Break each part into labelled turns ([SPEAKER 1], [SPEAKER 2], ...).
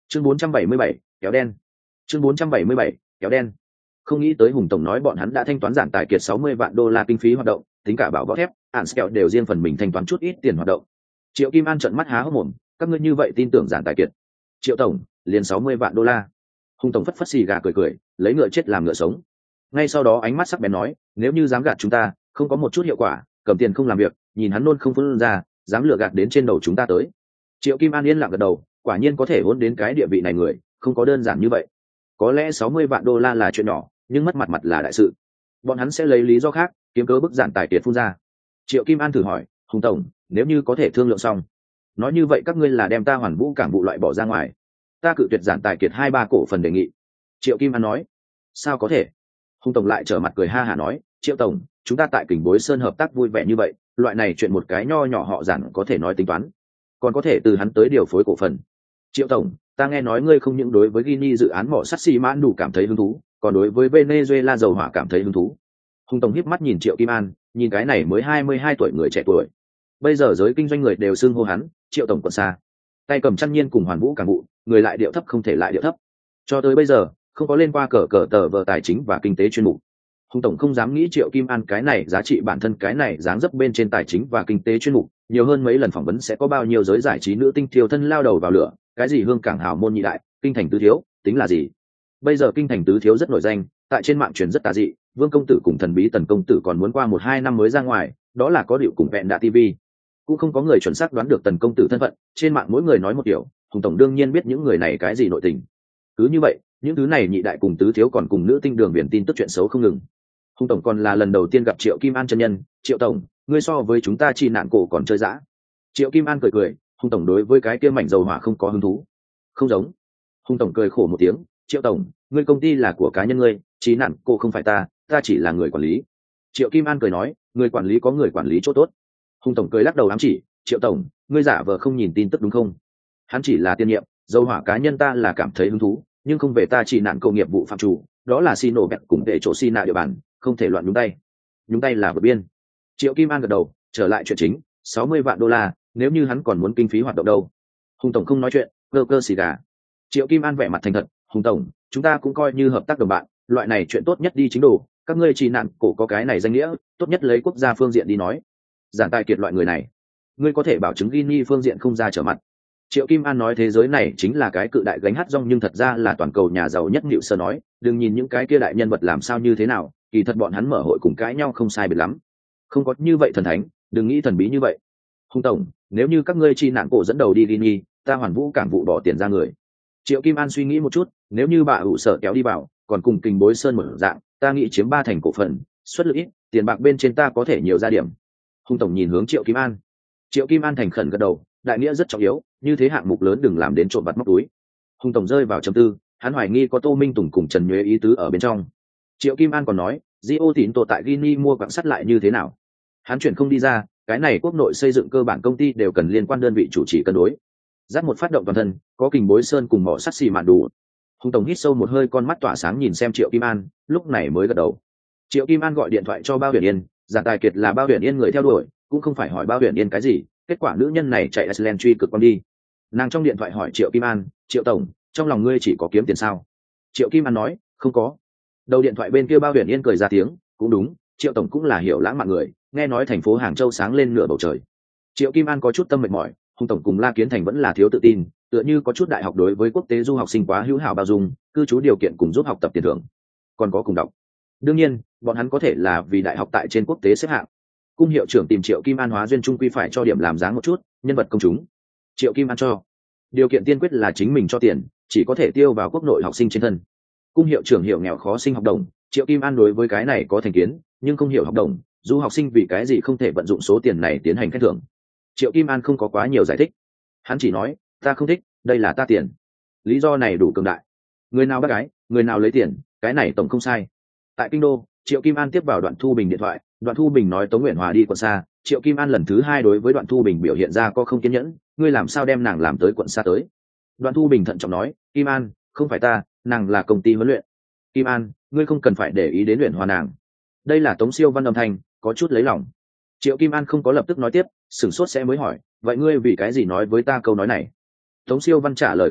[SPEAKER 1] chương 477, kéo đen. chương 477, kéo đen. Không nghĩ tới Hùng tổng nói bọn hắn đã thanh toán giản tài kiệt 60 vạn đô la kinh phí hoạt động, tính cả bảo võ thép, Anskel đều riêng phần mình thanh toán chút ít tiền hoạt động. Triệu Kim An trợn mắt há hốc mồm, các ngươi như vậy tin tưởng giản tài kiệt? Triệu tổng, liền 60 vạn đô la. Hùng tổng phất phất xì gà cười cười, lấy ngựa chết làm ngựa sống. Ngay sau đó ánh mắt sắc bén nói, nếu như dám gạt chúng ta, không có một chút hiệu quả, cầm tiền không làm việc, nhìn hắn luôn không phun ra, dám lừa gạt đến trên đầu chúng ta tới. Triệu Kim An yên lặng gật đầu, quả nhiên có thể hôn đến cái địa vị này người, không có đơn giản như vậy. Có lẽ 60 vạn đô la là chuyện nhỏ, nhưng mất mặt là đại sự. Bọn hắn sẽ lấy lý do khác kiếm cớ bức giản tài kiệt phun ra. Triệu Kim An thử hỏi, Hùng tổng, nếu như có thể thương lượng xong, nói như vậy các ngươi là đem ta Hoàn Vũ cảng vụ loại bỏ ra ngoài, ta cự tuyệt giản tài kiệt 2-3 cổ phần đề nghị. Triệu Kim An nói, sao có thể? Hùng tổng lại trở mặt cười ha hả nói, Triệu tổng, chúng ta tại Kình Bối Sơn hợp tác vui vẻ như vậy, loại này chuyện một cái nho nhỏ họ giản có thể nói tính toán, còn có thể từ hắn tới điều phối cổ phần. Triệu tổng, ta nghe nói ngươi không những đối với Guinea dự án mỏ sắt xi mãn đủ cảm thấy hứng thú, còn đối với Venezuela dầu hỏa cảm thấy hứng thú. Hùng tổng híp mắt nhìn Triệu Kim An, nhìn cái này mới 22 tuổi người trẻ tuổi. Bây giờ giới kinh doanh người đều xưng hô hắn Triệu tổng quận xa. Tay cầm chăn nhiên cùng Hoàn Vũ cảng vụ, người lại điệu thấp không thể lại điệu thấp. Cho tới bây giờ, không có lên qua cờ tờ vờ tài chính và kinh tế chuyên mục. Hùng tổng không dám nghĩ Triệu Kim An cái này giá trị bản thân cái này dáng dấp bên trên tài chính và kinh tế chuyên mục, nhiều hơn mấy lần phỏng vấn sẽ có bao nhiêu giới giải trí nữ tinh thiêu thân lao đầu vào lửa, cái gì hương cảng hào môn nhị đại, kinh thành tứ thiếu, tính là gì? Bây giờ kinh thành tứ thiếu rất nổi danh, tại trên mạng truyền rất tà dị, Vương công tử cùng thần bí Tần công tử còn muốn qua 1-2 năm mới ra ngoài, đó là có điệu cùng vẹn đạ TV. Cũng không có người chuẩn xác đoán được Tần công tử thân phận, trên mạng mỗi người nói một kiểu, Hùng tổng đương nhiên biết những người này cái gì nội tình. Cứ như vậy, những thứ này nhị đại cùng tứ thiếu còn cùng nữ tinh đường biển tin tức chuyện xấu không ngừng. Hùng tổng còn là lần đầu tiên gặp Triệu Kim An chân nhân, Triệu tổng, ngươi so với chúng ta chi nạn cổ còn chơi dã. Triệu Kim An cười cười, Hùng tổng đối với cái kia mảnh dầu hỏa không có hứng thú. Không giống. Hùng tổng cười khổ một tiếng, Triệu tổng, ngươi công ty là của cá nhân ngươi, chi nạn cổ không phải ta chỉ là người quản lý. Triệu Kim An cười nói, người quản lý có người quản lý chỗ tốt. Hùng tổng cười lắc đầu ám chỉ, Triệu tổng, ngươi giả vờ không nhìn tin tức đúng không? Hắn chỉ là tiên nhiệm, dầu hỏa cá nhân ta là cảm thấy hứng thú, nhưng không về ta chỉ nạn công nghiệp vụ phạm chủ, đó là xin nổ bẹt cùng để chỗ xin nạ địa bàn, không thể loạn nhúng tay là vượt biên. Triệu Kim An gật đầu, trở lại chuyện chính, 60 vạn đô la, nếu như hắn còn muốn kinh phí hoạt động đâu? Hùng tổng không nói chuyện, cơ xì gà. Triệu Kim An vẻ mặt thành thật, Hùng tổng, chúng ta cũng coi như hợp tác đồng bạn, loại này chuyện tốt nhất đi chính đồ, các ngươi chỉ nạn cổ có cái này danh nghĩa, tốt nhất lấy quốc gia phương diện đi nói. Giản tài kiệt loại người này, ngươi có thể bảo chứng Guinea phương diện không ra trở mặt. Triệu Kim An nói thế giới này chính là cái cự đại gánh hát rong, nhưng thật ra là toàn cầu nhà giàu nhất Niệu Sơ nói, đừng nhìn những cái kia đại nhân vật làm sao như thế nào, kỳ thật bọn hắn mở hội cùng cãi nhau không sai biệt lắm. Không có như vậy thần thánh, đừng nghĩ thần bí như vậy. Hùng tổng, nếu như các ngươi chi nạn cổ dẫn đầu đi Guinea, ta Hoàn Vũ cảng vụ bỏ tiền ra người. Triệu Kim An suy nghĩ một chút, nếu như bà hữu sở kéo đi vào, còn cùng Kình Bối Sơn mở dạng, ta nghĩ chiếm 3 thành cổ phần, suất lực ít, tiền bạc bên trên ta có thể nhiều ra điểm. Hùng tổng nhìn hướng Triệu Kim An. Triệu Kim An thành khẩn gật đầu, đại nghĩa rất trọng yếu, như thế hạng mục lớn đừng làm đến trộm vặt móc túi. Hùng tổng rơi vào trầm tư, hắn hoài nghi có Tô Minh Tùng cùng Trần Nhuế ý tứ ở bên trong. Triệu Kim An còn nói, Rio Tinto tại Guinea mua quặng sắt lại như thế nào? Hắn chuyển không đi ra, cái này quốc nội xây dựng cơ bản công ty đều cần liên quan đơn vị chủ trì cân đối. Dắt một phát động toàn thân, có Kình Bối Sơn cùng mỏ sắt xì mạn đủ. Hùng tổng hít sâu một hơi, con mắt tỏa sáng nhìn xem Triệu Kim An, lúc này mới gật đầu. Triệu Kim An gọi điện thoại cho Bao Huyền Yên, Giản Tài Kiệt là Bao Huyền Yên người theo đuổi, cũng không phải hỏi Bao Huyền Yên cái gì, kết quả nữ nhân này chạy Iceland truy cực con đi. Nàng trong điện thoại hỏi Triệu Kim An, Triệu tổng, trong lòng ngươi chỉ có kiếm tiền sao? Triệu Kim An nói, không có. Đầu điện thoại bên kia Bao Huyền Yên cười ra tiếng, cũng đúng, Triệu tổng cũng là hiểu lãng mạn người, nghe nói thành phố Hàng Châu sáng lên nửa bầu trời. Triệu Kim An có chút tâm mệt mỏi, Hùng tổng cùng La Kiến Thành vẫn là thiếu tự tin, tựa như có chút đại học đối với quốc tế du học sinh quá hữu hảo bao dung, cư trú điều kiện cùng giúp học tập tiền thưởng, còn có cùng đọc. Đương nhiên, bọn hắn có thể là vì đại học tại trên quốc tế xếp hạng. Cung hiệu trưởng tìm Triệu Kim An hóa duyên trung quy phải cho điểm làm dáng một chút, nhân vật công chúng. Triệu Kim An cho. Điều kiện tiên quyết là chính mình cho tiền, chỉ có thể tiêu vào quốc nội học sinh trên thân. Cung hiệu trưởng hiểu nghèo khó sinh học đồng, Triệu Kim An đối với cái này có thành kiến, nhưng không hiểu học đồng, du học sinh vì cái gì không thể vận dụng số tiền này tiến hành khen thưởng. Triệu Kim An không có quá nhiều giải thích, hắn chỉ nói, ta không thích, đây là ta tiền. Lý do này đủ cường đại. Người nào bác gái, người nào lấy tiền, cái này tổng không sai. Tại kinh đô, Triệu Kim An tiếp vào Đoạn Thu Bình điện thoại, Đoạn Thu Bình nói Tống Uyển Hòa đi quận xa. Triệu Kim An lần thứ 2 đối với Đoạn Thu Bình biểu hiện ra có không kiên nhẫn, ngươi làm sao đem nàng làm tới quận xa tới? Đoạn Thu Bình thận trọng nói, Kim An, không phải ta, nàng là công ty huấn luyện. Kim An, ngươi không cần phải để ý đến Uyển Hòa nàng. Đây là Tống Siêu Văn âm thanh, có chút lấy lòng. Triệu Kim An không có lập tức nói tiếp, sửng sốt sẽ mới hỏi, vậy ngươi vì cái gì nói với ta câu nói này? Tống Siêu Văn trả lời không được,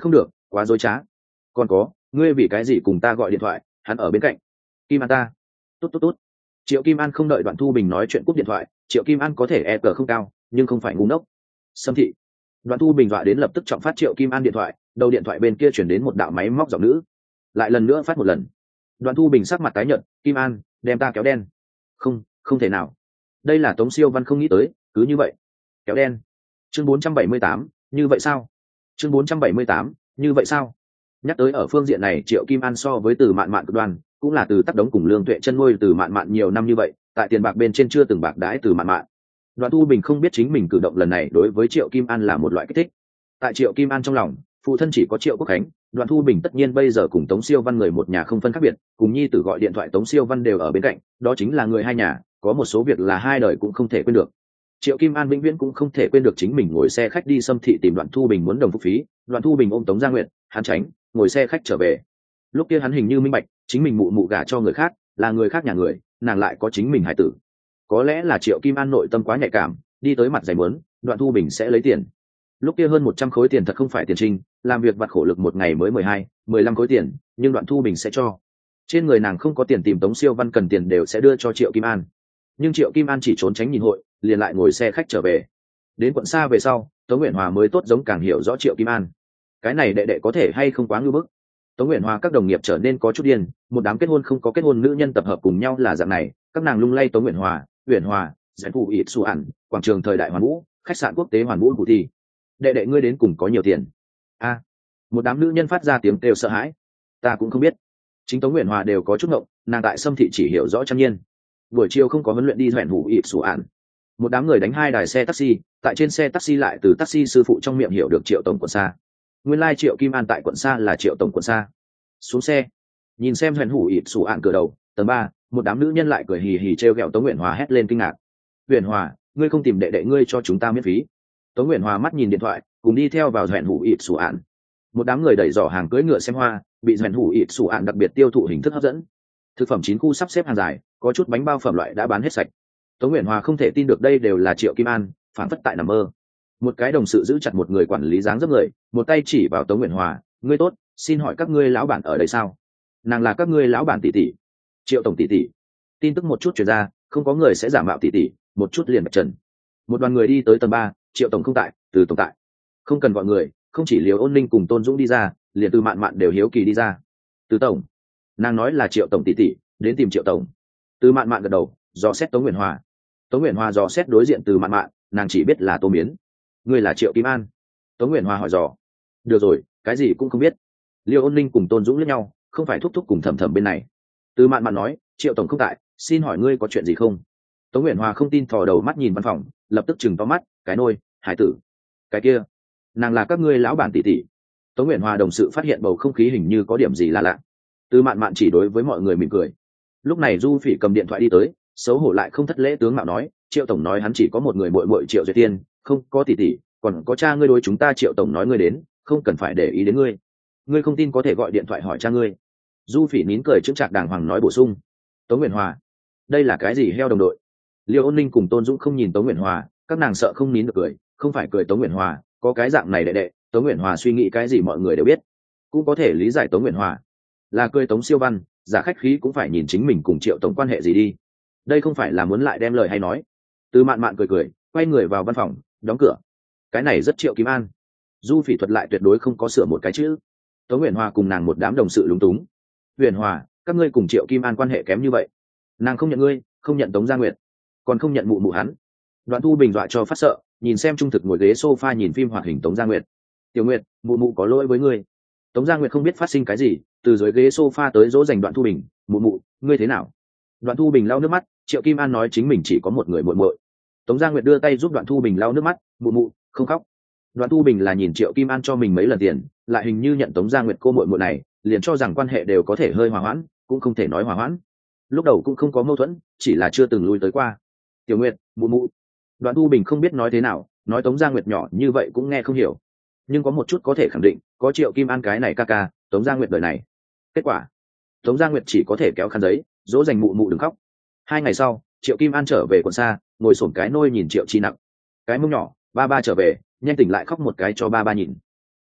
[SPEAKER 1] quá dối trá. Còn có, ngươi vì cái gì cùng ta gọi điện thoại, hắn ở bên cạnh. Kim An ta. Tốt tốt tốt. Triệu Kim An không đợi Đoạn Thu Bình nói chuyện cúp điện thoại. Triệu Kim An có thể e cờ không cao nhưng không phải ngu ngốc. Xâm thị. Đoạn Thu Bình dọa đến lập tức trọng phát Triệu Kim An điện thoại, đầu điện thoại bên kia chuyển đến một đạo máy móc giọng nữ. Lại lần nữa phát một lần. Đoạn Thu Bình sắc mặt tái nhợt. Kim An, đem ta kéo đen. Không, không thể nào. Đây là Tống Siêu Văn không nghĩ tới, cứ như vậy. Kéo đen. Chương 478, như vậy sao? Chương 478, như vậy sao? Nhắc tới ở phương diện này Triệu Kim An so với Từ Mạn Mạn cực đoan, cũng là Từ Tắc Đống cùng Lương Tuệ chân nuôi Từ Mạn Mạn nhiều năm như vậy, tại tiền bạc bên trên chưa từng bạc đãi Từ Mạn Mạn. Đoạn Thu Bình không biết chính mình cử động lần này đối với Triệu Kim An là một loại kích thích. Tại Triệu Kim An trong lòng, phụ thân chỉ có Triệu Quốc Khánh, Đoạn Thu Bình tất nhiên bây giờ cùng Tống Siêu Văn người một nhà không phân khác biệt, cùng nhi tử gọi điện thoại Tống Siêu Văn đều ở bên cạnh, đó chính là người hai nhà, có một số việc là hai đời cũng không thể quên được. Triệu Kim An vĩnh viễn cũng không thể quên được chính mình ngồi xe khách đi Xâm thị tìm Đoạn Thu Bình muốn đồng phúc phí, Đoạn Thu Bình ôm Tống Gia Nguyệt, hắn tránh, ngồi xe khách trở về. Lúc kia hắn hình như minh bạch, chính mình mụ mụ gả cho người khác, là người khác nhà người, nàng lại có chính mình hải tử. Có lẽ là Triệu Kim An nội tâm quá nhạy cảm, đi tới mặt giày muốn, Đoạn Thu Bình sẽ lấy tiền. Lúc kia hơn 100 khối tiền thật không phải tiền trinh, làm việc vặt khổ lực một ngày mới 12, 15 khối tiền, nhưng Đoạn Thu Bình sẽ cho. Trên người nàng không có tiền tìm Tống Siêu Văn cần tiền đều sẽ đưa cho Triệu Kim An. Nhưng Triệu Kim An chỉ trốn tránh nhìn hội, liền lại ngồi xe khách trở về. Đến quận xa về sau, Tống Uyển Hòa mới tốt giống càng hiểu rõ Triệu Kim An. Cái này đệ đệ có thể hay không quá ngưu bức. Tống Uyển Hòa các đồng nghiệp trở nên có chút điên, một đám kết hôn không có kết hôn nữ nhân tập hợp cùng nhau là dạng này, các nàng lung lay Tống Uyển Hòa, giải phụ ít su ẩn, quảng trường thời đại Hoàn Vũ, khách sạn quốc tế Hoàn Vũ cụ thi. Đệ đệ ngươi đến cùng có nhiều tiền. A, một đám nữ nhân phát ra tiếng kêu sợ hãi. Ta cũng không biết. Chính Tống Uyển Hòa đều có chút ngộng, nàng tại Xâm thị chỉ hiểu rõ Trăm Nhiên. Buổi chiều không có huấn luyện đi hoẹn hủ ít su ẩn. Một đám người đánh 2 đài xe taxi, tại trên xe taxi lại từ taxi sư phụ trong miệng hiểu được Triệu tổng quận xa. Nguyên lai Triệu Kim An tại quận xa là Triệu tổng quận xa. Xuống xe, nhìn xem hoẹn hủ ít su ẩn cửa đầu, tầng 3, một đám nữ nhân lại cười hì hì trêu ghẹo Tống Uyển Hòa hét lên kinh ngạc. Uyển Hòa, ngươi không tìm đệ đệ ngươi cho chúng ta miễn phí. Tống Uyển Hòa mắt nhìn điện thoại, cùng đi theo vào hoẹn hủ ít su ẩn. Một đám người đẩy giỏ hàng cưỡi ngựa xem hoa, bị hoẹn hủ ít su ẩn đặc biệt tiêu thụ hình thức hấp dẫn. Thực phẩm 9 khu sắp xếp hàng dài, có chút bánh bao phẩm loại đã bán hết sạch. Tống Uyển Hòa không thể tin được đây đều là Triệu Kim An, phản phất tại nằm mơ. Một cái đồng sự giữ chặt một người quản lý dáng dấp người, một tay chỉ vào Tống Uyển Hòa, ngươi tốt, xin hỏi các ngươi lão bản ở đây sao? Nàng là các ngươi lão bản tỷ tỷ. Triệu tổng tỷ tỷ. Tin tức một chút truyền ra, không có người sẽ giả mạo tỷ tỷ, một chút liền bạch trần. Một đoàn người đi tới tầng 3, Triệu tổng không tại, Từ tổng tại. Không cần gọi người, không chỉ Liều Ôn Ninh cùng Tôn Dũng đi ra, liền Từ Mạn Mạn đều hiếu kỳ đi ra. Từ tổng. Nàng nói là Triệu tổng tỷ tỷ, đến tìm Triệu tổng. Từ Mạn Mạn gật đầu, dò xét Tống Uyển Hòa. Tống Uyển Hòa dò xét đối diện Từ Mạn Mạn, nàng chỉ biết là Tô Miến. Ngươi là Triệu Kim An. Tống Uyển Hòa hỏi dò. Được rồi, cái gì cũng không biết. Liêu Ôn Ninh cùng Tôn Dũng liếc nhau, không phải thúc thúc cùng thầm thầm bên này. Từ Mạn Mạn nói, Triệu tổng không tại, xin hỏi ngươi có chuyện gì không? Tống Uyển Hòa không tin thò đầu mắt nhìn văn phòng, lập tức chừng to mắt, cái nôi, hải tử. Cái kia, nàng là các ngươi lão bản tỷ tỷ. Tống Uyển Hòa đồng sự phát hiện bầu không khí hình như có điểm gì là lạ. Từ Mạn Mạn chỉ đối với mọi người mỉm cười. Lúc này Du Phỉ cầm điện thoại đi tới, xấu hổ lại không thất lễ tướng mạo nói, Triệu tổng nói hắn chỉ có một người muội muội Triệu Duyệt Tiên, không có tỷ tỷ, còn có cha ngươi đối chúng ta Triệu tổng nói ngươi đến, không cần phải để ý đến ngươi. Ngươi không tin có thể gọi điện thoại hỏi cha ngươi. Du Phỉ nín cười chững chạc đàng hoàng nói bổ sung. Tống Uyển Hòa, đây là cái gì heo đồng đội? Liêu Ôn Ninh cùng Tôn Dũng không nhìn Tống Uyển Hòa, các nàng sợ không nín được cười, không phải cười Tống Uyển Hòa, có cái dạng này đệ đệ, Tống Uyển Hòa suy nghĩ cái gì mọi người đều biết, cũng có thể lý giải Tống Uyển Hòa. Là cười Tống Siêu Văn, giả khách khí cũng phải nhìn chính mình cùng Triệu tổng quan hệ gì đi. Đây không phải là muốn lại đem lời hay nói. Từ Mạn Mạn cười cười, quay người vào văn phòng, đóng cửa. Cái này rất Triệu Kim An. Du Phỉ thuật lại tuyệt đối không có sửa một cái chữ. Tống Uyển Hòa cùng nàng một đám đồng sự lúng túng. Uyển Hòa, các ngươi cùng Triệu Kim An quan hệ kém như vậy, nàng không nhận ngươi, không nhận Tống Gia Nguyệt, còn không nhận mụ mụ hắn. Đoạn Thu Bình dọa cho phát sợ, nhìn xem trung thực ngồi ghế sofa nhìn phim hoạt hình Tống Gia Nguyệt. Tiểu Nguyệt, mụ mụ có lỗi với ngươi. Tống Gia Nguyệt không biết phát sinh cái gì, từ dưới ghế sofa tới dỗ dành Đoạn Thu Bình, mụ mụ, ngươi thế nào? Đoạn Thu Bình lau nước mắt, Triệu Kim An nói chính mình chỉ có một người muội muội. Tống Gia Nguyệt đưa tay giúp Đoạn Thu Bình lau nước mắt, mụ mụ, không khóc. Đoạn Thu Bình là nhìn Triệu Kim An cho mình mấy lần tiền, lại hình như nhận Tống Gia Nguyệt cô muội muội này, liền cho rằng quan hệ đều có thể hơi hòa hoãn, cũng không thể nói hòa hoãn. Lúc đầu cũng không có mâu thuẫn, chỉ là chưa từng lui tới qua. Tiểu Nguyệt, mụ mụ. Đoạn Thu Bình không biết nói thế nào, nói Tống Gia Nguyệt nhỏ như vậy cũng nghe không hiểu, nhưng có một chút có thể khẳng định, có Triệu Kim An cái này ca ca, Tống Gia Nguyệt đời này. Kết quả, Tống Gia Nguyệt chỉ có thể kéo khăn giấy, dỗ dành mụ mụ đừng khóc. 2 ngày sau, Triệu Kim An trở về quận xa, ngồi xổm cái nôi nhìn Triệu Chi Nặc. Cái mông nhỏ, ba ba trở về, nhanh tỉnh lại khóc một cái cho ba ba nhìn.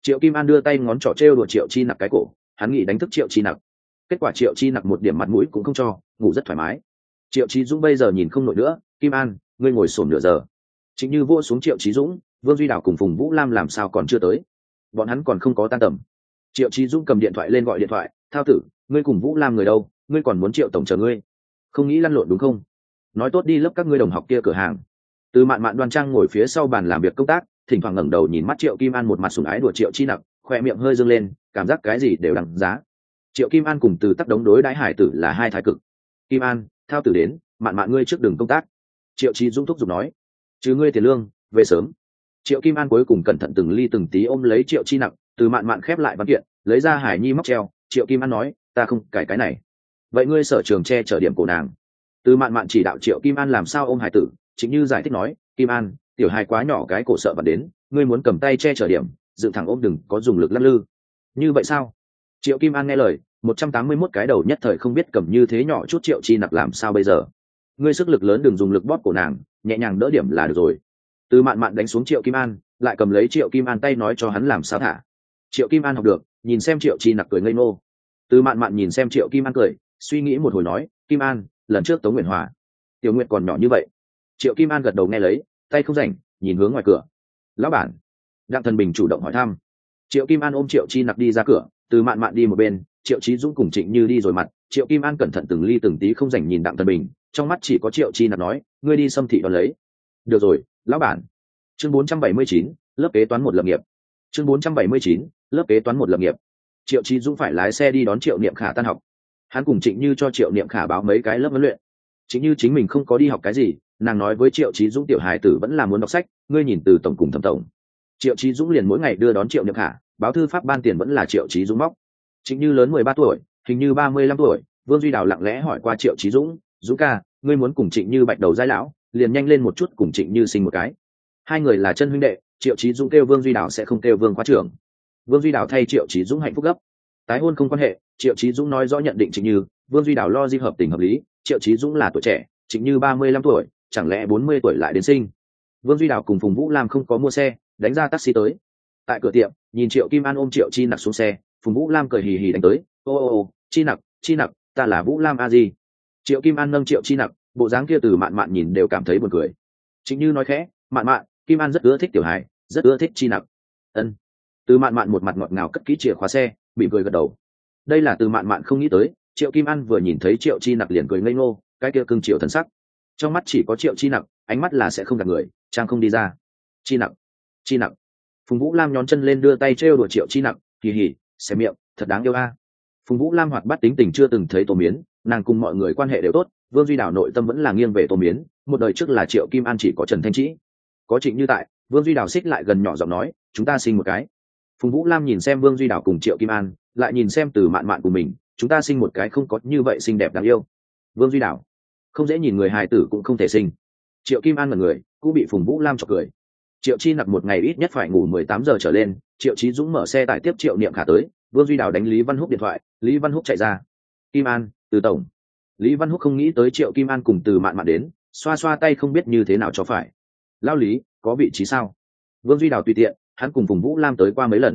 [SPEAKER 1] Triệu Kim An đưa tay ngón trỏ trêu đùa Triệu Chi Nặc cái cổ, hắn nghĩ đánh thức Triệu Chi Nặc. Kết quả Triệu Chi Nặc một điểm mặt mũi cũng không cho, ngủ rất thoải mái. Triệu Chí Dũng bây giờ nhìn không nổi nữa, Kim An, ngươi ngồi xổm nửa giờ. Chính như vỗ xuống Triệu Chí Dũng, Vương Duy Đào cùng Phùng Vũ Lam làm sao còn chưa tới? Bọn hắn còn không có tan tầm. Triệu Chí Dũng cầm điện thoại lên gọi điện thoại, thao tử, ngươi cùng Vũ Lam người đâu? Ngươi còn muốn Triệu tổng chờ ngươi? Không nghĩ lăn lộn đúng không? Nói tốt đi lớp các ngươi đồng học kia cửa hàng. Từ Mạn Mạn đoan trang ngồi phía sau bàn làm việc công tác, thỉnh thoảng ngẩng đầu nhìn mắt Triệu Kim An một mặt sủng ái đùa Triệu Chi Nặc, khoe miệng hơi dương lên, cảm giác cái gì đều đằng giá. Triệu Kim An cùng Từ Tắc đống đối đãi hải tử là hai thái cực. Kim An, thao tử đến, Mạn Mạn ngươi trước đường công tác. Triệu Chí Dũng thúc giục nói, chứ ngươi tiền lương, về sớm. Triệu Kim An cuối cùng cẩn thận từng ly từng tí ôm lấy Triệu Chi Nặc, Từ Mạn Mạn khép lại văn kiện, lấy ra hải nhi móc treo. Triệu Kim An nói, ta không cải cái này. Vậy ngươi sở trường che chở điểm cổ nàng. Từ Mạn Mạn chỉ đạo Triệu Kim An làm sao ôm hải tử, chính như giải thích nói, Kim An, tiểu hài quá nhỏ cái cổ sợ vật đến, ngươi muốn cầm tay che chở điểm, dựng thẳng ôm đừng có dùng lực lắc lư. Như vậy sao? Triệu Kim An nghe lời, 181 cái đầu nhất thời không biết cầm như thế nhỏ chút Triệu Chi Nặc làm sao bây giờ. Ngươi sức lực lớn đừng dùng lực bóp cổ nàng, nhẹ nhàng đỡ điểm là được rồi. Từ Mạn Mạn đánh xuống Triệu Kim An, lại cầm lấy Triệu Kim An tay nói cho hắn làm sao thả. Triệu Kim An học được, nhìn xem Triệu Chi Nặc cười ngây ngô. Từ Mạn Mạn nhìn xem Triệu Kim An cười, suy nghĩ một hồi nói, Kim An, lần trước Tống Nguyện Hòa, Tiểu Nguyệt còn nhỏ như vậy. Triệu Kim An gật đầu nghe lấy, tay không rảnh, nhìn hướng ngoài cửa. Lão bản. Đặng Thần Bình chủ động hỏi thăm. Triệu Kim An ôm Triệu Chi Nặc đi ra cửa, Từ Mạn Mạn đi một bên, Triệu Chí Dũng cùng Trịnh Như đi rồi mặt. Triệu Kim An cẩn thận từng ly từng tí không rảnh nhìn Đặng Thần Bình, trong mắt chỉ có Triệu Chi Nặc nói, ngươi đi xâm thị đón lấy. Được rồi, lão bản. Chương 479, lớp kế toán một lập nghiệp. Chương 479, lớp kế toán một lập nghiệp. Triệu Chí Dũng phải lái xe đi đón Triệu Niệm Khả tan học. Hắn cùng Trịnh Như cho Triệu Niệm Khả báo mấy cái lớp huấn luyện. Trịnh Như chính mình không có đi học cái gì, nàng nói với Triệu Chí Dũng tiểu hài tử vẫn là muốn đọc sách, ngươi nhìn Từ tổng cùng Thẩm tổng. Triệu Chí Dũng liền mỗi ngày đưa đón Triệu Niệm Khả, báo thư pháp ban tiền vẫn là Triệu Chí Dũng móc. Trịnh Như lớn 13 tuổi, hình như 35 tuổi, Vương Duy Đào lặng lẽ hỏi qua Triệu Chí Dũng, Dũng ca, ngươi muốn cùng Trịnh Như bạch đầu giai lão, liền nhanh lên một chút cùng Trịnh Như sinh một cái. Hai người là chân huynh đệ, Triệu Chí Dũng kêu Vương Duy Đào sẽ không kêu Vương khóa trưởng. Vương Duy Đào thay Triệu Chí Dũng hạnh phúc gấp. Tái hôn không quan hệ, Triệu Chí Dũng nói rõ nhận định Trịnh Như, Vương Duy Đào lo di hợp tình hợp lý, Triệu Chí Dũng là tuổi trẻ, Trịnh Như 35 tuổi, chẳng lẽ 40 tuổi lại đến sinh. Vương Duy Đào cùng Phùng Vũ Lam không có mua xe, đánh ra taxi tới. Tại cửa tiệm, nhìn Triệu Kim An ôm Triệu Chi Nặc xuống xe, Phùng Vũ Lam cười hì hì đánh tới, ô, Chi Nặc, ta là Vũ Lam a di. Triệu Kim An nâng Triệu Chi Nặc, bộ dáng kia Từ Mạn Mạn nhìn đều cảm thấy buồn cười. Trịnh Như nói khẽ, Mạn Mạn, Kim An rất ưa thích tiểu hài, rất ưa thích Chi Nặc. Ân. Từ Mạn Mạn một mặt ngọt ngào cất kỹ chìa khóa xe, mỉm cười gật đầu. Đây là Từ Mạn Mạn không nghĩ tới, Triệu Kim An vừa nhìn thấy Triệu Chi Nặc liền cười ngây ngô, cái kia cưng chiều thần sắc. Trong mắt chỉ có Triệu Chi Nặc, ánh mắt là sẽ không gạt người, trang không đi ra. Chi Nặc. Phùng Vũ Lam nhón chân lên đưa tay trêu đùa Triệu Chi Nặc, hì hì, xé miệng, thật đáng yêu a. Phùng Vũ Lam hoạt bát tính tình chưa từng thấy Tô Miến, nàng cùng mọi người quan hệ đều tốt, Vương Duy Đào nội tâm vẫn là nghiêng về Tô Miến, một đời trước là Triệu Kim An chỉ có Trần Thanh Trĩ. Có Trịnh Như tại, Vương Duy Đào xích lại gần nhỏ giọng nói, chúng ta sinh một cái. Phùng Vũ Lam nhìn xem Vương Duy Đào cùng Triệu Kim An, lại nhìn xem Từ Mạn Mạn của mình, chúng ta sinh một cái không có như vậy xinh đẹp đáng yêu. Vương Duy Đào, không dễ nhìn người hài tử cũng không thể sinh. Triệu Kim An là người, cũng bị Phùng Vũ Lam chọc cười. Triệu Chi Nặc một ngày ít nhất phải ngủ 18 giờ trở lên, Triệu Chí Dũng mở xe tải tiếp Triệu Niệm Khả tới, Vương Duy Đào đánh Lý Văn Húc điện thoại, Lý Văn Húc chạy ra. Kim An, Từ tổng. Lý Văn Húc không nghĩ tới Triệu Kim An cùng Từ Mạn Mạn đến, xoa xoa tay không biết như thế nào cho phải. Lao Lý, có vị trí sao? Vương Duy Đào tùy tiện, hắn cùng Phùng Vũ Lam tới qua mấy lần.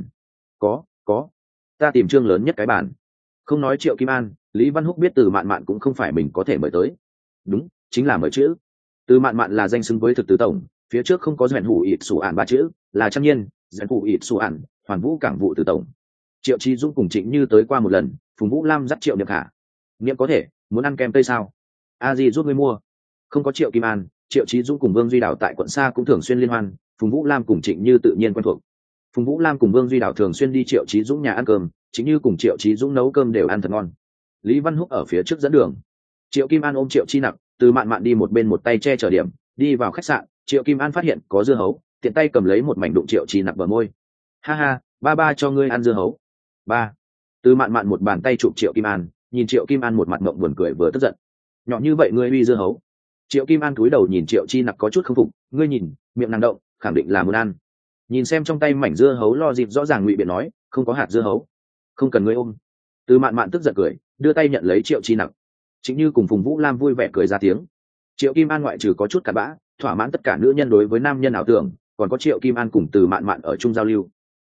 [SPEAKER 1] Có. Ta tìm trương lớn nhất cái bàn. Không nói Triệu Kim An, Lý Văn Húc biết Từ Mạn Mạn cũng không phải mình có thể mời tới. Đúng, chính là mời chữ. Từ Mạn Mạn là danh xứng với thực tứ tổng, phía trước không có duyện hủ ịt sủ ản ba chữ, là Trang Nhiên, duyện hủ ịt sủ ản, Hoàn Vũ cảng vụ từ tổng. Triệu Chí Dũng cùng Trịnh Như tới qua một lần, Phùng Vũ Lam dắt Triệu Niệm Khả. Niệm có thể, muốn ăn kem tây sao? A Di giúp ngươi mua. Không có Triệu Kim An, Triệu Chí Dũng cùng Vương Duy Đào tại quận xa cũng thường xuyên liên hoan, Phùng Vũ Lam cùng Trịnh Như tự nhiên quen thuộc. Phùng Vũ Lam cùng Vương Duy Đào thường xuyên đi Triệu Chí Dũng nhà ăn cơm, Trịnh Như cùng Triệu Chí Dũng nấu cơm đều ăn thật ngon. Lý Văn Húc ở phía trước dẫn đường. Triệu Kim An ôm Triệu Chi Nặc, Từ Mạn Mạn đi một bên một tay che chở điểm, đi vào khách sạn, Triệu Kim An phát hiện có dưa hấu, tiện tay cầm lấy một mảnh đụng Triệu Chi Nặc bờ môi. Ha ha, ba cho ngươi ăn dưa hấu. Ba. Từ Mạn Mạn một bàn tay chụp Triệu Kim An, nhìn Triệu Kim An một mặt ngậm buồn cười vừa tức giận. Nhỏ như vậy ngươi uy dưa hấu. Triệu Kim An cúi đầu nhìn Triệu Chi Nặc có chút không phục, ngươi nhìn, miệng nàng động, khẳng định là muốn ăn. Nhìn xem trong tay mảnh dưa hấu lo dịp rõ ràng ngụy biện nói, không có hạt dưa hấu, không cần ngươi ôm. Từ Mạn Mạn tức giận cười, đưa tay nhận lấy Triệu Chi Nặc. Chính như cùng Phùng Vũ Lam vui vẻ cười ra tiếng. Triệu Kim An ngoại trừ có chút cặn bã, thỏa mãn tất cả nữ nhân đối với nam nhân ảo tưởng, còn có Triệu Kim An cùng Từ Mạn Mạn ở chung giao lưu.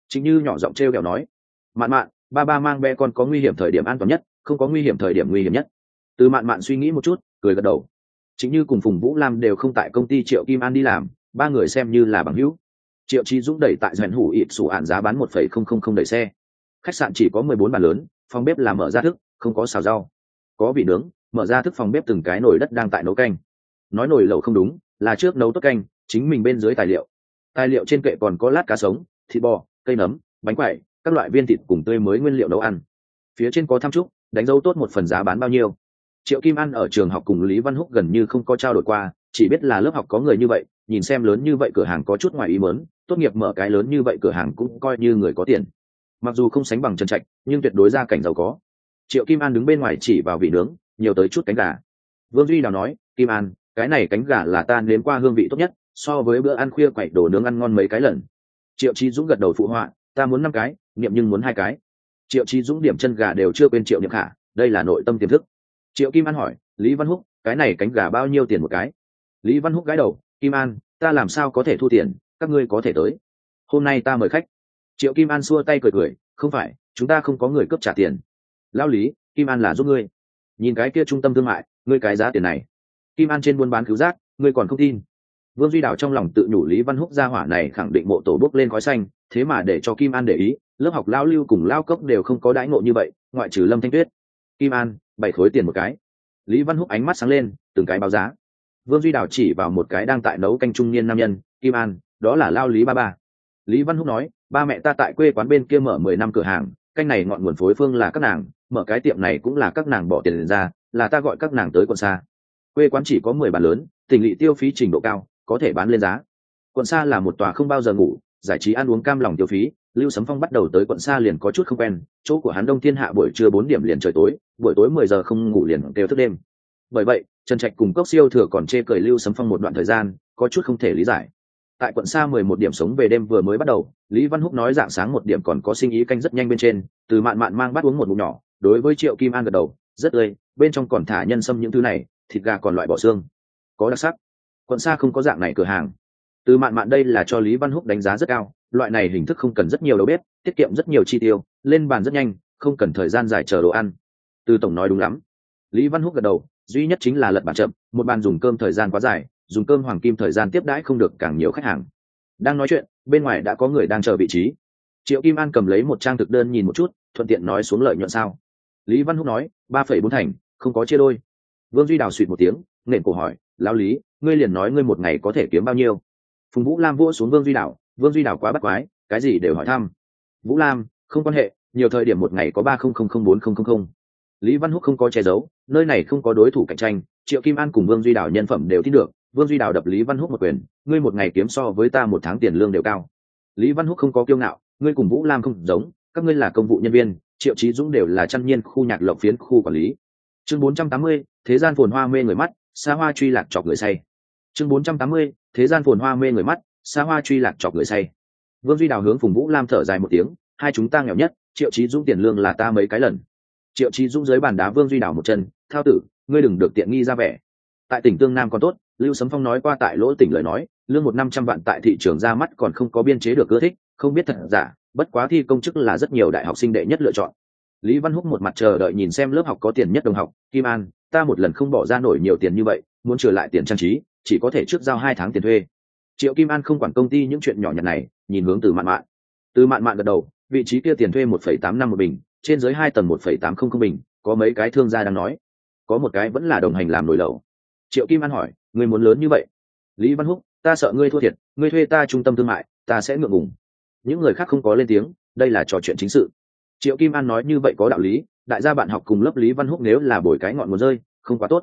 [SPEAKER 1] Chính Như nhỏ giọng trêu ghẹo nói, Mạn Mạn, ba ba mang bé con có nguy hiểm thời điểm an toàn nhất, không có nguy hiểm thời điểm nguy hiểm nhất. Từ Mạn Mạn suy nghĩ một chút, cười gật đầu. Chính Như cùng Phùng Vũ Lam đều không tại công ty Triệu Kim An đi làm, ba người xem như là bằng hữu. Triệu Chí Dũng đẩy tại Doãn Hủ ịt sủ ạn giá bán 1,000 đẩy xe. Khách sạn chỉ có 14 bàn lớn, phòng bếp là mở ra thức, không có xào rau. Có vị nướng, mở ra thức phòng bếp từng cái nồi đất đang tại nấu canh. Nói nồi lẩu không đúng, là trước nấu tốt canh, chính mình bên dưới tài liệu. Tài liệu trên kệ còn có lát cá sống, thịt bò, cây nấm, bánh quẩy, các loại viên thịt cùng tươi mới nguyên liệu nấu ăn. Phía trên có tham trúc, đánh dấu tốt một phần giá bán bao nhiêu. Triệu Kim An ở trường học cùng Lý Văn Húc gần như không có trao đổi qua, chỉ biết là lớp học có người như vậy, nhìn xem lớn như vậy cửa hàng có chút ngoài ý muốn, tốt nghiệp mở cái lớn như vậy cửa hàng cũng coi như người có tiền. Mặc dù không sánh bằng Trần Trạch, nhưng tuyệt đối gia cảnh giàu có. Triệu Kim An đứng bên ngoài chỉ vào vị nướng, nhiều tới chút cánh gà. Vương Duy Đào nói, Kim An, cái này cánh gà là ta nếm qua hương vị tốt nhất, so với bữa ăn khuya quậy đồ nướng ăn ngon mấy cái lần. Triệu Chí Dũng gật đầu phụ họa, ta muốn 5 cái, Niệm nhưng muốn 2 cái. Triệu Chí Dũng điểm chân gà đều chưa quên Triệu Niệm Khả, đây là nội tâm tiềm thức. Triệu Kim An hỏi, Lý Văn Húc, cái này cánh gà bao nhiêu tiền một cái? Lý Văn Húc gãi đầu, Kim An, ta làm sao có thể thu tiền, các ngươi có thể tới. Hôm nay ta mời khách. Triệu Kim An xua tay cười cười, không phải, chúng ta không có người cướp trả tiền. Lão Lý, Kim An là giúp ngươi. Nhìn cái kia trung tâm thương mại, ngươi cái giá tiền này. Kim An trên buôn bán cứu giác, ngươi còn không tin. Vương Duy Đào trong lòng tự nhủ Lý Văn Húc gia hỏa này khẳng định mộ tổ bước lên khói xanh, thế mà để cho Kim An để ý, lớp học Lão Lưu cùng Lão Cốc đều không có đãi ngộ như vậy, ngoại trừ Lâm Thanh Tuyết. Kim An, 7 khối tiền một cái. Lý Văn Húc ánh mắt sáng lên, từng cái báo giá. Vương Duy Đào chỉ vào một cái đang tại nấu canh trung niên nam nhân, Kim An, đó là Lao Lý ba ba. Lý Văn Húc nói, ba mẹ ta tại quê quán bên kia mở 10 năm cửa hàng, canh này ngọn nguồn phối phương là các nàng, mở cái tiệm này cũng là các nàng bỏ tiền ra, là ta gọi các nàng tới quận xa. Quê quán chỉ có 10 bàn lớn, tỉnh lỵ tiêu phí trình độ cao, có thể bán lên giá. Quận xa là một tòa không bao giờ ngủ, giải trí ăn uống cam lòng tiêu phí. Lưu Sấm Phong bắt đầu tới quận xa liền có chút không quen, chỗ của hắn đông thiên hạ buổi trưa 4 điểm liền trời tối, buổi tối 10 giờ không ngủ liền đều thức đêm. Bởi vậy, Trần Trạch cùng Cốc Siêu Thừa còn chê cười Lưu Sấm Phong một đoạn thời gian, có chút không thể lý giải. Tại quận xa 11 điểm sống về đêm vừa mới bắt đầu, Lý Văn Húc nói dạng sáng 1 điểm còn có sinh ý canh rất nhanh bên trên, Từ Mạn Mạn mang bát uống một ngụm nhỏ, đối với Triệu Kim An gật đầu, rất tươi, bên trong còn thả nhân sâm những thứ này, thịt gà còn loại bỏ xương, có đặc sắc. Quận xa không có dạng này cửa hàng. Từ Mạn Mạn đây là cho Lý Văn Húc đánh giá rất cao, loại này hình thức không cần rất nhiều đầu bếp, tiết kiệm rất nhiều chi tiêu, lên bàn rất nhanh, không cần thời gian dài chờ đồ ăn. Từ tổng nói đúng lắm. Lý Văn Húc gật đầu, duy nhất chính là lật bàn chậm, một bàn dùng cơm thời gian quá dài, dùng cơm hoàng kim thời gian tiếp đãi không được càng nhiều khách hàng. Đang nói chuyện, bên ngoài đã có người đang chờ vị trí. Triệu Kim An cầm lấy một trang thực đơn nhìn một chút, thuận tiện nói xuống lợi nhuận sao. Lý Văn Húc nói, 3,4 thành, không có chia đôi. Vương Duy Đào suýt một tiếng, nghẹn cổ hỏi, lão Lý, ngươi liền nói ngươi một ngày có thể kiếm bao nhiêu? Phùng Vũ Lam vỗ xuống Vương Duy Đào, Vương Duy Đào quá bắt quái, cái gì đều hỏi thăm. Vũ Lam, không quan hệ, nhiều thời điểm một ngày có 30,004,000. Lý Văn Húc không có che giấu, nơi này không có đối thủ cạnh tranh, Triệu Kim An cùng Vương Duy Đào nhân phẩm đều tin được. Vương Duy Đào đập Lý Văn Húc một quyền, ngươi một ngày kiếm so với ta một tháng tiền lương đều cao. Lý Văn Húc không có kiêu ngạo, ngươi cùng Vũ Lam không giống, các ngươi là công vụ nhân viên, Triệu Chí Dũng đều là trăm nhiên khu nhạc lộc phiến khu quản lý. Chương 480, thế gian phồn hoa mê người mắt, xa hoa truy lạc chọc người say. Chương 480, thế gian phồn hoa mê người mắt, xa hoa truy lạc chọc người say. Vương Duy Đào hướng Phùng Vũ Lam thở dài một tiếng, hai chúng ta nghèo nhất, Triệu Chí Dũng tiền lương là ta mấy cái lần. Triệu Chí Dũng dưới bàn đá Vương Duy Đào một chân, thao tử, ngươi đừng được tiện nghi ra vẻ. Tại tỉnh Tương Nam còn tốt, Lưu Sấm Phong nói qua tại lỗ tỉnh lời nói, lương 100 vạn tại thị trường ra mắt còn không có biên chế được ưa thích, không biết thật giả, bất quá thi công chức là rất nhiều đại học sinh đệ nhất lựa chọn. Lý Văn Húc một mặt chờ đợi nhìn xem lớp học có tiền nhất đồng học, Kim An, ta một lần không bỏ ra nổi nhiều tiền như vậy, muốn trở lại tiền trang trí, chỉ có thể trước giao 2 tháng tiền thuê. Triệu Kim An không quản công ty những chuyện nhỏ nhặt này, nhìn hướng Từ Mạn Mạn. Từ Mạn Mạn gật đầu, vị trí kia tiền thuê 1,8 năm một bình, trên dưới 2 tầng 1,800 bình, có mấy cái thương gia đang nói, có một cái vẫn là đồng hành làm nồi lẩu. Triệu Kim An hỏi, ngươi muốn lớn như vậy? Lý Văn Húc, ta sợ ngươi thua thiệt, ngươi thuê ta trung tâm thương mại, ta sẽ ngượng ngùng. Những người khác không có lên tiếng, đây là trò chuyện chính sự. Triệu Kim An nói như vậy có đạo lý, đại gia bạn học cùng lớp Lý Văn Húc nếu là bồi cái ngọn nguồn rơi, không quá tốt.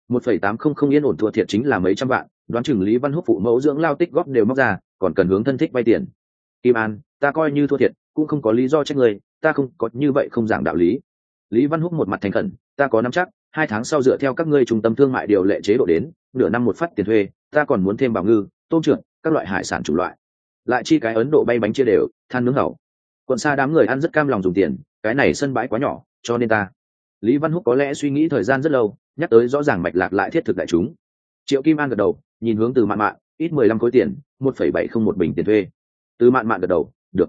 [SPEAKER 1] 1,800 yên ổn thua thiệt chính là mấy trăm vạn, đoán chừng Lý Văn Húc phụ mẫu dưỡng lao tích góp đều móc ra, còn cần hướng thân thích vay tiền. Kim An, ta coi như thua thiệt, cũng không có lý do trách người, ta không có như vậy không giảng đạo lý. Lý Văn Húc một mặt thành khẩn, ta có nắm chắc, 2 tháng sau dựa theo các ngươi trung tâm thương mại điều lệ chế độ đến, nửa năm một phát tiền thuê, ta còn muốn thêm bảo ngư, tôm trượt, các loại hải sản chủ loại. Lại chi cái Ấn Độ bay bánh chia đều, than nướng hậu. Quận xa đám người ăn rất cam lòng dùng tiền, cái này sân bãi quá nhỏ, cho nên ta. Lý Văn Húc có lẽ suy nghĩ thời gian rất lâu, nhắc tới rõ ràng mạch lạc lại thiết thực đại chúng. Triệu Kim An gật đầu, nhìn hướng Từ Mạn Mạn, ít 15 khối tiền, 1,701 bình tiền thuê. Từ Mạn Mạn gật đầu, được.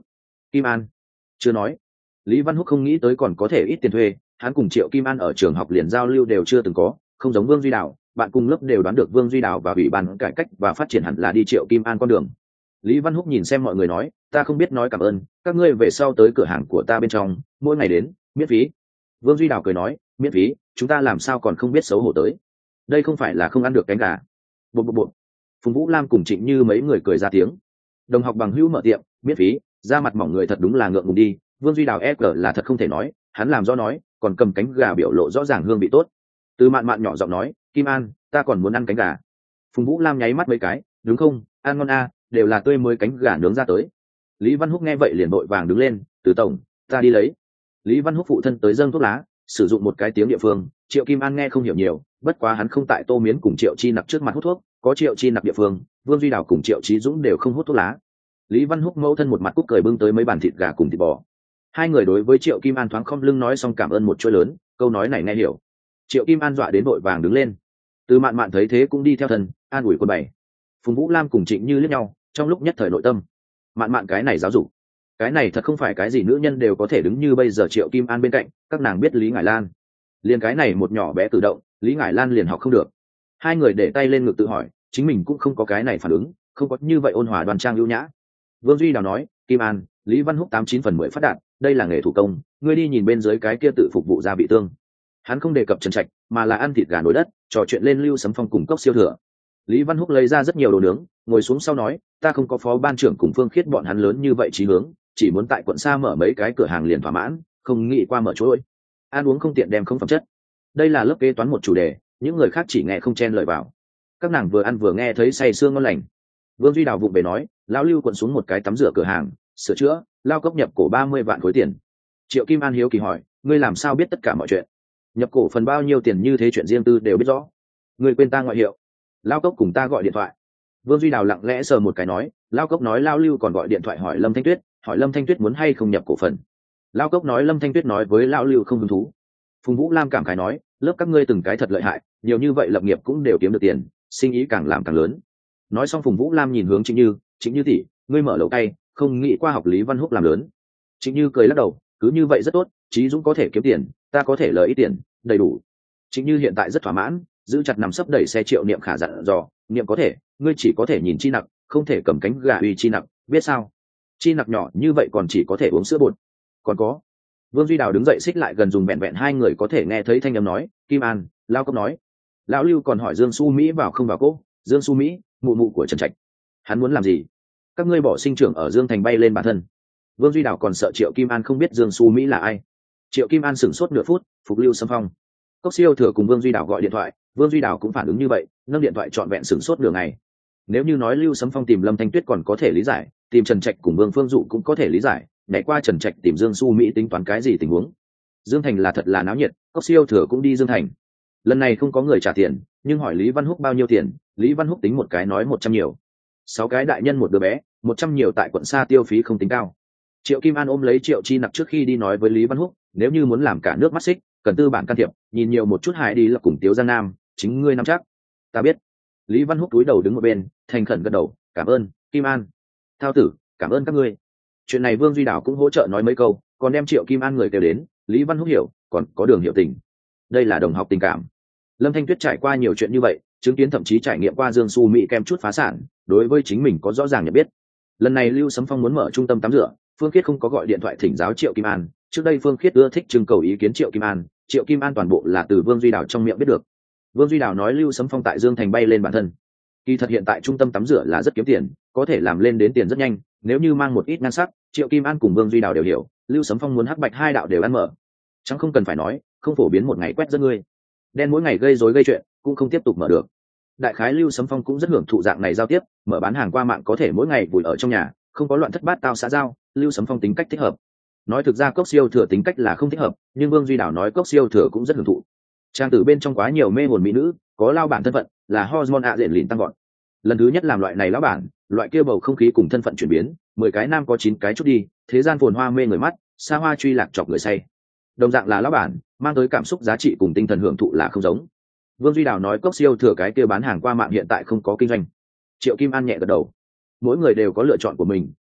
[SPEAKER 1] Kim An chưa nói. Lý Văn Húc không nghĩ tới còn có thể ít tiền thuê, hắn cùng Triệu Kim An ở trường học liền giao lưu đều chưa từng có, không giống Vương Duy Đào, bạn cùng lớp đều đoán được Vương Duy Đào và ủy ban cải cách và phát triển hẳn là đi Triệu Kim An con đường. Lý Văn Húc nhìn xem mọi người nói, ta không biết nói cảm ơn, các ngươi về sau tới cửa hàng của ta bên trong, mỗi ngày đến, miễn phí. Vương Duy Đào cười nói, miễn phí, chúng ta làm sao còn không biết xấu hổ tới. Đây không phải là không ăn được cánh gà. Bộ. Phùng Vũ Lam cùng Trịnh Như mấy người cười ra tiếng. Đồng học bằng hữu mở tiệm, miễn phí, ra mặt mỏng người thật đúng là ngượng ngùng đi. Vương Duy Đào là thật không thể nói, hắn làm rõ nói, còn cầm cánh gà biểu lộ rõ ràng hương vị tốt. Từ Mạn Mạn nhỏ giọng nói, Kim An, ta còn muốn ăn cánh gà. Phùng Vũ Lam nháy mắt mấy cái, đúng không, ăn ngon a, đều là tươi mới cánh gà nướng ra tới. Lý Văn Húc nghe vậy liền vội vàng đứng lên, Từ tổng, ta đi lấy. Lý Văn Húc phụ thân tới dâng thuốc lá, sử dụng một cái tiếng địa phương, Triệu Kim An nghe không hiểu nhiều, bất quá hắn không tại Tô Miến cùng Triệu Chi Nặc trước mặt hút thuốc, có Triệu Chi Nặc địa phương, Vương Duy Đào cùng Triệu Chí Dũng đều không hút thuốc lá. Lý Văn Húc mẫu thân một mặt cúc cười bưng tới mấy bàn thịt gà cùng thịt bò. Hai người đối với Triệu Kim An thoáng khom lưng nói xong cảm ơn một chuỗi lớn, câu nói này nghe hiểu. Triệu Kim An dọa đến vội vàng đứng lên. Từ Mạn Mạn thấy thế cũng đi theo thân, an ủi quân bảy. Phùng Vũ Lam cùng Trịnh Như liếc nhau, trong lúc nhất thời nội tâm. Mạn Mạn cái này giáo dục, cái này thật không phải cái gì nữ nhân đều có thể đứng như bây giờ Triệu Kim An bên cạnh, các nàng biết Lý Ngải Lan. Liền cái này một nhỏ bé cử động, Lý Ngải Lan liền học không được. Hai người để tay lên ngực tự hỏi, chính mình cũng không có cái này phản ứng, không có như vậy ôn hòa đoan trang ưu nhã. Vương Duy Đào nói, Kim An, Lý Văn Húc 89/10 phát đạt, đây là nghề thủ công, ngươi đi nhìn bên dưới cái kia tự phục vụ gia vị tương. Hắn không đề cập Trần Trạch, mà là ăn thịt gà nồi đất, trò chuyện lên Lưu Sấm Phong cùng Cốc Siêu Thừa. Lý Văn Húc lấy ra rất nhiều đồ nướng, ngồi xuống sau nói, ta không có phó ban trưởng cùng Phương Khiết bọn hắn lớn như vậy chí hướng, chỉ muốn tại quận xa mở mấy cái cửa hàng liền thỏa mãn, không nghĩ qua mở chuỗi. Ăn uống không tiện đem không phẩm chất. Đây là lớp kế toán một chủ đề, những người khác chỉ nghe không chen lời vào. Các nàng vừa ăn vừa nghe thấy say sương ngon lành. Vương Duy Đào vụng về nói, lão Lưu quận xuống một cái tắm rửa cửa hàng, sửa chữa, lao cốc nhập cổ 30 vạn khối tiền. Triệu Kim An hiếu kỳ hỏi, ngươi làm sao biết tất cả mọi chuyện? Nhập cổ phần bao nhiêu tiền như thế chuyện riêng tư đều biết rõ. Ngươi quên ta ngoại hiệu. Lao cốc cùng ta gọi điện thoại. Vương Duy Đào lặng lẽ sờ một cái nói, Lao cốc nói Lao Lưu còn gọi điện thoại hỏi Lâm Thanh Tuyết, hỏi Lâm Thanh Tuyết muốn hay không nhập cổ phần. Lao cốc nói Lâm Thanh Tuyết nói với Lão Lưu không hứng thú. Phùng Vũ Lam cảm khái nói, lớp các ngươi từng cái thật lợi hại, nhiều như vậy lập nghiệp cũng đều kiếm được tiền, sinh ý càng làm càng lớn. Nói xong Phùng Vũ Lam nhìn hướng Trịnh Như tỷ, ngươi mở lẩu tay, không nghĩ qua học Lý Văn Húc làm lớn. Trịnh Như cười lắc đầu, cứ như vậy rất tốt, Chí Dũng có thể kiếm tiền, ta có thể lời ít tiền, đầy đủ. Trịnh Như hiện tại rất thỏa mãn, giữ chặt nằm sấp đẩy xe Triệu Niệm Khả dặn dò, Niệm có thể, ngươi chỉ có thể nhìn Chi Nặc, không thể cầm cánh gà uy Chi Nặc, biết sao? Chi Nặc nhỏ như vậy còn chỉ có thể uống sữa bột. Còn có. Vương Duy Đào đứng dậy xích lại gần dùng vẹn vẹn hai người có thể nghe thấy thanh âm nói, Kim An, Lao Cốc nói. Lão Lưu còn hỏi Dương Xu Mỹ vào không vào cô, Dương Xu Mỹ, mụ mụ của Trần Trạch. Hắn muốn làm gì? Các ngươi bỏ sinh trưởng ở Dương Thành bay lên bản thân. Vương Duy Đào còn sợ Triệu Kim An không biết Dương Xu Mỹ là ai. Triệu Kim An sửng sốt nửa phút, phục Lưu Sấm Phong. Cốc Siêu Thừa cùng Vương Duy Đào gọi điện thoại, Vương Duy Đào cũng phản ứng như vậy, nâng điện thoại trọn vẹn sửng sốt nửa ngày. Nếu như nói Lưu Sấm Phong tìm Lâm Thanh Tuyết còn có thể lý giải, tìm Trần Trạch cùng Vương Phương Dụ cũng có thể lý giải, nhảy qua Trần Trạch tìm Dương Xu Mỹ tính toán cái gì tình huống. Dương Thành là thật là náo nhiệt, Cốc Siêu Thừa cũng đi Dương Thành. Lần này không có người trả tiền, nhưng hỏi Lý Văn Húc bao nhiêu tiền, Lý Văn Húc tính một cái nói 100 nhiều. 6 cái đại nhân một đứa bé, 100 nhiều tại quận xa tiêu phí không tính cao. Triệu Kim An ôm lấy Triệu Chi Nặc trước khi đi nói với Lý Văn Húc, nếu như muốn làm cả nước mắt xích, cần tư bản can thiệp, nhìn nhiều một chút hại đi là cùng Tiếu Giang Nam, chính ngươi nắm chắc. Ta biết. Lý Văn Húc túi đầu đứng một bên, thành khẩn gật đầu, cảm ơn, Kim An. Thao tử, cảm ơn các ngươi. Chuyện này Vương Duy Đào cũng hỗ trợ nói mấy câu, còn đem Triệu Kim An người kêu đến, Lý Văn Húc hiểu, còn có Đường Hiểu Tình. Đây là đồng học tình cảm. Lâm Thanh Tuyết trải qua nhiều chuyện như vậy, chứng kiến thậm chí trải nghiệm qua Dương Xu Mỹ kem chút phá sản, đối với chính mình có rõ ràng nhận biết. Lần này Lưu Sấm Phong muốn mở trung tâm tắm rửa, Phương Khiết không có gọi điện thoại thỉnh giáo Triệu Kim An, trước đây Phương Khiết ưa thích trưng cầu ý kiến Triệu Kim An toàn bộ là từ Vương Duy Đào trong miệng biết được. Vương Duy Đào nói Lưu Sấm Phong tại Dương Thành bay lên bản thân. Kỳ thật hiện tại trung tâm tắm rửa là rất kiếm tiền, có thể làm lên đến tiền rất nhanh, nếu như mang một ít nhan sắc, Triệu Kim An cùng Vương Duy Đào đều hiểu, Lưu Sấm Phong muốn hắc bạch hai đạo đều ăn mở. Chẳng không cần phải nói, không phổ biến một ngày quét rất ngươi. Đen mỗi ngày gây rối gây chuyện, cũng không tiếp tục mở được. Đại khái Lưu Sấm Phong cũng rất hưởng thụ dạng này giao tiếp, mở bán hàng qua mạng có thể mỗi ngày vùi ở trong nhà, không có loạn thất bát tao xã giao, Lưu Sấm Phong tính cách thích hợp. Nói thực ra Cốc Siêu Thừa tính cách là không thích hợp, nhưng Vương Duy Đào nói Cốc Siêu Thừa cũng rất hưởng thụ. Trang tử bên trong quá nhiều mê hồn mỹ nữ, có lao bản thân phận, là hormone ạ diện lìn tăng gọn. Lần thứ nhất làm loại này lão bản, loại kia bầu không khí cùng thân phận chuyển biến, 10 cái nam có 9 cái chút đi, thế gian phồn hoa mê người mắt, xa hoa truy lạc chọc người say. Đồng dạng là lão bản, mang tới cảm xúc giá trị cùng tinh thần hưởng thụ là không giống. Vương Duy Đào nói Cốc Siêu Thừa cái kia bán hàng qua mạng hiện tại không có kinh doanh. Triệu Kim An nhẹ gật đầu. Mỗi người đều có lựa chọn của mình,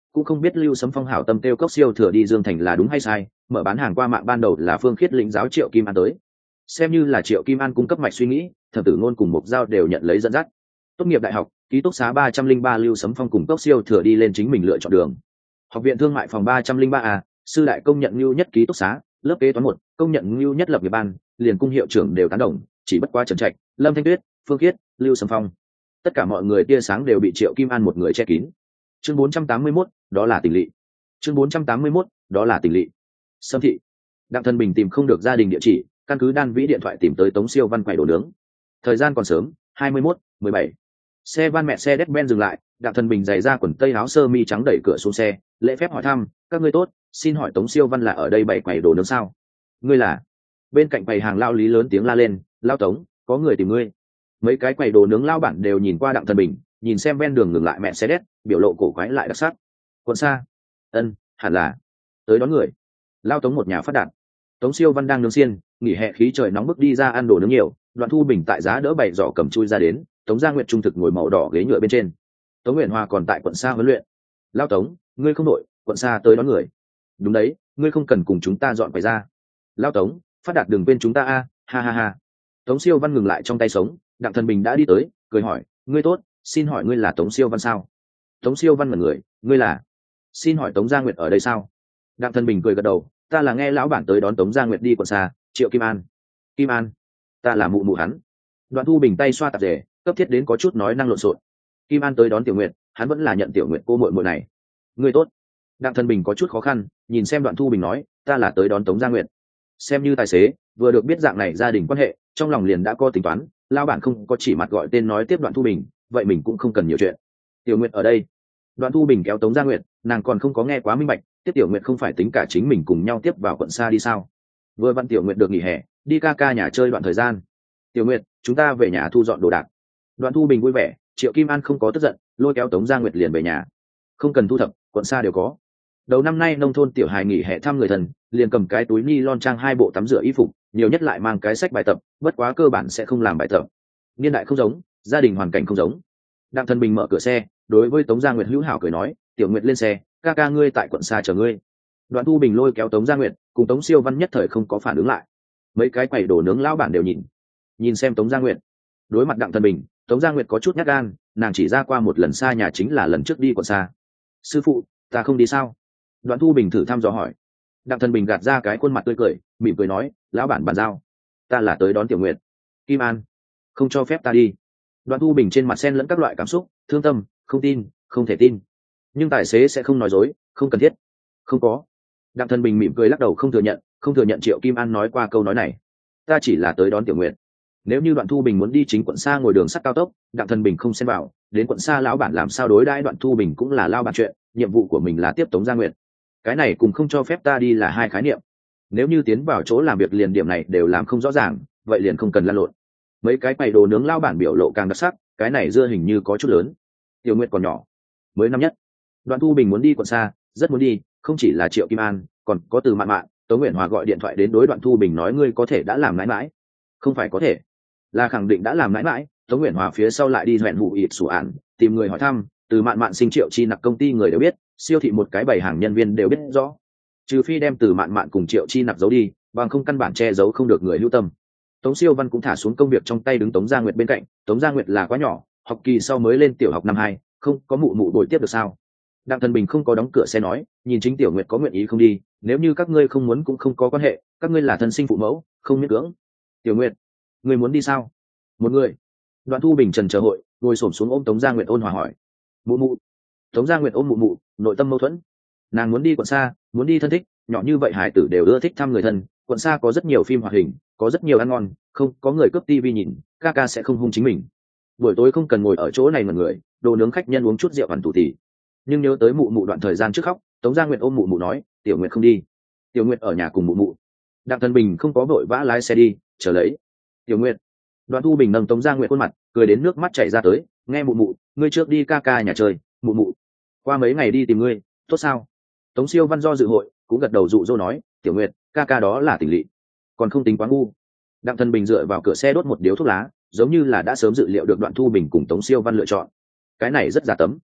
[SPEAKER 1] cũng không biết Lưu Sấm Phong hảo tâm tiêu cốc siêu thừa đi Dương Thành là đúng hay sai, mở bán hàng qua mạng ban đầu là Phương Khiết lĩnh giáo Triệu Kim An tới. Xem như là Triệu Kim An cung cấp mạch suy nghĩ, Thẩm Tử Ngôn cùng Mục Giao đều nhận lấy dẫn dắt. Tốt nghiệp đại học, ký túc xá 303 Lưu Sấm Phong cùng cốc siêu thừa đi lên chính mình lựa chọn đường. Học viện Thương mại phòng 303A, sư đại công nhận lưu nhất ký túc xá, lớp kế toán 1, công nhận lưu nhất lập nghiệp ban, liền cung hiệu trưởng đều tán đồng, chỉ bất quá Trần Trạch, Lâm Thanh Tuyết, Phương Khiết, Lưu Sấm Phong. Tất cả mọi người tia sáng đều bị Triệu Kim An một người che kín. Chương 481, đó là tình lỵ. Chương 481, đó là tình lỵ. Sâm thị. Đặng Thần Bình tìm không được gia đình địa chỉ, căn cứ đan vĩ điện thoại tìm tới Tống Siêu Văn quầy đồ nướng. Thời gian còn sớm, 21:17. Xe van mẹ xe Mercedes-Benz dừng lại, Đặng Thần Bình giày ra quần tây áo sơ mi trắng đẩy cửa xuống xe, lễ phép hỏi thăm, các ngươi tốt, xin hỏi Tống Siêu Văn là ở đây bày quầy đồ nướng sao? Ngươi là? Bên cạnh quầy hàng lao lý lớn tiếng la lên, lao Tống, có người tìm ngươi. Mấy cái quầy đồ nướng lao bản đều nhìn qua Đặng Thần Bình, nhìn xem ven đường ngừng lại mẹ xe đét, biểu lộ cổ quái lại đặc sắc. Quận xa? Ân, hẳn là tới đón người. Lao Tống một nhà phát đạt. Tống Siêu Văn đang nướng xiên, nghỉ hè khí trời nóng bức đi ra ăn đồ nướng nhiều, Đoạn Thu Bình tại giá đỡ bày giỏ cầm chui ra đến, Tống Gia Nguyệt trung thực ngồi màu đỏ ghế nhựa bên trên. Tống Uyển Hoa còn tại quận xa huấn luyện. Lao Tống, ngươi không đội, quận xa tới đón người. Đúng đấy, ngươi không cần cùng chúng ta dọn quầy ra. Lao Tống, phát đạt đừng quên chúng ta a, ha ha ha. Tống Siêu Văn ngừng lại trong tay sống, Đặng Thần Bình đã đi tới, cười hỏi, ngươi tốt, xin hỏi ngươi là Tống Siêu Văn sao? Tống Siêu Văn ngẩn người, ngươi là? Xin hỏi Tống Gia Nguyệt ở đây sao? Đặng Thần Bình cười gật đầu, ta là nghe lão bản tới đón Tống Gia Nguyệt đi quận xa, Triệu Kim An. Kim An, ta là mụ mụ hắn. Đoạn Thu Bình tay xoa tạp dề, cấp thiết đến có chút nói năng lộn xộn. Kim An tới đón Tiểu Nguyệt, hắn vẫn là nhận Tiểu Nguyệt cô muội muội này. Ngươi tốt. Đặng Thần Bình có chút khó khăn, nhìn xem Đoạn Thu Bình nói, ta là tới đón Tống Gia Nguyệt. Xem như tài xế, vừa được biết dạng này gia đình quan hệ, trong lòng liền đã có tính toán, lao bản không có chỉ mặt gọi tên nói tiếp Đoạn Thu Bình, vậy mình cũng không cần nhiều chuyện. Tiểu Nguyệt ở đây. Đoạn Thu Bình kéo Tống Gia Nguyệt, nàng còn không có nghe quá minh bạch, tiếp Tiểu Nguyệt không phải tính cả chính mình cùng nhau tiếp vào quận xa đi sao? Vừa vặn Tiểu Nguyệt được nghỉ hè, đi ca ca nhà chơi đoạn thời gian. Tiểu Nguyệt, chúng ta về nhà thu dọn đồ đạc. Đoạn Thu Bình vui vẻ, Triệu Kim An không có tức giận, lôi kéo Tống Gia Nguyệt liền về nhà. Không cần thu thập, quận xa đều có. Đầu năm nay nông thôn tiểu hài nghỉ hè thăm người thân, liền cầm cái túi ni lon trang 2 bộ tắm rửa y phục, nhiều nhất lại mang cái sách bài tập, bất quá cơ bản sẽ không làm bài tập. Niên đại không giống, gia đình hoàn cảnh không giống. Đặng Thần Bình mở cửa xe, đối với Tống Gia Nguyệt hữu hảo cười nói, Tiểu Nguyệt lên xe, ca ca ngươi tại quận xa chờ ngươi. Đoạn Thu Bình lôi kéo Tống Gia Nguyệt, cùng Tống Siêu Văn nhất thời không có phản ứng lại. Mấy cái quầy đồ nướng lão bản đều nhìn xem Tống Gia Nguyệt. Đối mặt Đặng Thần Bình, Tống Gia Nguyệt có chút nhát gan, nàng chỉ ra qua một lần xa nhà chính là lần trước đi quận xa. Sư phụ, ta không đi sao? Đoạn Thu Bình thử thăm dò hỏi. Đặng Thần Bình gạt ra cái khuôn mặt tươi cười, mỉm cười nói, lão bản bàn giao, ta là tới đón Tiểu Nguyệt. Kim An, không cho phép ta đi. Đoạn Thu Bình trên mặt xen lẫn các loại cảm xúc, thương tâm, không tin, không thể tin. Nhưng tài xế sẽ không nói dối, không cần thiết. Không có. Đặng Thần Bình mỉm cười lắc đầu không thừa nhận Triệu Kim An nói qua câu nói này. Ta chỉ là tới đón Tiểu Nguyệt. Nếu như Đoạn Thu Bình muốn đi chính quận xa ngồi đường sắt cao tốc, Đặng Thần Bình không xen vào, đến quận xa lão bản làm sao đối đãi Đoạn Thu Bình cũng là lao bản chuyện, nhiệm vụ của mình là tiếp Tống Gia Nguyệt. Cái này cùng không cho phép ta đi là hai khái niệm. Nếu như tiến vào chỗ làm việc liền điểm này đều làm không rõ ràng, vậy liền không cần lăn lộn. Mấy cái quầy đồ nướng lao bản biểu lộ càng đặc sắc, cái này dưa hình như có chút lớn. Tiểu Nguyệt còn nhỏ, mới năm nhất. Đoạn Thu Bình muốn đi quận xa, rất muốn đi, không chỉ là Triệu Kim An, còn có Từ Mạn Mạn. Tống Uyển Hòa gọi điện thoại đến đối Đoạn Thu Bình nói ngươi có thể đã làm mãi mãi. Không phải có thể, là khẳng định đã làm mãi mãi. Tống Uyển Hòa phía sau lại đi hoẹn vụ ịt sủ ản, tìm người hỏi thăm, Từ Mạn Mạn sinh Triệu Chi Nặc công ty người đều biết, siêu thị một cái bày hàng nhân viên đều biết rõ. Trừ phi đem Từ Mạn Mạn cùng Triệu Chi Nặc giấu đi, bằng không căn bản che giấu không được người hữu tâm. Tống Siêu Văn cũng thả xuống công việc trong tay đứng Tống Gia Nguyệt bên cạnh. Tống Gia Nguyệt là quá nhỏ, học kỳ sau mới lên tiểu học năm 2, không có mụ mụ bồi tiếp được sao? Đặng Thần Bình không có đóng cửa xe nói, nhìn chính Tiểu Nguyệt có nguyện ý không đi, nếu như các ngươi không muốn cũng không có quan hệ, các ngươi là thân sinh phụ mẫu, không miễn cưỡng. Tiểu Nguyệt, ngươi muốn đi sao? Một người. Đoạn Thu Bình trần chờ hội, ngồi xổm xuống ôm Tống Gia Nguyệt ôn hòa hỏi. Mụ mụ. Tống Gia Nguyệt ôm mụ mụ, nội tâm mâu thuẫn. Nàng muốn đi quận xa, muốn đi thân thích, nhỏ như vậy hải tử đều ưa thích thăm người thân. Quận xa có rất nhiều phim hoạt hình, có rất nhiều ăn ngon, không có người cướp tivi nhìn, ca ca sẽ không hung chính mình. Buổi tối không cần ngồi ở chỗ này mà người, đồ nướng khách nhân uống chút rượu hoàn tủ tỉ. Nhưng nhớ tới mụ mụ đoạn thời gian trước khóc, Tống Gia Nguyệt ôm mụ mụ nói, Tiểu Nguyệt không đi. Tiểu Nguyệt ở nhà cùng mụ mụ. Đặng Thần Bình không có vội vã lái xe đi, chờ lấy. Tiểu Nguyệt. Đoạn Thu Bình nâng Tống Gia Nguyệt khuôn mặt, cười đến nước mắt chảy ra tới, nghe mụ mụ, ngươi trước đi ca ca nhà chơi, mụ mụ. Qua mấy ngày đi tìm ngươi, tốt sao? Tống Siêu Văn do dự hội, cũng gật đầu dụ dỗ nói, Tiểu Nguyệt, ca ca đó là tình lỵ, còn không tính quá ngu. Đặng Thần Bình dựa vào cửa xe đốt một điếu thuốc lá, giống như là đã sớm dự liệu được Đoạn Thu Bình cùng Tống Siêu Văn lựa chọn. Cái này rất giả tấm.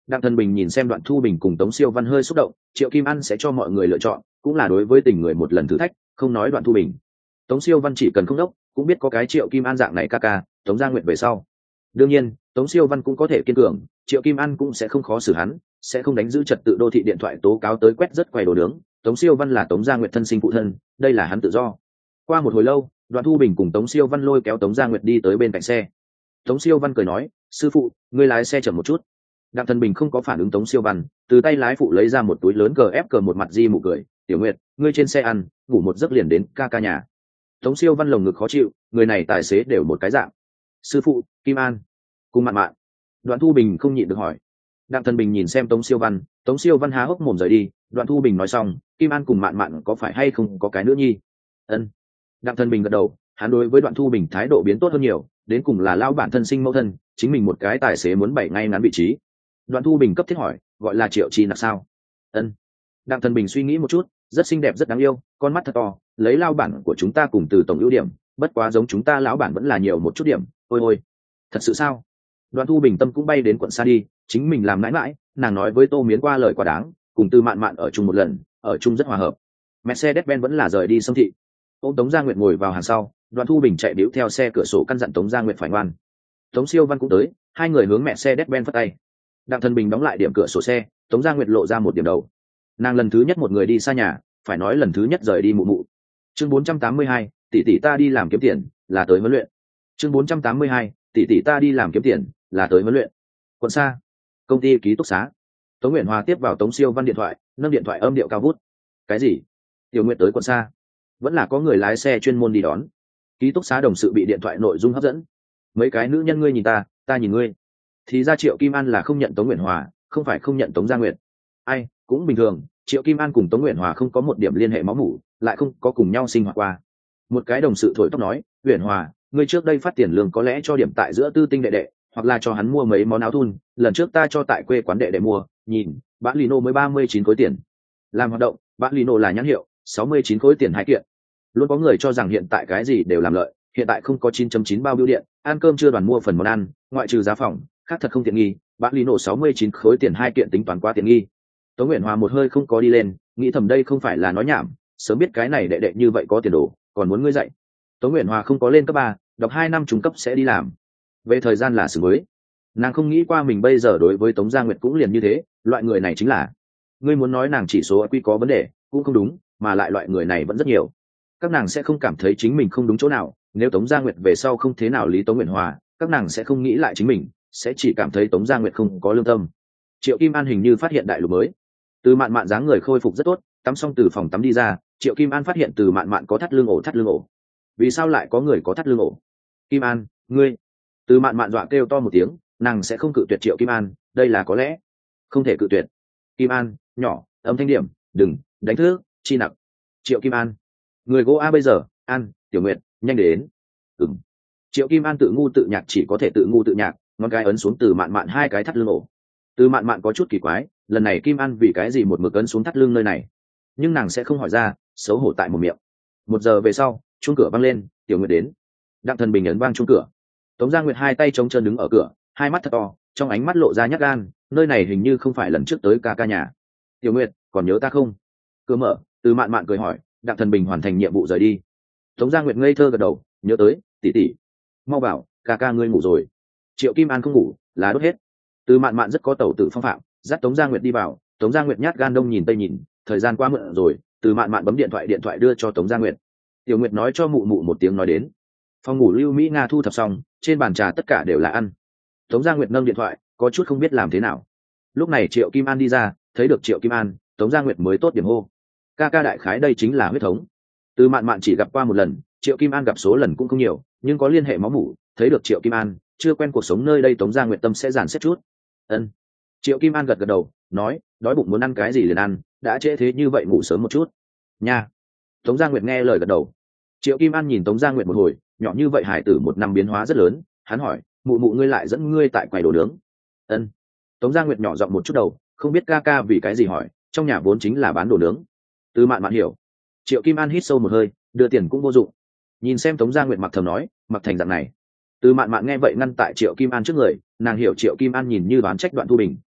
[SPEAKER 1] Đặng Thần Bình nhìn xem Đoạn Thu Bình cùng Tống Siêu Văn hơi xúc động, Triệu Kim An sẽ cho mọi người lựa chọn, cũng là đối với tình người một lần thử thách, không nói Đoạn Thu Bình. Tống Siêu Văn chỉ cần không đốc, cũng biết có cái Triệu Kim An dạng này ca ca, Tống Gia Nguyệt về sau. Đương nhiên, Tống Siêu Văn cũng có thể kiên cường, Triệu Kim An cũng sẽ không khó xử hắn, sẽ không đánh giữ trật tự đô thị điện thoại tố cáo tới quét rất quầy đồ nướng. Tống Siêu Văn là Tống Gia Nguyệt thân sinh phụ thân, đây là hắn tự do. Qua một hồi lâu, Đoạn Thu Bình cùng Tống Siêu Văn lôi kéo Tống Gia Nguyệt đi tới bên cạnh xe. Tống Siêu Văn cười nói, sư phụ, ngươi lái xe chậm một chút. Đặng Thần Bình không có phản ứng Tống Siêu Văn, từ tay lái phụ lấy ra một túi lớn cờ một mặt di mụ cười, tiểu Nguyệt, ngươi trên xe ăn, ngủ một giấc liền đến ca ca nhà. Tống Siêu Văn lồng ngực khó chịu, người này tài xế đều một cái dạng. Sư phụ, Kim An, cùng Mạn Mạn. Đoạn Thu Bình không nhịn được hỏi. Đặng Thần Bình nhìn xem Tống Siêu Văn há hốc mồm rời đi. Đoạn Thu Bình nói xong, Kim An cùng Mạn Mạn có phải hay không có cái nữa nhi? Ân. Đặng Thần Bình gật đầu, hắn đối với Đoạn Thu Bình thái độ biến tốt hơn nhiều, đến cùng là lao bản thân sinh mẫu thân, chính mình một cái tài xế muốn bày ngay ngắn vị trí. Đoạn Thu Bình cấp thiết hỏi, gọi là Triệu Chi là sao? Ân. Đặng Thần Bình suy nghĩ một chút, rất xinh đẹp rất đáng yêu, con mắt thật to, lấy lao bản của chúng ta cùng Từ tổng ưu điểm, bất quá giống chúng ta lão bản vẫn là nhiều một chút điểm. Ôi ôi, thật sự sao? Đoạn Thu Bình tâm cũng bay đến quận xa đi, chính mình làm mãi mãi, nàng nói với Tô Miến qua lời quá đáng, cùng Từ Mạn Mạn ở chung một lần, ở chung rất hòa hợp. Mercedes-Benz vẫn là rời đi sông thị. Ôm Tống Gia Nguyệt ngồi vào hàng sau, Đoạn Thu Bình chạy điếu theo xe cửa sổ căn dặn Tống Gia Nguyệt phải ngoan. Tống Siêu Văn cũng tới, hai người hướng Mercedes-Benz phất tay. Đặng Thần Bình đóng lại điểm cửa sổ xe, Tống Gia Nguyệt lộ ra một điểm đầu. Nàng lần thứ nhất một người đi xa nhà, phải nói lần thứ nhất rời đi mụ mụ. Chương 482, tỷ tỷ ta đi làm kiếm tiền, là tới huấn luyện. Chương 482, tỷ tỷ ta đi làm kiếm tiền, là tới huấn luyện. Quận xa, công ty ký túc xá. Tống Uyển Hòa tiếp vào Tống Siêu Văn điện thoại, nâng điện thoại âm điệu cao vút. Cái gì? Tiểu Nguyệt tới quận xa? Vẫn là có người lái xe chuyên môn đi đón. Ký túc xá đồng sự bị điện thoại nội dung hấp dẫn. Mấy cái nữ nhân ngươi nhìn ta, ta nhìn ngươi. Thì ra Triệu Kim An là không nhận Tống Uyển Hòa, không phải không nhận Tống Gia Nguyệt. Ai, cũng bình thường, Triệu Kim An cùng Tống Uyển Hòa không có một điểm liên hệ máu mủ, lại không có cùng nhau sinh hoạt qua. Một cái đồng sự thổi tóc nói, Uyển Hòa, ngươi trước đây phát tiền lương có lẽ cho điểm tại giữa tư tinh đệ đệ, hoặc là cho hắn mua mấy món áo thun, lần trước ta cho tại quê quán đệ đệ mua, nhìn, bã Lino mới 39 khối tiền. Làm hoạt động, bã Lino là nhãn hiệu, 69 khối tiền hai kiện. Luôn có người cho rằng hiện tại cái gì đều làm lợi, hiện tại không có 9.9 bao bưu điện, ăn cơm chưa đoàn mua phần món ăn, ngoại trừ giá phòng, khác thật không tiện nghi, bã Lino 69 khối tiền hai kiện tính toán quá tiện nghi. Tống Uyển Hòa một hơi không có đi lên, nghĩ thầm đây không phải là nói nhảm, sớm biết cái này đệ đệ như vậy có tiền đồ, còn muốn ngươi dạy. Tống Uyển Hòa không có lên cấp 3, đọc 2 năm trung cấp sẽ đi làm. Về thời gian là xử mới. Nàng không nghĩ qua mình bây giờ đối với Tống Gia Nguyệt cũng liền như thế, loại người này chính là. Ngươi muốn nói nàng chỉ số IQ có vấn đề, cũng không đúng, mà lại loại người này vẫn rất nhiều. Các nàng sẽ không cảm thấy chính mình không đúng chỗ nào, nếu Tống Gia Nguyệt về sau không thế nào lý Tống Uyển Hòa, các nàng sẽ không nghĩ lại chính mình, sẽ chỉ cảm thấy Tống Gia Nguyệt không có lương tâm. Triệu Kim An hình như phát hiện đại lục mới. Từ Mạn Mạn dáng người khôi phục rất tốt, tắm xong từ phòng tắm đi ra, Triệu Kim An phát hiện Từ Mạn Mạn có thắt lưng ổ. Vì sao lại có người có thắt lưng ổ? Kim An, ngươi. Từ Mạn Mạn dọa kêu to một tiếng, nàng sẽ không cự tuyệt Triệu Kim An, đây là có lẽ. Không thể cự tuyệt. Kim An, nhỏ, âm thanh điểm, đừng, đánh thức, chi nặng. Triệu Kim An. Người gỗ A bây giờ, An, Tiểu Nguyệt, nhanh đến. Ừm. Triệu Kim An tự ngu tự nhạc chỉ có thể tự ngu tự nhạc, ngón cái ấn xuống Từ Mạn Mạn hai cái thắt lưng ổ. Từ Mạn Mạn có chút kỳ quái, lần này Kim An vì cái gì một mực ấn xuống thắt lưng nơi này, nhưng nàng sẽ không hỏi ra, xấu hổ tại một miệng. 1 giờ về sau, chuông cửa vang lên, Tiểu Nguyệt đến. Đặng Thần Bình ấn vang chuông cửa. Tống Gia Nguyệt hai tay chống chân đứng ở cửa, hai mắt thật to, trong ánh mắt lộ ra nhát gan, nơi này hình như không phải lần trước tới ca ca nhà. Tiểu Nguyệt, còn nhớ ta không? Cửa mở, Từ Mạn Mạn cười hỏi, Đặng Thần Bình hoàn thành nhiệm vụ rời đi. Tống Gia Nguyệt ngây thơ gật đầu, nhớ tới, tỷ tỷ, mau vào, ca ca ngươi ngủ rồi. Triệu Kim An không ngủ, là đốt hết. Từ Mạn Mạn rất có tẩu tử phong phạm, dắt Tống Gia Nguyệt đi vào. Tống Gia Nguyệt nhát gan đông nhìn tây nhìn, thời gian quá muộn rồi. Từ Mạn Mạn bấm điện thoại đưa cho Tống Gia Nguyệt. Tiểu Nguyệt nói cho mụ mụ một tiếng nói đến. Phòng ngủ Lưu Mỹ Nga thu thập xong, trên bàn trà tất cả đều là ăn. Tống Gia Nguyệt nâng điện thoại, có chút không biết làm thế nào. Lúc này Triệu Kim An đi ra, thấy được Triệu Kim An, Tống Gia Nguyệt mới tốt điểm hô. Ca ca đại khái đây chính là huyết thống. Từ Mạn Mạn chỉ gặp qua một lần, Triệu Kim An gặp số lần cũng không nhiều, nhưng có liên hệ máu mủ, thấy được Triệu Kim An, chưa quen cuộc sống nơi đây Tống Gia Nguyệt tâm sẽ giản xét chút. Ân. Triệu Kim An gật đầu, nói, đói bụng muốn ăn cái gì liền ăn, đã trễ thế như vậy ngủ sớm một chút. Nha. Tống Gia Nguyệt nghe lời gật đầu. Triệu Kim An nhìn Tống Gia Nguyệt một hồi, nhỏ như vậy hải tử 1 năm biến hóa rất lớn, hắn hỏi, mụ mụ ngươi lại dẫn ngươi tại quầy đồ nướng. Ân. Tống Gia Nguyệt nhỏ giọng một chút đầu, không biết ca ca vì cái gì hỏi, trong nhà vốn chính là bán đồ nướng. Từ Mạn Mạn hiểu. Triệu Kim An hít sâu một hơi, đưa tiền cũng vô dụng. Nhìn xem Tống Gia Nguyệt mặc thầm nói, mặc thành dạng này. Từ Mạn Mạn nghe vậy ngăn tại Triệu Kim An trước người, nàng hiểu Triệu Kim An nhìn như đoán trách Đoạn Thu Bình,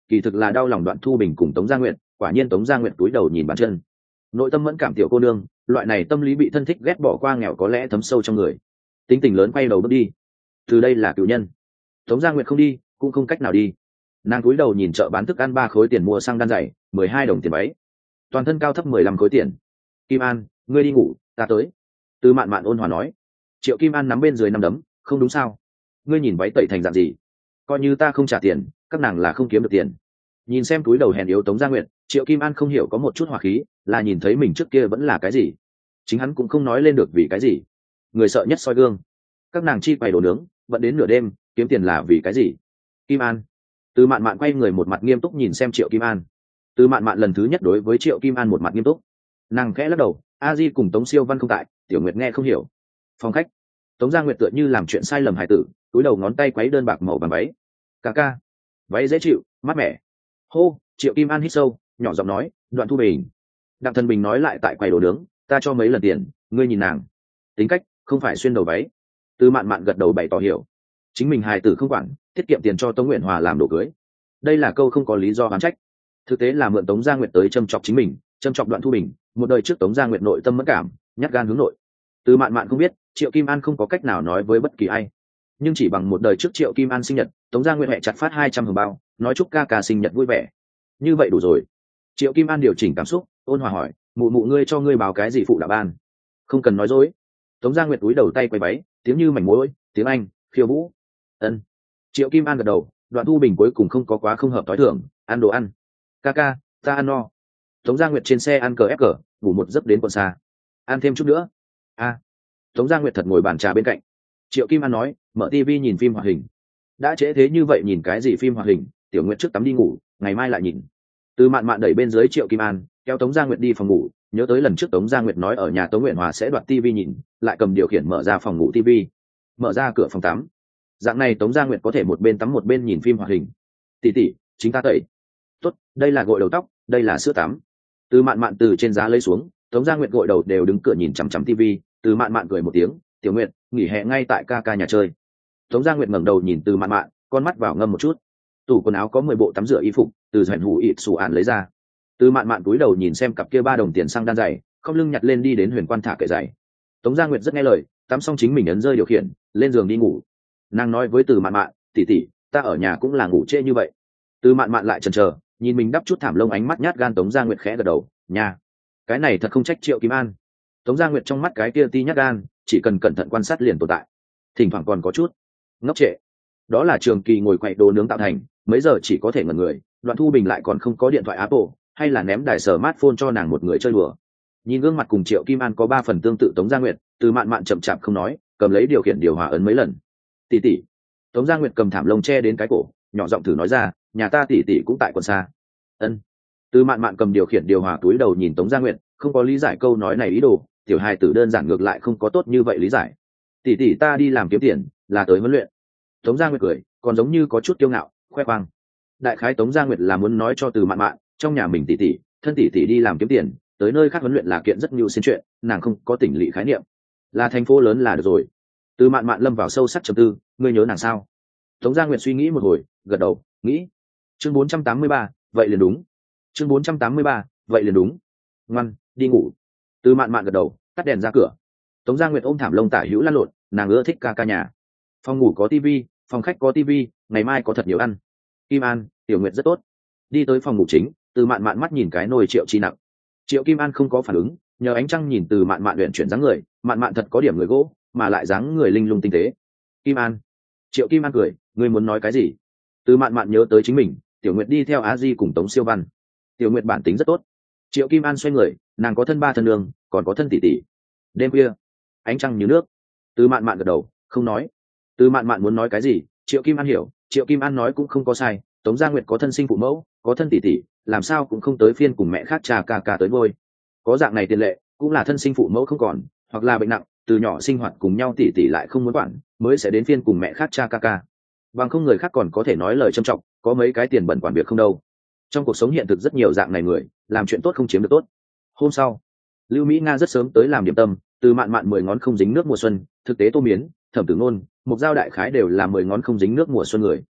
[SPEAKER 1] kỳ thực là đau lòng Đoạn Thu Bình cùng Tống Gia Nguyệt. Quả nhiên Tống Gia Nguyệt túi đầu nhìn bàn chân, nội tâm mẫn cảm tiểu cô nương, loại này tâm lý bị thân thích ghét bỏ qua nghèo có lẽ thấm sâu trong người. Tính tình lớn quay đầu bước đi, từ đây là cựu nhân. Tống Gia Nguyệt không đi cũng không cách nào đi, nàng cúi đầu nhìn chợ bán thức ăn 3 khối tiền mua xăng đan dày, 12 đồng tiền váy, toàn thân cao thấp 15 khối tiền. Kim An, ngươi đi ngủ, ta tới. Từ Mạn Mạn ôn hòa nói. Triệu Kim An nắm bên dưới nắm đấm, không đúng sao? Ngươi nhìn váy tẩy thành dạng gì? Coi như ta không trả tiền, các nàng là không kiếm được tiền. Nhìn xem túi đầu hèn yếu Tống Gia Nguyệt, Triệu Kim An không hiểu có một chút hỏa khí, là nhìn thấy mình trước kia vẫn là cái gì, chính hắn cũng không nói lên được vì cái gì. Người sợ nhất soi gương. Các nàng chi quầy đồ nướng, vẫn đến nửa đêm, kiếm tiền là vì cái gì? Kim An. Từ Mạn Mạn quay người một mặt nghiêm túc nhìn xem Triệu Kim An. Từ Mạn Mạn lần thứ nhất đối với Triệu Kim An một mặt nghiêm túc. Nàng khẽ lắc đầu, a di cùng Tống Siêu Văn không tại, Tiểu Nguyệt nghe không hiểu. Phòng khách, Tống Gia Nguyệt tựa như làm chuyện sai lầm hài tử, túi đầu ngón tay quấy đơn bạc màu vàng váy. Ca ca, váy dễ chịu, mát mẻ. Hô, Triệu Kim An hít sâu, nhỏ giọng nói, Đoạn Thu Bình. Đặng Thần Bình nói lại tại quầy đồ nướng, ta cho mấy lần tiền, ngươi nhìn nàng, tính cách không phải xuyên đầu váy. Từ Mạn Mạn gật đầu bày tỏ hiểu, chính mình hài tử không quản, tiết kiệm tiền cho Tống Nguyện Hòa làm đồ cưới. Đây là câu không có lý do oán trách, thực tế là mượn Tống Gia Nguyệt tới châm chọc chính mình, châm chọc Đoạn Thu Bình. Một đời trước Tống Gia Nguyệt nội tâm mẫn cảm, nhát gan hướng nội. Từ Mạn Mạn không biết, Triệu Kim An không có cách nào nói với bất kỳ ai, nhưng chỉ bằng một đời trước Triệu Kim An sinh nhật, Tống Gia Nguyệt hẹ chặt phát 200 hồng bao, nói chúc ca ca sinh nhật vui vẻ, như vậy đủ rồi. Triệu Kim An điều chỉnh cảm xúc, ôn hòa hỏi, mụ mụ ngươi cho ngươi báo cái gì phụ đạo ban? Không cần nói dối. Tống Gia Nguyệt túi đầu tay quay váy, tiếng như mảnh mối, tiếng Anh, khiêu vũ. Ân. Triệu Kim An gật đầu. Đoạn Thu Bình cuối cùng không có quá không hợp tối thượng, ăn đồ ăn. Ca ca, ta ăn no. Tống Gia Nguyệt trên xe ăn cờ ép cờ, ngủ một giấc đến quận xa. Ăn thêm chút nữa. A. Tống Gia Nguyệt thật ngồi bàn trà bên cạnh. Triệu Kim An nói, mở tivi nhìn phim hoạt hình. Đã trễ thế như vậy nhìn cái gì phim hoạt hình? Tiểu Nguyệt trước tắm đi ngủ, ngày mai lại nhìn. Từ Mạn Mạn đẩy bên dưới Triệu Kim An, kéo Tống Gia Nguyệt đi phòng ngủ, nhớ tới lần trước Tống Gia Nguyệt nói ở nhà Tống Nguyện Hòa sẽ đoạt tivi nhìn, lại cầm điều khiển mở ra phòng ngủ tivi, mở ra cửa phòng tắm. Dạng này Tống Gia Nguyệt có thể một bên tắm một bên nhìn phim hoạt hình. Tỷ tỷ, chính ta tẩy. Tốt, đây là gội đầu tóc, đây là sữa tắm. Từ Mạn Mạn từ trên giá lấy xuống, Tống Gia Nguyệt gội đầu đều đứng cửa nhìn chằm chằm tivi. Từ Mạn Mạn cười một tiếng, Tiểu Nguyệt, nghỉ hè ngay tại ca ca nhà chơi. Tống Gia Nguyệt ngẩng đầu nhìn Từ Mạn Mạn, con mắt vào ngâm một chút. Tủ quần áo có 10 bộ tắm rửa y phục, từ dàn hủ ịt xù ạn lấy ra. Từ Mạn Mạn cúi đầu nhìn xem cặp kia 3 đồng tiền xăng đan giày, không lưng nhặt lên đi đến Huyền Quan thả kệ giày. Tống Gia Nguyệt rất nghe lời, tắm xong chính mình ấn rơi điều khiển, lên giường đi ngủ. Nàng nói với Từ Mạn Mạn, tỷ tỷ, ta ở nhà cũng là ngủ trễ như vậy. Từ Mạn Mạn lại chần chờ, nhìn mình đắp chút thảm lông, ánh mắt nhát gan. Tống Gia Nguyệt khẽ gật đầu, nhà, cái này thật không trách Triệu Kim An. Tống Gia Nguyệt trong mắt cái kia ti nhát gan, chỉ cần cẩn thận quan sát liền tồn tại, thỉnh thoảng còn có chút ngốc trệ. Đó là trường kỳ ngồi quậy đồ nướng tạo thành, mấy giờ chỉ có thể ngẩn người. Đoạn Thu Bình lại còn không có điện thoại Apple, hay là ném đài smartphone cho nàng một người chơi đùa. Nhìn gương mặt cùng Triệu Kim An có 3 phần tương tự Tống Gia Nguyệt, Từ Mạn Mạn chậm chạp không nói, cầm lấy điều khiển điều hòa ấn mấy lần. Tỷ tỷ. Tống Gia Nguyệt cầm thảm lông che đến cái cổ, nhỏ giọng thử nói ra, nhà ta tỷ tỷ cũng tại quận xa. Ân. Từ Mạn Mạn cầm điều khiển điều hòa túi đầu nhìn Tống Gia Nguyệt, không có lý giải câu nói này ý đồ, tiểu hài tử đơn giản ngược lại không có tốt như vậy lý giải. Tỷ tỷ ta đi làm kiếm tiền, là tới huấn luyện. Tống Gia Nguyệt cười, còn giống như có chút kiêu ngạo, khoe khoang. Đại khái Tống Gia Nguyệt là muốn nói cho Từ Mạn Mạn, trong nhà mình tỷ tỷ, thân tỷ tỷ đi làm kiếm tiền, tới nơi khác huấn luyện là kiện rất nhiều xin chuyện, nàng không có tỉnh lỵ khái niệm, là thành phố lớn là được rồi. Từ Mạn Mạn lâm vào sâu sắc trầm tư, ngươi nhớ nàng sao? Tống Gia Nguyệt suy nghĩ một hồi, gật đầu, nghĩ. Chương 483, vậy liền đúng. Chương 483, vậy liền đúng. Ngoan, đi ngủ. Từ Mạn Mạn gật đầu, tắt đèn ra cửa. Tống Gia Nguyệt ôm thảm lông tả hữu lăn lộn, nàng ưa thích ca ca nhà. Phòng ngủ có tivi, phòng khách có tivi, ngày mai có thật nhiều ăn. Kim An, Tiểu Nguyệt rất tốt. Đi tới phòng ngủ chính, Từ Mạn Mạn mắt nhìn cái nồi Triệu Chi nặng. Triệu Kim An không có phản ứng, nhờ ánh trăng nhìn Từ Mạn Mạn luyện chuyển dáng người, Mạn Mạn thật có điểm người gỗ, mà lại dáng người linh lung tinh tế. Kim An. Triệu Kim An cười, ngươi muốn nói cái gì? Từ Mạn Mạn nhớ tới chính mình, Tiểu Nguyệt đi theo Á Di cùng Tống Siêu Văn. Tiểu Nguyệt bản tính rất tốt. Triệu Kim An xoay người, nàng có thân ba thân đường, còn có thân tỷ tỷ. Đêm khuya, ánh trăng như nước. Từ Mạn Mạn gật đầu, không nói. Từ Mạn Mạn muốn nói cái gì, Triệu Kim An hiểu, Triệu Kim An nói cũng không có sai. Tống Gia Nguyệt có thân sinh phụ mẫu, có thân tỷ tỷ, làm sao cũng không tới phiên cùng mẹ khác cha ca ca tới vôi. Có dạng này tiền lệ, cũng là thân sinh phụ mẫu không còn, hoặc là bệnh nặng, từ nhỏ sinh hoạt cùng nhau tỷ tỷ lại không muốn quản, mới sẽ đến phiên cùng mẹ khác cha ca ca. Bằng không người khác còn có thể nói lời trâm trọng, có mấy cái tiền bẩn quản việc không đâu. Trong cuộc sống hiện thực rất nhiều dạng này người, làm chuyện tốt không chiếm được tốt. Hôm sau, Lưu Mỹ Nga rất sớm tới làm điểm tâm, Từ Mạn Mạn 10 ngón không dính nước mùa xuân, thực tế Tô Miến, Thẩm Tử Ngôn, Mục Giao đại khái đều là 10 ngón không dính nước mùa xuân người.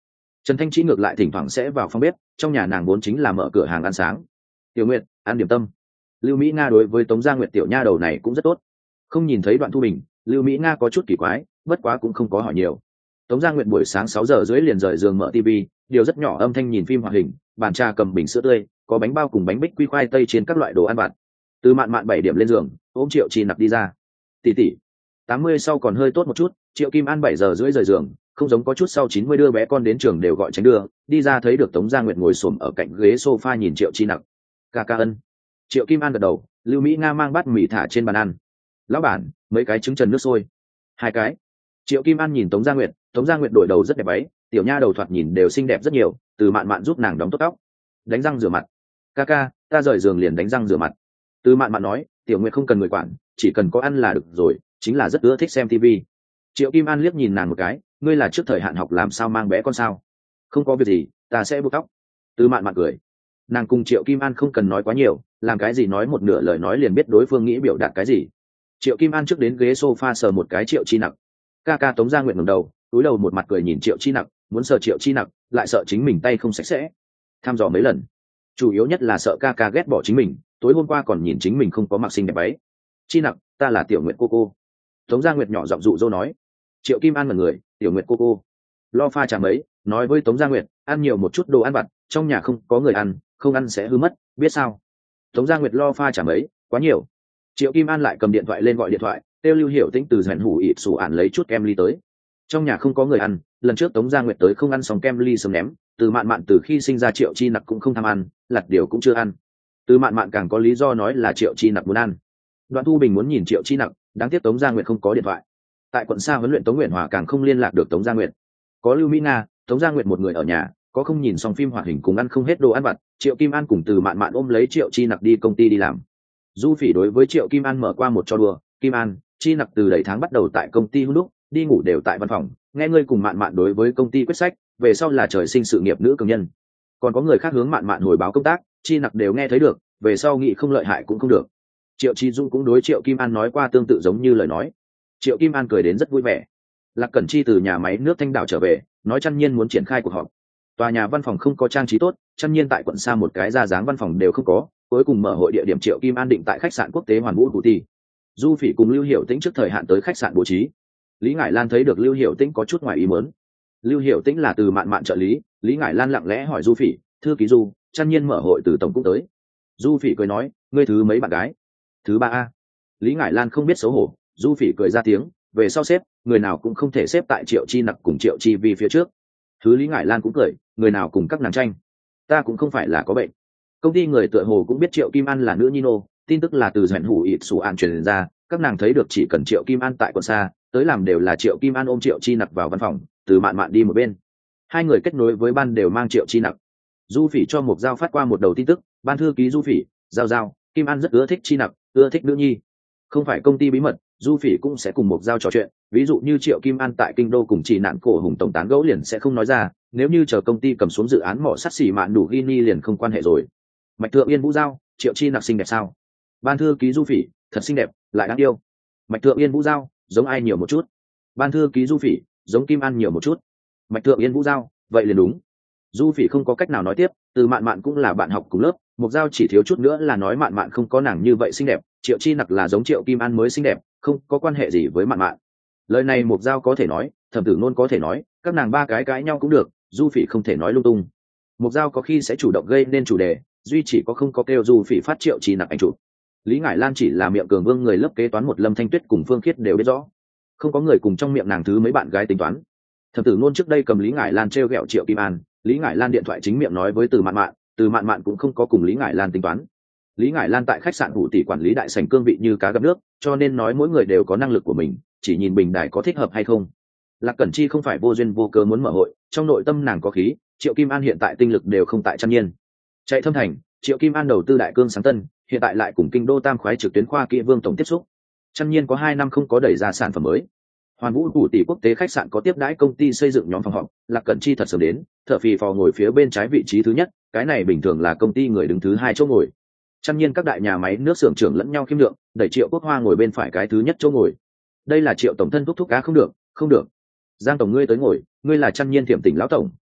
[SPEAKER 1] Trần Thanh Trí ngược lại thỉnh thoảng sẽ vào phòng bếp, trong nhà nàng vốn chính là mở cửa hàng ăn sáng. Tiểu Nguyệt, ăn điểm tâm. Lưu Mỹ Nga đối với Tống Gia Nguyệt tiểu nha đầu này cũng rất tốt. Không nhìn thấy Đoạn Thu Bình, Lưu Mỹ Nga có chút kỳ quái, bất quá cũng không có hỏi nhiều. Tống Gia Nguyệt buổi sáng 6 giờ rưỡi liền rời giường mở TV, điều rất nhỏ âm thanh nhìn phim hoạt hình, bàn trà cầm bình sữa tươi, có bánh bao cùng bánh bích quy khoai tây trên các loại đồ ăn vặt. Từ Mạn Mạn 7 điểm lên giường, ôm Triệu Chi Nặc đi ra. Tỷ tỷ, 80 sau còn hơi tốt một chút, Triệu Kim An 7 giờ rưỡi rời giường, không giống có chút sau 90 đưa bé con đến trường đều gọi tránh đưa, đi ra thấy được Tống Gia Nguyệt ngồi xổm ở cạnh ghế sofa nhìn Triệu Chi Nặc. Ca ca ân. Triệu Kim An gật đầu, Lưu Mỹ Nga mang bát mì thả trên bàn ăn. Lão bản, mấy cái trứng trần nước sôi. 2 cái. Triệu Kim An nhìn Tống Gia Nguyệt đổi đầu rất đẹp váy, tiểu nha đầu thoạt nhìn đều xinh đẹp rất nhiều, Từ Mạn Mạn giúp nàng đóng tốt tóc. Đánh răng rửa mặt. Ca ca, ta rời giường liền đánh răng rửa mặt. Từ Mạn Mạn nói, tiểu Nguyệt không cần người quản, chỉ cần có ăn là được rồi, chính là rất ưa thích xem TV. Triệu Kim An liếc nhìn nàng một cái, ngươi là trước thời hạn học làm sao mang bé con sao? Không có việc gì, ta sẽ buộc tóc. Từ Mạn Mạn cười. Nàng cùng Triệu Kim An không cần nói quá nhiều, làm cái gì nói một nửa lời nói liền biết đối phương nghĩ biểu đạt cái gì. Triệu Kim An trước đến ghế sofa sờ một cái Triệu Chi Nặc. Ca ca Tống Gia Nguyệt ngẩng đầu, cúi đầu một mặt cười nhìn Triệu Chi Nặc, muốn sờ Triệu Chi Nặc, lại sợ chính mình tay không sạch sẽ. Thăm dò mấy lần, chủ yếu nhất là sợ ca ca ghét bỏ chính mình, tối hôm qua còn nhìn chính mình không có mặc xinh đẹp váy. Chi Nặc, ta là Tiểu Nguyệt cô. Tống Gia Nguyệt nhỏ giọng dụ dỗ nói. Triệu Kim An ngẩn người, Tiểu Nguyệt cô, lo pha trà mấy, nói với Tống Gia Nguyệt, ăn nhiều một chút đồ ăn vặt, trong nhà không có người ăn, không ăn sẽ hư mất, biết sao? Tống Gia Nguyệt lo pha trà mấy, quá nhiều. Triệu Kim An lại cầm điện thoại lên gọi điện thoại, kêu Lưu Hiểu Tĩnh từ rèn hủ ịp sủ ản lấy chút kem ly tới. Trong nhà không có người ăn, lần trước Tống Gia Nguyệt tới không ăn xong kem ly sớm ném, Từ Mạn Mạn từ khi sinh ra Triệu Chi Nặc cũng không tham ăn, lặt điều cũng chưa ăn. Từ Mạn Mạn càng có lý do nói là Triệu Chi Nặc muốn ăn. Đoạn Thu Bình muốn nhìn Triệu Chi Nặc, đáng tiếc Tống Gia Nguyệt không có điện thoại. Tại quận xa huấn luyện Tống Nguyện Hòa càng không liên lạc được Tống Gia Nguyệt. Có Lưu Mỹ Nga, Tống Gia Nguyệt một người ở nhà, có không nhìn xong phim hoạt hình cùng ăn không hết đồ ăn vặt, Triệu Kim An cùng Từ Mạn Mạn ôm lấy Triệu Chi Nặc đi công ty đi làm. Du Phỉ đối với Triệu Kim An mở qua một trò đùa, Kim An, Chi Nặc từ đầy tháng bắt đầu tại công ty hút lúc, đi ngủ đều tại văn phòng, nghe ngươi cùng Mạn Mạn đối với công ty quyết sách, về sau là trời sinh sự nghiệp nữ cường nhân. Còn có người khác hướng Mạn Mạn hồi báo công tác, Chi Nặc đều nghe thấy được, về sau nghĩ không lợi hại cũng không được. Triệu Chi Dung cũng đối Triệu Kim An nói qua tương tự giống như lời nói. Triệu Kim An cười đến rất vui vẻ. Lạc Cẩn Chi từ nhà máy nước Thanh Đảo trở về, nói Trăn Nhiên muốn triển khai cuộc họp. Tòa nhà văn phòng không có trang trí tốt, Trăn Nhiên tại quận xa một cái ra dáng văn phòng đều không có, cuối cùng mở hội địa điểm Triệu Kim An định tại khách sạn quốc tế Hoàn Vũ Thủ Ti. Du Phỉ cùng Lưu Hiểu Tĩnh trước thời hạn tới khách sạn bố trí. Lý Ngải Lan thấy được Lưu Hiểu Tĩnh có chút ngoài ý muốn. Lưu Hiểu Tĩnh là Từ Mạn Mạn trợ lý, Lý Ngải Lan lặng lẽ hỏi Du Phỉ, thư ký Du, Trăn Nhiên mở hội từ tổng cũng tới. Du Phỉ cười nói, ngươi thứ mấy bạn gái? Thứ 3 a. Lý Ngải Lan không biết xấu hổ, Du Phỉ cười ra tiếng, về sau xếp, người nào cũng không thể xếp tại Triệu Chi Nặc cùng Triệu Chi Vi phía trước. Thứ Lý Ngải Lan cũng cười, người nào cùng các nàng tranh, ta cũng không phải là có bệnh. Công ty người tựa hồ cũng biết Triệu Kim An là nữ nhi nô, tin tức là từ Duyện Hủ ịp Sủ An truyền ra, các nàng thấy được chỉ cần Triệu Kim An tại quận xa, tới làm đều là Triệu Kim An ôm Triệu Chi Nặc vào văn phòng, Từ Mạn Mạn đi một bên. Hai người kết nối với ban đều mang Triệu Chi Nặc. Du Phỉ cho Mục Giao phát qua một đầu tin tức, ban thư ký Du Phỉ, Giao, Kim An rất ưa thích Chi Nặc, ưa thích nữ nhi. Không phải công ty bí mật, Du Phỉ cũng sẽ cùng Mục Giao trò chuyện, ví dụ như Triệu Kim An tại kinh đô cùng Chỉ Nạn Cổ Hùng tổng tán gẫu liền sẽ không nói ra, nếu như chờ công ty cầm xuống dự án mỏ sắt xỉ mạn đủ ghi ni liền không quan hệ rồi. Mạch Thượng Yên Vũ Giao, Triệu Chi Nặc xinh đẹp sao? Ban thư ký Du Phỉ, thật xinh đẹp, lại đáng yêu. Mạch Thượng Yên Vũ Giao, giống ai nhiều một chút? Ban thư ký Du Phỉ, giống Kim An nhiều một chút. Mạch Thượng Yên Vũ Giao, vậy liền đúng. Du Phỉ không có cách nào nói tiếp, Từ Mạn Mạn cũng là bạn học cùng lớp, Mục Giao chỉ thiếu chút nữa là nói Mạn Mạn không có nàng như vậy xinh đẹp, Triệu Chi Nặc là giống Triệu Kim An mới xinh đẹp, không có quan hệ gì với Mạn Mạn. Lời này Mục Giao có thể nói, Thẩm Tử Nôn có thể nói, các nàng ba cái cãi nhau cũng được, Du Phỉ không thể nói lung tung. Mục Giao có khi sẽ chủ động gây nên chủ đề, duy chỉ có không có kêu Du Phỉ phát Triệu Chi Nặc ảnh chụp. Lý Ngải Lan chỉ là miệng cường vương người lớp kế toán một Lâm Thanh Tuyết cùng Phương Khiết đều biết rõ, không có người cùng trong miệng nàng thứ mấy bạn gái tính toán. Thẩm Tử Nôn trước đây cầm Lý Ngải Lan trêu ghẹo Triệu Kim An, Lý Ngải Lan điện thoại chính miệng nói với Từ Mạn Mạn, Từ Mạn Mạn cũng không có cùng Lý Ngải Lan tính toán. Lý Ngải Lan tại khách sạn Hủ Tỷ quản lý đại sảnh cương vị như cá gặp nước, cho nên nói mỗi người đều có năng lực của mình, chỉ nhìn bình đài có thích hợp hay không. Lạc Cẩn Chi không phải vô duyên vô cớ muốn mở hội, trong nội tâm nàng có khí, Triệu Kim An hiện tại tinh lực đều không tại Trăn Nhiên. Chạy Thâm Thành, Triệu Kim An đầu tư đại cương sáng tân, hiện tại lại cùng kinh đô Tam khoái trực tuyến khoa kỹ vương tổng tiếp xúc. Trăn Nhiên có 2 năm không có đẩy ra sản phẩm mới. Hoàn Vũ Hủ Tỷ quốc tế khách sạn có tiếp đãi công ty xây dựng nhóm phòng họp, Lạc Cẩn Chi thật sớm đến, thở phì phò ngồi phía bên trái vị trí thứ nhất, cái này bình thường là công ty người đứng thứ 2 chỗ ngồi. Trăn Nhiên các đại nhà máy nước xưởng trưởng lẫn nhau khiêm lượng, đẩy Triệu Quốc Hoa ngồi bên phải cái thứ nhất chỗ ngồi. Đây là Triệu tổng thân thúc cá không được. Giang tổng ngươi tới ngồi, ngươi là Trăn Nhiên Thiểm Tỉnh lão tổng.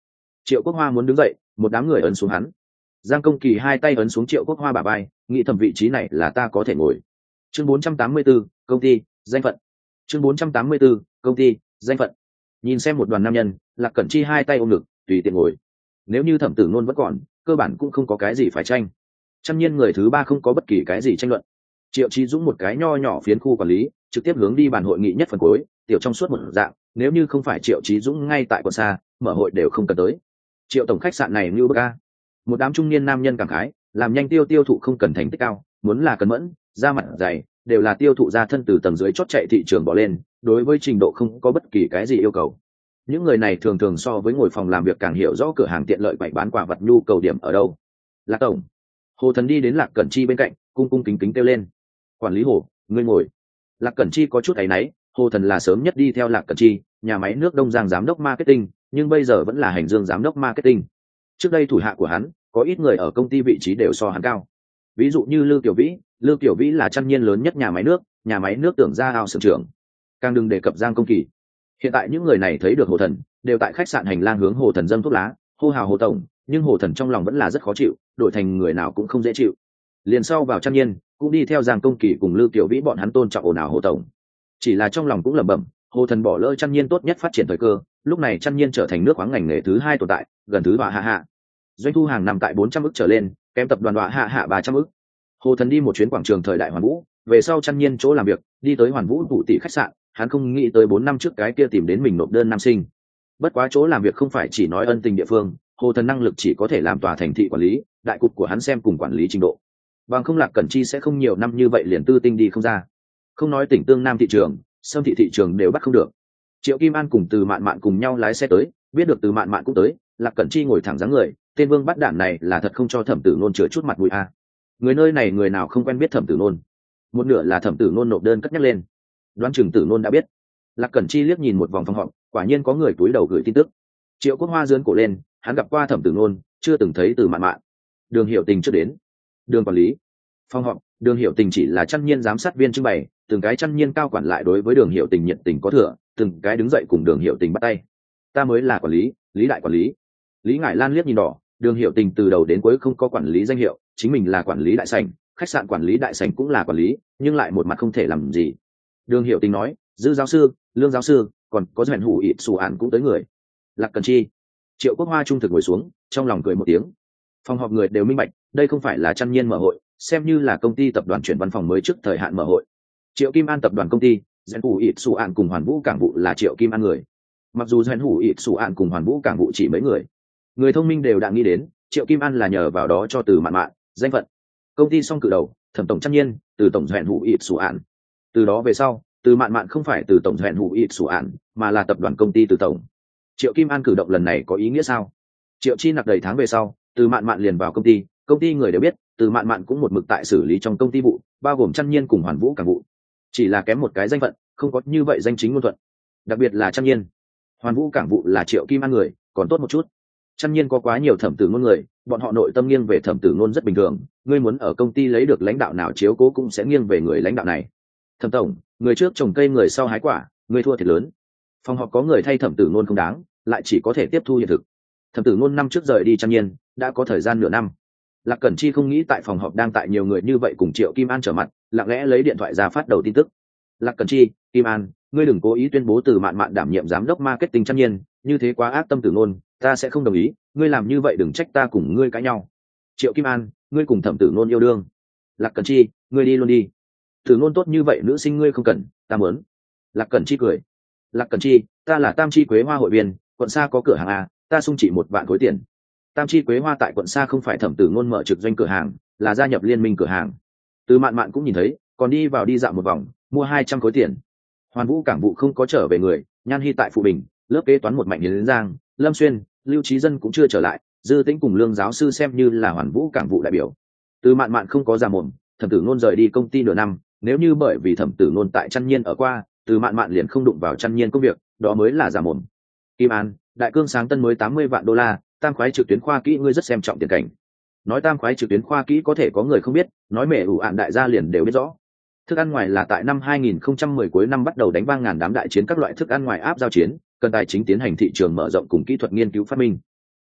[SPEAKER 1] Triệu Quốc Hoa muốn đứng dậy, một đám người ấn xuống hắn. Giang Công Kỳ hai tay ấn xuống Triệu Quốc Hoa bả vai, nghĩ thầm vị trí này là ta có thể ngồi. Chương 484, công ty, danh phận. Chương 484, công ty, danh phận. Nhìn xem một đoàn nam nhân, Lạc Cẩn Chi hai tay ôm ngực, tùy tiện ngồi. Nếu như Thẩm Tử Nôn vẫn còn, cơ bản cũng không có cái gì phải tranh. Trăm nhiên người thứ ba không có bất kỳ cái gì tranh luận. Triệu Chí Dũng một cái nho nhỏ phiến khu quản lý, trực tiếp hướng đi bàn hội nghị nhất phần cuối, tiểu trong suốt một dạng, nếu như không phải Triệu Chí Dũng ngay tại quận xa, mở hội đều không cần tới. Triệu tổng khách sạn này như bức a. Một đám trung niên nam nhân cảm khái, làm nhanh tiêu thụ không cần thành tích cao, muốn là cần mẫn, da mặt dày, đều là tiêu thụ ra thân từ tầng dưới chót chạy thị trường bỏ lên, đối với trình độ không có bất kỳ cái gì yêu cầu. Những người này thường thường so với ngồi phòng làm việc càng hiểu rõ cửa hàng tiện lợi bày bán quà vật nhu cầu điểm ở đâu. Lạc tổng. Hồ Thần đi đến Lạc Cẩn Chi bên cạnh, cung cung kính kính kêu lên. Quản lý Hồ, ngươi ngồi. Lạc Cẩn Chi có chút áy náy, Hồ Thần là sớm nhất đi theo Lạc Cẩn Chi, nhà máy nước Đông Giang giám đốc marketing, nhưng bây giờ vẫn là hành dương giám đốc marketing. Trước đây thủ hạ của hắn, có ít người ở công ty vị trí đều so hắn cao. Ví dụ như Lưu Tiểu Vĩ là chăn nhiên lớn nhất nhà máy nước tưởng ra ao xưởng trưởng. Càng đừng đề cập Giang Công Kỳ. Hiện tại những người này thấy được Hồ Thần, đều tại khách sạn hành lang hướng Hồ Thần dâng thuốc lá, hô hào Hồ tổng, nhưng Hồ Thần trong lòng vẫn là rất khó chịu, đổi thành người nào cũng không dễ chịu. Liền sau vào chăn nhiên, cũng đi theo Giang Công Kỳ cùng Lưu Tiểu Vĩ bọn hắn tôn trọng ồn ào Hồ tổng. Chỉ là trong lòng cũng lẩm bẩm, Hồ Thần bỏ lỡ chăn nhiên tốt nhất phát triển thời cơ, lúc này chăn nhiên trở thành nước khoáng ngành nghề thứ hai tồn tại, gần thứ hạ. Doanh thu hàng năm tại 400 ức trở lên, kém tập đoàn hạ 300 ức. Hồ Thần đi một chuyến quảng trường thời đại Hoàn Vũ, về sau chăn nhiên chỗ làm việc, đi tới Hoàn Vũ tụ tỷ khách sạn, hắn không nghĩ tới 4 năm trước cái kia tìm đến mình nộp đơn nam sinh. Bất quá chỗ làm việc không phải chỉ nói ân tình địa phương, Hồ Thần năng lực chỉ có thể làm tòa thành thị quản lý, đại cục của hắn xem cùng quản lý trình độ. Bằng không Lạc Cẩn Chi sẽ không nhiều năm như vậy liền tư tinh đi không ra. Không nói tỉnh Tương Nam thị trường, Sâm thị thị trường đều bắt không được. Triệu Kim An cùng Từ Mạn Mạn cùng nhau lái xe tới, biết được Từ Mạn Mạn cũng tới, Lạc Cẩn Chi ngồi thẳng dáng người, tên Vương bắt đản này là thật không cho Thẩm Tử Nôn chừa chút mặt mũi a. Người nơi này người nào không quen biết Thẩm Tử Nôn. Một nửa là Thẩm Tử Nôn nộp đơn cất nhắc lên. Đoán chừng Tử Nôn đã biết. Lạc Cẩn Chi liếc nhìn một vòng phòng họp, quả nhiên có người túi đầu gửi tin tức. Triệu Quốc Hoa giương cổ lên, hắn gặp qua Thẩm Tử Nôn, chưa từng thấy Từ Mạn Mạn. Đường Hiểu Tình trước đến. Đường quản lý. Phòng họp, Đường Hiểu Tình chỉ là chăn nhiên giám sát viên trưng bày, từng cái chăn nhiên cao quản lại đối với Đường Hiểu Tình nhiệt tình có thừa, từng cái đứng dậy cùng Đường Hiểu Tình bắt tay. Ta mới là quản lý, Lý đại quản lý. Lý Ngải Lan liếc nhìn đỏ, Đường Hiểu Tình từ đầu đến cuối không có quản lý danh hiệu, chính mình là quản lý đại sảnh, khách sạn quản lý đại sảnh cũng là quản lý, nhưng lại một mặt không thể làm gì. Đường Hiểu Tình nói, Dư giáo sư, Lương giáo sư, còn có Doãn Hủ ịt Sủ Ản cũng tới người. Lạc Cẩn Chi. Triệu Quốc Hoa trung thực ngồi xuống, trong lòng cười một tiếng. Phòng họp người đều minh bạch, đây không phải là chăn nhiên mở hội, xem như là công ty tập đoàn chuyển văn phòng mới trước thời hạn mở hội. Triệu Kim An tập đoàn công ty, Doãn Hủ ịt Sủ Ản cùng Hoàn Vũ cảng vụ là Triệu Kim An người. Mặc dù Doãn Hủ ịt Sủ Ản cùng Hoàn Vũ cảng vụ chỉ mấy người thông minh đều đã nghĩ đến, Triệu Kim An là nhờ vào đó cho Từ Mạn Mạn danh phận. Công ty song cử đầu, Thẩm tổng chăn nhiên, Từ tổng Doãn Hủ ịt Sủ Ản. Từ đó về sau, Từ Mạn Mạn không phải Từ tổng Doãn Hủ ịt Sủ Ản, mà là tập đoàn công ty Từ tổng. Triệu Kim An cử động lần này có ý nghĩa sao? Triệu Chi nặc đầy tháng về sau, Từ Mạn Mạn liền vào công ty người đều biết, Từ Mạn Mạn cũng một mực tại xử lý trong công ty vụ, bao gồm chăn nhiên cùng Hoàn Vũ cảng vụ. Chỉ là kém một cái danh phận, không có như vậy danh chính ngôn thuận. Đặc biệt là chăn nhiên, Hoàn Vũ cảng vụ là Triệu Kim An người, còn tốt một chút. Chăn nhiên có quá nhiều Thẩm Tử Ngôn người, bọn họ nội tâm nghiêng về Thẩm Tử Ngôn rất bình thường, ngươi muốn ở công ty lấy được lãnh đạo nào chiếu cố cũng sẽ nghiêng về người lãnh đạo này. Thẩm tổng, người trước trồng cây người sau hái quả, ngươi thua thiệt lớn. Phòng họp có người thay Thẩm Tử Ngôn không đáng, lại chỉ có thể tiếp thu hiện thực. Thẩm Tử Ngôn năm trước rời đi chăn nhiên, đã có thời gian nửa năm. Lạc Cẩn Chi không nghĩ tại phòng họp đang tại nhiều người như vậy cùng Triệu Kim An trở mặt, lặng lẽ lấy điện thoại ra phát đầu tin tức. Lạc Cẩn Chi, Kim An, ngươi đừng cố ý tuyên bố Từ Mạn Mạn đảm nhiệm giám đốc marketing chăn nhiên, như thế quá ác tâm Tử Ngôn, ta sẽ không đồng ý, ngươi làm như vậy đừng trách ta cùng ngươi cãi nhau. Triệu Kim An, ngươi cùng Thẩm Tử Ngôn yêu đương. Lạc Cẩn Chi, ngươi đi luôn đi. Tử Ngôn tốt như vậy nữ sinh ngươi không cần, ta muốn. Lạc Cẩn Chi cười. Lạc Cẩn Chi, ta là Tam Chi Quế Hoa hội viên, quận xa có cửa hàng a, ta xung chỉ 1 vạn khối tiền. Tam Chi Quế Hoa tại quận xa không phải Thẩm Tử Ngôn mở trực doanh cửa hàng, là gia nhập liên minh cửa hàng. Từ Mạn Mạn cũng nhìn thấy, còn đi vào đi dạo một vòng, mua 200 khối tiền. Hoàn Vũ cảng vụ không có trở về người, Nhan Hi tại phụ bình, lớp kế toán một mạnh đến Giang, Lâm Xuyên, Lưu Trí Dân cũng chưa trở lại, Dư Tĩnh cùng Lương giáo sư xem như là Hoàn Vũ cảng vụ đại biểu. Từ Mạn Mạn không có ra mồm, Thẩm Tử Ngôn rời đi công ty nửa năm, nếu như bởi vì Thẩm Tử Ngôn tại chăn nhiên ở qua, Từ Mạn Mạn liền không đụng vào chăn nhiên công việc, đó mới là giả mồm. Kim An, đại cương sáng tân mới 80 vạn đô la, tam khoái trực tuyến khoa kỹ ngươi rất xem trọng tiền cảnh. Nói tam khoái trực tuyến khoa kỹ có thể có người không biết, nói mẹ ủ ạn đại gia liền đều biết rõ. Thức ăn ngoài là tại năm 2010 cuối năm bắt đầu đánh vang ngàn đám đại chiến các loại thức ăn ngoài áp giao chiến, cần tài chính tiến hành thị trường mở rộng cùng kỹ thuật nghiên cứu phát minh.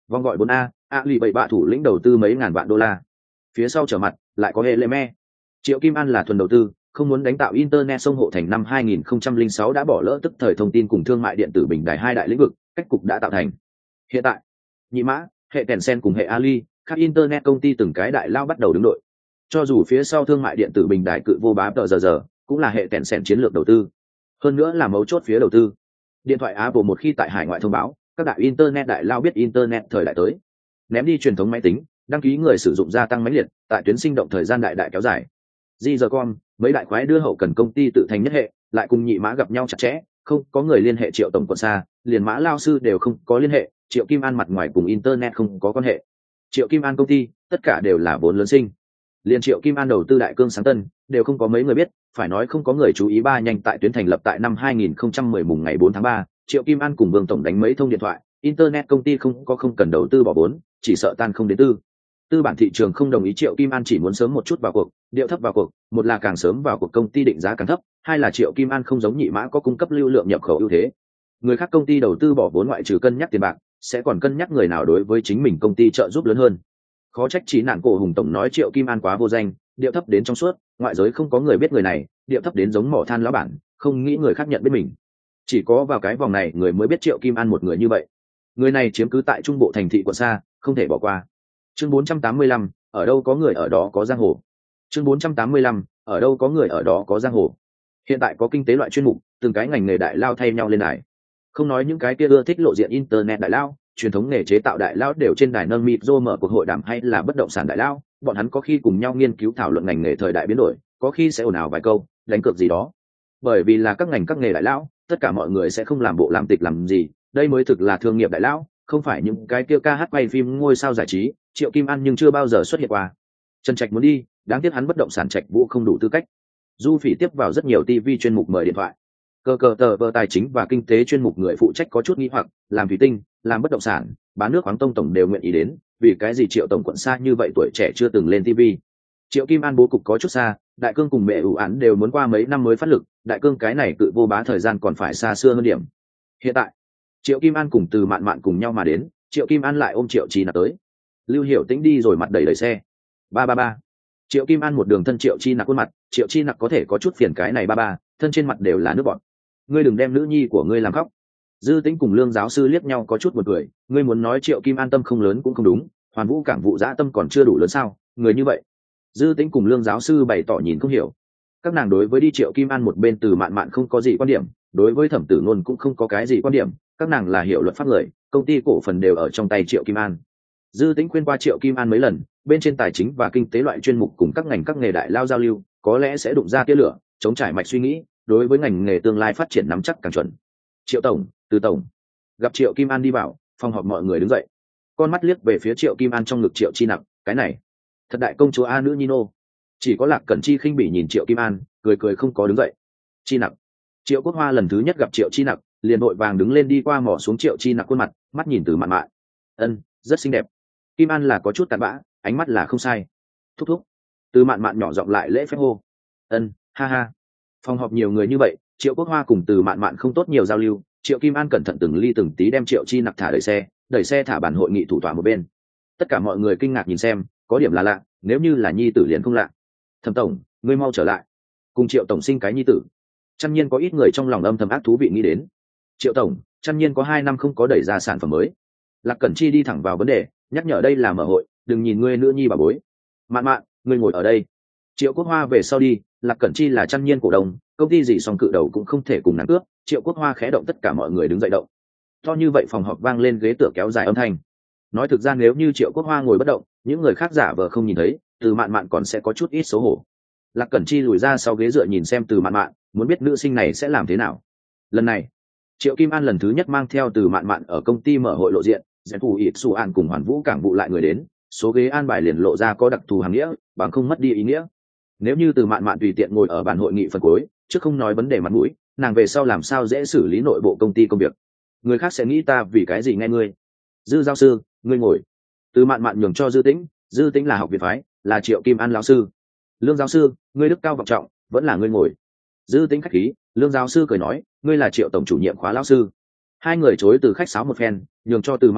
[SPEAKER 1] Vòng gọi 4A, lì 7 bạ thủ lĩnh đầu tư mấy ngàn vạn đô la. Phía sau trở mặt lại có hệ lệ me. Triệu Kim An là thuần đầu tư, không muốn đánh tạo internet sông hộ thành năm 2006 đã bỏ lỡ tức thời thông tin cùng thương mại điện tử bình đài hai đại lĩnh vực, cách cục đã tạo thành. Hiện tại, Nhị Mã, hệ Tencent cùng hệ Ali, các internet công ty từng cái đại lao bắt đầu đứng đội. Cho dù phía sau thương mại điện tử bình đài cự vô bá giờ cũng là hệ Tencent chiến lược đầu tư. Hơn nữa là mấu chốt phía đầu tư. Điện thoại Apple một khi tại hải ngoại thông báo, các đại internet đại lao biết internet thời đại tới, ném đi truyền thống máy tính, đăng ký người sử dụng gia tăng mãnh liệt, tại tuyến sinh động thời gian đại kéo dài. Gcom, mấy đại khoái đưa hậu cần công ty tự thành nhất hệ, lại cùng Nhị Mã gặp nhau chặt chẽ, không có người liên hệ Triệu tổng quận xa, liền Mã lao sư đều không có liên hệ, Triệu Kim An mặt ngoài cùng internet không có quan hệ. Triệu Kim An công ty, tất cả đều là vốn lớn sinh. Liên Triệu Kim An đầu tư đại cương sáng tân, đều không có mấy người biết, phải nói không có người chú ý ba nhanh tại tuyến thành lập tại năm 2010 mùng ngày 4 tháng 3, Triệu Kim An cùng Vương tổng đánh mấy thông điện thoại, internet công ty không cần đầu tư bỏ vốn, chỉ sợ tan không đến tư bản thị trường không đồng ý. Triệu Kim An chỉ muốn sớm một chút vào cuộc, điệu thấp vào cuộc, một là càng sớm vào cuộc công ty định giá càng thấp, hai là Triệu Kim An không giống Nhị Mã có cung cấp lưu lượng nhập khẩu ưu thế. Người khác công ty đầu tư bỏ vốn ngoại trừ cân nhắc tiền bạc, sẽ còn cân nhắc người nào đối với chính mình công ty trợ giúp lớn hơn. Khó trách Chí Nạn Cổ Hùng tổng nói Triệu Kim An quá vô danh, điệu thấp đến trong suốt, ngoại giới không có người biết người này, điệu thấp đến giống mỏ than lão bản, không nghĩ người khác nhận biết mình. Chỉ có vào cái vòng này người mới biết Triệu Kim An một người như vậy. Người này chiếm cứ tại trung bộ thành thị quận xa, không thể bỏ qua. Chương 485, ở đâu có người ở đó có giang hồ. Chương 485, ở đâu có người ở đó có giang hồ. Hiện tại có kinh tế loại chuyên mục, từng cái ngành nghề đại lao thay nhau lên đài. Không nói những cái kia ưa thích lộ diện internet đại lao, truyền thống nghề chế tạo đại lao đều trên đài nâng micro mở cuộc hội đàm, hay là bất động sản đại lao, bọn hắn có khi cùng nhau nghiên cứu thảo luận ngành nghề thời đại biến đổi, có khi sẽ ồn ào vài câu, đánh cược gì đó. Bởi vì là các ngành các nghề đại lao, tất cả mọi người sẽ không làm bộ làm tịch làm gì, đây mới thực là thương nghiệp đại lao, không phải những cái kia ca hát quay phim ngôi sao giải trí. Triệu Kim An nhưng chưa bao giờ xuất hiện qua. Trần Trạch muốn đi, đáng tiếc hắn bất động sản Trạch Vũ không đủ tư cách. Du Phỉ tiếp vào rất nhiều TV chuyên mục mời điện thoại. Tờ vờ tài chính và kinh tế chuyên mục người phụ trách có chút nghi hoặc, làm thủy tinh, làm bất động sản, bán nước khoáng tổng đều nguyện ý đến, vì cái gì Triệu tổng quận xa như vậy tuổi trẻ chưa từng lên TV. Triệu Kim An bố cục có chút xa, Đại Cương cùng mẹ ủ án đều muốn qua mấy năm mới phát lực, Đại Cương cái này cự vô bá thời gian còn phải xa xưa hơn điểm. Hiện tại, Triệu Kim An cùng Từ Mạn Mạn cùng nhau mà đến, Triệu Kim An lại ôm Triệu Chi Nặc tới. Lưu Hiểu Tĩnh đi rồi mặt đầy xe. Ba. Triệu Kim An một đường thân Triệu Chi Nặc khuôn mặt, Triệu Chi Nặc có thể có chút phiền cái này ba, thân trên mặt đều là nước bọt. Ngươi đừng đem nữ nhi của ngươi làm khóc. Dư Tĩnh cùng Lương giáo sư liếc nhau có chút buồn cười, ngươi muốn nói Triệu Kim An tâm không lớn cũng không đúng, Hoàn Vũ Cảng vụ dã tâm còn chưa đủ lớn sao? Người như vậy. Dư Tĩnh cùng Lương giáo sư bày tỏ nhìn không hiểu. Các nàng đối với đi Triệu Kim An một bên Từ Mạn Mạn không có gì quan điểm, đối với Thẩm Tử Nôn cũng không có cái gì quan điểm, các nàng là hiểu luật pháp người, công ty cổ phần đều ở trong tay Triệu Kim An. Dư Tĩnh khuyên qua Triệu Kim An mấy lần, bên trên tài chính và kinh tế loại chuyên mục cùng các ngành các nghề đại lao giao lưu, có lẽ sẽ đụng ra tia lửa, chống trải mạch suy nghĩ, đối với ngành nghề tương lai phát triển nắm chắc càng chuẩn. Triệu tổng, Từ tổng. Gặp Triệu Kim An đi vào, phòng họp mọi người đứng dậy. Con mắt liếc về phía Triệu Kim An trong ngực Triệu Chi Nặc, cái này, thật đại công chúa a nữ nhi nô. Chỉ có Lạc Cẩn Chi khinh bỉ nhìn Triệu Kim An, cười không có đứng dậy. Chi Nặc. Triệu Quốc Hoa lần thứ nhất gặp Triệu Chi Nặc, liền vội vàng đứng lên đi qua mỏ xuống Triệu Chi Nặc khuôn mặt, mắt nhìn Từ Mạn Mạn. Ân, rất xinh đẹp. Kim An là có chút tàn bã, ánh mắt là không sai. Thúc. Từ Mạn Mạn nhỏ giọng lại lễ phép hô. Ân, ha. Phòng họp nhiều người như vậy, Triệu Quốc Hoa cùng Từ Mạn Mạn không tốt nhiều giao lưu, Triệu Kim An cẩn thận từng ly từng tí đem Triệu Chi Nặc thả đẩy xe thả bản hội nghị thủ tọa một bên. Tất cả mọi người kinh ngạc nhìn xem, có điểm là lạ, nếu như là nhi tử liền không lạ. Thẩm tổng, ngươi mau trở lại. Cùng Triệu tổng sinh cái nhi tử. Chăn nhiên có ít người trong lòng âm thầm ác thú vị nghĩ đến. Triệu tổng, chăn nhiên có 2 năm không có đẩy ra sản phẩm mới. Lạc Cẩn Chi đi thẳng vào vấn đề, nhắc nhở đây là mở hội, đừng nhìn ngươi nữ nhi bà bối. Mạn Mạn, ngươi ngồi ở đây. Triệu Quốc Hoa về sau đi, Lạc Cẩn Chi là chăn nhiên cổ đông, công ty gì song cự đầu cũng không thể cùng nàng cướp. Triệu Quốc Hoa khẽ động tất cả mọi người đứng dậy động. To như vậy phòng họp vang lên ghế tựa kéo dài âm thanh. Nói thực ra nếu như Triệu Quốc Hoa ngồi bất động, những người khác giả vờ không nhìn thấy, Từ Mạn Mạn còn sẽ có chút ít xấu hổ. Lạc Cẩn Chi lùi ra sau ghế dựa nhìn xem Từ Mạn Mạn, muốn biết nữ sinh này sẽ làm thế nào. Lần này, Triệu Kim An lần thứ nhất mang theo Từ Mạn Mạn ở công ty mở hội lộ diện, Dẹn Phủ Ít Su An cùng Hoàn Vũ Cảng vụ lại người đến, số ghế an bài liền lộ ra có đặc thù hàng nghĩa, bằng không mất đi ý nghĩa. Nếu như Từ Mạn Mạn tùy tiện ngồi ở bàn hội nghị phần cuối, chứ không nói vấn đề mặt mũi, nàng về sau làm sao dễ xử lý nội bộ công ty công việc. Người khác sẽ nghĩ ta vì cái gì nghe ngươi. Dư giáo sư, ngươi ngồi. Từ Mạn Mạn nhường cho Dư Tĩnh là học viện phái, là Triệu Kim An lão sư. Lương giáo sư, ngươi đức cao vọng trọng, vẫn là ngươi ngồi. Dư Tĩnh khách khí, Lương giáo sư cười nói, ngươi là Triệu tổng chủ nhiệm khóa lão sư. Hai người chối từ khách sáo một phen, nhường cho Từ Mạn Mạn,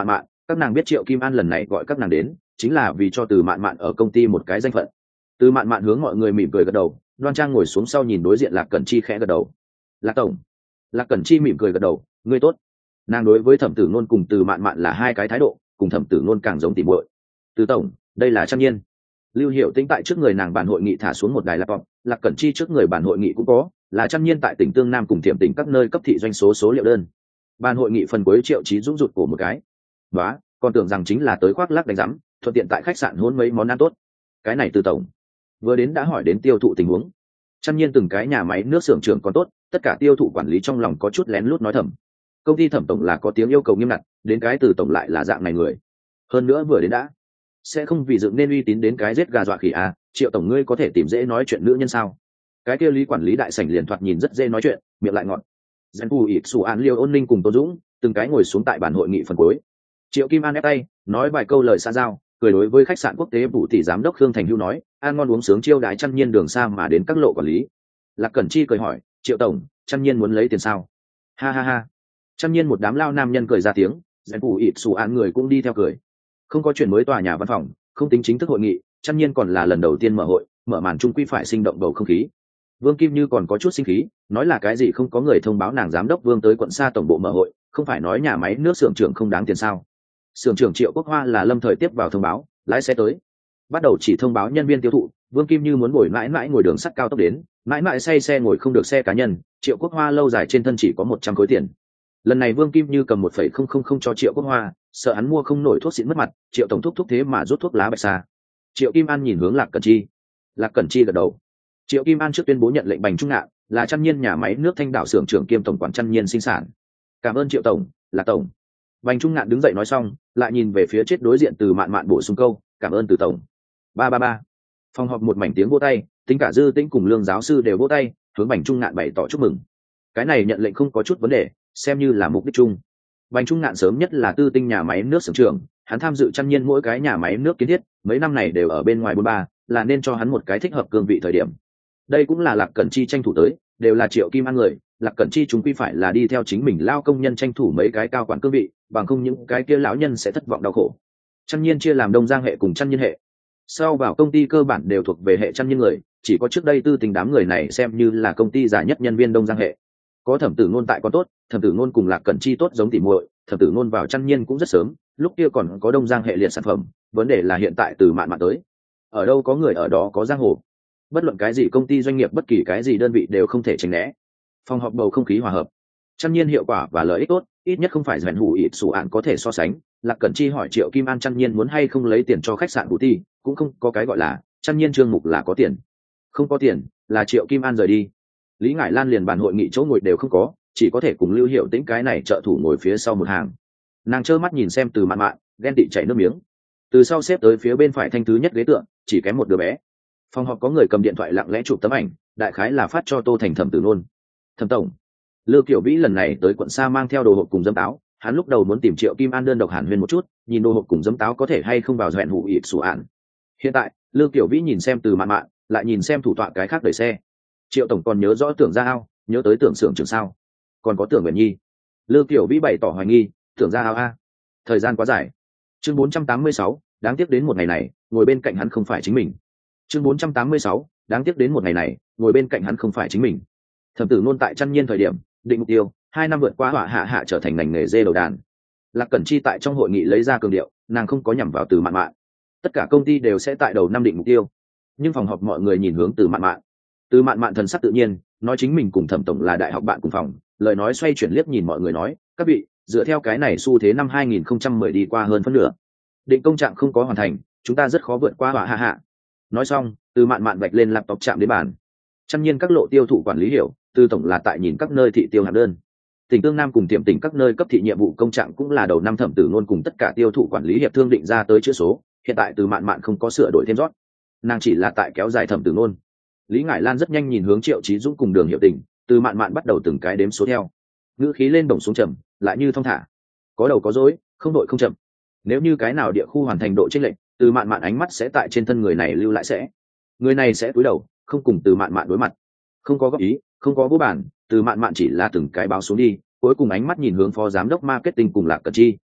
[SPEAKER 1] Các nàng biết Triệu Kim An lần này gọi các nàng đến chính là vì cho Từ Mạn Mạn ở công ty một cái danh phận. Từ Mạn Mạn hướng mọi người mỉm cười gật đầu, đoan trang ngồi xuống sau nhìn đối diện Lạc Cẩn Chi khẽ gật đầu. Lạc tổng. Lạc Cẩn Chi mỉm cười gật đầu, ngươi tốt. Nàng đối với Thẩm Tử Nôn cùng Từ Mạn Mạn là hai cái thái độ, cùng Thẩm Tử Nôn càng giống tỉ muội. Từ tổng, đây là Trăn Nhiên. Lưu Hiểu Tĩnh tại trước người nàng bản hội nghị thả xuống một đài laptop, Lạc Cẩn Chi trước người bản hội nghị cũng có, là Trăn Nhiên tại tỉnh Tương Nam cùng Thiểm tỉnh các nơi cấp thị doanh số liệu đơn. Ban hội nghị phần cuối Triệu Chí Dũng rụt cổ một cái. Đó, còn tưởng rằng chính là tới khoác lác đánh rắm, thuận tiện tại khách sạn hôn mấy món ăn tốt. Cái này Từ tổng. Vừa đến đã hỏi đến tiêu thụ tình huống. Trăn Nhiên từng cái nhà máy nước xưởng trưởng còn tốt, tất cả tiêu thụ quản lý trong lòng có chút lén lút nói thầm. Công ty Thẩm tổng là có tiếng yêu cầu nghiêm ngặt, đến cái Từ tổng lại là dạng này người. Hơn nữa vừa đến đã sẽ không vì dựng nên uy tín đến cái giết gà dọa khỉ à, Triệu tổng ngươi có thể tìm dễ nói chuyện nữ nhân sao? Cái kia lý quản lý đại sảnh liền thoạt nhìn rất dễ nói chuyện, miệng lại ngọt. Dân phù ịp xù án Liêu Ôn Ninh cùng Tô Dũng từng cái ngồi xuống tại bàn hội nghị phần cuối. Triệu Kim An ép tay nói vài câu lời xa giao, cười đối với khách sạn quốc tế Vũ tỷ giám đốc Khương Thành Hưu nói, ăn ngon uống sướng chiêu đái Trăn Nhiên đường xa mà đến các lộ quản lý. Lạc Cẩn Chi cười hỏi, Triệu tổng, Trăn Nhiên muốn lấy tiền sao? Ha ha ha. Trăn Nhiên một đám lao nam nhân cười ra tiếng, Dân phù ịp xù án người cũng đi theo cười. Không có chuyện mới tòa nhà văn phòng, không tính chính thức hội nghị, Trăn Nhiên còn là lần đầu tiên mở hội, mở màn trung quy phải sinh động bầu không khí. Vương Kim Như còn có chút sinh khí, nói là cái gì không có người thông báo nàng giám đốc Vương tới quận xa tổng bộ mở hội, không phải nói nhà máy nước xưởng trưởng không đáng tiền sao? Xưởng trưởng Triệu Quốc Hoa là lâm thời tiếp vào thông báo, lái xe tới, bắt đầu chỉ thông báo nhân viên tiêu thụ. Vương Kim Như muốn ngồi mãi mãi ngồi đường sắt cao tốc đến, mãi mãi say xe ngồi không được xe cá nhân. Triệu Quốc Hoa lâu dài trên thân chỉ có 100 khối tiền. Lần này Vương Kim Như cầm 1,000 cho Triệu Quốc Hoa, sợ hắn mua không nổi thuốc xịn mất mặt, Triệu tổng thúc thế mà rút thuốc lá bạch sa. Triệu Kim An nhìn hướng Lạc Cẩn Chi. Lạc Cẩn Chi gật đầu. Triệu Kim An trước tuyên bố nhận lệnh Bành Trung Ngạn là Trăn Nhiên nhà máy nước Thanh Đảo xưởng trưởng kiêm tổng quản Trăn Nhiên sinh sản. Cảm ơn Triệu tổng, Lạc tổng. Bành Trung Ngạn đứng dậy nói xong, lại nhìn về phía chết đối diện Từ Mạn Mạn bổ sung câu, cảm ơn Từ tổng. 333. Phòng họp một mảnh tiếng vỗ tay, tính cả Dư Tĩnh cùng Lương giáo sư đều vỗ tay, hướng Bành Trung Ngạn bày tỏ chúc mừng. Cái này nhận lệnh không có chút vấn đề, xem như là mục đích chung. Bành Trung Ngạn sớm nhất là tư tinh nhà máy nước xưởng trưởng, hắn tham dự Trăn Nhiên mỗi cái nhà máy nước kiến thiết, mấy năm này đều ở bên ngoài 43, là nên cho hắn một cái thích hợp cương vị thời điểm. Đây cũng là Lạc Cẩn Chi tranh thủ tới, đều là Triệu Kim An người, Lạc Cẩn Chi chúng quy phải là đi theo chính mình lao công nhân tranh thủ mấy cái cao quản cương vị, bằng không những cái kia lão nhân sẽ thất vọng đau khổ. Trăn Nhiên chia làm Đông Giang hệ cùng Trăn Nhiên hệ. Sau vào công ty cơ bản đều thuộc về hệ Trăn Nhiên người, chỉ có trước đây tư tình đám người này xem như là công ty già nhất nhân viên Đông Giang hệ. Có Thẩm Tử Ngôn tại còn tốt, Thẩm Tử Ngôn cùng Lạc Cẩn Chi tốt giống tỉ muội, Thẩm Tử Ngôn vào Trăn Nhiên cũng rất sớm, lúc kia còn có Đông Giang hệ liệt sản phẩm, vấn đề là hiện tại Từ Mạn Mạn tới. Ở đâu có người ở đó có giang hồ. Bất luận cái gì công ty doanh nghiệp bất kỳ cái gì đơn vị đều không thể tránh né. Phòng họp bầu không khí hòa hợp. Trăn Nhiên hiệu quả và lợi ích tốt, ít nhất không phải Duyện Hủ ít sủ án có thể so sánh. Lạc Cẩn Chi hỏi Triệu Kim An Trăn Nhiên muốn hay không lấy tiền cho khách sạn Vũ Ti, cũng không có cái gọi là Trăn Nhiên trương mục là có tiền. Không có tiền, là Triệu Kim An rời đi. Lý Ngải Lan liền bàn hội nghị chỗ ngồi đều không có, chỉ có thể cùng Lưu Hiểu Tĩnh cái này trợ thủ ngồi phía sau một hàng. Nàng trơ mắt nhìn xem Từ Mạn Mạn, ghen tị chảy nước miếng. Từ sau xếp tới phía bên phải thanh thứ nhất ghế tựa, chỉ kém một đứa bé. Phòng họp có người cầm điện thoại lặng lẽ chụp tấm ảnh, đại khái là phát cho Tô Thành Thẩm Tử Nôn. Thẩm tổng, Lư Kiểu Vĩ lần này tới quận xa mang theo đồ hộp cùng dấm táo, hắn lúc đầu muốn tìm Triệu Kim An đơn độc hàn huyên một chút, nhìn đồ hộp cùng dấm táo có thể hay không vào Duyện Hủ ít sủ án. Hiện tại, Lư Kiểu Vĩ nhìn xem Từ Mạn Mạn, lại nhìn xem thủ tọa cái khác đẩy xe. Triệu tổng còn nhớ rõ Tưởng Gia Ao, nhớ tới Tưởng xưởng trưởng sao? Còn có Tưởng Nguyện Nhi. Lư Kiểu Vĩ bày tỏ hoài nghi, Tưởng Gia Ao a. Thời gian quá dài. Chương 486, đáng tiếc đến một ngày này, ngồi bên cạnh hắn không phải chính mình. Chương 486, đáng tiếc đến một ngày này, ngồi bên cạnh hắn không phải chính mình. Thẩm Tử Nôn tại Trăn Nhiên thời điểm, định mục tiêu, 2 năm vượt qua họa hạ trở thành ngành nghề dê đầu đàn. Lạc Cẩn Chi tại trong hội nghị lấy ra cường điệu, nàng không có nhằm vào Từ Mạn Mạn. Tất cả công ty đều sẽ tại đầu năm định mục tiêu, nhưng phòng họp mọi người nhìn hướng Từ Mạn Mạn. Từ Mạn Mạn thần sắc tự nhiên, nói chính mình cùng Thẩm tổng là đại học bạn cùng phòng, lời nói xoay chuyển liếc nhìn mọi người nói, các vị, dựa theo cái này xu thế năm 2010 đi qua hơn phân nửa. Định công trạng không có hoàn thành, chúng ta rất khó vượt qua họa hạ. Nói xong, Từ Mạn Mạn vạch lên laptop chạm đến bàn. Trăn Nhiên các lộ tiêu thụ quản lý hiểu, Từ tổng là tại nhìn các nơi thị tiêu hạng đơn. Tỉnh Tương Nam cùng Tiềm tỉnh các nơi cấp thị nhiệm vụ công trạng cũng là đầu năm Thẩm Tử Nôn cùng tất cả tiêu thụ quản lý hiệp thương định ra tới chữ số, hiện tại Từ Mạn Mạn không có sửa đổi thêm rót. Nàng chỉ là tại kéo dài Thẩm Tử Nôn. Lý Ngải Lan rất nhanh nhìn hướng Triệu Chí Dũng cùng Đường Hiệu Tình, Từ Mạn Mạn bắt đầu từng cái đếm số theo. Ngữ khí lên bổng xuống trầm, lại như thong thả. Có đầu có dối, không đội không chậm. Nếu như cái nào địa khu hoàn thành độ chênh lệch, Từ Mạn Mạn ánh mắt sẽ tại trên thân người này lưu lại sẽ. Người này sẽ cúi đầu, không cùng Từ Mạn Mạn đối mặt. Không có góp ý, không có vô bản, Từ Mạn Mạn chỉ là từng cái báo xuống đi, cuối cùng ánh mắt nhìn hướng phó giám đốc marketing cùng Lạc Cẩn Chi.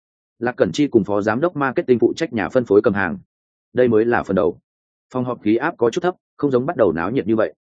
[SPEAKER 1] Lạc Cẩn Chi cùng phó giám đốc marketing phụ trách nhà phân phối cầm hàng. Đây mới là phần đầu. Phòng họp khí áp có chút thấp, không giống bắt đầu náo nhiệt như vậy.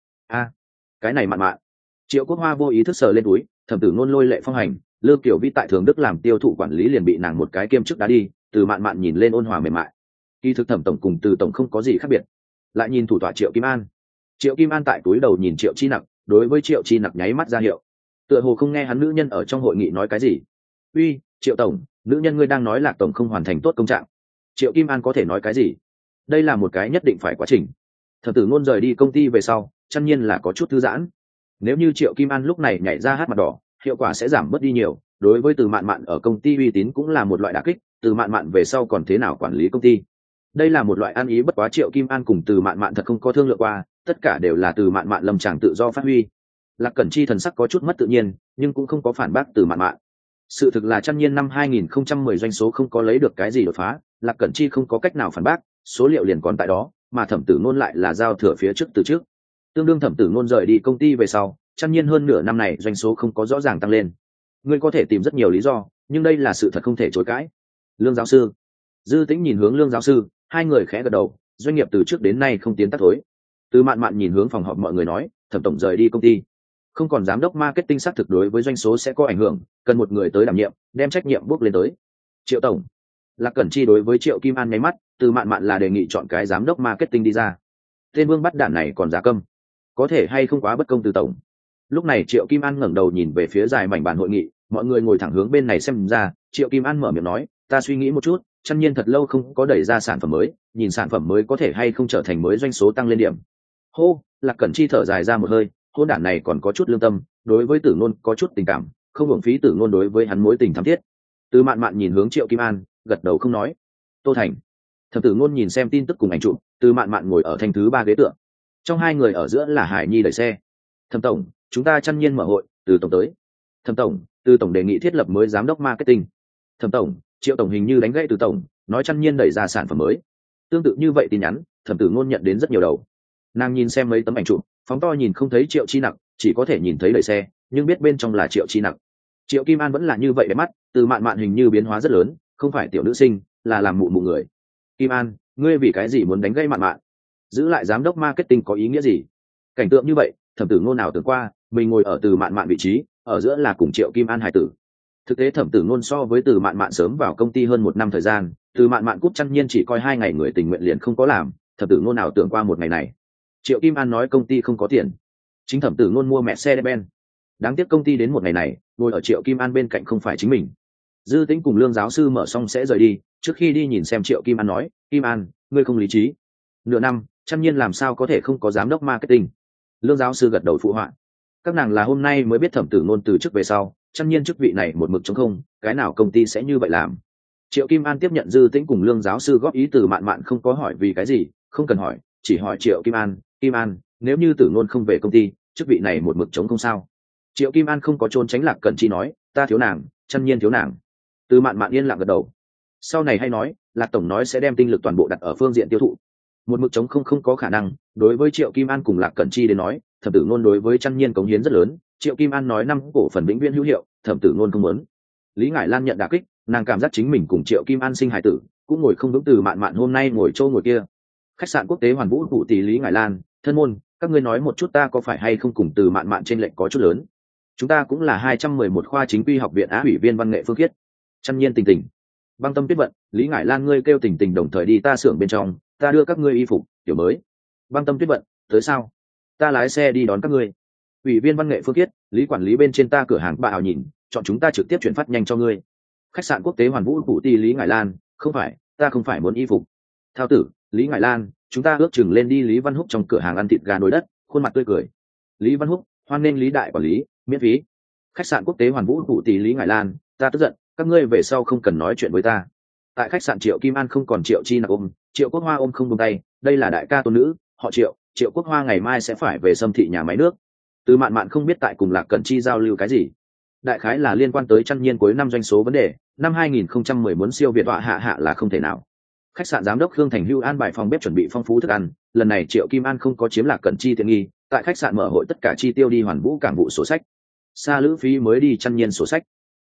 [SPEAKER 1] Cái này mạn mạn. Triệu Quốc Hoa vô ý thức sờ lên túi, Thẩm Tử Ngôn lôi lệ phong hành, Lư Kiểu Vi tại Thường Đức làm tiêu thụ quản lý liền bị nàng một cái kiêm chức đá đi, Từ Mạn Mạn nhìn lên ôn hòa mềm mại. Kỳ thực Thẩm tổng cùng Từ tổng không có gì khác biệt. Lại nhìn thủ tọa Triệu Kim An. Triệu Kim An tại túi đầu nhìn Triệu Chi Nặc, đối với Triệu Chi Nặc nháy mắt ra hiệu. Tựa hồ không nghe hắn nữ nhân ở trong hội nghị nói cái gì. "Uy, Triệu tổng, nữ nhân ngươi đang nói Lạc tổng không hoàn thành tốt công trạng." Triệu Kim An có thể nói cái gì? Đây là một cái nhất định phải quá trình. Thẩm Tử Ngôn rời đi công ty về sau, chắc nhiên là có chút thư giãn. Nếu như Triệu Kim An lúc này nhảy ra hát mặt đỏ, hiệu quả sẽ giảm bớt đi nhiều. Đối với Từ Mạn Mạn ở công ty uy tín cũng là một loại đả kích. Từ Mạn Mạn về sau còn thế nào quản lý công ty? Đây là một loại ăn ý bất quá. Triệu Kim An cùng Từ Mạn Mạn thật không có thương lượng qua, tất cả đều là Từ Mạn Mạn lâm tràng tự do phát huy. Lạc Cẩn Chi thần sắc có chút mất tự nhiên, nhưng cũng không có phản bác Từ Mạn Mạn. Sự thực là Trăn Nhiên năm 2010 doanh số không có lấy được cái gì đột phá, Lạc Cẩn Chi không có cách nào phản bác, số liệu liền còn tại đó, mà Thẩm Tử Ngôn lại là giao thừa phía trước từ trước. Tương đương Thẩm Tử Ngôn rời đi công ty về sau, Trăn Nhiên hơn nửa năm này doanh số không có rõ ràng tăng lên. Ngươi có thể tìm rất nhiều lý do, nhưng đây là sự thật không thể chối cãi. Lương giáo sư, Dư Tĩnh nhìn hướng Lương giáo sư, hai người khẽ gật đầu, doanh nghiệp từ trước đến nay không tiến tắt thối. Từ Mạn Mạn nhìn hướng phòng họp mọi người nói, Thẩm tổng rời đi công ty, không còn giám đốc marketing xác thực đối với doanh số sẽ có ảnh hưởng, cần một người tới đảm nhiệm, đem trách nhiệm bước lên tới. Triệu tổng. Lạc Cẩn Chi đối với Triệu Kim An nháy mắt, Từ Mạn Mạn là đề nghị chọn cái giám đốc marketing đi ra. Tên vương bắt đản này còn giả câm, có thể hay không quá bất công Từ tổng. Lúc này Triệu Kim An ngẩng đầu nhìn về phía dài mảnh bàn hội nghị, mọi người ngồi thẳng hướng bên này xem ra. Triệu Kim An mở miệng nói, ta suy nghĩ một chút, Trăn Nhiên thật lâu không có đẩy ra sản phẩm mới, nhìn sản phẩm mới có thể hay không trở thành mới doanh số tăng lên điểm. Hô, Lạc Cẩn Chi thở dài ra một hơi, hôn đản này còn có chút lương tâm, đối với Tử Ngôn có chút tình cảm, không hưởng phí Tử Ngôn đối với hắn mối tình thắm thiết. Từ Mạn Mạn nhìn hướng Triệu Kim An, gật đầu không nói. Tô Thành. Thẩm Tử Ngôn nhìn xem tin tức cùng ảnh chụp, Từ Mạn Mạn ngồi ở thanh thứ 3 ghế tựa. Trong hai người ở giữa là Hải Nhi đẩy xe. Thẩm tổng, chúng ta Trăn Nhiên mở hội, Từ tổng tới. Thẩm tổng, Từ tổng đề nghị thiết lập mới giám đốc marketing. Thẩm tổng, Triệu tổng hình như đánh gãy Từ tổng, nói Trăn Nhiên đẩy ra sản phẩm mới. Tương tự như vậy tin nhắn, Thẩm Tử Ngôn nhận đến rất nhiều đầu. Nàng nhìn xem mấy tấm ảnh chụp, phóng to nhìn không thấy Triệu Chi Nặc, chỉ có thể nhìn thấy đẩy xe, nhưng biết bên trong là Triệu Chi Nặc. Triệu Kim An vẫn là như vậy đẹp mắt, Từ Mạn Mạn hình như biến hóa rất lớn, không phải tiểu nữ sinh, là làm mụ mụ người. Kim An, ngươi vì cái gì muốn đánh gây Mạn Mạn? Giữ lại giám đốc marketing có ý nghĩa gì? Cảnh tượng như vậy, Thẩm Tử Ngôn nào tưởng qua, mình ngồi ở Từ Mạn Mạn vị trí, ở giữa là cùng Triệu Kim An hài tử. Thực tế Thẩm Tử Ngôn so với Từ Mạn Mạn sớm vào công ty hơn 1 năm thời gian, Từ Mạn Mạn cúp Trăn Nhiên chỉ coi 2 ngày người tình nguyện liền không có làm, Thẩm Tử Ngôn nào tưởng qua một ngày này. Triệu Kim An nói công ty không có tiền, chính Thẩm Tử Ngôn mua mẹ xe Ben. Đáng tiếc công ty đến một ngày này, ngồi ở Triệu Kim An bên cạnh không phải chính mình. Dư Tĩnh cùng Lương giáo sư mở xong sẽ rời đi, trước khi đi nhìn xem Triệu Kim An nói, Kim An, ngươi không lý trí. Nửa năm, Trăn Nhiên làm sao có thể không có giám đốc marketing? Lương giáo sư gật đầu phụ họa. Các nàng là hôm nay mới biết Thẩm Tử Ngôn từ chức về sau, Trăn Nhiên chức vị này một mực trống không, cái nào công ty sẽ như vậy làm? Triệu Kim An tiếp nhận Dư Tĩnh cùng Lương giáo sư góp ý. Từ Mạn Mạn không có hỏi vì cái gì, không cần hỏi, chỉ hỏi Triệu Kim An, Kim An, nếu như Tử Ngôn không về công ty, chức vị này một mực trống không sao? Triệu Kim An không có trốn tránh. Lạc Cẩn Chi nói, ta thiếu nàng, Trăn Nhiên thiếu nàng. Từ Mạn Mạn yên lặng gật đầu. Sau này hay nói, Lạc tổng nói sẽ đem tinh lực toàn bộ đặt ở phương diện tiêu thụ. Một mực trống không có khả năng. Đối với Triệu Kim An cùng Lạc Cẩn Chi đến nói, Thẩm Tử Ngôn đối với Trăn Nhiên cống hiến rất lớn. Triệu Kim An nói 5 cổ phần vĩnh viễn hữu hiệu, Thẩm Tử Ngôn không muốn. Lý Ngải Lan nhận đả kích, nàng cảm giác chính mình cùng Triệu Kim An sinh hài tử, cũng ngồi không vững. Từ Mạn Mạn hôm nay ngồi chỗ ngồi kia. Khách sạn quốc tế Hoàn Vũ phụ tỷ Lý Ngải Lan, thân môn, các ngươi nói một chút ta có phải hay không cùng Từ Mạn Mạn trên lệnh có chút lớn. Chúng ta cũng là 211 khoa chính quy học viện Á ủy viên văn nghệ Phương Khiết. Trăn Nhiên Tình Tình, Băng Tâm Tuyết Vận, Lý Ngải Lan ngươi kêu Tình Tình đồng thời đi ta xưởng bên trong, ta đưa các ngươi y phục kiểu mới. Băng Tâm Tuyết Vận, tới sao? Ta lái xe đi đón các ngươi. Ủy viên văn nghệ Phương Khiết, Lý quản lý bên trên ta cửa hàng bà ảo nhìn, chọn chúng ta trực tiếp chuyển phát nhanh cho ngươi. Khách sạn quốc tế Hoàn Vũ phụ tỷ Lý Ngải Lan, không phải, ta không phải muốn y phục. Thao tử, Lý Ngải Lan, chúng ta ước chừng lên đi. Lý Văn Húc trong cửa hàng ăn thịt gà nồi đất, khuôn mặt tươi cười. Lý Văn Húc, hoan nghênh Lý đại quản lý, miễn phí. Khách sạn quốc tế Hoàn Vũ phụ tỷ Lý Ngải Lan, ta tức giận, các ngươi về sau không cần nói chuyện với ta. Tại khách sạn Triệu Kim An không còn Triệu Chi Nặc ôm, Triệu Quốc Hoa ôm không buông tay, đây là đại ca tôn nữ, họ Triệu, Triệu Quốc Hoa ngày mai sẽ phải về Sâm thị nhà máy nước. Từ Mạn Mạn không biết tại cùng Lạc Cẩn Chi giao lưu cái gì, đại khái là liên quan tới Trăn Nhiên cuối năm doanh số vấn đề, năm 2010 muốn siêu việt họa hạ là không thể nào. Khách sạn giám đốc Khương Thành Hưu an bài phòng bếp chuẩn bị phong phú thức ăn, lần này Triệu Kim An không có chiếm Lạc Cẩn Chi tiện nghi, tại khách sạn mở hội tất cả chi tiêu đi Hoàn Vũ cảng vụ sổ sách. Xa lữ phí mới đi Trăn Nhiên sổ sách.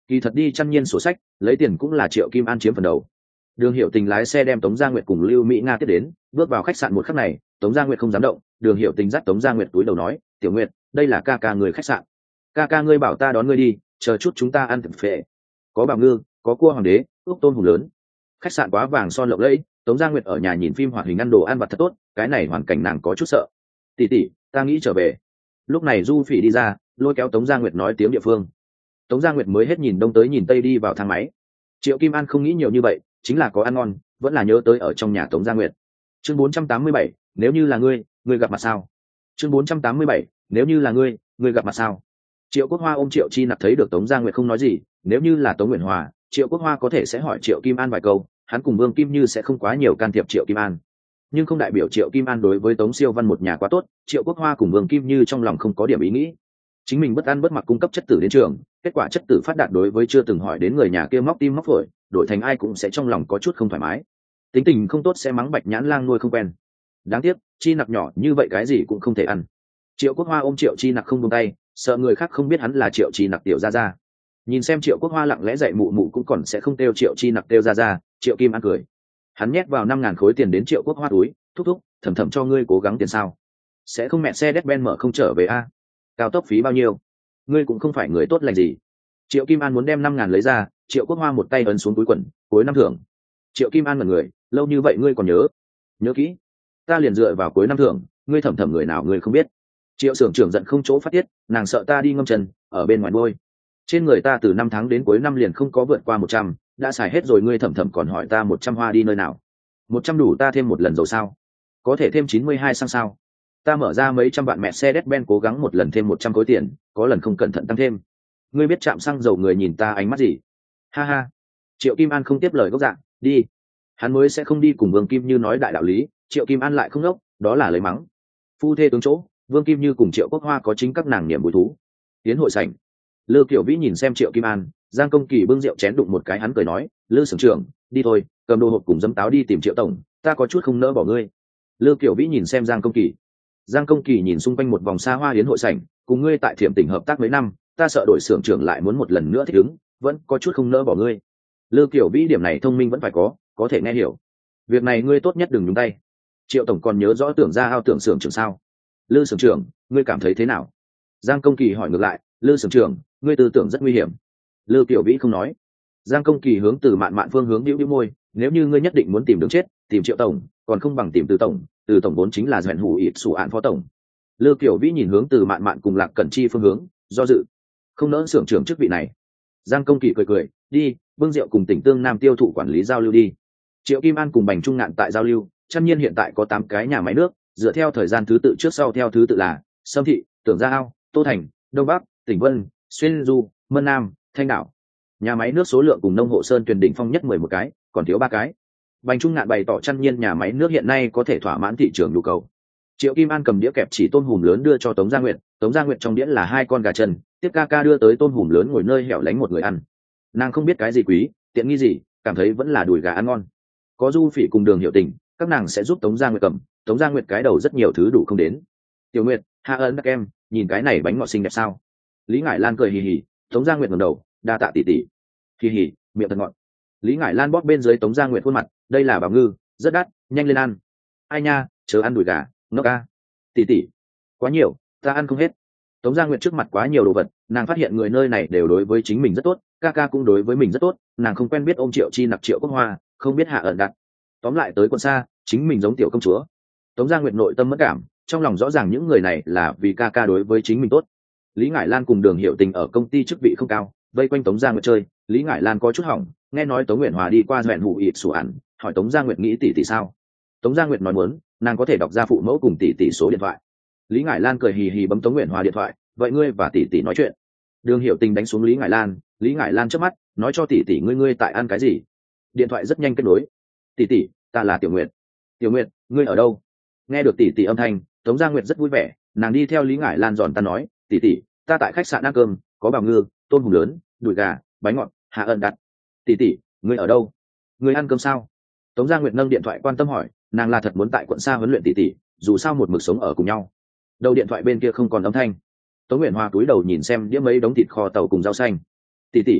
[SPEAKER 1] Kỳ thật đi chăn nhiên sổ sách lấy tiền cũng là Triệu Kim An chiếm phần đầu. Đường Hiểu Tình lái xe đem Tống Gia Nguyệt cùng Lưu Mỹ Nga tiếp đến, bước vào khách sạn một khắc này, Tống Gia Nguyệt không dám động, Đường Hiểu Tình dắt Tống Gia Nguyệt túi đầu nói, "Tiểu Nguyệt, đây là ca ca người khách sạn. Ca ca ngươi bảo ta đón ngươi đi, chờ chút chúng ta ăn thịt phệ. Có bào ngư, có cua hoàng đế, ốc tôm hùm lớn." Khách sạn quá vàng son lộng lẫy, Tống Gia Nguyệt ở nhà nhìn phim hoạt hình ăn đồ ăn vặt thật tốt, cái này hoàn cảnh nàng có chút sợ. "Tỷ tỷ, ta nghĩ trở về." Lúc này Du Phỉ đi ra, lôi kéo Tống Gia Nguyệt nói tiếng địa phương. Tống Gia Nguyệt mới hết nhìn đông tới nhìn tây đi vào thang máy. Triệu Kim An không nghĩ nhiều như vậy, chính là có ăn ngon, vẫn là nhớ tới ở trong nhà Tống Gia Nguyệt. Chương 487, nếu như là ngươi gặp mặt sao? Chương 487, nếu như là ngươi gặp mặt sao? Triệu Quốc Hoa ôm Triệu Chi Nặc thấy được Tống Gia Nguyệt không nói gì, nếu như là Tống Nguyễn Hòa, Triệu Quốc Hoa có thể sẽ hỏi Triệu Kim An vài câu, hắn cùng Vương Kim Như sẽ không quá nhiều can thiệp Triệu Kim An. Nhưng không đại biểu Triệu Kim An đối với Tống Siêu Văn một nhà quá tốt, Triệu Quốc Hoa cùng Vương Kim Như trong lòng không có điểm ý nghĩ. Chính mình bất ăn bất mặc cung cấp chất tử đến trường, kết quả chất tử phát đạt đối với chưa từng hỏi đến người nhà kia móc tim móc phổi, đổi thành ai cũng sẽ trong lòng có chút không thoải mái. Tính tình không tốt sẽ mắng Bạch Nhãn Lang nuôi không quen. Đáng tiếc, Chi Nặc nhỏ như vậy cái gì cũng không thể ăn. Triệu Quốc Hoa ôm Triệu Chi Nặc không buông tay, sợ người khác không biết hắn là Triệu Chi Nặc tiểu gia gia. Nhìn xem Triệu Quốc Hoa lặng lẽ dạy mụ mụ cũng còn sẽ không kêu Triệu Chi Nặc kêu gia gia, Triệu Kim An cười. Hắn nhét vào 5.000 khối tiền đến Triệu Quốc Hoa túi, thúc thúc, thầm thầm cho ngươi cố gắng tiền sao? Sẽ không mẹ xe Mercedes-Benz mở không trở về a? Cao tốc phí bao nhiêu? Ngươi cũng không phải người tốt lành gì. Triệu Kim An muốn đem 5.000 lấy ra, Triệu Quốc Hoa một tay ấn xuống túi quần, cuối năm thưởng. Triệu Kim An là người, lâu như vậy ngươi còn nhớ kỹ. Ta liền dựa vào cuối năm thưởng, ngươi thầm thầm người nào ngươi không biết. Triệu xưởng trưởng giận không chỗ phát tiết, nàng sợ ta đi ngâm chân ở bên ngoài bôi. Trên người ta từ 5 tháng đến cuối năm liền không có vượt qua 100, đã xài hết rồi ngươi thầm thầm còn hỏi ta 100 hoa đi nơi nào. 100 đủ ta thêm một lần rồi sao? Có thể thêm 92 sang sao? Ta mở ra mấy trăm vạn mẹ xe Mercedes-Benz cố gắng một lần thêm 100 khối tiền, có lần không cẩn thận tăng thêm. Ngươi biết chạm xăng dầu người nhìn ta ánh mắt gì? Ha ha. Triệu Kim An không tiếp lời gốc dạng, đi. Hắn mới sẽ không đi cùng Vương Kim Như nói đại đạo lý, Triệu Kim An lại không ngốc, đó là lấy mắng. Phu thê tướng chỗ, Vương Kim Như cùng Triệu Quốc Hoa có chính các nàng niềm vui thú. Tiến hội sảnh. Lư Kiểu Vĩ nhìn xem Triệu Kim An, Giang Công Kỳ bưng rượu chén đụng một cái hắn cười nói, Lư xưởng trưởng, đi thôi, cầm đồ hộp cùng dấm táo đi tìm Triệu tổng, ta có chút không nỡ bỏ ngươi. Lư Kiểu Vĩ nhìn xem Giang Công Kỳ. Giang Công Kỳ nhìn xung quanh một vòng xa hoa yến hội sảnh, cùng ngươi tại Thiểm Tỉnh hợp tác mấy năm, ta sợ đội xưởng trưởng lại muốn một lần nữa thích ứng, vẫn có chút không nỡ bỏ ngươi. Lư Kiểu Vĩ điểm này thông minh vẫn phải có thể nghe hiểu. Việc này ngươi tốt nhất đừng nhúng tay. Triệu tổng còn nhớ rõ Tưởng gia ao Tưởng xưởng trưởng sao? Lư xưởng trưởng, ngươi cảm thấy thế nào? Giang Công Kỳ hỏi ngược lại, Lư xưởng trưởng, ngươi tư tưởng rất nguy hiểm. Lư Kiểu Vĩ không nói. Giang Công Kỳ hướng từ Mạn phương hướng bĩu bĩu môi, nếu như ngươi nhất định muốn tìm đường chết, tìm Triệu tổng, còn không bằng tìm Từ tổng vốn chính là dẹn hủ ịt sủ án phó tổng. Lư Kiểu Vĩ nhìn hướng từ Mạn cùng Lạc Cẩn Chi phương hướng, do dự, không nỡ xưởng trưởng chức vị này. Giang Công Kỳ cười, đi, bưng rượu cùng Tỉnh Tương Nam tiêu thụ quản lý giao lưu đi. Triệu Kim An cùng Bành Trung Ngạn tại giao lưu, Trăn Nhiên hiện tại có 8 cái nhà máy nước, dựa theo thời gian thứ tự trước sau theo thứ tự là Sâm Thị, Tưởng Gia Ao, Tô Thành, Đông Bắc, Tỉnh Vân, Xuyên Du, Mân Nam, Thanh Đảo. Nhà máy nước số lượng cùng nông hộ sơn Tuyền đỉnh phong nhất 11 cái, còn thiếu 3 cái. Bành Trung Ngạn bày tỏ Trăn Nhiên nhà máy nước hiện nay có thể thỏa mãn thị trường nhu cầu. Triệu Kim An cầm đĩa kẹp chỉ tôm hùm lớn đưa cho Tống Gia Nguyệt, Tống Gia Nguyệt trong đĩa là 2 con gà chân, tiếp ca đưa tới tôm hùm lớn ngồi nơi hẻo lánh một người ăn. Nàng không biết cái gì quý, tiện nghi gì, cảm thấy vẫn là đùi gà ăn ngon. Có Du Phỉ cùng Đường Hiểu Tình, các nàng sẽ giúp Tống Gia Nguyệt cầm, Tống Gia Nguyệt cái đầu rất nhiều thứ đủ không đến. Tiểu Nguyệt, hạ ơn các em, nhìn cái này bánh ngọt xinh đẹp sao? Lý Ngải Lan cười hì hì, Tống Gia Nguyệt ngẩng đầu, đa tạ tỷ tỷ. Hì hì, miệng thật ngọt. Lý Ngải Lan bóp bên dưới Tống Gia Nguyệt khuôn mặt, đây là bảo ngư, rất đắt, nhanh lên ăn. Ai nha, chớ ăn đùi gà, ngốc a. Tỷ tỷ, quá nhiều, ta ăn không hết. Tống Gia Nguyệt trước mặt quá nhiều đồ vật, nàng phát hiện người nơi này đều đối với chính mình rất tốt, ca cũng đối với mình rất tốt, nàng không quen biết ôm Triệu Chi Nặc Triệu Quốc Hoa, không biết hạ ẩn đặt. Tóm lại tới quận xa, chính mình giống tiểu công chúa. Tống Gia Nguyệt nội tâm mất cảm, trong lòng rõ ràng những người này là vì ca đối với chính mình tốt. Lý Ngải Lan cùng Đường Hiểu Tình ở công ty chức vị không cao, vây quanh Tống Gia Nguyệt chơi, Lý Ngải Lan có chút hỏng, nghe nói Tống Nguyệt Hòa đi qua dẹn hủ ịt sủ ẩn, hỏi Tống Gia Nguyệt nghĩ tỷ sao? Tống Gia Nguyệt nói muốn, nàng có thể đọc ra phụ mẫu cùng tỷ số điện thoại. Lý Ngải Lan cười hì hì bấm Tống Nguyệt Hòa điện thoại, vậy ngươi và tỷ nói chuyện. Đường Hiểu Tình đánh xuống Lý Ngải Lan chớp mắt, nói cho tỷ ngươi tại ăn cái gì. Điện thoại rất nhanh kết nối. Tỷ, ta là Tiểu Nguyệt. Tiểu Nguyệt, ngươi ở đâu? Nghe được tỷ âm thanh, Tống Gia Nguyệt rất vui vẻ, nàng đi theo Lý Ngải Lan giòn ta nói, tỷ, ta tại khách sạn ăn cơm, có bào ngư, tôm hùm lớn, đùi gà, bánh ngọt, hạ ân đặt. Tỷ, ngươi ở đâu? Ngươi ăn cơm sao? Tống Gia Nguyệt nâng điện thoại quan tâm hỏi, nàng là thật muốn tại quận xa huấn luyện tỷ, dù sao một mực sống ở cùng nhau. Đầu điện thoại bên kia không còn âm thanh. Tống Nguyệt Hoa túi đầu nhìn xem đĩa mấy đống thịt kho tàu cùng rau xanh. Tỷ,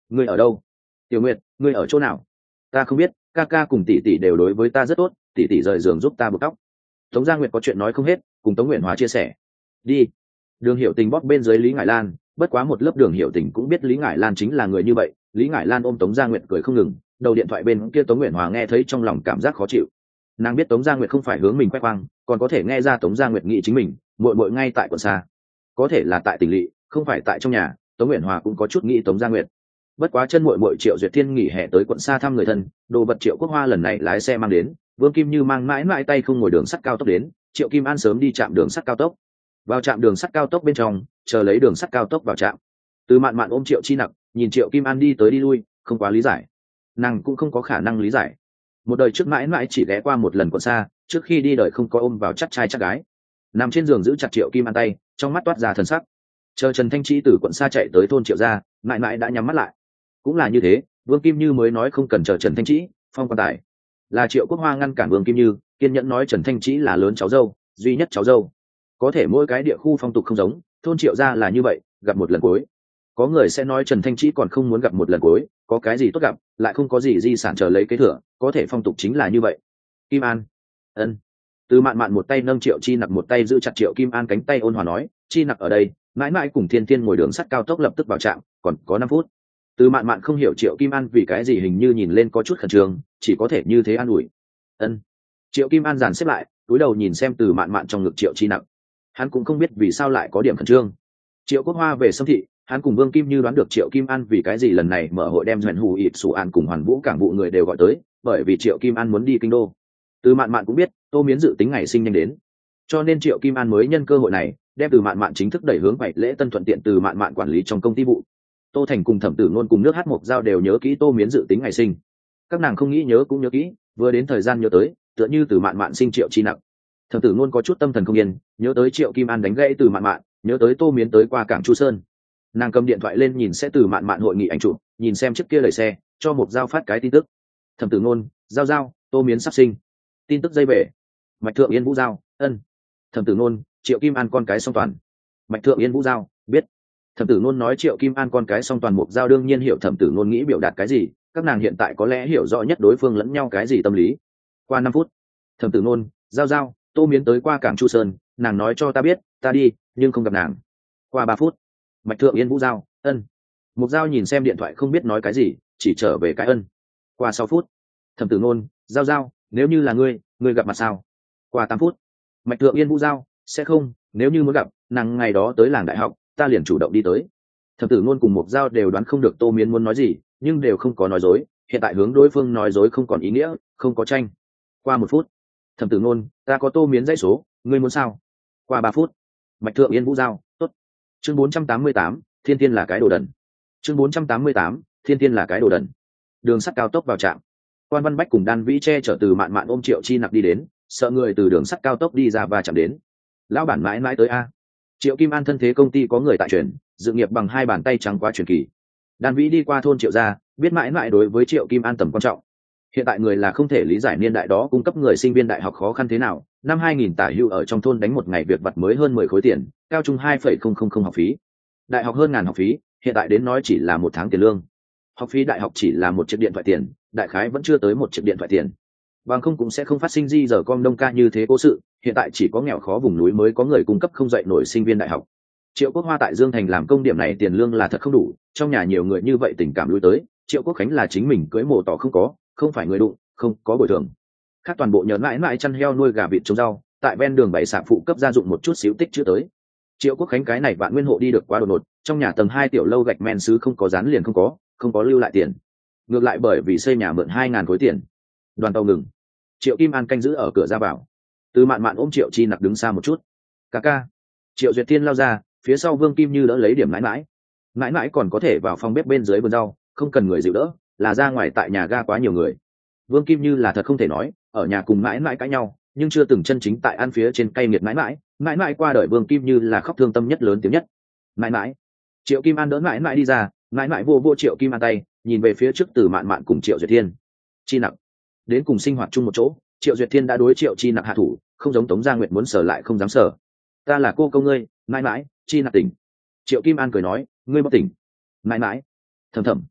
[SPEAKER 1] ngươi ở đâu? Tiểu Nguyệt, ngươi ở chỗ nào? Ta không biết, ca ca cùng tỷ tỷ đều đối với ta rất tốt, tỷ tỷ rời giường giúp ta buộc tóc. Tống Gia Nguyệt có chuyện nói không hết, cùng Tống Nguyện Hòa chia sẻ. Đi. Đường Hiểu Tình bóp bên dưới Lý Ngải Lan, bất quá một lớp Đường Hiểu Tình cũng biết Lý Ngải Lan chính là người như vậy. Lý Ngải Lan ôm Tống Gia Nguyệt cười không ngừng, đầu điện thoại bên kia Tống Nguyện Hòa nghe thấy trong lòng cảm giác khó chịu. Nàng biết Tống Gia Nguyệt không phải hướng mình khoe khoang, còn có thể nghe ra Tống Gia Nguyệt nghĩ chính mình muội muội ngay tại quận xa, có thể là tại tỉnh lỵ, không phải tại trong nhà. Tống Nguyện Hòa cũng có chút nghĩ Tống Gia Nguyệt. Bất quá chân muội muội Triệu Duyệt Thiên nghỉ hè tới quận xa thăm người thân, đồ vật Triệu Quốc Hoa lần này lái xe mang đến, Vương Kim Như mang mãi mãi tay không ngồi đường sắt cao tốc đến, Triệu Kim An sớm đi trạm đường sắt cao tốc. Vào trạm đường sắt cao tốc bên trong, chờ lấy đường sắt cao tốc vào trạm. Từ Mạn Mạn ôm Triệu Chi Nặc, nhìn Triệu Kim An đi tới đi lui, không quá lý giải. Nàng cũng không có khả năng lý giải. Một đời trước mãi mãi chỉ ghé qua một lần quận xa, trước khi đi đời không có ôm vào chắc trai chắc gái. Nằm trên giường giữ chặt Triệu Kim An tay, trong mắt toát ra thần sắc. Chờ Trần Thanh Trí từ quận xa chạy tới thôn Triệu gia, mãi mãi đã nhắm mắt lại. Cũng là như thế, Vương Kim Như mới nói không cần chờ Trần Thanh Trí, phong quan tài. Là Triệu Quốc Hoa ngăn cản Vương Kim Như, kiên nhẫn nói Trần Thanh Trí là lớn cháu dâu, duy nhất cháu dâu. Có thể mỗi cái địa khu phong tục không giống, thôn Triệu gia là như vậy, gặp một lần cuối. Có người sẽ nói Trần Thanh Trí còn không muốn gặp một lần cuối, có cái gì tốt gặp, lại không có gì di sản chờ lấy kế thừa, có thể phong tục chính là như vậy. Kim An, ân. Từ Mạn Mạn một tay nâng Triệu Chi Nặc, một tay giữ chặt Triệu Kim An cánh tay ôn hòa nói, Chi Nặc ở đây, mãi mãi cùng Thiên Thiên ngồi đường sắt cao tốc lập tức vào trạm, còn có 5 phút. Từ Mạn Mạn không hiểu Triệu Kim An vì cái gì hình như nhìn lên có chút khẩn trương, chỉ có thể như thế an ủi. Ân. Triệu Kim An dàn xếp lại, cúi đầu nhìn xem Từ Mạn Mạn trong ngực Triệu Chi Nặc. Hắn cũng không biết vì sao lại có điểm khẩn trương. Triệu Quốc Hoa về Sâm Thị, hắn cùng Vương Kim Như đoán được Triệu Kim An vì cái gì lần này mở hội đem Doãn Hù Ịp Sủ An cùng Hoàn Vũ cảng vụ người đều gọi tới, bởi vì Triệu Kim An muốn đi kinh đô. Từ Mạn Mạn cũng biết Tô Miến dự tính ngày sinh nhanh đến, cho nên Triệu Kim An mới nhân cơ hội này đem Từ Mạn Mạn chính thức đẩy hướng bảy lễ tân thuận tiện Từ Mạn Mạn quản lý trong công ty vụ. Tô Thành cùng Thẩm Tử Nôn cùng nước hát mộc giao đều nhớ kỹ Tô Miến dự tính ngày sinh, các nàng không nghĩ nhớ cũng nhớ kỹ, vừa đến thời gian nhớ tới, tựa như Từ Mạn Mạn sinh Triệu Chi Nặc. Thẩm Tử Nôn có chút tâm thần không yên, nhớ tới Triệu Kim An đánh gãy Từ Mạn Mạn, nhớ tới Tô Miến tới qua cảng Chu Sơn. Nàng cầm điện thoại lên nhìn sẽ Từ Mạn Mạn hội nghị ảnh chụp, nhìn xem trước kia đẩy xe, cho Mộc Giao phát cái tin tức. Thẩm Tử Nôn, Giao Giao, Tô Miến sắp sinh. Tin tức dây bể. Mạch Thượng Yên Vũ Giao, ân. Thẩm Tử Nôn, Triệu Kim An con cái song toàn. Mạch Thượng Yên Vũ Giao, biết. Thẩm Tử Nôn nói Triệu Kim An con cái song toàn. Mộc Giao đương nhiên hiểu Thẩm Tử Nôn nghĩ biểu đạt cái gì, các nàng hiện tại có lẽ hiểu rõ nhất đối phương lẫn nhau cái gì tâm lý. Qua 5 phút, Thẩm Tử Nôn, Giao Giao, Tô Miến tới qua cảng Chu Sơn, nàng nói cho ta biết, ta đi, nhưng không gặp nàng. Qua 3 phút, Mạch Thượng Yên Vũ Giao, ân. Mộc Giao nhìn xem điện thoại không biết nói cái gì, chỉ trở về cái ân. Qua 6 phút, Thẩm Tử Nôn, Giao Giao, nếu như là ngươi gặp mặt sao? Qua 8 phút, Mạch Thượng Yên Vũ Giao, sẽ không, nếu như muốn gặp, nàng ngày đó tới làng đại học, ta liền chủ động đi tới. Thẩm Tử Nôn cùng Mộc Giao đều đoán không được Tô Miến muốn nói gì, nhưng đều không có nói dối, hiện tại hướng đối phương nói dối không còn ý nghĩa, không có tranh. Qua 1 phút, Thẩm Tử Nôn, ta có Tô Miến dãy số, ngươi muốn sao? Qua 3 phút, Mạch Thượng Yên Vũ Giao, tốt. Chương 488, Thiên Thiên là cái đồ đần. Chương 488, Thiên Thiên là cái đồ đần. Đường sắt cao tốc vào trạm. Quan Văn Bách cùng Đan Vĩ che chở Từ Mạn Mạn ôm Triệu Chi Nặc đi đến, sợ người từ đường sắt cao tốc đi ra và chạm đến. Lão bản mãi mãi tới a. Triệu Kim An thân thế công ty có người tại chuyển, dự nghiệp bằng 2 bàn tay trắng quá truyền kỳ. Đan Vĩ đi qua thôn Triệu gia, biết mãi mãi đối với Triệu Kim An tầm quan trọng. Hiện tại người là không thể lý giải niên đại đó cung cấp người sinh viên đại học khó khăn thế nào. Năm 2000 tả hưu ở trong thôn đánh một ngày việc vặt mới hơn 10 khối tiền, cao trung 2,000 học phí. Đại học hơn ngàn học phí, hiện tại đến nói chỉ là 1 tháng tiền lương. Học phí đại học chỉ là 1 chiếc điện thoại tiền, đại khái vẫn chưa tới 1 chiếc điện thoại tiền. Bằng không cũng sẽ không phát sinh di giờ con đông ca như thế cố sự, hiện tại chỉ có nghèo khó vùng núi mới có người cung cấp không dạy nổi sinh viên đại học. Triệu Quốc Hoa tại Dương Thành làm công điểm này tiền lương là thật không đủ, trong nhà nhiều người như vậy tình cảm lui tới, Triệu Quốc Khánh là chính mình cưới mồ tỏ không phải người đụng, không có bồi thường. Khác toàn bộ nhờ mãi mãi chăn heo nuôi gà vịt trồng rau, tại ven đường bày sạp phụ cấp gia dụng một chút xíu tích chưa tới. Triệu Quốc Khánh cái này Vạn Nguyên hộ đi được quá đột ngột, trong nhà tầng 2 tiểu lâu gạch men sứ không có dán liền không có lưu lại tiền. Ngược lại bởi vì xây nhà mượn 2000 khối tiền. Đoàn tàu ngừng. Triệu Kim An canh giữ ở cửa ra vào. Từ Mạn Mạn ôm Triệu Chi Nặc đứng xa một chút. Ca ca. Triệu Duyệt Thiên lao ra, phía sau Vương Kim Như đỡ lấy điểm mãi mãi còn có thể vào phòng bếp bên dưới vườn rau, không cần người dịu đỡ, là ra ngoài tại nhà ga quá nhiều người. Vương Kim Như là thật không thể nói, ở nhà cùng mãi cãi nhau, nhưng chưa từng chân chính tại ăn phía trên cay nghiệt mãi qua đời Vương Kim Như là khóc thương tâm nhất lớn tiếng nhất. Mãi. Triệu Kim An đỡ mãi đi ra, mãi vô Triệu Kim An tay, nhìn về phía trước Từ Mạn Mạn cùng Triệu Duyệt Thiên. Chi Nặc đến cùng sinh hoạt chung một chỗ, Triệu Duyệt Thiên đã đối Triệu Chi Nặc hạ thủ, không giống Tống Gia Nguyệt muốn sở lại không dám sở. Ta là cô công ngươi, mãi Chi Nặc tỉnh. Triệu Kim An cười nói, ngươi bất tỉnh. Mãi. Thầm.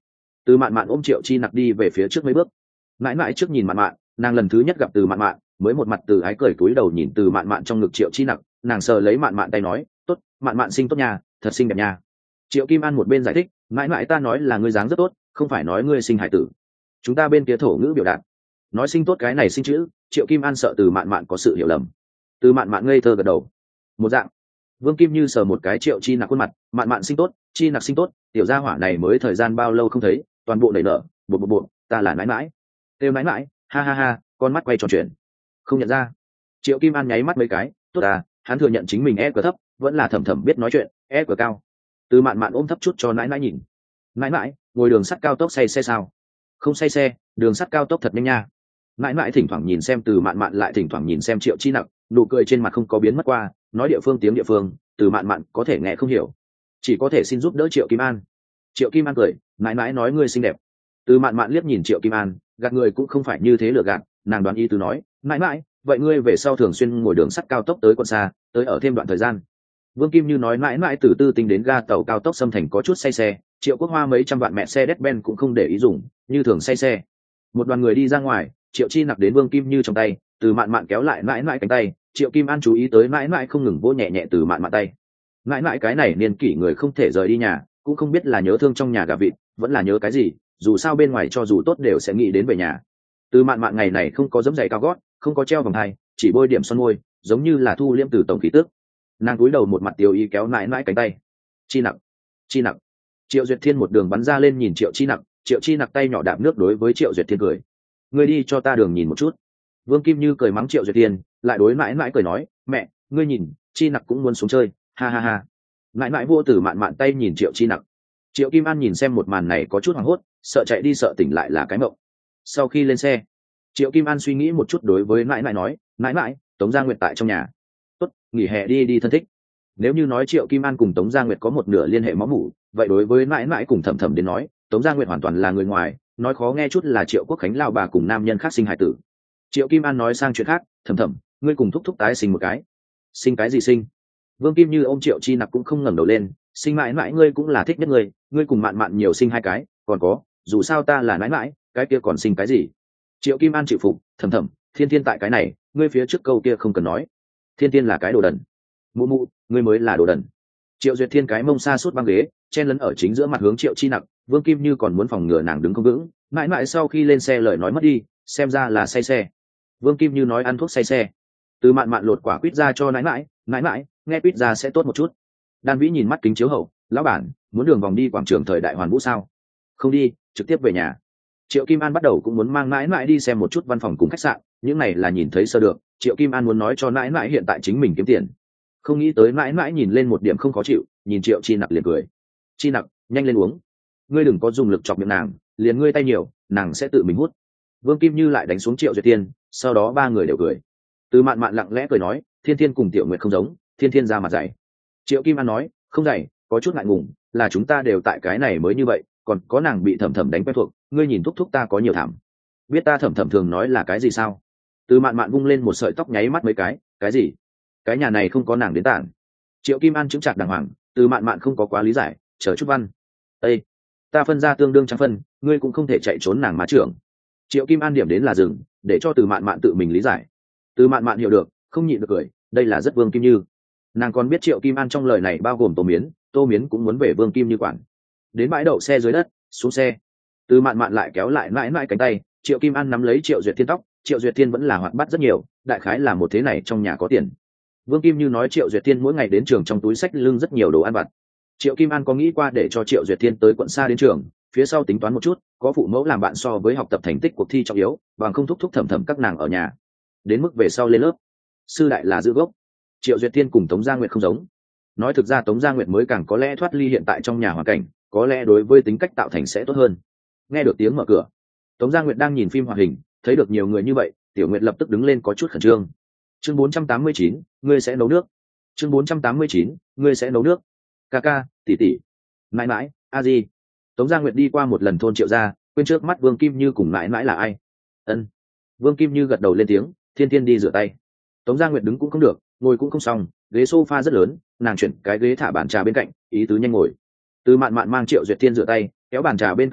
[SPEAKER 1] Từ mạn mạn ôm Triệu Chi Nặc đi về phía trước mấy bước. Mãi mãi trước nhìn mạn mạn, nàng lần thứ nhất gặp Từ mạn mạn, mới một mặt từ ái cười cúi đầu nhìn Từ mạn mạn trong ngực Triệu Chi Nặc, nàng sờ lấy mạn mạn tay nói, tốt, mạn mạn sinh tốt nha, thật xinh đẹp nha. Triệu Kim An một bên giải thích, mãi mãi ta nói là ngươi dáng rất tốt, không phải nói ngươi sinh hải tử. Chúng ta bên kia thổ ngữ biểu đạt, nói sinh tốt cái này sinh chữ, Triệu Kim An sợ Từ mạn mạn có sự hiểu lầm. Từ mạn mạn ngây thơ gật đầu. Một dạng. Vương Kim Như sờ một cái Triệu Chi Nặc khuôn mặt, mạn mạn sinh tốt, Chi Nặc sinh tốt, tiểu gia hỏa này mới thời gian bao lâu không thấy, toàn bộ nảy nở, bộ, ta là mãi mãi. Têu mãi mãi, ha ha ha, con mắt quay tròn chuyện. Không nhận ra. Triệu Kim An nháy mắt mấy cái, tốt à, hắn thừa nhận chính mình e cờ thấp, vẫn là thầm thầm biết nói chuyện, e cờ cao. Từ mạn mạn ôm thấp chút cho nãi nãi nhìn. Nãi nãi, ngồi đường sắt cao tốc say xe sao? Không say xe, đường sắt cao tốc thật nhanh nha. Nãi nãi thỉnh thoảng nhìn xem Từ mạn mạn lại thỉnh thoảng nhìn xem Triệu Chi Nặc, nụ cười trên mặt không có biến mất qua, nói địa phương tiếng địa phương, Từ mạn mạn có thể nghe không hiểu, chỉ có thể xin giúp đỡ Triệu Kim An. Triệu Kim An cười, nãi nãi nói ngươi xinh đẹp. Từ mạn mạn liếc nhìn Triệu Kim An, gạt người cũng không phải như thế lừa gạt, nàng đoán ý tứ nói, nãi nãi, vậy ngươi về sau thường xuyên ngồi đường sắt cao tốc tới quận xa, tới ở thêm đoạn thời gian. Vương Kim Như nói mãi mãi từ Tư Tinh đến ga tàu cao tốc Sâm Thành có chút say xe, Triệu Quốc Hoa mấy trăm vạn mẹ xe Mercedes-Benz cũng không để ý dùng, như thường say xe. Một đoàn người đi ra ngoài, Triệu Chi Nặc đến Vương Kim Như trong tay, Từ mạn mạn kéo lại mãi mãi cánh tay, Triệu Kim An chú ý tới mãi mãi không ngừng vỗ nhẹ nhẹ Từ mạn mạn tay. Mãi mãi cái này niên kỷ người không thể rời đi nhà, cũng không biết là nhớ thương trong nhà gà vịt, vẫn là nhớ cái gì, dù sao bên ngoài cho dù tốt đều sẽ nghĩ đến về nhà. Từ mạn mạn ngày này không có giẫm giày cao gót, không có treo vòng hai, chỉ bôi điểm son môi, giống như là thu liễm từ tổng khí tước. Nàng cúi đầu một mặt tiêu ý kéo mãi mãi cánh tay. Chi Nặc, Chi Nặc. Triệu Duyệt Thiên một đường bắn ra lên nhìn Triệu Chi Nặc, Triệu Chi Nặc tay nhỏ đạp nước đối với Triệu Duyệt Thiên cười. Ngươi đi cho ta đường nhìn một chút. Vương Kim Như cười mắng Triệu Duyệt Thiên, lại đối mãi mãi cười nói, mẹ, ngươi nhìn, Chi Nặc cũng muốn xuống chơi, ha ha ha. Mãi mãi vô Từ mạn mạn tay nhìn Triệu Chi Nặc. Triệu Kim An nhìn xem một màn này có chút hoảng hốt, sợ chạy đi sợ tỉnh lại là cái mộng. Sau khi lên xe, Triệu Kim An suy nghĩ một chút đối với mãi mãi nói, mãi mãi, Tống Gia Nguyệt tại trong nhà. Tốt, nghỉ hè đi thân thích. Nếu như nói Triệu Kim An cùng Tống Gia Nguyệt có một nửa liên hệ máu mủ, vậy đối với mãi mãi cùng thầm thầm đến nói, Tống Gia Nguyệt hoàn toàn là người ngoài, nói khó nghe chút là Triệu Quốc Khánh lao bà cùng nam nhân khác sinh hài tử. Triệu Kim An nói sang chuyện khác, thầm thầm, ngươi cùng thúc thúc tái sinh một cái. Sinh cái gì sinh? Vương Kim Như ôm Triệu Chi Nặc cũng không ngẩng đầu lên, sinh mãi mãi ngươi cũng là thích nhất ngươi cùng mạn mạn nhiều sinh hai cái, còn có, dù sao ta là mãi mãi, cái kia còn sinh cái gì? Triệu Kim An chịu phục, thầm thầm, thiên thiên tại cái này, ngươi phía trước câu kia không cần nói. Thiên thiên là cái đồ đần. Mụ mụ, ngươi mới là đồ đần. Triệu Duyệt Thiên cái mông xa suốt băng ghế, chen lấn ở chính giữa mặt hướng Triệu Chi Nặc, Vương Kim Như còn muốn phòng ngừa nàng đứng không vững, mãi mãi sau khi lên xe lời nói mất đi, xem ra là say xe. Vương Kim Như nói ăn thuốc say xe. Từ mạn mạn lột quả quýt ra cho nãi mãi, nghe quýt ra sẽ tốt một chút. Đan Vĩ nhìn mắt kính chiếu hậu, lão bản, muốn đường vòng đi quảng trường thời đại Hoàn Vũ sao? Không đi, trực tiếp về nhà. Triệu Kim An bắt đầu cũng muốn mang mãi mãi đi xem một chút văn phòng cùng khách sạn, những này là nhìn thấy sơ được. Triệu Kim An muốn nói cho mãi mãi hiện tại chính mình kiếm tiền, không nghĩ tới mãi mãi nhìn lên một điểm không khó chịu, nhìn Triệu Chi Nặc liền cười. Chi Nặc, nhanh lên uống, ngươi đừng có dùng lực chọc miệng nàng, liền ngươi tay nhiều, nàng sẽ tự mình hút. Vương Kim Như lại đánh xuống Triệu Duyệt Tiên, sau đó ba người đều cười. Từ mạn mạn lặng lẽ cười nói, Thiên Thiên cùng Tiểu Nguyệt không giống, Thiên Thiên ra mặt dày. Triệu Kim An nói, không dày, có chút ngại ngùng, là chúng ta đều tại cái này mới như vậy, còn có nàng bị thầm thầm đánh quen thuộc, ngươi nhìn thúc thúc ta có nhiều thảm. Biết ta thầm thầm thường nói là cái gì sao? Từ mạn mạn vung lên một sợi tóc nháy mắt mấy cái gì? Cái nhà này không có nàng đến tản. Triệu Kim An chứng chặt đàng hoàng, Từ mạn mạn không có quá lý giải, chờ chút văn. Ê, ta phân ra tương đương trắng phân, ngươi cũng không thể chạy trốn nàng má trưởng. Triệu Kim An điểm đến là dừng, để cho Từ mạn mạn tự mình lý giải. Từ mạn mạn hiểu được, không nhịn được cười, đây là rất Vương Kim Như. Nàng còn biết Triệu Kim An trong lời này bao gồm Tô Miến cũng muốn về Vương Kim Như quản. Đến bãi đậu xe dưới đất, xuống xe. Từ mạn mạn lại kéo lại mãi mãi cánh tay, Triệu Kim An nắm lấy Triệu Duyệt Thiên tóc, Triệu Duyệt Thiên vẫn là hoạt bát rất nhiều, đại khái là một thế này trong nhà có tiền. Vương Kim Như nói Triệu Duyệt Thiên mỗi ngày đến trường trong túi xách lưng rất nhiều đồ ăn vặt. Triệu Kim An có nghĩ qua để cho Triệu Duyệt Thiên tới quận xa đến trường, phía sau tính toán một chút, có phụ mẫu làm bạn so với học tập thành tích cuộc thi trọng yếu, bằng không thúc thúc thầm thầm các nàng ở nhà. Đến mức về sau lên lớp, sư đại là giữ gốc. Triệu Duyệt Thiên cùng Tống Gia Nguyệt không giống. Nói thực ra Tống Gia Nguyệt mới càng có lẽ thoát ly hiện tại trong nhà hoàn cảnh, có lẽ đối với tính cách tạo thành sẽ tốt hơn. Nghe được tiếng mở cửa, Tống Gia Nguyệt đang nhìn phim hoạt hình, thấy được nhiều người như vậy, Tiểu Nguyệt lập tức đứng lên có chút khẩn trương. Chương 489, ngươi sẽ nấu nước. Chương 489, ngươi sẽ nấu nước. Ca, tỷ tỷ, mãi mãi, a di. Tống Gia Nguyệt đi qua một lần thôn Triệu gia, quên trước mắt Vương Kim Như cùng mãi mãi là ai. Ân. Vương Kim Như gật đầu lên tiếng, Thiên Thiên đi rửa tay. Tống Gia Nguyệt đứng cũng không được, ngồi cũng không xong, ghế sofa rất lớn, nàng chuyển cái ghế thả bàn trà bên cạnh, ý tứ nhanh ngồi. Từ mạn mạn mang Triệu Duyệt Thiên rửa tay, kéo bàn trà bên cạnh nói,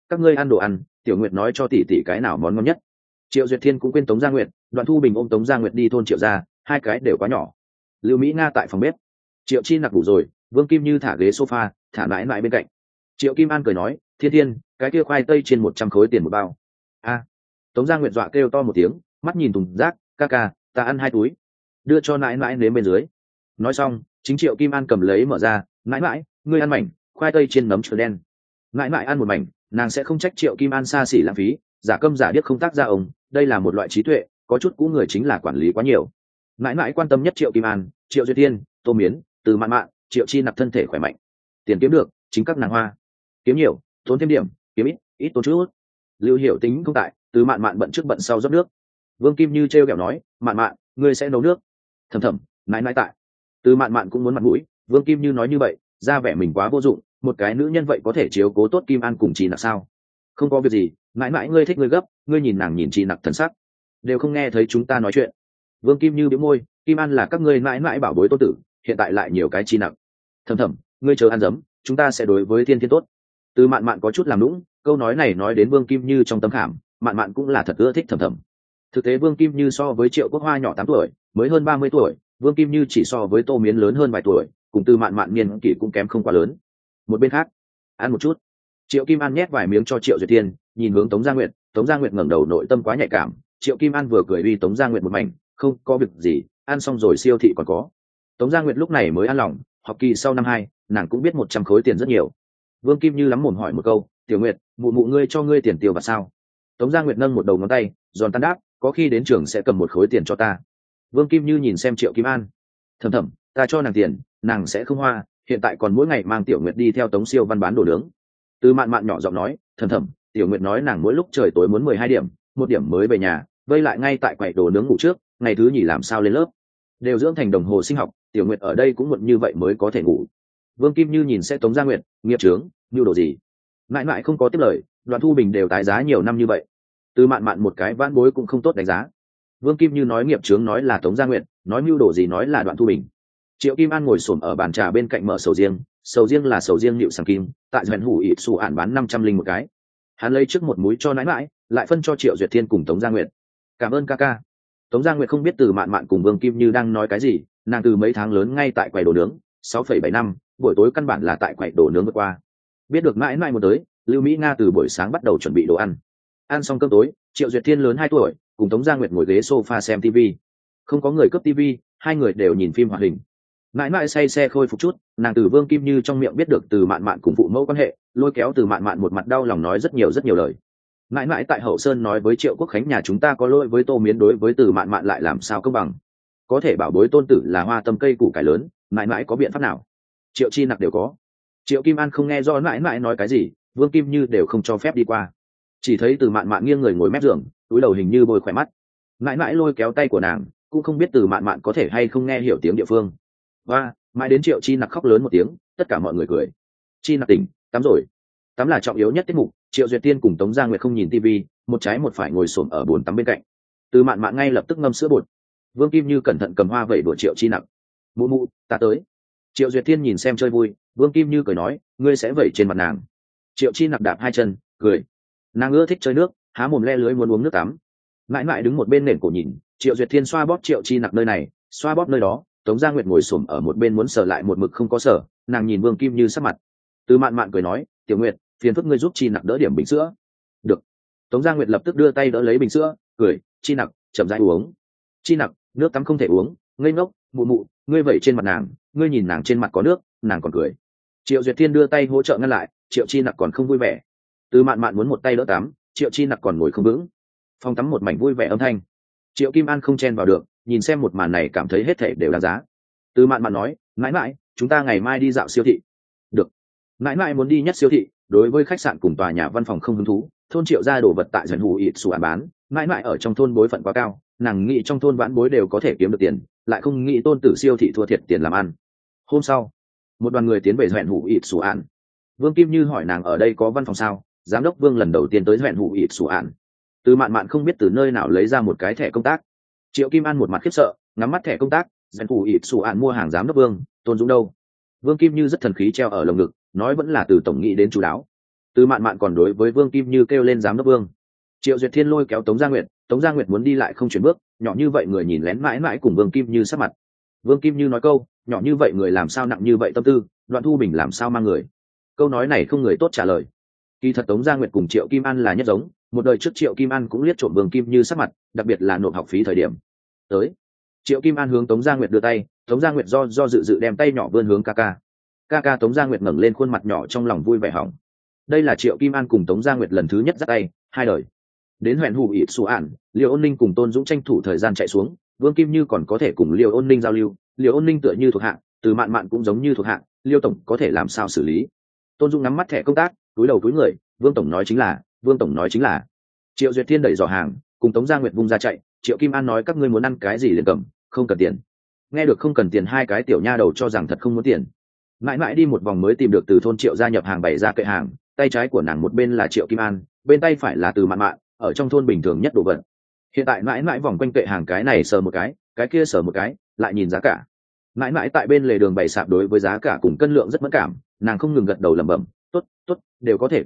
[SPEAKER 1] các ngươi ăn đồ ăn, Tiểu Nguyệt nói cho tỷ tỷ cái nào món ngon nhất. Triệu Duyệt Thiên cũng quên Tống Gia Nguyệt, Đoạn Thu Bình ôm Tống Gia Nguyệt đi thôn Triệu gia, hai cái đều quá nhỏ. Lưu Mỹ Nga tại phòng bếp. Triệu Chi Nặc ngủ rồi, Vương Kim Như thả ghế sofa, thả mãi mãi bên cạnh. Triệu Kim An cười nói, Thiên Thiên, cái kia khoai tây trên 100 khối tiền một bao. A. Tống Gia Nguyệt dọa kêu to một tiếng, mắt nhìn thùng rác, ca ca, ta ăn 2 túi, đưa cho nãi nãi nếm bên dưới. Nói xong, chính Triệu Kim An cầm lấy mở ra, nãi nãi, ngươi ăn mảnh khoai tây trên nấm chua đen. Nãi nãi ăn một mảnh, nàng sẽ không trách Triệu Kim An xa xỉ lãng phí, giả câm giả điếc không tác ra ông, đây là một loại trí tuệ, có chút cũ người chính là quản lý quá nhiều. Nãi nãi quan tâm nhất Triệu Kim An, Triệu Duyệt Tiên, Tô Miến, Từ Mạn Mạn, Triệu Chi Nặc thân thể khỏe mạnh, tiền kiếm được chính các nàng hoa, kiếm nhiều tốn thêm điểm, kiếm ít ít tốn chút. Lưu Hiểu Tính không tại, Từ Mạn Mạn bận trước bận sau rót nước. Vương Kim Như trêu ghẹo nói, Mạn Mạn, ngươi sẽ nấu nước. Thầm thầm, nãi nãi tại. Từ Mạn Mạn cũng muốn mặt mũi, Vương Kim Như nói như vậy, ra vẻ mình quá vô dụng, một cái nữ nhân vậy có thể chiếu cố tốt Kim An cùng Chi Nặc sao? Không có việc gì, mãi mãi ngươi thích ngươi gấp, ngươi nhìn nàng nhìn Chi Nặc thần sắc, đều không nghe thấy chúng ta nói chuyện. Vương Kim Như bĩu môi, Kim An là các ngươi mãi mãi bảo bối tôn tử, hiện tại lại nhiều cái Chi Nặc. Thầm thầm, ngươi chờ ăn dấm, chúng ta sẽ đối với Thiên Thiên tốt. Từ Mạn Mạn có chút làm nũng, câu nói này nói đến Vương Kim Như trong tấm khảm, Mạn Mạn cũng là thật ưa thích Thầm thầm. Thực tế Vương Kim Như so với Triệu Quốc Hoa nhỏ 8 tuổi, mới hơn 30 tuổi, Vương Kim Như chỉ so với Tô Miến lớn hơn vài tuổi, cùng Từ Mạn Mạn niên kỷ cũng kém không quá lớn. Một bên khác, ăn một chút. Triệu Kim An nhét vài miếng cho Triệu Duyệt Tiên, nhìn hướng Tống Gia Nguyệt, Tống Gia Nguyệt ngẩng đầu, nội tâm quá nhạy cảm. Triệu Kim An vừa cười uy Tống Gia Nguyệt một mảnh, không có việc gì, ăn xong rồi siêu thị còn có. Tống Gia Nguyệt lúc này mới an lòng, học kỳ sau năm 2, nàng cũng biết 100 khối tiền rất nhiều. Vương Kim Như lắm mồm hỏi một câu, Tiểu Nguyệt, mụ mụ ngươi cho ngươi tiền tiêu vặt sao? Tống Gia Nguyệt nâng một đầu ngón tay, giòn tan đáp, có khi đến trường sẽ cầm 1 khối tiền cho ta. Vương Kim Như nhìn xem Triệu Kim An, thầm thầm, ta cho nàng tiền, nàng sẽ không hoa, hiện tại còn mỗi ngày mang Tiểu Nguyệt đi theo Tống Siêu Văn bán đồ nướng. Từ Mạn Mạn nhỏ giọng nói, thầm thầm, Tiểu Nguyệt nói nàng mỗi lúc trời tối muốn 12 điểm, 1 điểm mới về nhà, vây lại ngay tại quầy đồ nướng ngủ trước, ngày thứ nhì làm sao lên lớp, đều dưỡng thành đồng hồ sinh học, Tiểu Nguyệt ở đây cũng muộn như vậy mới có thể ngủ. Vương Kim Như nhìn sẽ Tống Gia Nguyệt, nghiệp chướng, nhu đồ gì? Mãi mãi không có tiếp lời, Đoạn Thu Bình đều tái giá nhiều năm như vậy. Từ Mạn Mạn một cái vãn bối cũng không tốt đánh giá. Vương Kim Như nói nghiệp chướng nói là Tống Gia Nguyệt, nói mưu đồ gì nói là Đoạn Thu Bình. Triệu Kim An ngồi xổm ở bàn trà bên cạnh mở sầu riêng là sầu riêng nhịu sàng kim, tại Duyện Hủ ỉ xù ản bán 500 linh một cái. Hắn lấy trước một múi cho nãi nãi, lại phân cho Triệu Duyệt Thiên cùng Tống Gia Nguyệt. Cảm ơn ca ca. Tống Gia Nguyệt không biết Từ Mạn Mạn cùng Vương Kim Như đang nói cái gì, nàng từ mấy tháng lớn ngay tại quầy đồ nướng, 6,7 năm, buổi tối căn bản là tại quầy đồ nướng vượt qua. Biết được mãi mãi một tới, Lưu Mỹ Nga từ buổi sáng bắt đầu chuẩn bị đồ ăn. Ăn xong cơm tối, Triệu Duyệt Thiên lớn 2 tuổi, cùng Tống Gia Nguyệt ngồi ghế sofa xem TV. Không có người cướp TV, hai người đều nhìn phim hoạt hình. Mãi mãi say xe khôi phục chút, nàng từ Vương Kim Như trong miệng biết được Từ Mạn Mạn cùng phụ mẫu quan hệ, lôi kéo Từ Mạn Mạn một mặt đau lòng nói rất nhiều lời. Mãi mãi tại Hậu Sơn nói với Triệu Quốc Khánh nhà chúng ta có lỗi với Tô Miến, đối với Từ Mạn Mạn lại làm sao công bằng. Có thể bảo bối tôn tử là hoa tâm cây củ cải lớn, mãi mãi có biện pháp nào? Triệu Chi Nặc đều có. Triệu Kim An không nghe do mãi mãi nói cái gì, Vương Kim Như đều không cho phép đi qua. Chỉ thấy Từ Mạn Mạn nghiêng người ngồi mép giường, túi đầu hình như bôi khỏe mắt. Mãi mãi lôi kéo tay của nàng, cũng không biết Từ Mạn Mạn có thể hay không nghe hiểu tiếng địa phương. Và mãi đến Triệu Chi Nặc khóc lớn một tiếng, tất cả mọi người cười. Chi Nặc tỉnh, tắm rồi. Tắm là trọng yếu nhất tiết mục. Triệu Duyệt Tiên cùng Tống Gia Nguyệt không nhìn tivi, một trái một phải ngồi xổm ở bồn tắm bên cạnh. Từ Mạn Mạn ngay lập tức ngâm sữa bột. Vương Kim Như cẩn thận cầm hoa vẩy đùa Triệu Chi Nặc. Mụ mụ, ta tới. Triệu Duyệt Tiên nhìn xem chơi vui, Vương Kim Như cười nói, ngươi sẽ vẩy trên mặt nàng. Triệu Chi Nặc đạp 2 chân, cười. Nàng ưa thích chơi nước, há mồm le lưới muốn uống nước tắm. Mãi mãi đứng một bên nền cổ nhìn, Triệu Duyệt Thiên xoa bóp Triệu Chi Nặc nơi này, xoa bóp nơi đó. Tống Gia Nguyệt ngồi xổm ở một bên muốn sờ lại một mực không có sờ, nàng nhìn Vương Kim Như sắc mặt. Từ Mạn Mạn cười nói, Tiểu Nguyệt, phiền phức ngươi giúp Chi Nặc đỡ điểm bình sữa. Được. Tống Gia Nguyệt lập tức đưa tay đỡ lấy bình sữa, cười, Chi Nặc, chậm rãi uống. Chi Nặc, nước tắm không thể uống, ngây ngốc, mụ mụ, ngươi vẩy trên mặt nàng, ngươi nhìn nàng trên mặt có nước, nàng còn cười. Triệu Duyệt Thiên đưa tay hỗ trợ ngăn lại, Triệu Chi Nặc còn không vui vẻ. Từ Mạn Mạn muốn một tay đỡ tắm, Triệu Chi Nặc còn ngồi không vững. Phòng tắm một mảnh vui vẻ âm thanh. Triệu Kim An không chen vào được, nhìn xem một màn này cảm thấy hết thảy đều đáng giá. Từ Mạn Mạn nói, mãi mãi, chúng ta ngày mai đi dạo siêu thị. Được. Mãi mãi muốn đi nhất siêu thị, đối với khách sạn cùng tòa nhà văn phòng không hứng thú, thôn Triệu ra đồ vật tại Duyện Hủ ỉ xù bán, mãi mãi ở trong thôn bối phận quá cao, nàng nghĩ trong thôn vãn bối đều có thể kiếm được tiền, lại không nghĩ tôn tử siêu thị thua thiệt tiền làm ăn. Hôm sau, một đoàn người tiến về Duyện Hủ ỉ xù án. Vương Kim Như hỏi nàng ở đây có văn phòng sao? Giám đốc Vương lần đầu tiên tới Duyện Hủ ỉ xù án. Từ Mạn Mạn không biết từ nơi nào lấy ra một cái thẻ công tác. Triệu Kim An một mặt khiếp sợ, ngắm mắt thẻ công tác, Duyện Hủ ỉ xù án mua hàng giám đốc Vương, Tôn Dũng đâu? Vương Kim Như rất thần khí treo ở lồng ngực, nói vẫn là từ tổng nghị đến chú đáo. Từ Mạn Mạn còn đối với Vương Kim Như kêu lên giám đốc Vương. Triệu Duyệt Thiên lôi kéo Tống Gia Nguyệt, Tống Gia Nguyệt muốn đi lại không chuyển bước, nhỏ như vậy người nhìn lén mãi mãi cùng Vương Kim Như sát mặt. Vương Kim Như nói câu, nhỏ như vậy người làm sao nặng như vậy tâm tư, Đoạn Thu Bình làm sao mang người. Câu nói này không người tốt trả lời. Kỳ thật Tống Gia Nguyệt cùng Triệu Kim An là nhất giống, một đời trước Triệu Kim An cũng liếc trộm Vương Kim Như sát mặt, đặc biệt là nộp học phí thời điểm. Tới, Triệu Kim An hướng Tống Gia Nguyệt đưa tay, Tống Gia Nguyệt do dự đem tay nhỏ vươn hướng ca Tống Gia Nguyệt ngẩng lên khuôn mặt nhỏ trong lòng vui vẻ hỏng. Đây là Triệu Kim An cùng Tống Gia Nguyệt lần thứ nhất dắt tay, hai đời. Đến huyện hủ ỉ xù ản, Liêu Ôn Ninh cùng Tôn Dũng tranh thủ thời gian chạy xuống, Vương Kim Như còn có thể cùng Liêu Ôn Ninh giao lưu, Liêu Ôn Ninh tựa như thuộc hạng, Từ Mạn Mạn cũng giống như thuộc hạng, Liêu tổng có thể làm sao xử lý. Tôn Dũng nắm mắt thẻ công tác, túi đầu túi người, Vương tổng nói chính là. Triệu Duyệt Thiên đẩy giỏ hàng, cùng Tống Gia Nguyệt vung ra chạy, Triệu Kim An nói các ngươi muốn ăn cái gì liền cầm, không cần tiền. Nghe được không cần tiền, hai cái tiểu nha đầu cho rằng thật không muốn tiền. Mãi mãi đi một vòng mới tìm được từ thôn Triệu gia nhập hàng bày ra kệ hàng, tay trái của nàng một bên là Triệu Kim An, bên tay phải là Từ Mạn Mạn, ở trong thôn bình thường nhất đồ vật. Hiện tại mãi mãi vòng quanh kệ hàng, cái này sờ một cái kia sờ một cái, lại nhìn giá cả. Mãi mãi tại bên lề đường bày sạp đối với giá cả cùng cân lượng rất mẫn cảm, nàng không ngừng gật đầu lẩm bẩm, tốt, đều có thể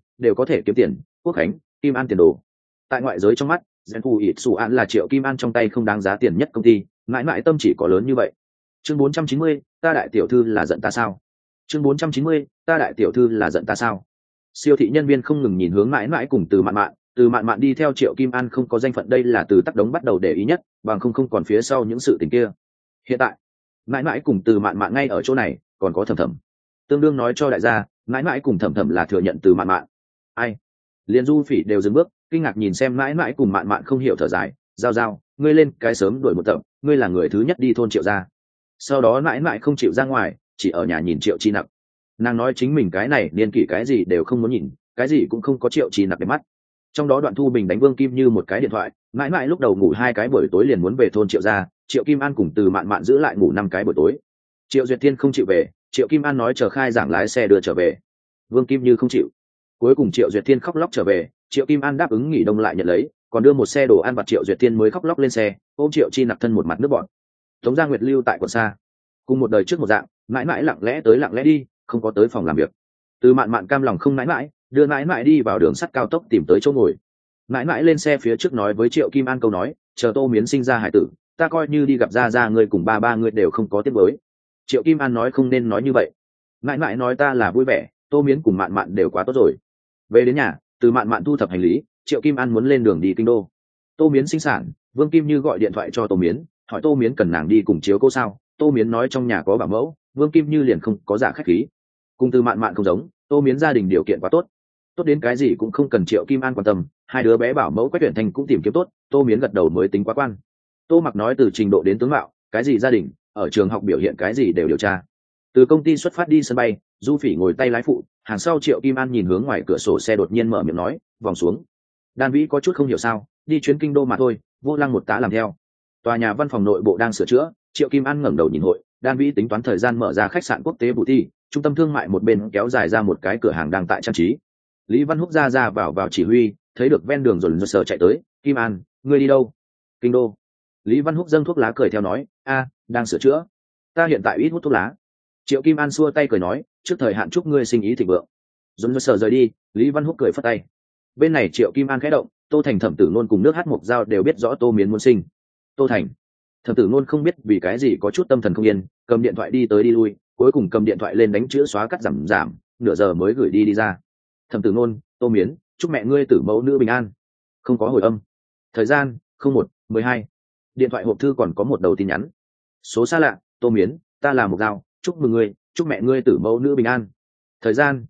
[SPEAKER 1] kiếm tiền, Quốc Khánh, Kim An tiền đồ. Tại ngoại giới trong mắt, Gen Phu Ít Sù An là Triệu Kim An trong tay không đáng giá tiền nhất công ty, mãi mãi tâm chỉ có lớn như vậy. Chương 490, ta đại tiểu thư là giận ta sao? Chương 490, ta đại tiểu thư là giận ta sao? Siêu thị nhân viên không ngừng nhìn hướng mãi mãi cùng Từ Mạn Mạn đi theo Triệu Kim An không có danh phận, đây là Từ Tắc Đống bắt đầu để ý nhất, bằng không còn phía sau những sự tình kia. Hiện tại, mãi mãi cùng Từ Mạn Mạn ngay ở chỗ này, còn có Thẩm Thẩm. Tương đương nói cho đại gia, mãi mãi cùng Thẩm Thẩm là thừa nhận Từ Mạn Mạn. Ai? Liên Du Phỉ đều dừng bước, kinh ngạc nhìn xem mãi mãi cùng Mạn Mạn, không hiểu thở dài, giao, ngươi lên cái sớm đuổi một tập, ngươi là người thứ nhất đi thôn Triệu gia. Sau đó mãi mãi không chịu ra ngoài, chỉ ở nhà nhìn Triệu Chi Nặc. Nàng nói chính mình cái này niên kỷ cái gì đều không muốn nhìn, cái gì cũng không có Triệu Chi Nặc để mắt. Trong đó Đoạn Thu Bình đánh Vương Kim Như một cái điện thoại, mãi mãi lúc đầu ngủ 2 cái buổi tối liền muốn về thôn Triệu gia, Triệu Kim An cùng Từ Mạn Mạn giữ lại ngủ 5 cái buổi tối. Triệu Duyệt Thiên không chịu về, Triệu Kim An nói chờ khai giảng lái xe đưa trở về. Vương Kim Như không chịu. Cuối cùng Triệu Duyệt Thiên khóc lóc trở về, Triệu Kim An đáp ứng nghỉ đông lại nhận lấy, còn đưa một xe đồ ăn vặt, Triệu Duyệt Thiên mới khóc lóc lên xe, ôm Triệu Chi Nặc thân một mặt nước bọt. Tống Gia Nguyệt lưu tại quận xa, cùng một đời trước một dạng, mãi mãi lặng lẽ tới lặng lẽ đi, không có tới phòng làm việc. Từ Mạn Mạn cam lòng không mãi mãi, đưa mãi mãi đi vào đường sắt cao tốc tìm tới chỗ ngồi. Mãi mãi lên xe phía trước nói với Triệu Kim An câu nói, chờ Tô Miến sinh ra hải tử, ta coi như đi gặp gia người cùng ba người đều không có tiếp với. Triệu Kim An nói không nên nói như vậy. Mãi mãi nói ta là vui vẻ, Tô Miến cùng Mạn Mạn đều quá tốt rồi. Về đến nhà, Từ Mạn Mạn thu thập hành lý, Triệu Kim An muốn lên đường đi kinh đô. Tô Miến sinh sản, Vương Kim Như gọi điện thoại cho Tô Miến, hỏi Tô Miến cần nàng đi cùng chiếu cố sao. Tô Miến nói trong nhà có bảo mẫu, Vương Kim Như liền không có giả khách khí. Cùng Từ Mạn Mạn không giống, Tô Miến gia đình điều kiện quá tốt, tốt đến cái gì cũng không cần Triệu Kim An quan tâm, hai đứa bé bảo mẫu Quách Tuyển Thành cũng tìm kiếm tốt, Tô Miến gật đầu mới tính quá quan. Tô Mặc nói từ trình độ đến tướng mạo, cái gì gia đình, ở trường học biểu hiện cái gì đều điều tra. Từ công ty xuất phát đi sân bay, Du Phỉ ngồi tay lái phụ, hàng sau Triệu Kim An nhìn hướng ngoài cửa sổ xe, đột nhiên mở miệng nói, vòng xuống. Đan Vĩ có chút không hiểu sao, đi chuyến kinh đô mà thôi, Vô Lăng một tá làm theo. Tòa nhà văn phòng nội bộ đang sửa chữa, Triệu Kim An ngẩng đầu nhìn hội, Đan Vĩ tính toán thời gian mở ra khách sạn quốc tế Bù Ti, trung tâm thương mại một bên kéo dài ra một cái cửa hàng đang tại trang trí. Lý Văn Húc ra vào chỉ huy, thấy được ven đường rồi sờ chạy tới, Kim An, ngươi đi đâu? Kinh đô. Lý Văn Húc dâng thuốc lá cười theo nói, đang sửa chữa. Ta hiện tại ít hút thuốc lá. Triệu Kim An xua tay cười nói, trước thời hạn chúc ngươi sinh ý thịnh vượng. Dồn sờ rời đi, Lý Văn Húc cười phất tay. Bên này Triệu Kim An khẽ động, Tô Thành Thẩm Tử Nôn cùng nước hát mộc dao đều biết rõ Tô Miến muốn sinh. Tô Thành, Thẩm Tử Nôn không biết vì cái gì có chút tâm thần không yên, cầm điện thoại đi tới đi lui, cuối cùng cầm điện thoại lên đánh chữ xóa cắt giảm, nửa giờ mới gửi đi ra. Thẩm Tử Nôn, Tô Miến, chúc mẹ ngươi tử mẫu nữ bình an. Không có hồi âm. Thời gian 01:12. Điện thoại hộp thư còn có một đầu tin nhắn. Số xa lạ, Tô Miến, ta là Mộc Dao, chúc mừng ngươi, chúc mẹ ngươi tử mẫu nữ bình an. Thời gian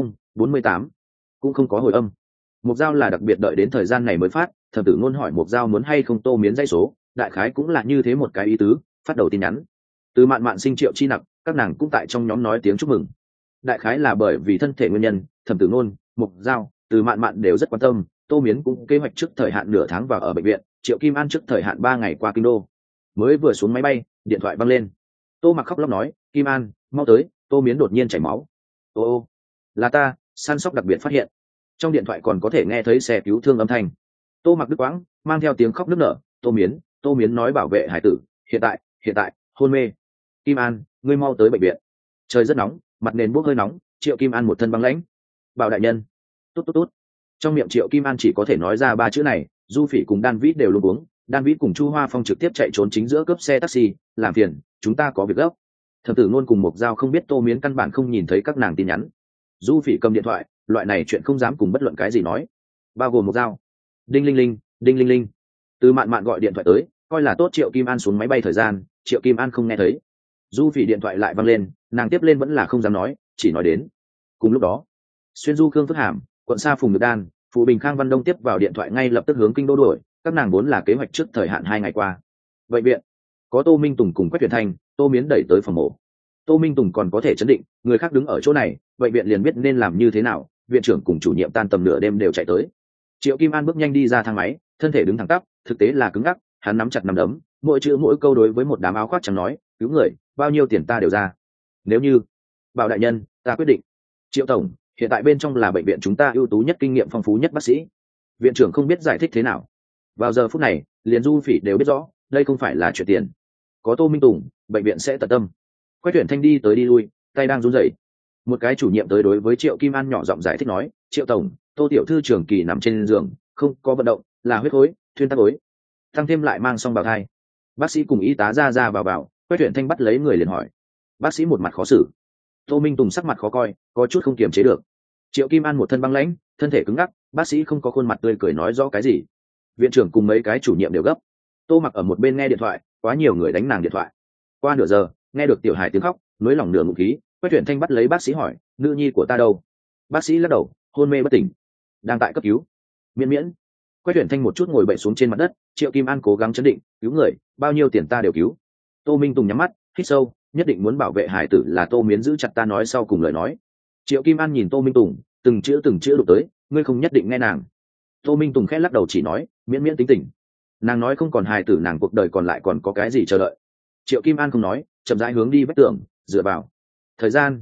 [SPEAKER 1] 00:48. Cũng không có hồi âm. Mộc Dao là đặc biệt đợi đến thời gian này mới phát. Thẩm Tử Nôn hỏi Mộc Dao muốn hay không Tô Miến dãy số, đại khái cũng là như thế một cái ý tứ, phát đầu tin nhắn. Từ Mạn Mạn sinh Triệu Chi Nặc, các nàng cũng tại trong nhóm nói tiếng chúc mừng. Đại khái là bởi vì thân thể nguyên nhân, Thẩm Tử Nôn, Mộc Dao, Từ Mạn Mạn đều rất quan tâm. Tô Miến cũng kế hoạch trước thời hạn nửa tháng vào ở bệnh viện, Triệu Kim An trước thời hạn 3 ngày qua kinh đô. Mới vừa xuống máy bay, điện thoại văng lên. Tô Mặc khóc lóc nói, Kim An, mau tới. Tô Miến đột nhiên chảy máu. Ô, là ta, săn sóc đặc biệt phát hiện. Trong điện thoại còn có thể nghe thấy xe cứu thương âm thanh. Tô Mặc đứt quãng, mang theo tiếng khóc nức nở, Tô Miến nói bảo vệ hải tử, hiện tại hôn mê. Kim An, ngươi mau tới bệnh viện. Trời rất nóng, mặt nền bốc hơi nóng, Triệu Kim An một thân băng lãnh. Bảo đại nhân. Tốt tốt tốt. Trong miệng Triệu Kim An chỉ có thể nói ra ba chữ này. Du Phỉ cùng Đan Vĩ đều luống cuống. Đan Vĩ cùng Chu Hoa Phong trực tiếp chạy trốn chính giữa cướp xe taxi. Làm phiền, chúng ta có việc gấp. Thẩm Tử Nôn cùng Mộc Dao không biết Tô Miến căn bản không nhìn thấy các nàng tin nhắn. Du Phỉ cầm điện thoại, loại này chuyện không dám cùng bất luận cái gì nói, bao gồm Mộc Dao. Đinh linh linh, đinh linh linh. Từ Mạn Mạn gọi điện thoại tới, coi là tốt Triệu Kim An xuống máy bay thời gian, Triệu Kim An không nghe thấy. Du Phỉ điện thoại lại văng lên, nàng tiếp lên vẫn là không dám nói, chỉ nói đến. Cùng lúc đó, xuyên du Khương Phước Hàm, quận Sa Phùng Nhược Đan, Phụ Bình Khang Văn Đông tiếp vào điện thoại ngay lập tức hướng kinh đô đuổi, các nàng vốn là kế hoạch trước thời hạn 2 ngày qua. Bệnh viện có Tô Minh Tùng cùng Quách Tuyển Thanh, Tô Miến đẩy tới phòng mổ. Tô Minh Tùng còn có thể chấn định, người khác đứng ở chỗ này, bệnh viện liền biết nên làm như thế nào. Viện trưởng cùng chủ nhiệm tan tầm nửa đêm đều chạy tới. Triệu Kim An bước nhanh đi ra thang máy, thân thể đứng thẳng tắp, thực tế là cứng ngắc, hắn nắm chặt nắm đấm, mỗi chữ mỗi câu đối với một đám áo khoác trắng nói, cứu người, bao nhiêu tiền ta đều ra. Nếu như, Bảo đại nhân, ta quyết định. Triệu tổng, hiện tại bên trong là bệnh viện chúng ta ưu tú nhất, kinh nghiệm phong phú nhất bác sĩ. Viện trưởng không biết giải thích thế nào. Vào giờ phút này, liền Du Phỉ đều biết rõ, đây không phải là chuyện tiền. Có Tô Minh Tùng, bệnh viện sẽ tận tâm. Quách Tuyển Thanh đi tới đi lui, tay đang run rẩy. Một cái chủ nhiệm tới đối với Triệu Kim An nhỏ giọng giải thích nói, Triệu tổng, Tô tiểu thư trường kỳ nằm trên giường, không có vận động, là huyết khối, thuyên tắc ối, tăng thêm lại mang xong bào thai. Bác sĩ cùng y tá ra vào, Quách Tuyển Thanh bắt lấy người liền hỏi. Bác sĩ một mặt khó xử. Tô Minh Tùng sắc mặt khó coi, có chút không kiềm chế được. Triệu Kim An một thân băng lãnh, thân thể cứng ngắc, bác sĩ không có khuôn mặt tươi cười nói rõ cái gì. Viện trưởng cùng mấy cái chủ nhiệm đều gấp. Tô Mặc ở một bên nghe điện thoại, quá nhiều người đánh nàng điện thoại. Qua nửa giờ, nghe được tiểu hài tiếng khóc, nối lòng nửa ngụm khí. Quách Tuyển Thanh bắt lấy bác sĩ hỏi, nữ nhi của ta đâu? Bác sĩ lắc đầu, hôn mê bất tỉnh, đang tại cấp cứu. Miễn. Quách Tuyển Thanh một chút ngồi bệnh xuống trên mặt đất. Triệu Kim An cố gắng chấn định, cứu người, bao nhiêu tiền ta đều cứu. Tô Minh Tùng nhắm mắt, hít sâu, nhất định muốn bảo vệ hải tử là Tô Miến giữ chặt ta nói sau cùng lời nói. Triệu Kim An nhìn Tô Minh Tùng, từng chữ đụng tới, ngươi không nhất định nghe nàng. Tô Minh Tùng khẽ lắc đầu chỉ nói, miễn tính tình. Nàng nói không còn hài tử, nàng cuộc đời còn lại còn có cái gì chờ đợi. Triệu Kim An không nói, chậm rãi hướng đi vách tường, dựa vào. Thời gian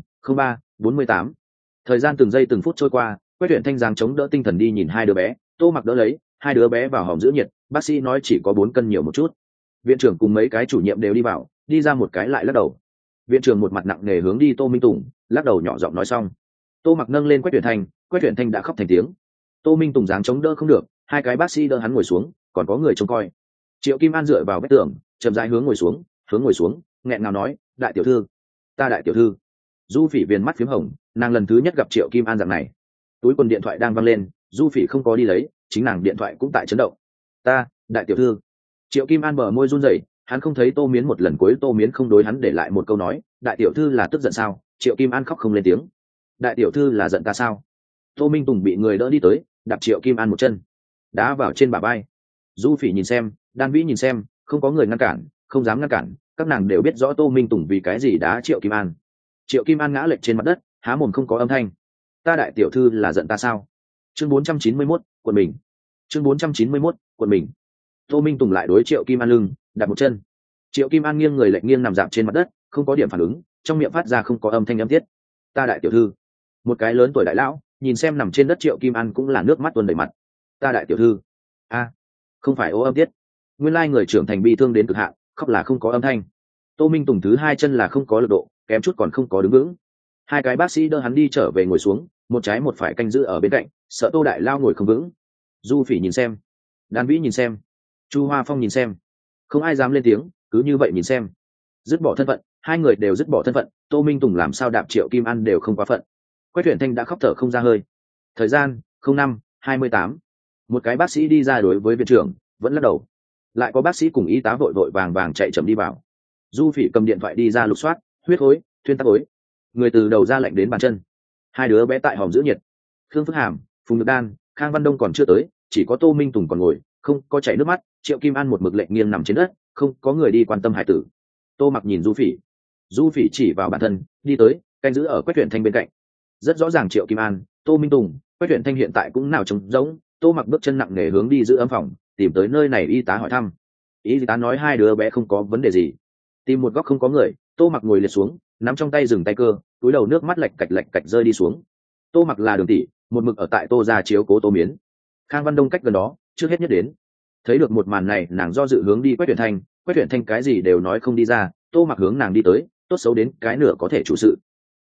[SPEAKER 1] 03:48. Thời gian từng giây từng phút trôi qua. Quách Tuyển Thanh giang chống đỡ tinh thần đi nhìn hai đứa bé. Tô Mặc đỡ lấy hai đứa bé vào hòm giữ nhiệt, bác sĩ nói chỉ có 4 cân nhiều một chút. Viện trưởng cùng mấy cái chủ nhiệm đều đi vào, đi ra một cái lại lắc đầu. Viện trưởng một mặt nặng nề hướng đi Tô Minh Tùng, lắc đầu nhỏ giọng nói xong. Tô Mặc nâng lên Quách Tuyển Thanh đã khóc thành tiếng. Tô Minh Tùng giáng chống đỡ không được, hai cái bác sĩ đỡ hắn ngồi xuống, còn có người trông coi. Triệu Kim An dựa vào vách tường, chậm rãi hướng ngồi xuống, nghẹn ngào nói, đại tiểu thư, ta đại tiểu thư. Du Phỉ viền mắt phím hồng, nàng lần thứ nhất gặp Triệu Kim An dạng này. Túi quần điện thoại đang văng lên, Du Phỉ không có đi lấy, chính nàng điện thoại cũng tại chấn động. Ta, đại tiểu thư. Triệu Kim An bờ môi run rẩy, hắn không thấy Tô Miến một lần cuối, Tô Miến không đối hắn để lại một câu nói, đại tiểu thư là tức giận sao? Triệu Kim An khóc không lên tiếng. Đại tiểu thư là giận ta sao? Tô Minh Tùng bị người đỡ đi tới, đạp Triệu Kim An một chân, đá vào trên bả vai. Du Phỉ nhìn xem, Đan Vĩ nhìn xem, không có người ngăn cản, không dám ngăn cản, các nàng đều biết rõ Tô Minh Tùng vì cái gì đá Triệu Kim An. Triệu Kim An ngã lệch trên mặt đất, há mồm không có âm thanh. Ta đại tiểu thư là giận ta sao? Chương 491, quận mình. Chương 491, quận mình. Tô Minh Tùng lại đối Triệu Kim An lưng, đạp một chân. Triệu Kim An nghiêng người lệch nghiêng nằm dạp trên mặt đất, không có điểm phản ứng, trong miệng phát ra không có âm thanh âm tiết. Ta đại tiểu thư. Một cái lớn tuổi đại lão, nhìn xem nằm trên đất Triệu Kim An cũng là nước mắt tuôn đầy mặt. Ta đại tiểu thư. A, không phải ô âm tiết. Nguyên lai người trưởng thành bi thương đến cực hạn, khóc là không có âm thanh. Tô Minh Tùng thứ hai chân là không có lực độ, kém chút còn không có đứng vững. Hai cái bác sĩ đỡ hắn đi trở về ngồi xuống, một trái một phải canh giữ ở bên cạnh, sợ Tô đại lao ngồi không vững. Du Phỉ nhìn xem, Đan Vĩ nhìn xem, Chu Hoa Phong nhìn xem, không ai dám lên tiếng, cứ như vậy nhìn xem. Dứt bỏ thân phận, hai người đều dứt bỏ thân phận. Tô Minh Tùng làm sao đạp Triệu Kim An đều không quá phận. Quách Tuyển Thanh đã khóc thở không ra hơi. Thời gian 05:28. Một cái bác sĩ đi ra đối với viện trưởng, vẫn lắc đầu. Lại có bác sĩ cùng y tá vội vội vàng chạy chậm đi vào. Du Phỉ cầm điện thoại đi ra lục soát, huyết khối, thuyên tắc ối. Người từ đầu ra lạnh đến bàn chân. Hai đứa bé tại hòm giữ nhiệt. Khương Phước Hàm, Phùng Nhược Đan, Khang Văn Đông còn chưa tới, chỉ có Tô Minh Tùng còn ngồi, không có chảy nước mắt. Triệu Kim An một mực lệnh nghiêng nằm trên đất, không có người đi quan tâm hải tử. Tô Mặc nhìn Du Phỉ chỉ vào bản thân, đi tới, canh giữ ở Quách Tuyển Thanh bên cạnh. Rất rõ ràng Triệu Kim An, Tô Minh Tùng, Quách Tuyển Thanh hiện tại cũng nào trống rỗng. Tô Mặc bước chân nặng nề hướng đi giữ ấm phòng, tìm tới nơi này y tá hỏi thăm. Y tá nói hai đứa bé không có vấn đề gì. Tìm một góc không có người, Tô Mặc ngồi liệt xuống, nắm trong tay dừng tay cơ, túi đầu nước mắt lạch cạch rơi đi xuống. Tô Mặc là đường tỷ, một mực ở tại Tô gia chiếu cố Tô Miến. Khang Văn Đông cách gần đó, trước hết nhất đến. Thấy được một màn này, nàng do dự hướng đi Quách Tuyển Thanh cái gì đều nói không đi ra. Tô Mặc hướng nàng đi tới, tốt xấu đến cái nửa có thể chủ sự.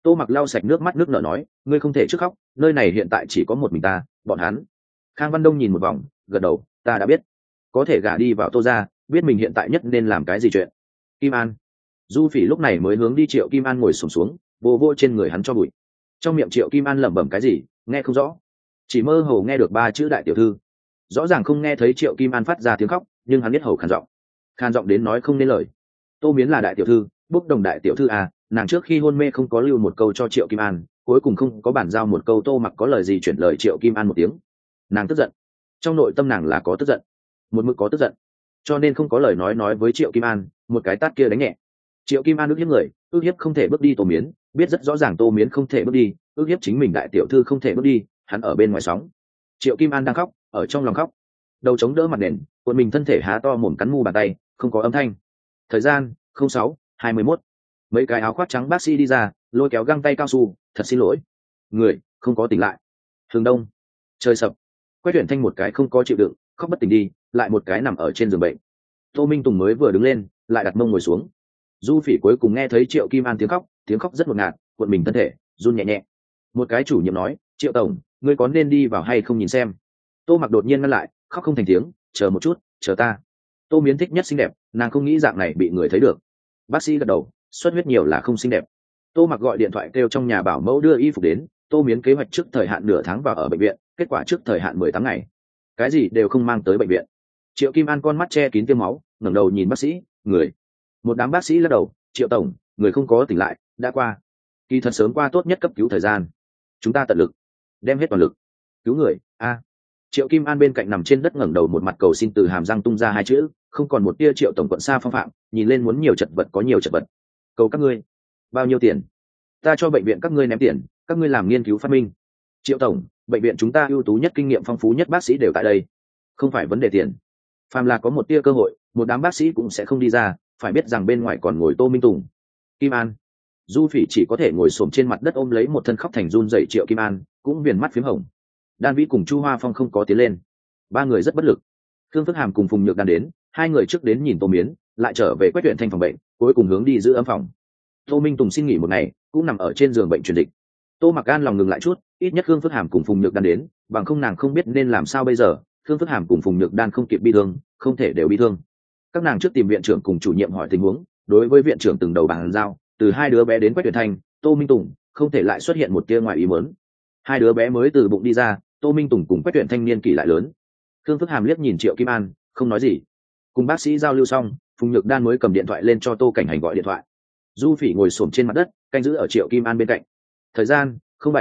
[SPEAKER 1] Tô Mặc lau sạch nước mắt nước nở nói, ngươi không thể trước khóc, nơi này hiện tại chỉ có một mình ta, bọn hắn. Khang Văn Đông nhìn một vòng, gật đầu, ta đã biết, có thể gả đi vào Tô gia, biết mình hiện tại nhất nên làm cái gì chuyện. Kim An. Du Phỉ lúc này mới hướng đi Triệu Kim An ngồi xổm xuống, vô vô trên người hắn cho bụi. Trong miệng Triệu Kim An lẩm bẩm cái gì, nghe không rõ, chỉ mơ hồ nghe được 3 chữ đại tiểu thư. Rõ ràng không nghe thấy Triệu Kim An phát ra tiếng khóc, nhưng hắn biết hầu khàn giọng đến nói không nên lời. Tô Miến là đại tiểu thư, bốc đồng đại tiểu thư à, nàng trước khi hôn mê không có lưu một câu cho Triệu Kim An, cuối cùng không có bản giao một câu. Tô Mặc có lời gì chuyển lời Triệu Kim An một tiếng. Nàng tức giận, trong nội tâm nàng là có tức giận, một mực có tức giận, cho nên không có lời nói với Triệu Kim An, một cái tát kia đánh nhẹ. Triệu Kim An ức hiếp người, ức hiếp không thể bước đi Tô Miến, biết rất rõ ràng Tô Miến không thể bước đi, ức hiếp chính mình đại tiểu thư không thể bước đi, hắn ở bên ngoài sóng. Triệu Kim An đang khóc, ở trong lòng khóc, đầu chống đỡ mặt nền, cuộn mình thân thể há to mồm cắn mu bàn tay, không có âm thanh. Thời gian 06:21. Mấy cái áo khoác trắng bác sĩ đi ra, lôi kéo găng tay cao su, thật xin lỗi, người không có tỉnh lại. Hướng đông, trời sập. Quách Tuyển Thanh một cái không có chịu đựng, khóc bất tỉnh đi, lại một cái nằm ở trên giường bệnh. Tô Minh Tùng mới vừa đứng lên, lại đặt mông ngồi xuống. Du Phỉ cuối cùng nghe thấy Triệu Kim An tiếng khóc rất ngột ngạt, cuộn mình thân thể, run nhẹ nhẹ. Một cái chủ nhiệm nói, Triệu tổng, ngươi có nên đi vào hay không nhìn xem. Tô Mặc đột nhiên ngăn lại, khóc không thành tiếng, chờ một chút, chờ ta. Tô Miến thích nhất xinh đẹp, nàng không nghĩ dạng này bị người thấy được. Bác sĩ gật đầu, xuất huyết nhiều là không xinh đẹp. Tô Mặc gọi điện thoại kêu trong nhà bảo mẫu đưa y phục đến. Tô Miến kế hoạch trước thời hạn nửa tháng vào ở bệnh viện, kết quả trước thời hạn 18 ngày, cái gì đều không mang tới bệnh viện. Triệu Kim An con mắt che kín tiêm máu, ngẩng đầu nhìn bác sĩ, người. Một đám bác sĩ lắc đầu, Triệu tổng, người không có tỉnh lại, đã qua, kỳ thật sớm qua tốt nhất cấp cứu thời gian, chúng ta tận lực, đem hết toàn lực cứu người. Triệu Kim An bên cạnh nằm trên đất ngẩng đầu, một mặt cầu xin, từ hàm răng tung ra 2 chữ, không còn một tia Triệu tổng quận xa phong phạm, nhìn lên muốn nhiều chật vật có nhiều chật vật. Cầu các ngươi, bao nhiêu tiền, ta cho bệnh viện các ngươi ném tiền, các ngươi làm nghiên cứu phát minh. Triệu tổng, bệnh viện chúng ta ưu tú nhất, kinh nghiệm phong phú nhất bác sĩ đều tại đây, không phải vấn đề tiền. Phàm là có một tia cơ hội, một đám bác sĩ cũng sẽ không đi ra, phải biết rằng bên ngoài còn ngồi Tô Minh Tùng. Kim An. Du Phỉ chỉ có thể ngồi xổm trên mặt đất ôm lấy một thân khóc thành run rẩy Triệu Kim An, cũng viền mắt phím hồng. Đan Vĩ cùng Chu Hoa Phong không có tiến lên, 3 người rất bất lực. Khương Phước Hàm cùng Phùng Nhược Đan đến, 2 người trước đến nhìn Tô Miến, lại trở về Quách Tuyển Thanh phòng bệnh, cuối cùng hướng đi giữ ấm phòng. Tô Minh Tùng xin nghỉ một ngày, cũng nằm ở trên giường bệnh truyền dịch. Tô Mặc an lòng ngừng lại chút, ít nhất Khương Phước Hàm cùng Phùng Nhược Đan đến, bằng không nàng không biết nên làm sao bây giờ. Khương Phước Hàm cùng Phùng Nhược Đan không kịp bi thương, không thể đều bi thương. Các nàng trước tìm viện trưởng cùng chủ nhiệm hỏi tình huống, đối với viện trưởng từng đầu bàn giao, từ 2 đứa bé đến Quách Tuyển Thanh, Tô Minh Tùng, không thể lại xuất hiện một tia ngoài ý muốn. 2 đứa bé mới từ bụng đi ra, Tô Minh Tùng cùng Quách Tuyển Thanh niên kỷ lại lớn. Khương Phước Hàm liếc nhìn Triệu Kim An, không nói gì. Cùng bác sĩ giao lưu xong, Phùng Nhược Đan mới cầm điện thoại lên cho Tô Cảnh Hành gọi điện thoại. Du Phỉ ngồi xổm trên mặt đất, canh giữ ở Triệu Kim An bên cạnh. Thời gian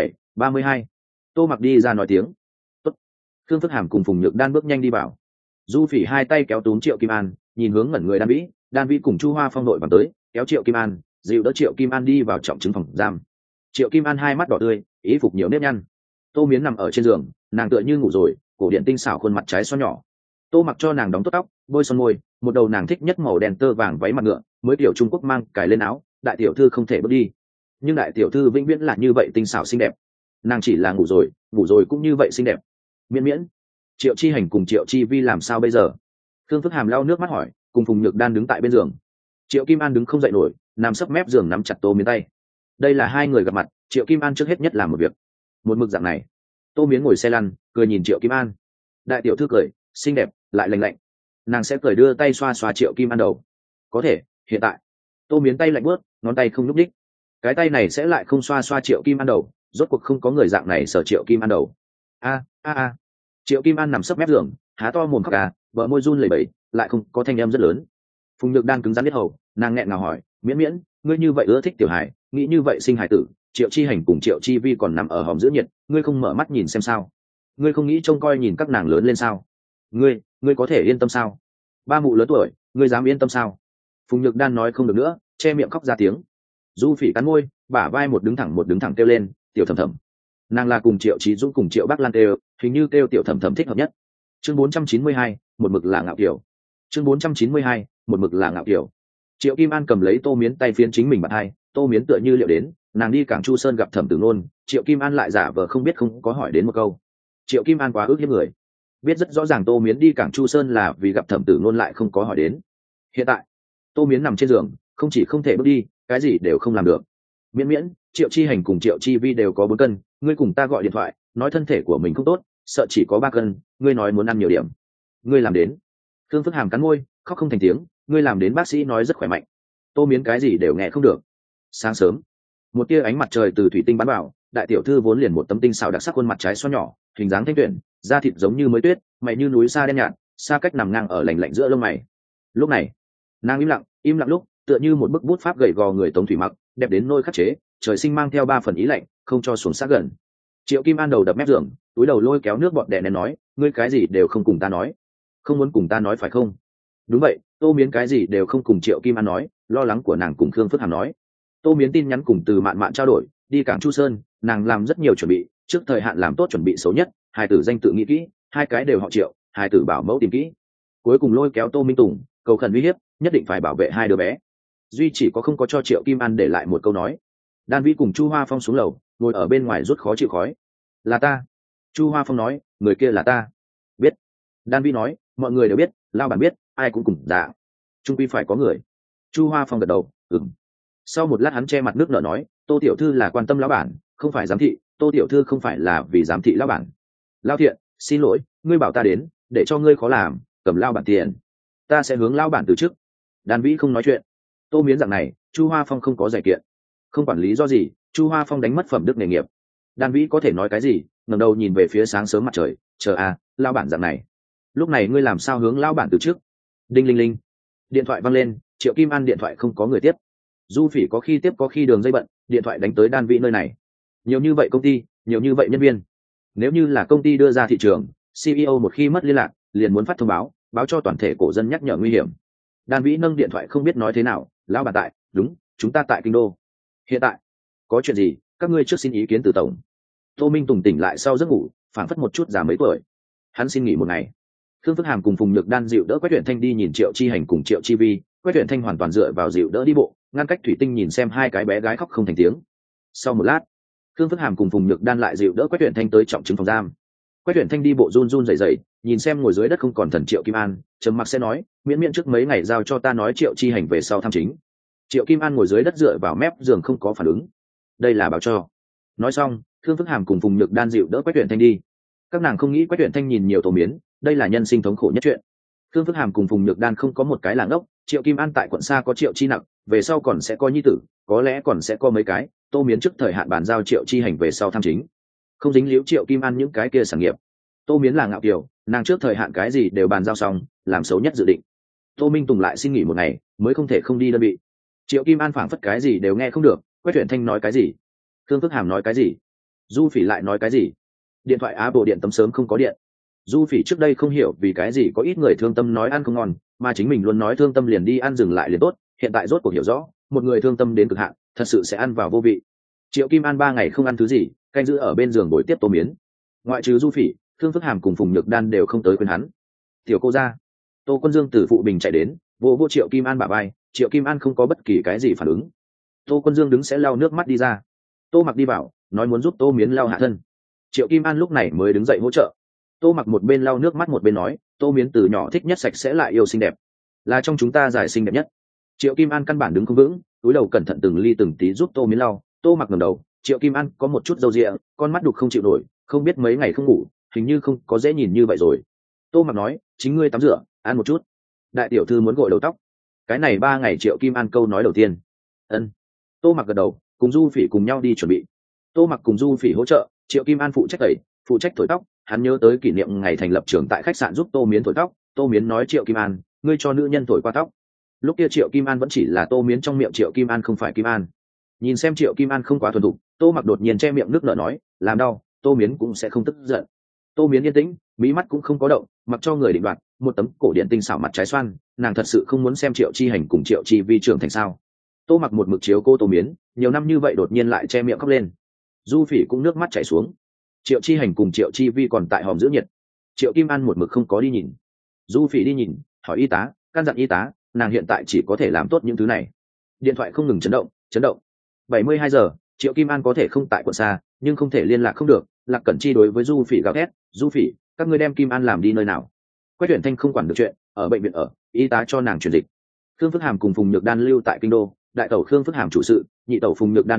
[SPEAKER 1] 07:32. Tô Mặc đi ra nói tiếng. Tốt. Khương Phước Hàm cùng Phùng Nhược Đan bước nhanh đi vào. Du Phỉ 2 tay kéo túm Triệu Kim An, nhìn hướng ngẩn người Đan Vĩ cùng Chu Hoa Phong đội vào tới, kéo Triệu Kim An, dìu đỡ Triệu Kim An đi vào trọng chứng phòng giam. Triệu Kim An 2 mắt đỏ tươi, ý phục nhiều nếp nhăn. Tô Miến nằm ở trên giường, nàng tựa như ngủ rồi, cổ điện tinh xảo, khuôn mặt trái xoan nhỏ. Tô Mặc cho nàng đóng tốt tóc, bôi son môi, một đầu nàng thích nhất màu đen tơ vàng váy mặt ngựa, mới tiểu Trung Quốc mang cài lên áo, đại tiểu thư không thể bước đi. Nhưng đại tiểu thư vĩnh viễn là như vậy tinh xảo xinh đẹp. Nàng chỉ là ngủ rồi cũng như vậy xinh đẹp. Miễn. Triệu Chi Hành cùng Triệu Chi Vi làm sao bây giờ? Khương Phước Hàm lau nước mắt hỏi, cùng Phùng Nhược Đan đứng tại bên giường. Triệu Kim An đứng không dậy nổi, nằm sấp mép giường nắm chặt Tô Miến tay. Đây là 2 người gặp mặt, Triệu Kim An trước hết nhất làm một việc. Một mực dạng này. Tô Miến ngồi xe lăn, cười nhìn Triệu Kim An. Đại tiểu thư cười, xinh đẹp, lại lành lạnh. Nàng sẽ cười đưa tay xoa xoa Triệu Kim An đầu. Có thể, hiện tại. Tô Miến tay lạnh buốt, ngón tay không nhúc nhích. Cái tay này sẽ lại không xoa xoa Triệu Kim An đầu, rốt cuộc không có người dạng này sờ Triệu Kim An đầu. Triệu Kim An nằm sấp mép giường, há to mồm khóc vợ môi run lẩy bẩy, lại không có thanh âm rất lớn. Phùng Nhược Đan cứng rắn biết hầu, nàng nghẹn ngào hỏi, Miễn, ngươi như vậy ưa thích tiểu hài, nghĩ như vậy sinh hài tử, Triệu Chi Hành cùng Triệu Chi Vi còn nằm ở hòm giữ nhiệt, ngươi không mở mắt nhìn xem sao? Ngươi không nghĩ trông coi nhìn các nàng lớn lên sao? Ngươi có thể yên tâm sao? Ba mụ lớn tuổi, ngươi dám yên tâm sao? Phùng Nhược Đan nói không được nữa, che miệng khóc ra tiếng. Du Phỉ cắn môi, bả vai một đứng thẳng kêu lên, tiểu Thẩm Thẩm. Nàng là cùng Triệu Chí Dũng cùng Triệu Bắc Lan kêu, hình như kêu tiểu Thẩm Thẩm thích hợp nhất. Chương 492, một mực là ngạo kiểu. Chương 492, một mực là ngạo kiểu. Triệu Kim An cầm lấy Tô Miến tay phiến chính mình bạt hai, Tô Miến tựa như liệu đến, nàng đi Cảng Chu Sơn gặp Thẩm Tử Nôn, Triệu Kim An lại giả vờ không biết không có hỏi đến một câu. Triệu Kim An quá ước hiếp người, biết rất rõ ràng Tô Miến đi Cảng Chu Sơn là vì gặp Thẩm Tử Nôn lại không có hỏi đến. Hiện tại, Tô Miến nằm trên giường, không chỉ không thể bước đi, cái gì đều không làm được. Miễn, Triệu Chi Hành cùng Triệu Chi Vi đều có 4 cân, ngươi cùng ta gọi điện thoại nói thân thể của mình không tốt, sợ chỉ có 3 cân, ngươi nói muốn ăn nhiều điểm. Ngươi làm đến. Thương Phức Hàm cắn môi khóc không thành tiếng, ngươi làm đến, bác sĩ nói rất khỏe mạnh. Tô Miến cái gì đều nghe không được. Sáng sớm, một tia ánh mặt trời từ thủy tinh bắn vào, đại tiểu thư vốn liền một tấm tinh xảo đặc sắc, khuôn mặt trái xoan nhỏ, hình dáng thanh tuyển, da thịt giống như mới tuyết, mày như núi sa đen nhạt, xa cách nằm ngang ở lạnh lạnh giữa lông mày. Lúc này, nàng im lặng lúc tựa như một bức bút pháp gầy gò người Tống Thủy Mặc, đẹp đến nôi khắc chế, trời sinh mang theo 3 phần ý lạnh, không cho xuống sát gần. Triệu Kim An đầu đập mép giường, túi đầu lôi kéo nước bọt đè nén nói, ngươi cái gì đều không cùng ta nói, không muốn cùng ta nói phải không? Đúng vậy. Tô Miến cái gì đều không cùng Triệu Kim An nói, lo lắng của nàng cùng Khương Phước Hàm nói. Tô Miến tin nhắn cùng Từ Mạn Mạn trao đổi, đi cảng Chu Sơn, nàng làm rất nhiều chuẩn bị, trước thời hạn làm tốt chuẩn bị xấu nhất, hai tử danh tự nghĩ kỹ, 2 cái đều họ Triệu, hai tử bảo mẫu tìm kỹ. Cuối cùng lôi kéo Tô Minh Tùng, cầu khẩn uy hiếp, nhất định phải bảo vệ 2 đứa bé. Duy chỉ có không có cho Triệu Kim An để lại một câu nói. Đan Vĩ cùng Chu Hoa Phong xuống lầu, ngồi ở bên ngoài rút khó chịu khói. Là ta. Chu Hoa Phong nói, người kia là ta. Biết. Đan Vĩ nói, mọi người đều biết, lao bản biết, ai cũng cùng dạ. Trung quy phải có người. Chu Hoa Phong gật đầu, ừm. Sau một lát hắn che mặt nước nở nói, Tô tiểu thư là quan tâm lão bản, không phải giám thị, Tô tiểu thư không phải là vì giám thị lão bản. Lao Thiện, xin lỗi, ngươi bảo ta đến, để cho ngươi khó làm, cầm lao bản tiền, ta sẽ hướng lao bản từ chức. Đan Vĩ không nói chuyện. Tô Miến dạng này, Chu Hoa Phong không có giải kiện, không quản lý do gì, Chu Hoa Phong đánh mất phẩm đức nghề nghiệp. Đan Vĩ có thể nói cái gì? Ngẩng đầu nhìn về phía sáng sớm mặt trời, chờ à, lao bản dạng này, lúc này ngươi làm sao hướng lao bản từ chức? Đinh linh linh, điện thoại văng lên. Triệu Kim An điện thoại không có người tiếp. Du Phỉ có khi tiếp có khi đường dây bận, điện thoại đánh tới Đan Vĩ nơi này. Nhiều như vậy công ty, nhiều như vậy nhân viên, nếu như là công ty đưa ra thị trường, CEO một khi mất liên lạc liền muốn phát thông báo, báo cho toàn thể cổ dân nhắc nhở nguy hiểm. Đan Vĩ nâng điện thoại không biết nói thế nào, lão bản tại, đúng, chúng ta tại kinh đô. Hiện tại có chuyện gì, các ngươi trước xin ý kiến từ tổng. Tô Minh Tùng tỉnh lại sau giấc ngủ, phảng phất một chút già mấy tuổi. Hắn xin nghỉ một ngày. Khương Phước Hàm cùng Phùng Nhược Đan dịu đỡ Quách Tuyển Thanh đi nhìn Triệu Chi Hành cùng Triệu Chi Vi. Quách Tuyển Thanh hoàn toàn dựa vào dịu đỡ đi bộ, ngăn cách thủy tinh nhìn xem 2 cái bé gái khóc không thành tiếng. Sau một lát, Khương Phước Hàm cùng Phùng Nhược Đan lại dịu đỡ Quách Tuyển Thanh tới trọng chứng phòng giam. Quách Tuyển Thanh đi bộ run run rẩy rẩy, nhìn xem ngồi dưới đất không còn thần Triệu Kim An, trầm mặc sẽ nói, miễn trước mấy ngày giao cho ta nói Triệu Chi Hành về sau thăm chính. Triệu Kim An ngồi dưới đất dựa vào mép giường không có phản ứng. Đây là báo cho. Nói xong, Khương Phước Hàm cùng Phùng Nhược Đan dịu đỡ Quách Tuyển Thanh đi. Các nàng không nghĩ Quách Tuyển Thanh nhìn nhiều Tô Miến, đây là nhân sinh thống khổ nhất chuyện. Khương Phước Hàm cùng Phùng Nhược Đan không có một cái làng ốc, Triệu Kim An tại quận xa có Triệu Chi Nặc, về sau còn sẽ có nhi tử, có lẽ còn sẽ có mấy cái. Tô Miến trước thời hạn bàn giao Triệu Chi Hành về sau thăm chính, không dính líu Triệu Kim An những cái kia sản nghiệp. Tô Miến là ngạo kiều, nàng trước thời hạn cái gì đều bàn giao xong, làm xấu nhất dự định. Tô Minh Tùng lại xin nghỉ một ngày, mới không thể không đi đơn vị. Triệu Kim An phảng phất cái gì đều nghe không được, Quách Tuyển Thanh nói cái gì, Khương Phước Hàm nói cái gì, Du Phỉ lại nói cái gì. Điện thoại Apple điện tấm sớm không có điện. Du Phỉ trước đây không hiểu vì cái gì có ít người thương tâm nói ăn không ngon, mà chính mình luôn nói thương tâm liền đi ăn dừng lại liền tốt, hiện tại rốt cuộc hiểu rõ, một người thương tâm đến cực hạn, thật sự sẽ ăn vào vô vị. Triệu Kim An 3 ngày không ăn thứ gì, canh giữ ở bên giường bồi tiếp Tô Miến. Ngoại trừ Du Phỉ, Khương Phước Hàm cùng Phùng Nhược Đan đều không tới quên hắn. Tiểu cô ra. Tô Quân Dương từ phụ bình chạy đến, vô Triệu Kim An bả vai. Triệu Kim An không có bất kỳ cái gì phản ứng. Tô Quân Dương đứng sẽ lau nước mắt đi ra. Tô Mặc đi vào, nói muốn giúp Tô Miến lau hạ thân. Triệu Kim An lúc này mới đứng dậy hỗ trợ. Tô Mặc một bên lau nước mắt một bên nói, Tô Miến từ nhỏ thích nhất sạch sẽ lại yêu xinh đẹp, là trong chúng ta giải xinh đẹp nhất. Triệu Kim An căn bản đứng không vững, túi đầu cẩn thận từng ly từng tí giúp Tô Miến lau. Tô Mặc ngẩng đầu, Triệu Kim An có một chút râu ria, con mắt đục không chịu nổi, không biết mấy ngày không ngủ, hình như không có dễ nhìn như vậy rồi. Tô Mặc nói, chính ngươi tắm rửa, ăn một chút. Đại tiểu thư muốn gội đầu tóc. Cái này 3 ngày Triệu Kim An câu nói đầu tiên. Ân. Tô Mặc gật đầu, cùng Du Phỉ cùng nhau đi chuẩn bị. Tô Mặc cùng Du Phỉ hỗ trợ, Triệu Kim An phụ trách tẩy, phụ trách thổi tóc. Hắn nhớ tới kỷ niệm ngày thành lập trường tại khách sạn giúp Tô Miến thổi tóc. Tô Miến nói Triệu Kim An, ngươi cho nữ nhân thổi qua tóc. Lúc kia Triệu Kim An vẫn chỉ là Tô Miến trong miệng Triệu Kim An, không phải Kim An. Nhìn xem Triệu Kim An không quá thuần thục, Tô Mặc đột nhiên che miệng nước nở nói, làm đau. Tô Miến cũng sẽ không tức giận. Tô Miến yên tĩnh, mí mắt cũng không có động, mặc cho người định đoạt, một tấm cổ điện tinh xảo mặt trái xoan, nàng thật sự không muốn xem Triệu Chi Hành cùng Triệu Chi Vi trưởng thành sao. Tô Mặc một mực chiếu cô Tô Miến, nhiều năm như vậy đột nhiên lại che miệng khóc lên. Du Phỉ cũng nước mắt chảy xuống. Triệu Chi Hành cùng Triệu Chi Vi còn tại hòm giữ nhiệt. Triệu Kim An một mực không có đi nhìn. Du Phỉ đi nhìn, hỏi y tá, căn dặn y tá, nàng hiện tại chỉ có thể làm tốt những thứ này. Điện thoại không ngừng chấn động. 72 giờ, Triệu Kim An có thể không tại quận xa, nhưng không thể liên lạc không được. Lạc Cẩn Chi đối với Du Phỉ gào thét, Du Phỉ, các ngươi đem Kim An làm đi nơi nào? Quách Tuyển Thanh không quản được chuyện, ở bệnh viện ở, y tá cho nàng truyền dịch. Khương Phước Hàm cùng Phùng Nhược Đan lưu tại kinh đô, đại tẩu Khương Phước Hàm chủ sự, nhị tẩu Phùng Nhược Đan hiệp trợ,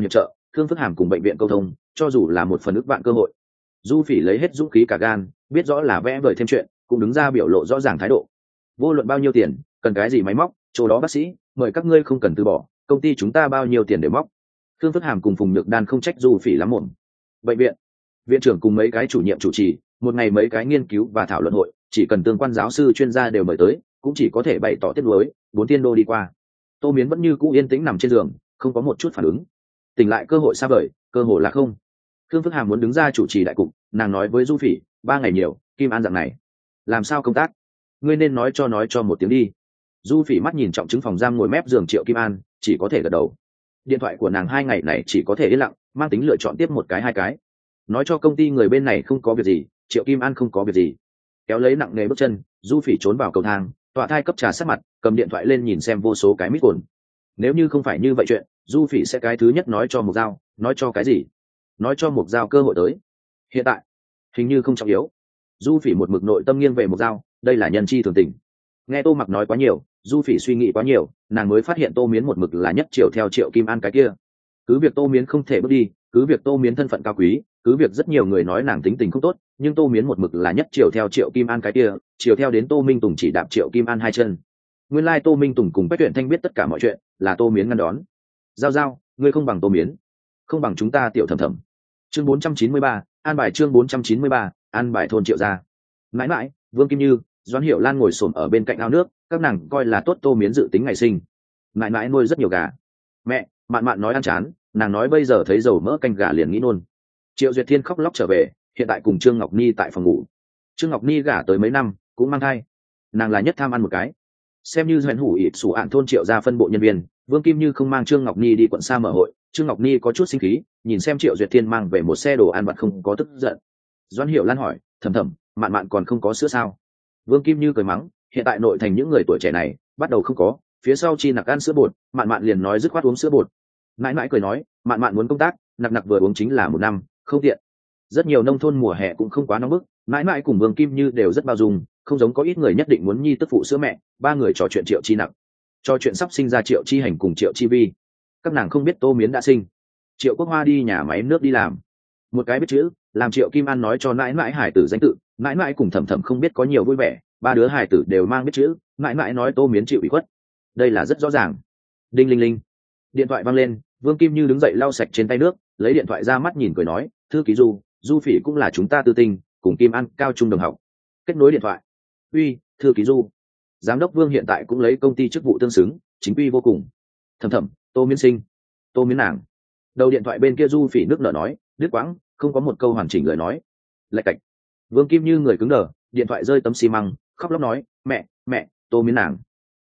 [SPEAKER 1] Khương Phước Hàm cùng bệnh viện câu thông, cho dù là một phần ức vạn cơ hội. Du Phỉ lấy hết dũng khí cả gan, biết rõ là vẽ vời thêm chuyện, cũng đứng ra biểu lộ rõ ràng thái độ. Vô luận bao nhiêu tiền, cần cái gì máy móc, chỗ đó bác sĩ, mời các ngươi không cần từ bỏ, công ty chúng ta bao nhiêu tiền để móc. Khương Phước Hàm cùng Phùng Nhược Đan không trách Du Phỉ lắm mồm. Bệnh viện, viện trưởng cùng mấy cái chủ nhiệm chủ trì, một ngày mấy cái nghiên cứu và thảo luận hội, chỉ cần tương quan giáo sư chuyên gia đều mời tới, cũng chỉ có thể bày tỏ tiếc nuối, 4 tiên đô đi qua. Tô Miến vẫn như cũ yên tĩnh nằm trên giường, không có một chút phản ứng. Tỉnh lại cơ hội xa vời, cơ hội là không. Khương Phước Hàm muốn đứng ra chủ trì đại cục, nàng nói với Du Phỉ, 3 ngày nhiều, Kim An dạng này, làm sao công tác? Ngươi nên nói cho một tiếng đi. Du Phỉ mắt nhìn trọng chứng phòng giam ngồi mép giường Triệu Kim An, chỉ có thể gật đầu. Điện thoại của nàng 2 ngày này chỉ có thể yên lặng, mang tính lựa chọn tiếp một cái hai cái. Nói cho công ty người bên này không có việc gì, Triệu Kim An không có việc gì. Kéo lấy nặng nề bước chân, Du Phỉ trốn vào cầu thang, tọa thai cấp trà sát mặt, cầm điện thoại lên nhìn xem vô số cái mít cồn. Nếu như không phải như vậy chuyện, Du Phỉ sẽ cái thứ nhất nói cho Mục Giao, nói cho cái gì? Nói cho Mục Giao cơ hội tới. Hiện tại, hình như không trọng yếu. Du Phỉ một mực nội tâm nghiêng về Mục Giao, đây là nhân chi thường tình. Nghe Tô Mặc nói quá nhiều, Du Phỉ suy nghĩ quá nhiều, nàng mới phát hiện Tô Miến một mực là nhất chiều theo Triệu Kim An cái kia. Cứ việc Tô Miến không thể bước đi, cứ việc Tô Miến thân phận cao quý, cứ việc rất nhiều người nói nàng tính tình không tốt, nhưng Tô Miến một mực là nhất chiều theo Triệu Kim An cái kia, chiều theo đến Tô Minh Tùng chỉ đạp Triệu Kim An hai chân. Nguyên lai Tô Minh Tùng cùng Bách Tuyển Thanh biết tất cả mọi chuyện, là Tô Miến ngăn đón. Giao giao, ngươi không bằng Tô Miến, không bằng chúng ta Tiểu Thẩm Thẩm. Chương 493, an bài chương 493, an bài thôn Triệu gia. Mãi mãi, Vương Kim Như, Doãn Hiểu Lan ngồi xổm ở bên cạnh ao nước, các nàng coi là tốt Tô Miến dự tính ngày sinh. Mãi mãi nuôi rất nhiều gà. Mẹ, Mạn Mạn nói ăn chán, nàng nói bây giờ thấy dầu mỡ canh gà liền nghĩ nôn. Triệu Duyệt Thiên khóc lóc trở về, hiện tại cùng Trương Ngọc Ni tại phòng ngủ. Trương Ngọc Ni gả tới mấy năm, cũng mang thai. Nàng là nhất tham ăn một cái. Xem như doanh hủ ịt sủ ạn thôn Triệu gia phân bộ nhân viên, Vương Kim Như không mang Trương Ngọc Ni đi quận xa mở hội, Trương Ngọc Ni có chút sinh khí, nhìn xem Triệu Duyệt Thiên mang về một xe đồ ăn vặt không có tức giận. Doãn Hiểu Lan hỏi, Thẩm Thẩm, Mạn Mạn còn không có sữa sao? Vương Kim Như cười mắng, hiện tại nội thành những người tuổi trẻ này bắt đầu không có, phía sau chi nặc ăn sữa bột, Mạn Mạn liền nói dứt khoát uống sữa bột. Mãi mãi cười nói, Mạn Mạn muốn công tác, nặc nặc vừa uống chính là 1 năm, không tiện. Rất nhiều nông thôn mùa hè cũng không quá nóng bức, mãi mãi cùng Vương Kim Như đều rất bao dung, không giống có ít người nhất định muốn nhi tức phụ sữa mẹ. Ba người trò chuyện Triệu Chi nặc, trò chuyện sắp sinh ra Triệu Chi hành cùng Triệu Chi vi. Các nàng không biết Tô Miến đã sinh. Triệu Quốc Hoa đi nhà máy nước đi làm, một cái biết chữ, làm Triệu Kim An nói cho mãi mãi hải tử danh tự, mãi mãi cùng Thẩm Thẩm không biết có nhiều vui vẻ, ba đứa hải tử đều mang biết chữ, mãi mãi nói Tô Miến chịu ủy khuất. Đây là rất rõ ràng. Đinh linh linh, điện thoại vang lên, Vương Kim Như đứng dậy lau sạch trên tay nước, lấy điện thoại ra mắt nhìn cười nói, thư ký Du Phỉ cũng là chúng ta tư tinh, cùng Kim An cao trung đồng học. Kết nối điện thoại. Uy, thư ký Du. Giám đốc Vương hiện tại cũng lấy công ty chức vụ tương xứng, chính quy vô cùng. Thẩm Thẩm, Tô Miến sinh. Tô Miến nàng. Đầu điện thoại bên kia Du Phỉ nước nở nói, đứt quãng, không có một câu hoàn chỉnh lời nói. Lạch cạch. Vương Kim Như người cứng đờ, điện thoại rơi tấm xi măng, khóc lóc nói, mẹ, Tô Miến nàng.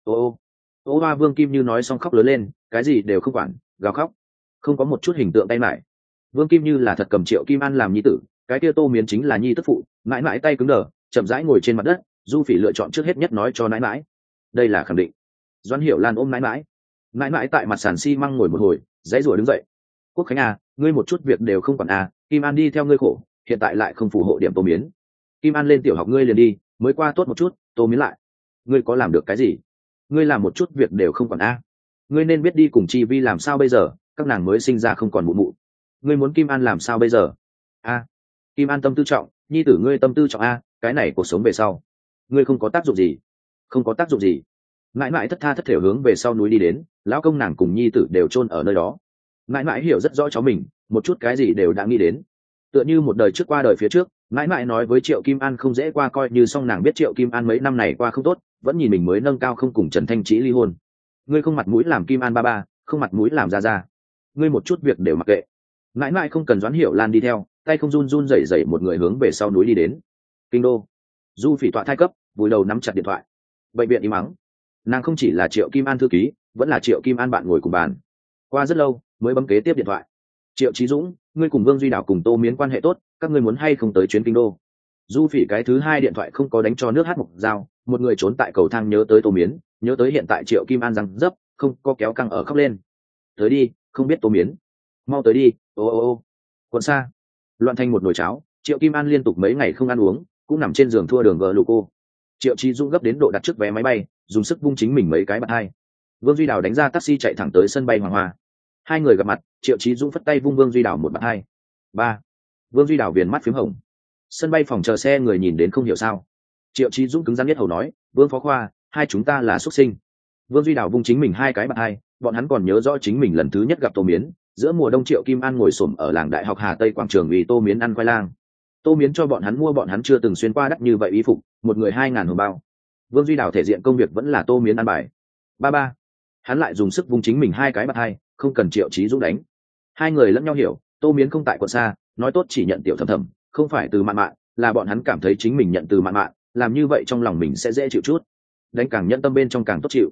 [SPEAKER 1] Ô hoa. Vương Kim Như nói xong khóc lớn lên, cái gì đều không quản, gào khóc, không có một chút hình tượng tay mải. Vương Kim Như là thật cầm Triệu Kim An làm nhi tử, cái kia Tô Miến chính là nhi tức phụ. Mãi mãi tay cứng đờ, chậm rãi ngồi trên mặt đất. Du Phỉ lựa chọn trước hết nhất nói cho mãi mãi, đây là khẳng định. Doãn Hiểu Lan ôm mãi mãi tại mặt sàn xi măng ngồi một hồi, dãy rủa đứng dậy. Quốc Khánh à, ngươi một chút việc đều không quản à, Kim An đi theo ngươi khổ, hiện tại lại không phù hộ điểm Tô Miến. Kim An lên tiểu học ngươi liền đi, mới qua tốt một chút, Tô Miến lại, ngươi có làm được cái gì? Ngươi làm một chút việc đều không quản a. Ngươi nên biết đi cùng Chi Vi làm sao bây giờ, các nàng mới sinh ra không còn mụ mụ. Ngươi muốn Kim An làm sao bây giờ? A, Kim An tâm tư trọng, nhi tử ngươi tâm tư trọng a, cái này cuộc sống về sau, ngươi không có tác dụng gì, không có tác dụng gì. Mãi mãi thất tha thất thểu hướng về sau núi đi đến, lão công nàng cùng nhi tử đều chôn ở nơi đó. Mãi mãi hiểu rất rõ cháu mình, một chút cái gì đều đã nghĩ đến. Tựa như một đời trước qua đời phía trước, mãi mãi nói với Triệu Kim An không dễ qua, coi như xong nàng biết Triệu Kim An mấy năm này qua không tốt, vẫn nhìn mình mới nâng cao không cùng Trần Thanh Trí ly hôn. Ngươi không mặt mũi làm Kim An ba, không mặt mũi làm ra, ngươi một chút việc đều mặc kệ. Mãi mãi không cần Doãn Hiểu Lan đi theo, tay không run rẩy rẩy một người hướng về sau núi đi đến. Kinh đô. Du Phỉ tọa thai cấp, vùi đầu nắm chặt điện thoại. Bệnh viện im mắng. Nàng không chỉ là Triệu Kim An thư ký, vẫn là Triệu Kim An bạn ngồi cùng bàn. Qua rất lâu mới bấm kế tiếp điện thoại. Triệu Chí Dũng, ngươi cùng Vương Duy Đảo cùng Tô Miến quan hệ tốt, các ngươi muốn hay không tới chuyến kinh đô? Du Phỉ cái thứ hai điện thoại không có đánh cho nước hát Mục Giao, một người trốn tại cầu thang nhớ tới Tô Miến, nhớ tới hiện tại Triệu Kim An răng dấp, không có kéo căng ở khóc lên. Tới đi, không biết Tô Miến, mau tới đi. Ô. Quận xa, loạn thành một nồi cháo. Triệu Kim An liên tục mấy ngày không ăn uống, cũng nằm trên giường thua đường gờ lù cô. Triệu Chí Dũng gấp đến độ đặt trước vé máy bay, dùng sức vung chính mình mấy cái bạt hai. Vương Duy Đào đánh ra taxi chạy thẳng tới sân bay Hoàng Hoa. Hai người gặp mặt, Triệu Chí Dũng phất tay vung Vương Duy Đào một bạt hai. Ba. Vương Duy Đào viền mắt phím hồng. Sân bay phòng chờ xe người nhìn đến không hiểu sao. Triệu Chí Dũng cứng rắn nhất hầu nói, Vương Phó Khoa, hai chúng ta là xuất sinh. Vương Duy Đào vung chính mình hai cái bạt hai, bọn hắn còn nhớ rõ chính mình lần thứ nhất gặp Tô Miến, giữa mùa đông Triệu Kim An ngồi xổm ở làng đại học Hà Tây quảng trường vì Tô Miến ăn khoai lang. Tô Miến cho bọn hắn mua bọn hắn chưa từng xuyên qua đắt như vậy y phục, một người 2.000 hồng bao. Vương Duy Đào thể diện công việc vẫn là Tô Miến ăn bài. Ba. Hắn lại dùng sức vung chính mình hai cái bạt hai, không cần Triệu Chí Dũng đánh. Hai người lẫn nhau hiểu, Tô Miến không tại quận xa, nói tốt chỉ nhận tiểu thầm thầm, không phải từ mạn mạn, là bọn hắn cảm thấy chính mình nhận từ mạn mạn, làm như vậy trong lòng mình sẽ dễ chịu chút. Đánh càng nhận tâm bên trong càng tốt chịu.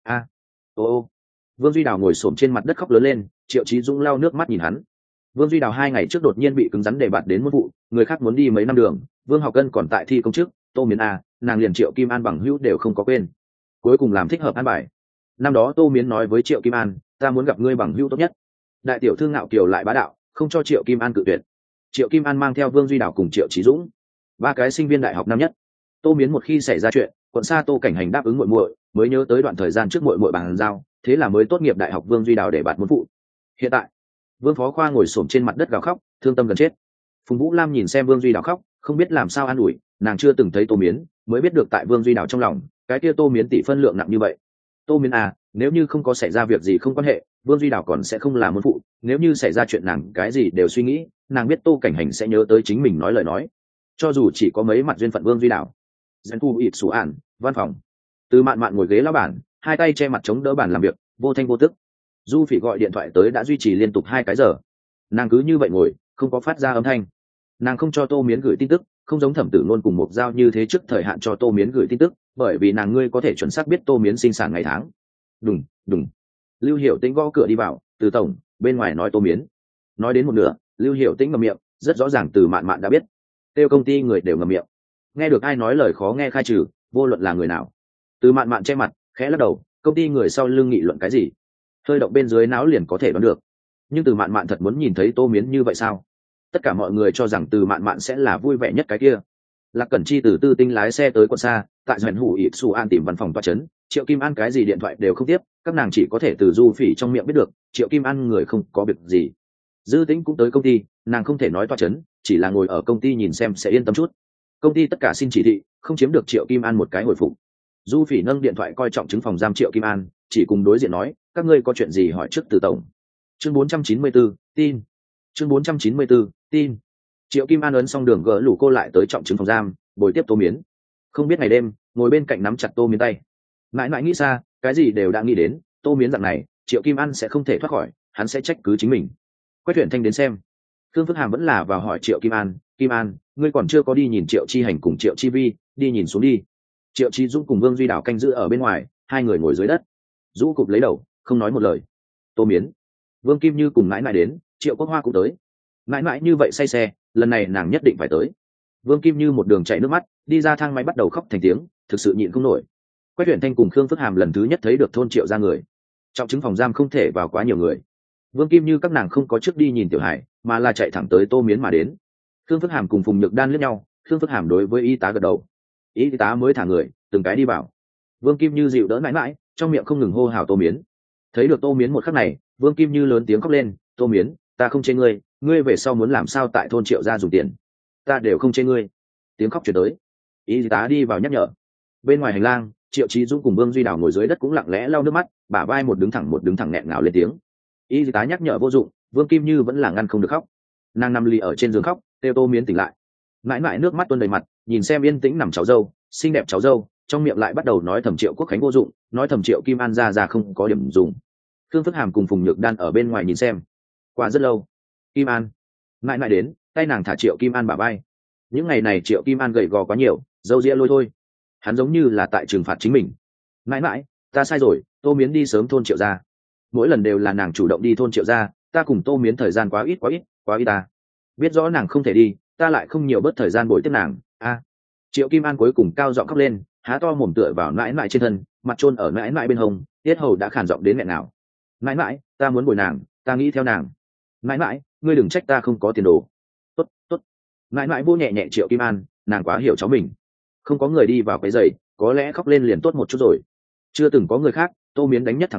[SPEAKER 1] Ô. Vương Duy Đào ngồi xổm trên mặt đất khóc lớn lên, Triệu Chí Dũng lau nước mắt nhìn hắn. Vương Duy Đào 2 ngày trước đột nhiên bị cứng rắn đề bạt đến môn vụ, người khác muốn đi mấy năm đường, Vương Học Cân còn tại thi công chức, Tô Miến nàng liền Triệu Kim An bằng hữu đều không có quên. Cuối cùng làm thích hợp an bài. Năm đó Tô Miến nói với Triệu Kim An, ta muốn gặp ngươi bằng hữu tốt nhất. Đại tiểu thư ngạo kiều lại bá đạo, không cho Triệu Kim An cự tuyệt. Triệu Kim An mang theo Vương Duy Đào cùng Triệu Chí Dũng, 3 cái sinh viên đại học năm nhất. Tô Miến một khi xảy ra chuyện, quận xa Tô Cảnh Hành đáp ứng muội muội, mới nhớ tới đoạn thời gian trước muội muội bàn giao, thế là mới tốt nghiệp đại học Vương Duy Đào để bạt môn phụ. Hiện tại, Vương Phó Khoa ngồi xổm trên mặt đất gào khóc, thương tâm gần chết. Phùng Vũ Lam nhìn xem Vương Duy Đào khóc, không biết làm sao an ủi, nàng chưa từng thấy Tô Miến, mới biết được tại Vương Duy Đào trong lòng, cái kia Tô Miến tỷ phân lượng nặng như vậy. Tô Miến nếu như không có xảy ra việc gì không quan hệ, Vương Duy Đào còn sẽ không làm môn phụ, nếu như xảy ra chuyện nàng cái gì đều suy nghĩ, nàng biết Tô Cảnh Hành sẽ nhớ tới chính mình nói lời nói. Cho dù chỉ có mấy mặt duyên phận Vương Duy Đào. Dân thu ịt sủ ản, văn phòng. Từ Mạn Mạn ngồi ghế lão bản, hai tay che mặt chống đỡ bàn làm việc, vô thanh vô tức. Du Phỉ gọi điện thoại tới đã duy trì liên tục 2 cái giờ. Nàng cứ như vậy ngồi, không có phát ra âm thanh. Nàng không cho Tô Miến gửi tin tức, không giống Thẩm Tử Luân cùng Mục Giao như thế trước thời hạn cho Tô Miến gửi tin tức, bởi vì nàng ngươi có thể chuẩn xác biết Tô Miến sinh sản ngày tháng. Đùng. Lưu Hiểu Tĩnh gõ cửa đi vào, Từ tổng, bên ngoài nói Tô Miến. Nói đến một nửa, Lưu Hiểu Tĩnh ngậm miệng, rất rõ ràng Từ Mạn Mạn đã biết. Tiêu công ty người đều ngậm miệng. Nghe được ai nói lời khó nghe khai trừ, vô luận là người nào. Từ Mạn Mạn che mặt, khẽ lắc đầu, công ty người sau lưng nghị luận cái gì? Hơi động bên dưới não liền có thể đoán được. Nhưng Từ Mạn Mạn thật muốn nhìn thấy Tô Miến như vậy sao? Tất cả mọi người cho rằng Từ Mạn Mạn sẽ là vui vẻ nhất cái kia. Lạc Cẩn Chi từ Tư Tinh lái xe tới quận xa, tại Doãn Hủ ịt Su An tìm văn phòng toa trấn, Triệu Kim An cái gì điện thoại đều không tiếp, các nàng chỉ có thể từ Du Phỉ trong miệng biết được, Triệu Kim An người không có việc gì. Dư Tĩnh cũng tới công ty, nàng không thể nói toa trấn, chỉ là ngồi ở công ty nhìn xem sẽ yên tâm chút. Công ty tất cả xin chỉ thị, không chiếm được Triệu Kim An một cái hồi phục. Du Phỉ nâng điện thoại coi trọng chứng phòng giam Triệu Kim An, chỉ cùng đối diện nói, các ngươi có chuyện gì hỏi trước Từ tổng. Chương 494, tin. Chương 494, tin. Triệu Kim An ấn xong đường gỡ lủ cô lại tới trọng chứng phòng giam, bồi tiếp Tô Miến. Không biết ngày đêm, ngồi bên cạnh nắm chặt Tô Miến tay. Mãi mãi nghĩ xa, cái gì đều đã nghĩ đến, Tô Miến dạng này, Triệu Kim An sẽ không thể thoát khỏi, hắn sẽ trách cứ chính mình. Quách Tuyển Thanh đến xem. Khương Phước Hàm vẫn là vào hỏi Triệu Kim An, ngươi còn chưa có đi nhìn Triệu Chi Hành cùng Triệu Chi Vi, đi nhìn xuống đi. Triệu Chi Dũng cùng Vương Duy Đào canh giữ ở bên ngoài, hai người ngồi dưới đất. Dũ cụp lấy đầu, không nói một lời. Tô Miến, Vương Kim Như cùng mãi mãi đến, Triệu Quốc Hoa cũng tới. Mãi mãi như vậy say xe, lần này nàng nhất định phải tới. Vương Kim Như một đường chảy nước mắt, đi ra thang máy bắt đầu khóc thành tiếng, thực sự nhịn không nổi. Quách Tuyển Thanh cùng Khương Phước Hàm lần thứ nhất thấy được thôn Triệu ra người. Trọng chứng phòng giam không thể vào quá nhiều người. Vương Kim Như các nàng không có trước đi nhìn Tiểu Hải, mà là chạy thẳng tới Tô Miến mà đến. Khương Phước Hàm cùng Phùng Nhược Đan liếc nhau, Khương Phước Hàm đối với y tá gật đầu. Y tá mới thả người, từng cái đi vào. Vương Kim Như dịu đỡ mãi mãi, trong miệng không ngừng hô hào Tô Miến. Thấy được Tô Miến một khắc này, Vương Kim Như lớn tiếng khóc lên, Tô Miến, ta không chê ngươi, ngươi về sau muốn làm sao tại thôn Triệu ra dùng tiền, ta đều không chê ngươi. Tiếng khóc chuyển tới, y tá đi vào nhắc nhở. Bên ngoài hành lang, Triệu Chí Dũng cùng Vương Duy Đào ngồi dưới đất cũng lặng lẽ lau nước mắt, bả vai một đứng thẳng nghẹn ngào lên tiếng. Y tá nhắc nhở vô dụng, Vương Kim Như vẫn là ngăn không được khóc. Nàng nằm lì ở trên giường khóc, kêu Tô Miến tỉnh lại. Mãi mãi nước mắt tuôn đầy mặt, nhìn xem yên tĩnh nằm cháu dâu, xinh đẹp cháu dâu, trong miệng lại bắt đầu nói thầm Triệu Quốc Khánh vô dụng, nói thầm Triệu Kim An ra không có điểm dùng. Khương Phước Hàm cùng Phùng Nhược Đan ở bên ngoài nhìn xem. Qua rất lâu, Kim An mãi mãi đến, tay nàng thả Triệu Kim An bả vai. Những ngày này Triệu Kim An gầy gò quá nhiều, râu ria lôi thôi, hắn giống như là tại trừng phạt chính mình. Mãi mãi, ta sai rồi, Tô Miến đi sớm thôn Triệu ra. Mỗi lần đều là nàng chủ động đi thôn Triệu ra, ta cùng Tô Miến thời gian quá ít ta. Biết rõ nàng không thể đi, ta lại không nhiều bớt thời gian bồi tiếp nàng. Triệu Kim An cuối cùng cao giọng khóc lên, há to mồm tựa vào mãi mãi trên thân, mặt chôn ở mãi mãi bên hông, tiết hầu đã khàn giọng đến nghẹn nào. Mãi mãi, ta muốn bồi nàng, ta nghĩ theo nàng. Mãi mãi, ngươi đừng trách ta không có tiền đồ. Tốt. Mãi mãi vô nhẹ nhẹ Triệu Kim An, nàng quá hiểu cháu mình. Không có người đi vào cái giày, có lẽ khóc lên liền tốt một chút rồi. Chưa từng có người khác, Tô Miến đánh nhất thẳng bóng,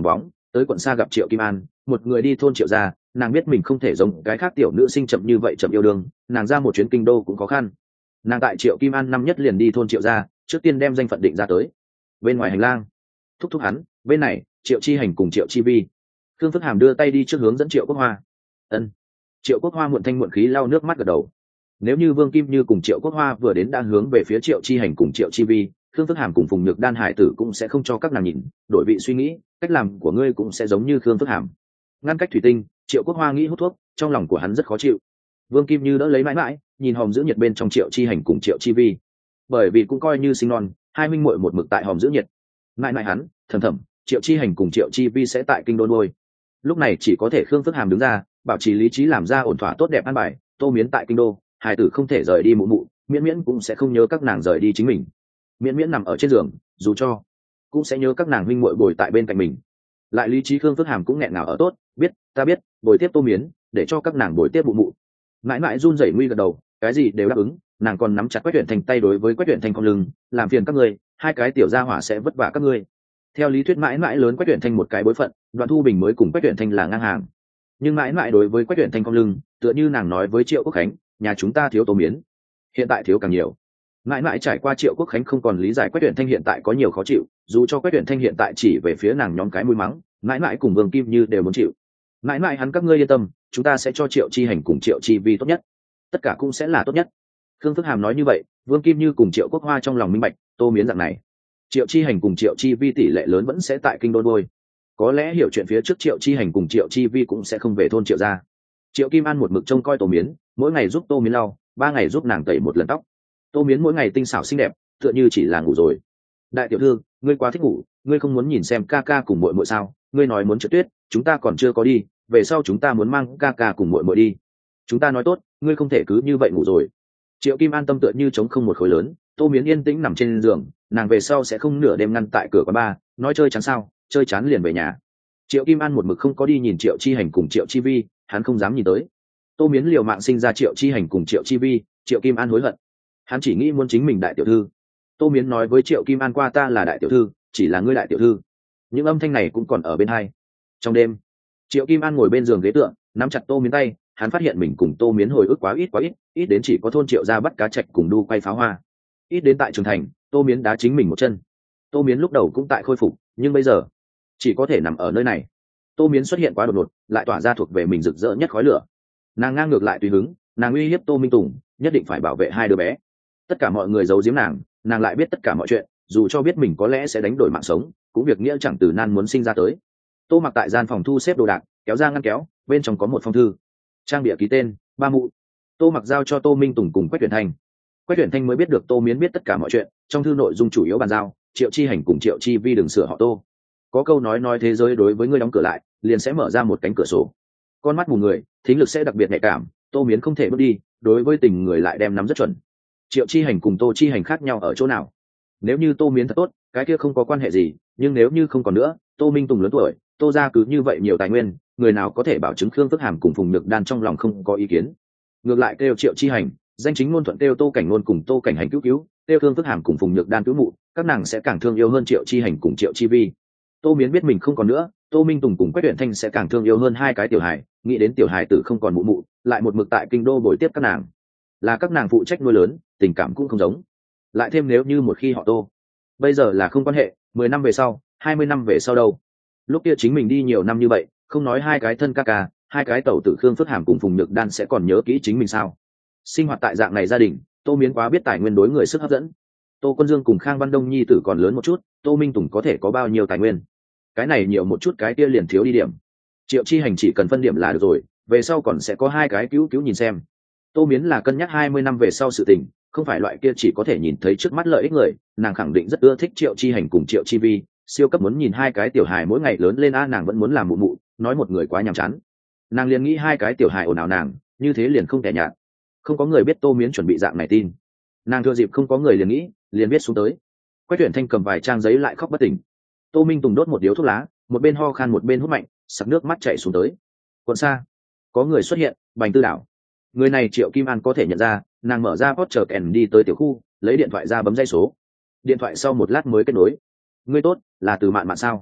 [SPEAKER 1] tới quận xa gặp Triệu Kim An, một người đi thôn Triệu gia, nàng biết mình không thể giống cái khác tiểu nữ sinh chậm như vậy chậm yêu đương, nàng ra một chuyến kinh đô cũng khó khăn. Nàng tại Triệu Kim An năm nhất liền đi thôn Triệu gia, trước tiên đem danh phận định ra tới. Bên ngoài hành lang, thúc thúc hắn, bên này Triệu Chi Hành cùng Triệu Chi Vi. Khương Phước Hàm đưa tay đi trước hướng dẫn Triệu Quốc Hoa. Ân. Triệu Quốc Hoa muộn thanh muộn khí lau nước mắt gật đầu. Nếu như Vương Kim Như cùng Triệu Quốc Hoa vừa đến đang hướng về phía Triệu Chi Hành cùng Triệu Chi Vi, Khương Phước Hàm cùng Phùng Nhược Đan hải tử cũng sẽ không cho các nàng nhìn, đổi vị suy nghĩ, cách làm của ngươi cũng sẽ giống như Khương Phước Hàm. Ngăn cách thủy tinh, Triệu Quốc Hoa nghĩ hút thuốc, trong lòng của hắn rất khó chịu. Vương Kim Như đỡ lấy mãi mãi, nhìn hòm giữ nhiệt bên trong Triệu Chi Hành cùng Triệu Chi Vi. Bởi vì cũng coi như sinh non, hai minh muội một mực tại hòm giữ nhiệt. Mãi mãi hắn, thầm thầm, Triệu Chi Hành cùng Triệu Chi Vi sẽ tại kinh đô nuôi. Lúc này chỉ có thể Khương Phước Hàm đứng ra, bảo trì lý trí làm ra ổn thỏa tốt đẹp an bài. Tô Miến tại kinh đô, hải tử không thể rời đi mụ mụ, miễn miễn cũng sẽ không nhớ các nàng rời đi chính mình. Miễn miễn nằm ở trên giường, dù cho cũng sẽ nhớ các nàng huynh muội bồi tại bên cạnh mình. Lại lý trí Khương Phước Hàm cũng nghẹn ngào ở tốt, biết, ta biết, bồi tiếp Tô Miến, để cho các nàng bồi tiếp mụ mụ. Mãi mãi run rẩy nguy gật đầu, cái gì đều đáp ứng, nàng còn nắm chặt Quách Tuyển Thành tay đối với Quách Tuyển Thành cong lưng, làm phiền các ngươi, hai cái tiểu gia hỏa sẽ vất vả các ngươi. Theo lý thuyết mãi mãi lớn Quách Tuyển Thành một cái bối phận, Đoạn Thu Bình mới cùng Quách Tuyển Thành là ngang hàng. Nhưng mãi mãi đối với Quách Tuyển Thành cong lưng, tựa như nàng nói với Triệu Quốc Khánh, nhà chúng ta thiếu Tô Miến, hiện tại thiếu càng nhiều. Mãi mãi trải qua Triệu Quốc Khánh không còn lý giải Quách Tuyển Thanh hiện tại có nhiều khó chịu, dù cho Quách Tuyển Thanh hiện tại chỉ về phía nàng nhóm cái mũi mắng, mãi mãi cùng Vương Kim Như đều muốn chịu. Mãi mãi hắn các ngươi yên tâm, chúng ta sẽ cho Triệu Chi Hành cùng Triệu Chi Vi tốt nhất, tất cả cũng sẽ là tốt nhất. Khương Phước Hàm nói như vậy, Vương Kim Như cùng Triệu Quốc Hoa trong lòng minh bạch, Tô Miến dạng này, Triệu Chi Hành cùng Triệu Chi Vi tỷ lệ lớn vẫn sẽ tại kinh đô nuôi. Có lẽ hiểu chuyện phía trước Triệu Chi Hành cùng Triệu Chi Vi cũng sẽ không về thôn Triệu gia. Triệu Kim An một mực trông coi Tô Miến, mỗi ngày giúp Tô Miến lau, 3 ngày giúp nàng tẩy một lần tóc. Tô Miến mỗi ngày tinh xảo xinh đẹp, tựa như chỉ là ngủ rồi. Đại tiểu thư, ngươi quá thích ngủ, ngươi không muốn nhìn xem ca ca cùng muội muội sao? Ngươi nói muốn trượt tuyết, chúng ta còn chưa có đi, về sau chúng ta muốn mang ca ca cùng muội muội đi. Chúng ta nói tốt, ngươi không thể cứ như vậy ngủ rồi. Triệu Kim An tâm tựa như trống không một khối lớn. Tô Miến yên tĩnh nằm trên giường, nàng về sau sẽ không nửa đêm ngăn tại cửa quán bar, nói chơi chán sao, chơi chán liền về nhà. Triệu Kim An một mực không có đi nhìn Triệu Chi Hành cùng Triệu Chi Vi, hắn không dám nhìn tới. Tô Miến liều mạng sinh ra Triệu Chi Hành cùng Triệu Chi Vi, Triệu Kim An hối hận. Hắn chỉ nghĩ muốn chính mình đại tiểu thư. Tô Miến nói với Triệu Kim An qua ta là đại tiểu thư, chỉ là ngươi đại tiểu thư. Những âm thanh này cũng còn ở bên hai. Trong đêm, Triệu Kim An ngồi bên giường ghế tựa, nắm chặt Tô Miến tay, hắn phát hiện mình cùng Tô Miến hồi ức quá ít, ít đến chỉ có thôn Triệu gia bắt cá trạch cùng đu quay pháo hoa. Ít đến tại Trường Thành, Tô Miến đá chính mình một chân. Tô Miến lúc đầu cũng tại khôi phục, nhưng bây giờ chỉ có thể nằm ở nơi này. Tô Miến xuất hiện quá đột ngột, lại tỏa ra thuộc về mình rực rỡ nhất khói lửa. Nàng ngang ngược lại tùy hứng, nàng uy hiếp Tô Minh Tùng, nhất định phải bảo vệ hai đứa bé. Tất cả mọi người giấu giếm nàng, nàng lại biết tất cả mọi chuyện, dù cho biết mình có lẽ sẽ đánh đổi mạng sống, cũng việc nghĩa chẳng từ nan muốn sinh ra tới. Tô Mặc tại gian phòng thu xếp đồ đạc, kéo ra ngăn kéo, bên trong có một phong thư, trang bìa ký tên Ba Mụ. Tô Mặc giao cho Tô Minh Tùng cùng Quách Tuyển Thanh. Quách Tuyển Thanh mới biết được Tô Miến biết tất cả mọi chuyện, trong thư nội dung chủ yếu bàn giao, Triệu Chi Hành cùng Triệu Chi Vi đừng sửa họ Tô. Có câu nói thế giới đối với ngươi đóng cửa lại, liền sẽ mở ra một cánh cửa sổ. Con mắt mù người, thính lực sẽ đặc biệt nhạy cảm, Tô Miến không thể bước đi, đối với tình người lại đem nắm rất chuẩn. Triệu Chi Hành cùng Tô Chi Hành khác nhau ở chỗ nào? Nếu như Tô Miến thật tốt, cái kia không có quan hệ gì, nhưng nếu như không còn nữa, Tô Minh Tùng lớn tuổi, Tô gia cứ như vậy nhiều tài nguyên, người nào có thể bảo chứng Khương Phước Hàm cùng Phùng Nhược Đan trong lòng không có ý kiến? Ngược lại kêu Triệu Chi Hành, danh chính ngôn thuận kêu Tô Cảnh Ngôn cùng Tô Cảnh Hành cứu, kêu Khương Phước Hàm cùng Phùng Nhược Đan cứu mụ, các nàng sẽ càng thương yêu hơn Triệu Chi Hành cùng Triệu Chi Vi. Tô Miến biết mình không còn nữa, Tô Minh Tùng cùng Quách Tuyển Thanh sẽ càng thương yêu hơn hai cái tiểu hài, nghĩ đến tiểu hài tử không còn mụ mụ, lại một mực tại kinh đô bồi tiếp các nàng, là các nàng phụ trách nuôi lớn, tình cảm cũng không giống. Lại thêm nếu như một khi họ Tô, bây giờ là không quan hệ, 10 năm về sau, 20 năm về sau đâu? Lúc kia chính mình đi nhiều năm như vậy, không nói hai cái thân ca ca, hai cái tẩu tử Khương Phước Hàm cùng Phùng Nhược Đan sẽ còn nhớ kỹ chính mình sao? Sinh hoạt tại dạng này gia đình, Tô Miến quá biết tài nguyên đối người sức hấp dẫn. Tô Quân Dương cùng Khang Văn Đông nhi tử còn lớn một chút, Tô Minh Tùng có thể có bao nhiêu tài nguyên? Cái này nhiều một chút, cái kia liền thiếu đi điểm. Triệu Chi Hành chỉ cần phân điểm là được rồi, về sau còn sẽ có hai cái cứu nhìn xem. Tô Miến là cân nhắc 20 năm về sau sự tình, không phải loại kia chỉ có thể nhìn thấy trước mắt lợi ích người. Nàng khẳng định rất ưa thích Triệu Chi Hành cùng Triệu Chi Vi, siêu cấp muốn nhìn hai cái tiểu hài mỗi ngày lớn lên nàng vẫn muốn làm mụ mụ, nói một người quá nhàm chán. Nàng liền nghĩ hai cái tiểu hài ồn ào nàng, như thế liền không tẻ nhạt. Không có người biết Tô Miến chuẩn bị dạng này tin. Nàng thừa dịp không có người liền nghĩ, liền viết xuống tới. Quách Tuyển Thanh cầm vài trang giấy lại khóc bất tỉnh. Tô Minh Tùng đốt một điếu thuốc lá, một bên ho khan một bên hút mạnh, sặc nước mắt chảy xuống tới. Còn xa, có người xuất hiện, Bành Tư Đảo. Người này Triệu Kim An có thể nhận ra, nàng mở ra Porsche Cayenne đi tới tiểu khu, lấy điện thoại ra bấm dây số. Điện thoại sau một lát mới kết nối. Ngươi tốt, là từ Mạn Mạn sao?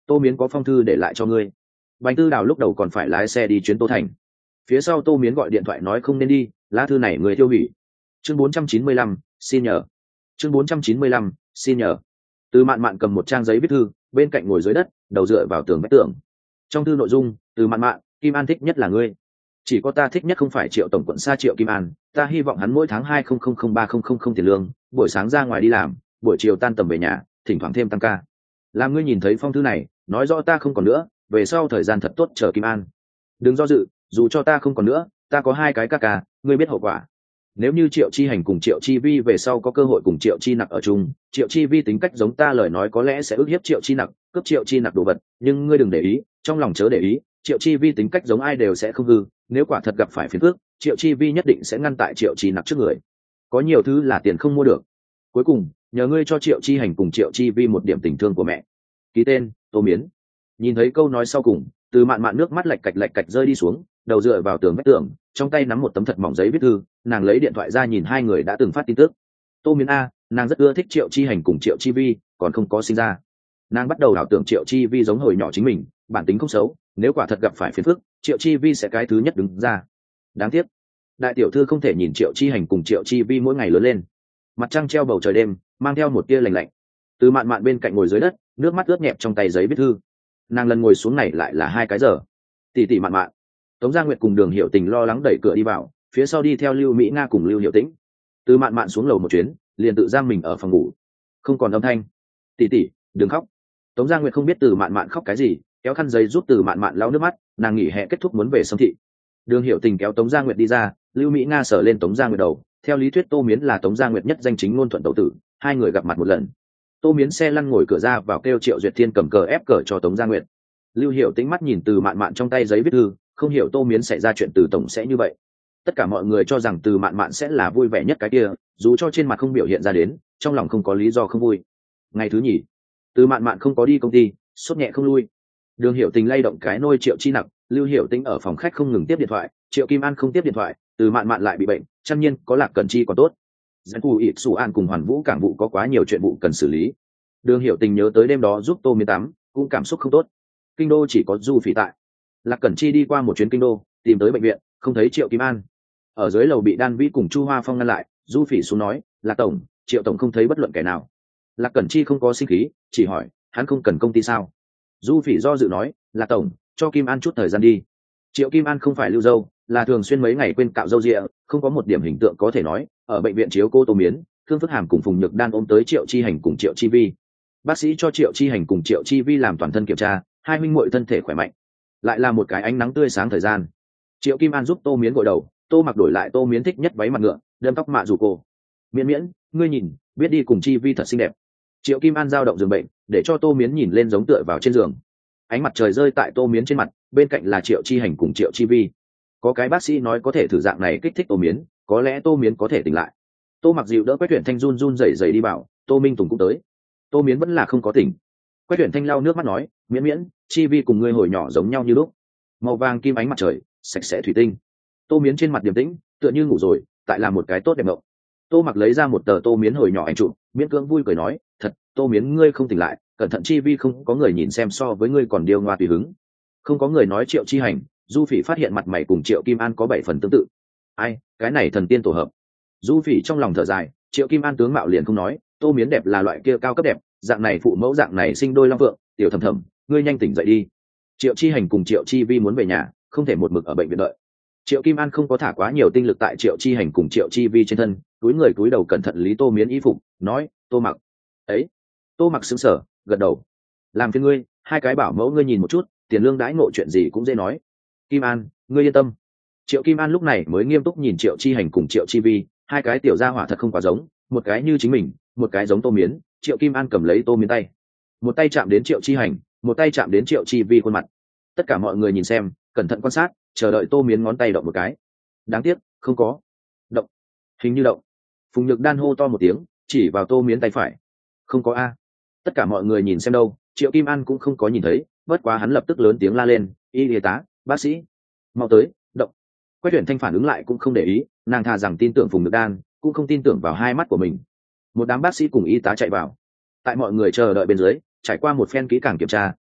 [SPEAKER 1] Tô Miến có phong thư để lại cho ngươi. Bành Tư Đào lúc đầu còn phải lái xe đi chuyến Tô Thành, phía sau Tô Miến gọi điện thoại nói không nên đi, lá thư này người tiêu hủy. Chương 495, xin nhờ. Chương 495, xin nhờ. Từ Mạn Mạn cầm một trang giấy viết thư, bên cạnh ngồi dưới đất, đầu dựa vào tường vách tường. Trong thư nội dung, Từ Mạn Mạn, Kim An thích nhất là ngươi. Chỉ có ta thích nhất không phải Triệu tổng quận xa Triệu Kim An, ta hy vọng hắn mỗi tháng 20000300 tiền lương, buổi sáng ra ngoài đi làm, buổi chiều tan tầm về nhà, thỉnh thoảng thêm tăng ca. Làm ngươi nhìn thấy phong thư này, nói rõ ta không còn nữa, về sau thời gian thật tốt chờ Kim An. Đừng do dự, dù cho ta không còn nữa, ta có hai cái ca ca, ngươi biết hậu quả. Nếu như Triệu Chi Hành cùng Triệu Chi Vi về sau có cơ hội cùng Triệu Chi Nặc ở chung, Triệu Chi Vi tính cách giống ta lời nói có lẽ sẽ ức hiếp Triệu Chi Nặc, cướp Triệu Chi Nặc đồ vật, nhưng ngươi đừng để ý, trong lòng chớ để ý, Triệu Chi Vi tính cách giống ai đều sẽ không hư, nếu quả thật gặp phải phiền phức, Triệu Chi Vi nhất định sẽ ngăn tại Triệu Chi Nặc trước người. Có nhiều thứ là tiền không mua được. Cuối cùng, nhờ ngươi cho Triệu Chi Hành cùng Triệu Chi Vi một điểm tình thương của mẹ. Ký tên, Tô Miến. Nhìn thấy câu nói sau cùng, Từ Mạn Mạn nước mắt lạch cạch rơi đi xuống, đầu dựa vào tường vách tường, trong tay nắm một tấm thật mỏng giấy viết thư, nàng lấy điện thoại ra nhìn hai người đã từng phát tin tức. Tô Miến a, nàng rất ưa thích Triệu Chi Hành cùng Triệu Chi Vi, còn không có sinh ra. Nàng bắt đầu ảo tưởng Triệu Chi Vi giống hồi nhỏ chính mình, bản tính không xấu, nếu quả thật gặp phải phiền phức, Triệu Chi Vi sẽ cái thứ nhất đứng ra. Đáng tiếc, đại tiểu thư không thể nhìn Triệu Chi Hành cùng Triệu Chi Vi mỗi ngày lớn lên. Mặt trăng treo bầu trời đêm, mang theo một tia lạnh lạnh. Từ Mạn Mạn bên cạnh ngồi dưới đất, nước mắt ướt nhẹp trong tay giấy viết thư. Nàng lần ngồi xuống này lại là 2 cái giờ. Tỷ Mạn Mạn. Tống Gia Nguyệt cùng Đường Hiểu Tình lo lắng đẩy cửa đi vào, phía sau đi theo Lưu Mỹ Nga cùng Lưu Hiểu Tĩnh. Từ Mạn Mạn xuống lầu một chuyến, liền tự giam mình ở phòng ngủ, không còn âm thanh. Tỷ, đừng khóc. Tống Gia Nguyệt không biết Từ Mạn Mạn khóc cái gì, kéo khăn giấy giúp Từ Mạn Mạn lau nước mắt, nàng nghỉ hè kết thúc muốn về Sâm Thị. Đường Hiểu Tình kéo Tống Gia Nguyệt đi ra, Lưu Mỹ Nga sờ lên Tống Gia Nguyệt đầu, theo lý thuyết Tô Miến là Tống Gia Nguyệt nhất danh chính ngôn thuận tẩu tử, hai người gặp mặt một lần. Tô Miến xe lăn ngồi cửa ra vào kêu Triệu Duyệt Thiên cầm cờ ép cờ cho Tống Gia Nguyệt. Lưu Hiểu Tĩnh mắt nhìn Từ Mạn Mạn trong tay giấy viết thư, không hiểu Tô Miến xảy ra chuyện Từ tổng sẽ như vậy. Tất cả mọi người cho rằng Từ Mạn Mạn sẽ là vui vẻ nhất cái kia, dù cho trên mặt không biểu hiện ra đến, trong lòng không có lý do không vui. Ngày thứ nhì, Từ Mạn Mạn không có đi công ty, sốt nhẹ không lui. Đường Hiểu Tình lay động cái nôi Triệu Chi Nặc, Lưu Hiểu Tĩnh ở phòng khách không ngừng tiếp điện thoại, Triệu Kim An không tiếp điện thoại, Từ Mạn Mạn lại bị bệnh, chăm nhiên có Lạc Cẩn Chi còn tốt. Dẫn Cù Ịt Sủ An cùng Hoàn Vũ cảng vụ có quá nhiều chuyện vụ cần xử lý. Đường Hiểu Tình nhớ tới đêm đó giúp Tô Miến tắm, cũng cảm xúc không tốt. Kinh đô chỉ có Du Phỉ tại. Lạc Cẩn Chi đi qua một chuyến kinh đô, tìm tới bệnh viện, không thấy Triệu Kim An. Ở dưới lầu bị Đan Vĩ cùng Chu Hoa Phong ngăn lại, Du Phỉ xuống nói, Lạc tổng, Triệu tổng không thấy bất luận kẻ nào. Lạc Cẩn Chi không có sinh khí, chỉ hỏi, hắn không cần công ty sao? Du Phỉ do dự nói, Lạc tổng, cho Kim An chút thời gian đi. Triệu Kim An không phải lưu dâu, là thường xuyên mấy ngày quên cạo râu rịa, không có một điểm hình tượng có thể nói. Ở bệnh viện chiếu cô Tô Miến, Thương Phước Hàm cùng Phùng Nhược Đan ôm tới Triệu Chi Hành cùng Triệu Chi Vi. Bác sĩ cho Triệu Chi Hành cùng Triệu Chi Vi làm toàn thân kiểm tra, hai huynh muội thân thể khỏe mạnh, lại là một cái ánh nắng tươi sáng thời gian. Triệu Kim An giúp Tô Miến gội đầu, Tô Mặc đổi lại Tô Miến thích nhất váy mặt ngựa, đâm tóc mạ dù cô. Miễn, ngươi nhìn, biết đi cùng Chi Vi thật xinh đẹp. Triệu Kim An giao động giường bệnh, để cho Tô Miến nhìn lên giống tựa vào trên giường. Ánh mặt trời rơi tại Tô Miến trên mặt, bên cạnh là Triệu Chi Hành cùng Triệu Chi Vi. Có cái bác sĩ nói có thể thử dạng này kích thích Tô Miến, có lẽ Tô Miến có thể tỉnh lại. Tô Mặc dịu đỡ Quách Tuyển Thanh run run rẩy đi bảo, Tô Minh Tùng cũng tới. Tô Miến vẫn là không có tỉnh. Quách Tuyển Thanh lau nước mắt nói, miễn, Chi Vi cùng ngươi hồi nhỏ giống nhau như lúc, màu vàng kim ánh mặt trời, sạch sẽ thủy tinh. Tô Miến trên mặt điềm tĩnh, tựa như ngủ rồi, tại là một cái tốt đẹp mộng. Tô Mặc lấy ra một tờ Tô Miến hồi nhỏ ảnh chụp, miễn cưỡng vui cười nói, thật, Tô Miến ngươi không tỉnh lại, cẩn thận Chi Vi không có người nhìn xem so với ngươi còn điêu ngoa tùy hứng. Không có người nói Triệu Chi Hành, Du Phỉ phát hiện mặt mày cùng Triệu Kim An có 7 phần tương tự. Ai, cái này thần tiên tổ hợp. Du Phỉ trong lòng thở dài, Triệu Kim An tướng mạo liền không nói, Tô Miến đẹp là loại kia cao cấp đẹp, dạng này phụ mẫu dạng này sinh đôi long phượng, tiểu Thầm Thầm, ngươi nhanh tỉnh dậy đi. Triệu Chi Hành cùng Triệu Chi Vi muốn về nhà, không thể một mực ở bệnh viện đợi. Triệu Kim An không có thả quá nhiều tinh lực tại Triệu Chi Hành cùng Triệu Chi Vi trên thân, túi đầu cẩn thận lý Tô Miến y phục, nói, Tô Mặc. Ấy. Tô Mặc sững sờ, gật đầu. Làm phiền ngươi, hai cái bảo mẫu ngươi nhìn một chút, tiền lương đãi ngộ chuyện gì cũng dễ nói. Kim An, ngươi yên tâm. Triệu Kim An lúc này mới nghiêm túc nhìn Triệu Chi Hành cùng Triệu Chi Vi, hai cái tiểu gia hỏa thật không quá giống, một cái như chính mình, một cái giống Tô Miến. Triệu Kim An cầm lấy Tô Miến tay, một tay chạm đến Triệu Chi Hành, một tay chạm đến Triệu Chi Vi khuôn mặt. Tất cả mọi người nhìn xem, cẩn thận quan sát, chờ đợi Tô Miến ngón tay động một cái. Đáng tiếc, không có động. Hình như động. Phùng Nhược Đan hô to một tiếng, chỉ vào Tô Miến tay phải. Không có a. Tất cả mọi người nhìn xem đâu, Triệu Kim An cũng không có nhìn thấy, bất quá hắn lập tức lớn tiếng la lên, y tá, bác sĩ, mau tới, động. Quách Tuyển Thanh phản ứng lại cũng không để ý, nàng thà rằng tin tưởng Phùng Nhược Đan, cũng không tin tưởng vào hai mắt của mình. Một đám bác sĩ cùng y tá chạy vào. Tại mọi người chờ đợi bên dưới, trải qua một phen kỹ càng kiểm tra,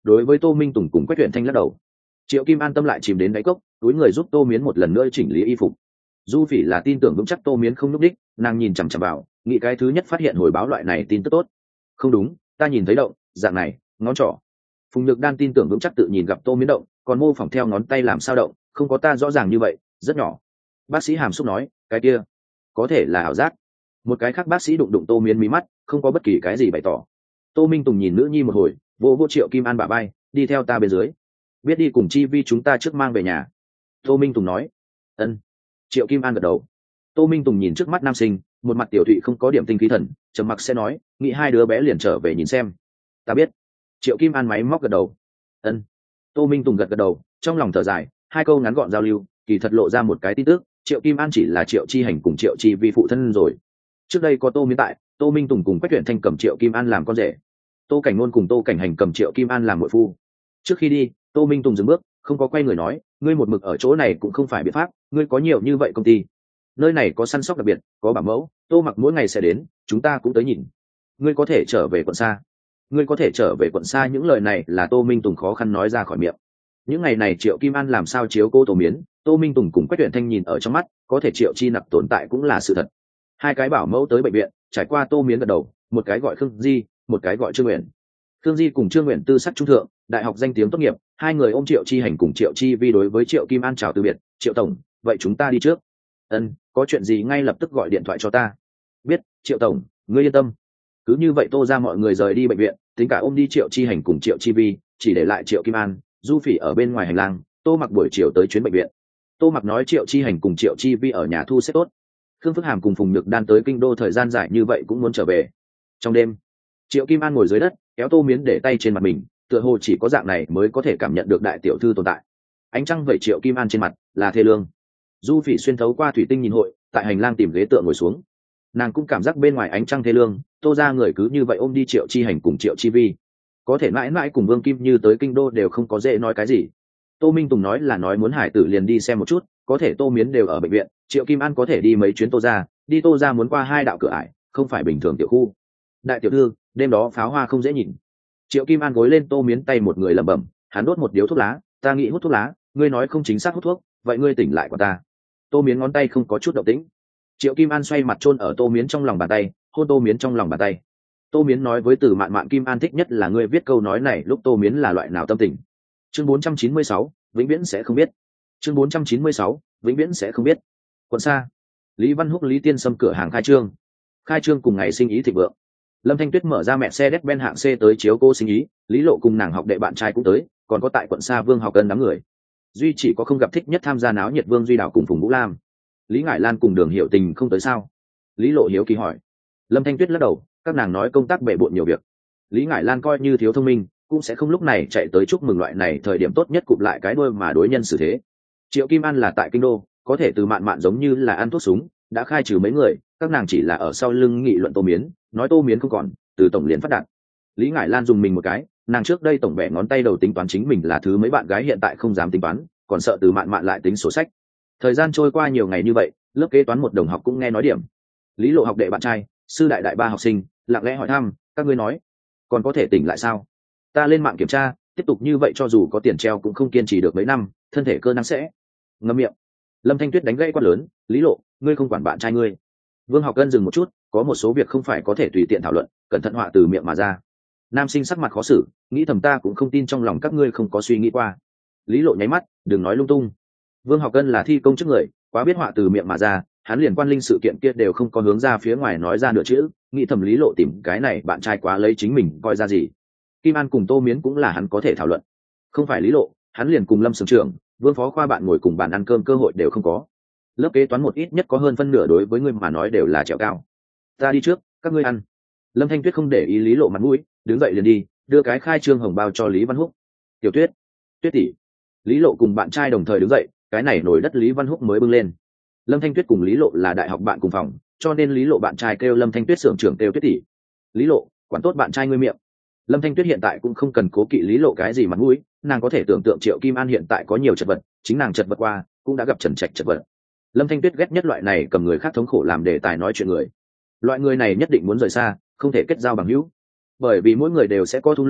[SPEAKER 1] đối với Tô Minh Tùng cùng Quách Tuyển Thanh lắc đầu. Triệu Kim An tâm lại chìm đến đáy cốc, túi người giúp Tô Miến một lần nữa chỉnh lý y phục. Du Phỉ là tin tưởng vững chắc Tô Miến không lúc đích, nàng nhìn chằm chằm vào, nghĩ cái thứ nhất phát hiện hồi báo loại này tin tức tốt. Không đúng, ta nhìn thấy động, dạng này, ngón trỏ. Phùng Nhược Đan tin tưởng vững chắc tự nhìn gặp Tô Miến động, còn mô phỏng theo ngón tay làm sao động, không có ta rõ ràng như vậy, rất nhỏ. Bác sĩ Hàm Xúc nói, cái kia, có thể là ảo giác. Một cái khác bác sĩ đụng đụng Tô Miến mí mắt, không có bất kỳ cái gì bày tỏ. Tô Minh Tùng nhìn nữ nhi một hồi, vô Triệu Kim An bả vai, đi theo ta bên dưới. Biết đi cùng Chi Vi chúng ta trước mang về nhà. Tô Minh Tùng nói. Ân. Triệu Kim An gật đầu. Tô Minh Tùng nhìn trước mắt nam sinh, một mặt tiểu thụy không có điểm tinh khí thần, trầm mặc sẽ nói, nghĩ hai đứa bé liền trở về nhìn xem. Ta biết. Triệu Kim An máy móc gật đầu. Ân. Tô Minh Tùng gật gật đầu, trong lòng thở dài, hai câu ngắn gọn giao lưu, kỳ thật lộ ra một cái tin tức, Triệu Kim An chỉ là Triệu Chi Hành cùng Triệu Chi Vi phụ thân rồi. Trước đây có Tô Miến tại, Tô Minh Tùng cùng Quách Tuyển Thanh cầm Triệu Kim An làm con rể. Tô Cảnh Nôn cùng Tô Cảnh Hành cầm Triệu Kim An làm muội phu. Trước khi đi, Tô Minh Tùng dừng bước, không có quay người nói, ngươi một mực ở chỗ này cũng không phải biện pháp, ngươi có nhiều như vậy công ty, nơi này có săn sóc đặc biệt, có bảo mẫu, Tô Mặc mỗi ngày sẽ đến, chúng ta cũng tới nhìn. Ngươi có thể trở về quận xa. Ngươi có thể trở về quận xa, những lời này là Tô Minh Tùng khó khăn nói ra khỏi miệng. Những ngày này Triệu Kim An làm sao chiếu cô Tô Miến, Tô Minh Tùng cùng Quách Tuyển Thanh nhìn ở trong mắt, có thể Triệu Chi Nặc tồn tại cũng là sự thật. Hai cái bảo mẫu tới bệnh viện, trải qua Tô Miến gật đầu, một cái gọi Khương Di, một cái gọi Trương Nguyện. Khương Di cùng Trương Nguyện tư sắc trung thượng, đại học danh tiếng tốt nghiệp, hai người ôm Triệu Chi Hành cùng Triệu Chi Vi đối với Triệu Kim An chào từ biệt, Triệu tổng, vậy chúng ta đi trước. Ân, có chuyện gì ngay lập tức gọi điện thoại cho ta. Biết, Triệu tổng, ngươi yên tâm. Cứ như vậy Tô ra mọi người rời đi bệnh viện, tính cả ôm đi Triệu Chi Hành cùng Triệu Chi Vi, chỉ để lại Triệu Kim An, Du Phỉ ở bên ngoài hành lang. Tô Mặc buổi chiều tới chuyến bệnh viện. Tô Mặc nói Triệu Chi Hành cùng Triệu Chi Vi ở nhà thu xếp tốt. Khương Phước Hàm cùng Phùng Nhược Đan tới kinh đô thời gian dài như vậy cũng muốn trở về. Trong đêm, Triệu Kim An ngồi dưới đất, kéo Tô Miến để tay trên mặt mình, tựa hồ chỉ có dạng này mới có thể cảm nhận được đại tiểu thư tồn tại. Ánh trăng vẩy Triệu Kim An trên mặt, là thê lương. Du Phỉ xuyên thấu qua thủy tinh nhìn hội, tại hành lang tìm ghế tựa ngồi xuống. Nàng cũng cảm giác bên ngoài ánh trăng thê lương, Tô ra người cứ như vậy ôm đi Triệu Chi Hành cùng Triệu Chi Vi. Có thể mãi mãi cùng Vương Kim Như tới kinh đô đều không có dễ nói cái gì. Tô Minh Tùng nói là nói muốn hải tử liền đi xem một chút, có thể Tô Miến đều ở bệnh viện, Triệu Kim An có thể đi mấy chuyến Tô ra, đi Tô ra muốn qua hai đạo cửa ải, không phải bình thường tiểu khu. Đại tiểu thư, đêm đó pháo hoa không dễ nhìn. Triệu Kim An gối lên Tô Miến tay một người lẩm bẩm, hắn đốt một điếu thuốc lá, ta nghĩ hút thuốc lá, ngươi nói không chính xác hút thuốc, vậy ngươi tỉnh lại của ta. Tô Miến ngón tay không có chút động tĩnh. Triệu Kim An xoay mặt chôn ở Tô Miến trong lòng bàn tay, hôn Tô Miến trong lòng bàn tay. Tô Miến nói với Từ Mạn Mạn, Kim An thích nhất là ngươi viết câu nói này lúc Tô Miến là loại nào tâm tình. Chương 496, vĩnh viễn sẽ không biết. Chương 496, vĩnh viễn sẽ không biết. Quận xa, Lý Văn Húc Lý Tiên Sâm cửa hàng khai trương. Khai trương cùng ngày sinh ý thịnh vượng. Lâm Thanh Tuyết mở ra mẹ xe Mercedes-Benz hạng C tới chiếu cô sinh ý, Lý Lộ cùng nàng học đệ bạn trai cũng tới, còn có tại quận xa Vương Học Cân đám người. Duy chỉ có không gặp thích nhất tham gia náo nhiệt Vương Duy Đảo cùng Phùng Vũ Lam. Lý Ngải Lan cùng Đường Hiểu Tình không tới sao? Lý Lộ hiếu kỳ hỏi. Lâm Thanh Tuyết lắc đầu, các nàng nói công tác bể bộn nhiều việc. Lý Ngải Lan coi như thiếu thông minh, cũng sẽ không lúc này chạy tới chúc mừng loại này thời điểm tốt nhất cụp lại cái đuôi mà đối nhân xử thế. Triệu Kim An là tại kinh đô, có thể Từ Mạn Mạn giống như là ăn thuốc súng, đã khai trừ mấy người, các nàng chỉ là ở sau lưng nghị luận Tô Miến, nói Tô Miến không còn, Từ tổng liền phát đạt. Lý Ngải Lan dùng mình một cái, nàng trước đây tổng bẻ ngón tay đầu tính toán chính mình là thứ mấy bạn gái hiện tại không dám tính toán, còn sợ Từ Mạn Mạn lại tính sổ sách. Thời gian trôi qua nhiều ngày như vậy, lớp kế toán một đồng học cũng nghe nói điểm. Lý Lộ học đệ bạn trai, sư đại đại ba học sinh, lặng lẽ hỏi thăm, các ngươi nói, còn có thể tỉnh lại sao? Ta lên mạng kiểm tra, tiếp tục như vậy cho dù có tiền treo cũng không kiên trì được mấy năm, thân thể cơ năng sẽ ngậm miệng. Lâm Thanh Tuyết đánh gãy quát lớn, Lý Lộ, ngươi không quản bạn trai ngươi. Vương Học Cân dừng một chút, có một số việc không phải có thể tùy tiện thảo luận, cẩn thận họa từ miệng mà ra. Nam sinh sắc mặt khó xử, nghĩ thầm ta cũng không tin trong lòng các ngươi không có suy nghĩ qua. Lý Lộ nháy mắt, đừng nói lung tung. Vương Học Cân là thi công chức người, quá biết họa từ miệng mà ra, hắn liền quan linh sự kiện kia đều không có hướng ra phía ngoài nói ra nửa chữ, nghĩ thầm Lý Lộ tìm cái này bạn trai quá lấy chính mình coi ra gì. Kim An cùng Tô Miến cũng là hắn có thể thảo luận, không phải Lý Lộ, hắn liền cùng Lâm Sưởng trưởng, Vương phó khoa bạn ngồi cùng bàn ăn cơm cơ hội đều không có. Lớp kế toán một ít nhất có hơn phân nửa đối với người mà nói đều là trèo cao. Ta đi trước, các ngươi ăn. Lâm Thanh Tuyết không để ý Lý Lộ mặt mũi, đứng dậy liền đi, đưa cái khai trương hồng bao cho Lý Văn Húc. Tiểu Tuyết, Tuyết tỷ. Lý Lộ cùng bạn trai đồng thời đứng dậy, cái này nổi đất Lý Văn Húc mới bưng lên. Lâm Thanh Tuyết cùng Lý Lộ là đại học bạn cùng phòng, cho nên Lý Lộ bạn trai kêu Lâm Thanh Tuyết xưởng trưởng kêu Tuyết tỷ. Lý Lộ, quản tốt bạn trai ngươi miệng. Lâm Thanh Tuyết hiện tại cũng không cần cố kỵ Lý Lộ cái gì mặt mũi, nàng có thể tưởng tượng Triệu Kim An hiện tại có nhiều chật vật, chính nàng chật vật qua, cũng đã gặp Trần Trạch chật vật. Lâm Thanh Tuyết ghét nhất loại này cầm người khác thống khổ làm đề tài nói chuyện người. Loại người này nhất định muốn rời xa, không thể kết giao bằng hữu, bởi vì mỗi người đều sẽ có thung lũng,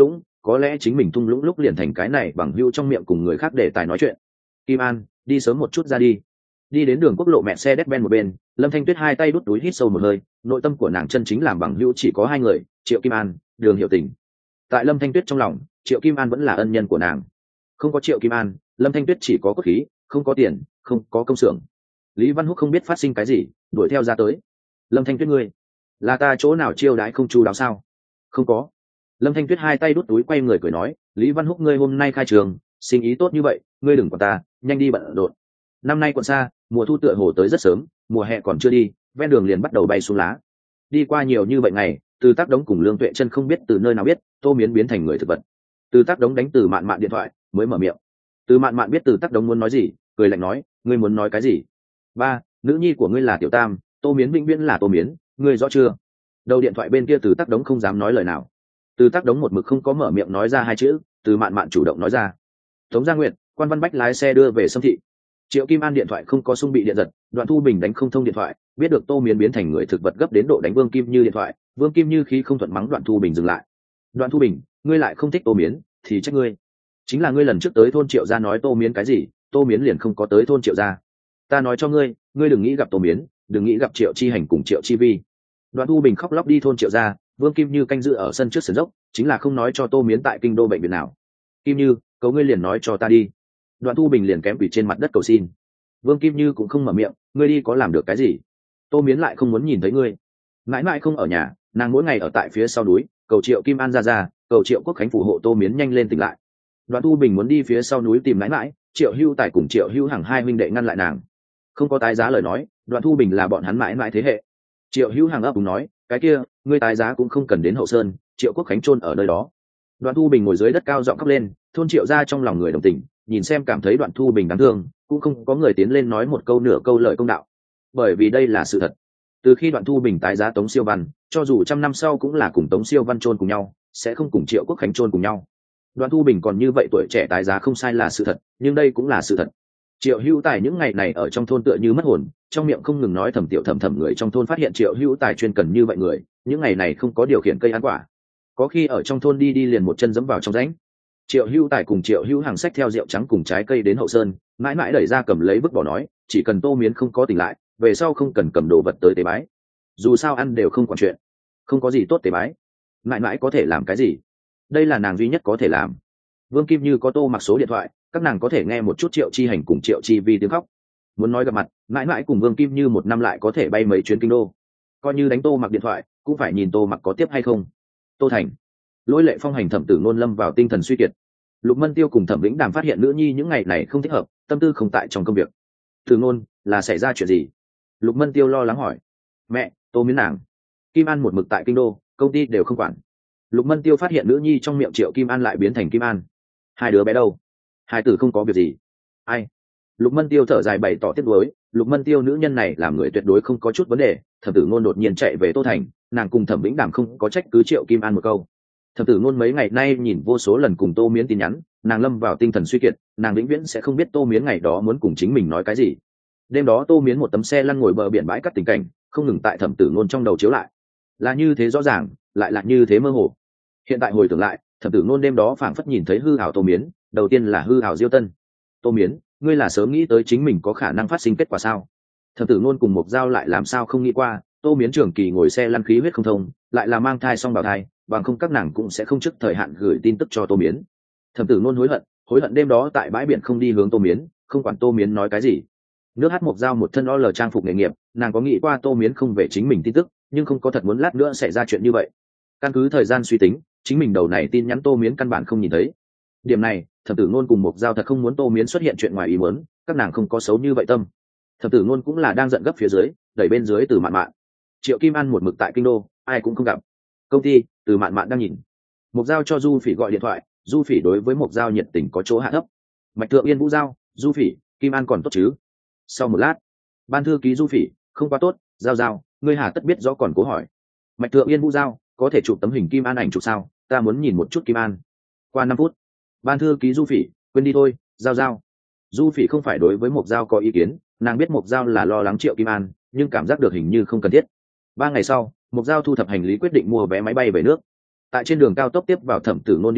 [SPEAKER 1] có lẽ chính mình thung lũng lúc liền thành cái này bằng hữu trong miệng cùng người khác để tài nói chuyện. Kim An, đi sớm một chút ra đi. Đi đến đường quốc lộ mẹ xe Mercedes-Benz một bên, Lâm Thanh Tuyết hai tay đút túi hít sâu một hơi, nội tâm của nàng chân chính làm bằng hữu chỉ có hai người, Triệu Kim An, Đường Hiểu Tình. Tại Lâm Thanh Tuyết trong lòng, Triệu Kim An vẫn là ân nhân của nàng. Không có Triệu Kim An, Lâm Thanh Tuyết chỉ có cốt khí, không có tiền, không có công xưởng. Lý Văn Húc không biết phát sinh cái gì, đuổi theo ra tới. Lâm Thanh Tuyết ngươi, là ta chỗ nào chiêu đãi không chu đáo sao? Không có. Lâm Thanh Tuyết hai tay đút túi quay người cười nói, Lý Văn Húc ngươi hôm nay khai trường, sinh ý tốt như vậy, ngươi đừng quản ta, nhanh đi bận rộn. Năm nay còn xa, mùa thu tựa hồ tới rất sớm, mùa hè còn chưa đi, ven đường liền bắt đầu bay xuống lá. Đi qua nhiều như vậy ngày, Từ Tác Đống cùng Lương Tuệ Chân không biết từ nơi nào biết, Tô Miến biến thành người thực vật. Từ Tác Đống đánh Từ Mạn Mạn điện thoại, mới mở miệng. Từ Mạn Mạn biết Từ Tác Đống muốn nói gì, cười lạnh nói, ngươi muốn nói cái gì? Ba, nữ nhi của ngươi là Tiểu Tam, Tô Miến vĩnh viễn là Tô Miến, ngươi rõ chưa? Đầu điện thoại bên kia Từ Tác Đống không dám nói lời nào. Từ Tác Đống một mực không có mở miệng nói ra hai chữ, Từ Mạn Mạn chủ động nói ra. Tống Gia Nguyệt, Quan Văn Bách lái xe đưa về Sâm Thị. Triệu Kim An điện thoại không có xung bị điện giật, Đoạn Thu Bình đánh không thông điện thoại, biết được Tô Miến biến thành người thực vật gấp đến độ đánh Vương Kim Như điện thoại, Vương Kim Như khi không thuận mắng Đoạn Thu Bình dừng lại. Đoạn Thu Bình, ngươi lại không thích Tô Miến, thì trách ngươi. Chính là ngươi lần trước tới thôn Triệu gia nói Tô Miến cái gì, Tô Miến liền không có tới thôn Triệu gia. Ta nói cho ngươi, ngươi đừng nghĩ gặp Tô Miến, đừng nghĩ gặp Triệu Chi Hành cùng Triệu Chi Vi. Đoạn Thu Bình khóc lóc đi thôn Triệu gia, Vương Kim Như canh giữ ở sân trước sườn dốc, chính là không nói cho Tô Miến tại kinh đô bệnh viện nào. Kim Như, cầu ngươi liền nói cho ta đi. Đoạn Thu Bình liền kém quỳ trên mặt đất cầu xin. Vương Kim Như cũng không mở miệng, ngươi đi có làm được cái gì? Tô Miến lại không muốn nhìn thấy ngươi. Mãi mãi không ở nhà, nàng mỗi ngày ở tại phía sau núi, cầu Triệu Kim An ra, cầu Triệu Quốc Khánh phù hộ Tô Miến nhanh lên tỉnh lại. Đoạn Thu Bình muốn đi phía sau núi tìm mãi mãi, Triệu Hưu Tài cùng Triệu Hưu Hằng hai huynh đệ ngăn lại nàng. Không có tái giá lời nói, Đoạn Thu Bình là bọn hắn mãi mãi thế hệ. Triệu Hưu Hằng ấp úng nói, cái kia, ngươi tái giá cũng không cần đến Hậu Sơn, Triệu Quốc Khánh chôn ở nơi đó. Đoạn Thu Bình ngồi dưới đất cao giọng khóc lên, thôn Triệu gia trong lòng người đồng tình, nhìn xem cảm thấy Đoạn Thu Bình đáng thương, cũng không có người tiến lên nói một câu nửa câu lời công đạo, bởi vì đây là sự thật. Từ khi Đoạn Thu Bình tái giá Tống Siêu Văn, cho dù trăm năm sau cũng là cùng Tống Siêu Văn chôn cùng nhau, sẽ không cùng Triệu Quốc Khánh chôn cùng nhau. Đoạn Thu Bình còn như vậy tuổi trẻ tái giá không sai là sự thật, nhưng đây cũng là sự thật. Triệu Hữu Tài những ngày này ở trong thôn tựa như mất hồn, trong miệng không ngừng nói thầm tiểu thầm thầm, người trong thôn phát hiện Triệu Hữu Tài chuyên cần như vậy người, những ngày này không có điều khiển cây ăn quả, có khi ở trong thôn đi đi liền một chân giẫm vào trong rãnh. Triệu Hữu Tài cùng Triệu Hữu Hàng xách theo rượu trắng cùng trái cây đến Hậu Sơn, mãi mãi đẩy ra cầm lấy vứt bỏ nói, chỉ cần Tô Miến không có tỉnh lại, về sau không cần cầm đồ vật tới tế bái, dù sao ăn đều không quản chuyện, không có gì tốt tế bái, mãi mãi có thể làm cái gì? Đây là nàng duy nhất có thể làm. Vương Kim Như có Tô Mặc số điện thoại, các nàng có thể nghe một chút Triệu Chi Hành cùng Triệu Chi Vi tiếng khóc. Muốn nói gặp mặt, mãi mãi cùng Vương Kim Như một năm lại có thể bay mấy chuyến kinh đô. Coi như đánh Tô Mặc điện thoại, cũng phải nhìn Tô Mặc có tiếp hay không. Tô Thành, Lỗi Lệ Phong hành Thẩm Tử Ngôn lâm vào tinh thần suy kiệt. Lục Mân Tiêu cùng Thẩm Vĩnh Đàm phát hiện nữ nhi những ngày này không thích hợp, tâm tư không tại trong công việc. Tử Ngôn, là xảy ra chuyện gì? Lục Mân Tiêu lo lắng hỏi. Mẹ, Tô Miến nàng, Kim An một mực tại kinh đô, công ty đều không quản. Lục Mân Tiêu phát hiện nữ nhi trong miệng Triệu Kim An lại biến thành Kim An. Hai đứa bé đâu? Hai tử không có việc gì. Ai? Lục Mân Tiêu thở dài bày tỏ tiếc nuối. Lục Mân Tiêu nữ nhân này làm người tuyệt đối không có chút vấn đề. Thẩm Tử Ngôn đột nhiên chạy về Tô Thành, nàng cùng Thẩm Vĩnh Đàm không có trách cứ Triệu Kim An một câu. Thẩm Tử Ngôn mấy ngày nay nhìn vô số lần cùng Tô Miến tin nhắn, nàng lâm vào tinh thần suy kiệt, nàng vĩnh viễn sẽ không biết Tô Miến ngày đó muốn cùng chính mình nói cái gì. Đêm đó Tô Miến một tấm xe lăn ngồi bờ biển bãi cắt tình cảnh, không ngừng tại Thẩm Tử Ngôn trong đầu chiếu lại. Là như thế rõ ràng, lại là như thế mơ hồ. Hiện tại hồi tưởng lại, Thẩm Tử Ngôn đêm đó phảng phất nhìn thấy hư ảo Tô Miến, đầu tiên là hư ảo Diêu Tân. Tô Miến, ngươi là sớm nghĩ tới chính mình có khả năng phát sinh kết quả sao? Thẩm Tử Ngôn cùng Mộc Giao lại làm sao không nghĩ qua, Tô Miến trường kỳ ngồi xe lăn khí huyết không thông, lại là mang thai song bào thai, bằng không các nàng cũng sẽ không trước thời hạn gửi tin tức cho Tô Miến. Thẩm Tử Ngôn hối hận đêm đó tại bãi biển không đi hướng Tô Miến, không quản Tô Miến nói cái gì. Nước hát Mộc Giao một thân OL trang phục nghề nghiệp, nàng có nghĩ qua Tô Miến không về chính mình tin tức, nhưng không có thật muốn lát nữa xảy ra chuyện như vậy. Căn cứ thời gian suy tính, chính mình đầu này tin nhắn Tô Miến căn bản không nhìn thấy. Điểm này, Thẩm Tử Ngôn cùng Mộc Giao thật không muốn Tô Miến xuất hiện chuyện ngoài ý muốn, các nàng không có xấu như vậy tâm. Thẩm Tử Ngôn cũng là đang giận gấp phía dưới, đẩy bên dưới Từ Mạn Mạn. Triệu Kim An một mực tại kinh đô, ai cũng không gặp. Công ty, Từ Mạn Mạn đang nhìn. Mộc Giao cho Du Phỉ gọi điện thoại, Du Phỉ đối với Mộc Giao nhiệt tình có chỗ hạ thấp. Mạch Thượng Yên Vũ Giao, Du Phỉ, Kim An còn tốt chứ? Sau một lát, ban thư ký Du Phỉ, không quá tốt, Giao Giao, ngươi hà tất biết rõ còn cố hỏi. Mạch Thượng Yên Vũ Giao, có thể chụp tấm hình Kim An ảnh chụp sao? Ta muốn nhìn một chút Kim An. Qua 5 phút, ban thư ký Du Phỉ, quên đi thôi, Giao Giao. Du Phỉ không phải đối với Mộc Giao có ý kiến, nàng biết Mộc Giao là lo lắng Triệu Kim An, nhưng cảm giác được hình như không cần thiết. 3 ngày sau, Mộc Giao thu thập hành lý quyết định mua vé máy bay về nước. Tại trên đường cao tốc tiếp vào Thẩm Tử Ngôn điện thoại,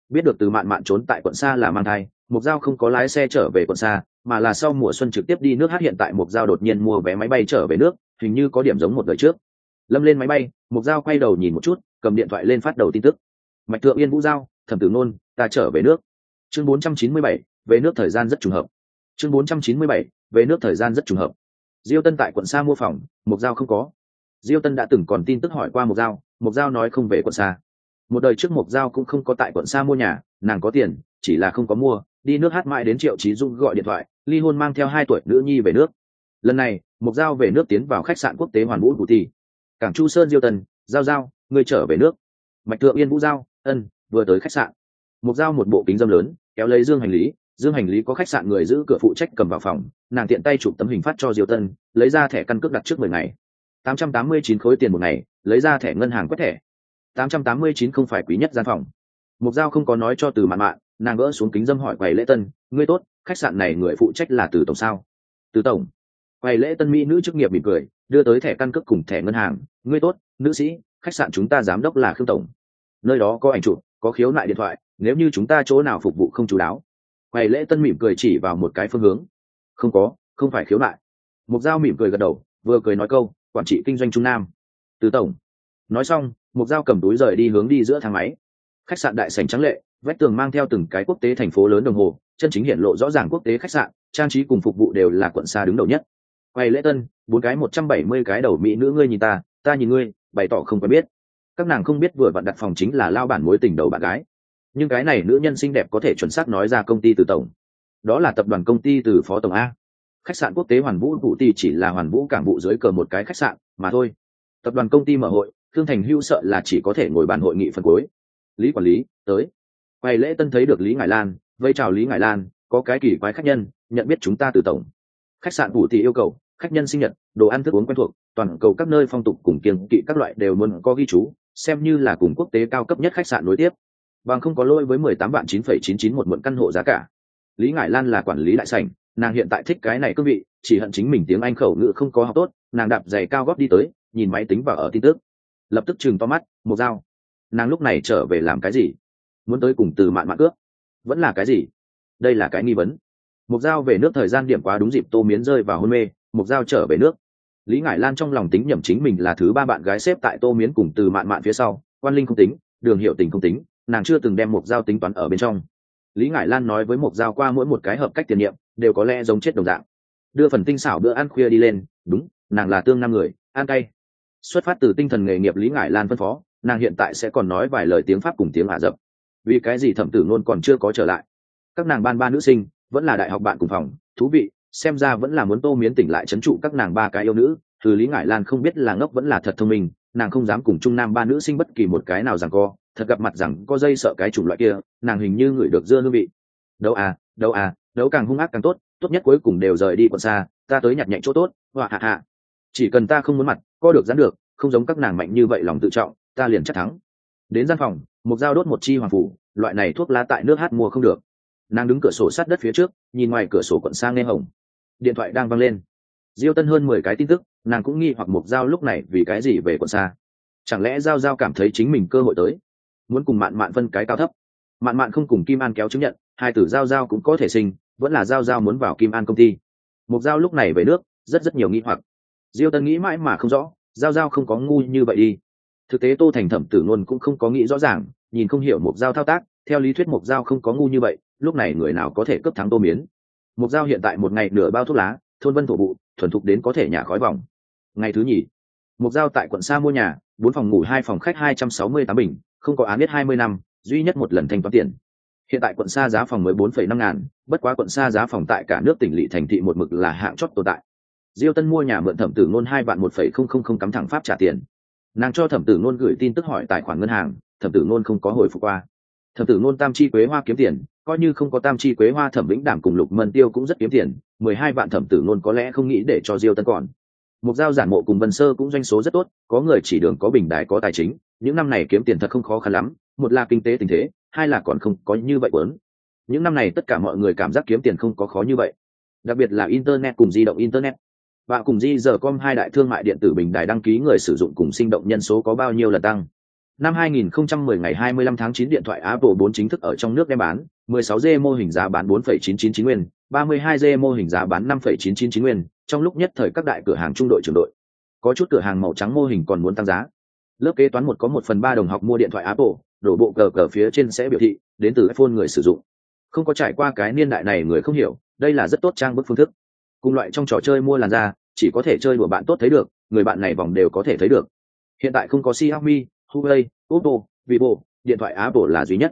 [SPEAKER 1] Biết được Từ Mạn Mạn trốn tại quận xa là mang thai, Mục Giao không có lái xe trở về quận xa, mà là sau mùa xuân trực tiếp đi nước Hát. Hiện tại Mục Giao đột nhiên mua vé máy bay trở về nước, hình như có điểm giống một đời trước. Lâm lên máy bay, Mục Giao quay đầu nhìn một chút, cầm điện thoại lên phát đầu tin tức. Mạch Thượng Yên Vũ Giao, Thẩm Tử Nôn, ta trở về nước. Chương 497, về nước thời gian rất trùng hợp. Chương 497, về nước thời gian rất trùng hợp. Diêu Tân tại quận xa mua phòng, Mục Giao không có. Diêu Tân đã từng còn tin tức hỏi qua Mục Giao nói không về quận xa. Một đời trước Mục Giao cũng không có tại quận xa mua nhà, nàng có tiền, chỉ là không có mua. Đi nước Hát mãi đến Triệu Chí Dung gọi điện thoại, ly hôn mang theo 2 tuổi nữ nhi về nước. Lần này, Mục Giao về nước tiến vào khách sạn quốc tế Hoàn Vũ Vũ Thị. Cảng Chu Sơn. Diêu Tân, Giao, ngươi trở về nước. Mạch Thượng Yên Vũ Giao, ân, vừa tới khách sạn. Mục Giao một bộ kính dâm lớn, kéo lấy dương hành lý có khách sạn người giữ cửa phụ trách cầm vào phòng, nàng tiện tay chụp tấm hình phát cho Diêu Tân, lấy ra thẻ căn cước đặt trước 10 ngày. 889 khối tiền một ngày, lấy ra thẻ ngân hàng quét thẻ. 889 không phải quý nhất gian phòng. Mục Giao không có nói cho Từ Mạn Mạn, nàng gỡ xuống kính dâm hỏi quầy lễ tân, ngươi tốt, khách sạn này người phụ trách là Từ tổng sao? Từ tổng. Quầy lễ tân mỹ nữ chức nghiệp mỉm cười, đưa tới thẻ căn cước cùng thẻ ngân hàng, ngươi tốt, nữ sĩ, khách sạn chúng ta giám đốc là Khương tổng. Nơi đó có ảnh chụp, có khiếu nại điện thoại, nếu như chúng ta chỗ nào phục vụ không chú đáo. Quầy lễ tân mỉm cười chỉ vào một cái phương hướng. Không có, không phải khiếu nại. Mục Giao mỉm cười gật đầu, vừa cười nói câu, quản trị kinh doanh Trung Nam. Từ tổng. Nói xong, Mục Giao cầm túi rời đi hướng đi giữa thang máy. Khách sạn đại sảnh trắng lệ, vách tường mang theo từng cái quốc tế thành phố lớn đồng hồ, chân chính hiện lộ rõ ràng quốc tế khách sạn, trang trí cùng phục vụ đều là quận xa đứng đầu nhất. Quầy lễ tân, 4 cái 170 cái đầu mỹ nữ, ngươi nhìn ta nhìn ngươi, bày tỏ không quen biết. Các nàng không biết vừa vặn đặt phòng chính là lao bản mối tình đầu bạn gái, nhưng cái này nữ nhân xinh đẹp có thể chuẩn xác nói ra công ty Từ tổng, đó là tập đoàn công ty Từ phó tổng a. Khách sạn quốc tế Hoàn Vũ Vũ Thị chỉ là Hoàn Vũ cảng vụ dưới cờ một cái khách sạn mà thôi. Tập đoàn công ty mở hội, Thương Thành Hưu sợ là chỉ có thể ngồi bàn hội nghị phần cuối. Lý quản lý tới. Quầy lễ tân thấy được Lý Ngải Lan, vây chào Lý Ngải Lan, có cái kỳ quái khách nhân, nhận biết chúng ta Từ tổng. Khách sạn Vũ Thị yêu cầu khách nhân sinh nhật, đồ ăn thức uống quen thuộc, toàn cầu các nơi phong tục cùng kiêng kỵ các loại đều muốn có ghi chú, xem như là cùng quốc tế cao cấp nhất khách sạn nối tiếp. Bằng không có lỗi với 18 vạn 9,99 một mượn căn hộ giá cả. Lý Ngải Lan là quản lý đại sảnh, nàng hiện tại thích cái này cương vị, chỉ hận chính mình tiếng Anh khẩu ngữ không có học tốt. Nàng đạp giày cao gót đi tới, nhìn máy tính vào ở tin tức, lập tức chừng to mắt. Mục Giao, nàng lúc này trở về làm cái gì? Muốn tới cùng Từ Mạn Mạn cướp vẫn là cái gì? Đây là cái nghi vấn. Mục Giao về nước thời gian điểm quá đúng dịp Tô Miến rơi vào hôn mê, Mục Giao trở về nước. Lý Ngải Lan trong lòng tính nhầm chính mình là thứ 3 bạn gái xếp tại Tô Miến cùng Từ Mạn Mạn phía sau, Quan Linh không tính, Đường Hiểu Tình không tính, nàng chưa từng đem Mục Giao tính toán ở bên trong. Lý Ngải Lan nói với Mục Giao qua mỗi một cái hợp cách tiền nhiệm đều có lẽ giống chết đồng dạng. Đưa phần tinh xảo bữa ăn khuya đi lên, đúng, nàng là tương nam người, ăn cay. Xuất phát từ tinh thần nghề nghiệp Lý Ngải Lan phân phó, nàng hiện tại sẽ còn nói vài lời tiếng Pháp cùng tiếng Ả Rập. Vì cái gì Thẩm Tử Nôn còn chưa có trở lại? Các nàng ban ba nữ sinh, vẫn là đại học bạn cùng phòng, thú vị, xem ra vẫn là muốn Tô Miến tỉnh lại trấn trụ các nàng 3 cái yêu nữ. Từ Lý Ngải Lan không biết là ngốc vẫn là thật thông minh, nàng không dám cùng Trung Nam 3 nữ sinh bất kỳ một cái nào giằng co, thật gặp mặt rằng có dây sợ cái chủng loại kia, nàng hình như ngửi được dưa hương vị. Đấu càng hung ác càng tốt, tốt nhất cuối cùng đều rời đi quận xa, ta tới nhặt nhạnh chỗ tốt, họa hạ. Chỉ cần ta không muốn mặt, co được dán được, không giống các nàng mạnh như vậy lòng tự trọng, ta liền chắc thắng. Đến gian phòng, Mục Giao đốt một chi hoàng phủ, loại này thuốc lá tại nước Hát mua không được. Nàng đứng cửa sổ sát đất phía trước, nhìn ngoài cửa sổ quận sang nghe hồng. Điện thoại đang vang lên. Diêu Tân hơn 10 cái tin tức, nàng cũng nghi hoặc Mục Giao lúc này vì cái gì về quận xa. Chẳng lẽ Giao cảm thấy chính mình cơ hội tới, muốn cùng Mạn Mạn phân cái cao thấp. Mạn Mạn không cùng Kim An kéo chứng nhận, hai tử Giao cũng có thể sinh, vẫn là Giao muốn vào Kim An công ty. Mục Giao lúc này về nước, rất nhiều nghi hoặc. Diêu Tân nghĩ mãi mà không rõ, Giao không có ngu như vậy đi. Thực tế Tô Thành Thẩm Tử Nôn cũng không có nghĩ rõ ràng, nhìn không hiểu Mục Giao thao tác, theo lý thuyết Mục Giao không có ngu như vậy, lúc này người nào có thể cướp thắng Tô Miến. Mục Giao hiện tại một ngày nửa bao thuốc lá, thôn vân thổ vụ, thuần thục đến có thể nhả khói vòng. Ngày thứ nhì, Mục Giao tại quận xa mua nhà, 4 phòng ngủ 2 phòng khách 268 bình, không có án biết 20 năm, duy nhất một lần thanh toán tiền. Hiện tại quận xa giá phòng mới 4,5 ngàn, bất quá quận xa giá phòng tại cả nước tỉnh lỵ thành thị một mực là hạng chót tồn tại. Diêu Tân mua nhà mượn Thẩm Tử Nôn 2 vạn 1,000 cắm thẳng pháp trả tiền. Nàng cho Thẩm Tử Nôn gửi tin tức hỏi tài khoản ngân hàng, Thẩm Tử Nôn không có hồi phục qua. Thẩm Tử Nôn tam chi quế hoa kiếm tiền, coi như không có tam chi quế hoa Thẩm Vĩnh Đảm cùng Lục Mân Tiêu cũng rất kiếm tiền, 12 vạn Thẩm Tử Nôn có lẽ không nghĩ để cho Diêu Tân còn. Mục Giao giản mộ cùng Vân Sơ cũng doanh số rất tốt, có người chỉ đường có bình đài có tài chính, những năm này kiếm tiền thật không khó khăn lắm, một là kinh tế tình thế, hai là còn không có như vậy quấn. Những năm này tất cả mọi người cảm giác kiếm tiền không có khó như vậy, đặc biệt là internet cùng di động internet. Và cùng Di giờ com 2 đại thương mại điện tử bình đài đăng ký người sử dụng cùng sinh động nhân số có bao nhiêu lần tăng. Năm 2010 ngày 25 tháng 9 điện thoại Apple 4 chính thức ở trong nước đem bán, 16G mô hình giá bán 4,999 nguyên, 32G mô hình giá bán 5,999 nguyên, trong lúc nhất thời các đại cửa hàng trung đội trưởng đội. Có chút cửa hàng màu trắng mô hình còn muốn tăng giá. Lớp kế toán một có 1/3 đồng học mua điện thoại Apple, đổ bộ cờ phía trên sẽ biểu thị đến từ iPhone người sử dụng. Không có trải qua cái niên đại này người không hiểu, đây là rất tốt trang bức phương thức. Cùng loại trong trò chơi mua làn da, chỉ có thể chơi đùa bạn tốt thấy được, người bạn này vòng đều có thể thấy được. Hiện tại không có Xiaomi, Huawei, Oppo, Vivo, điện thoại Apple là duy nhất.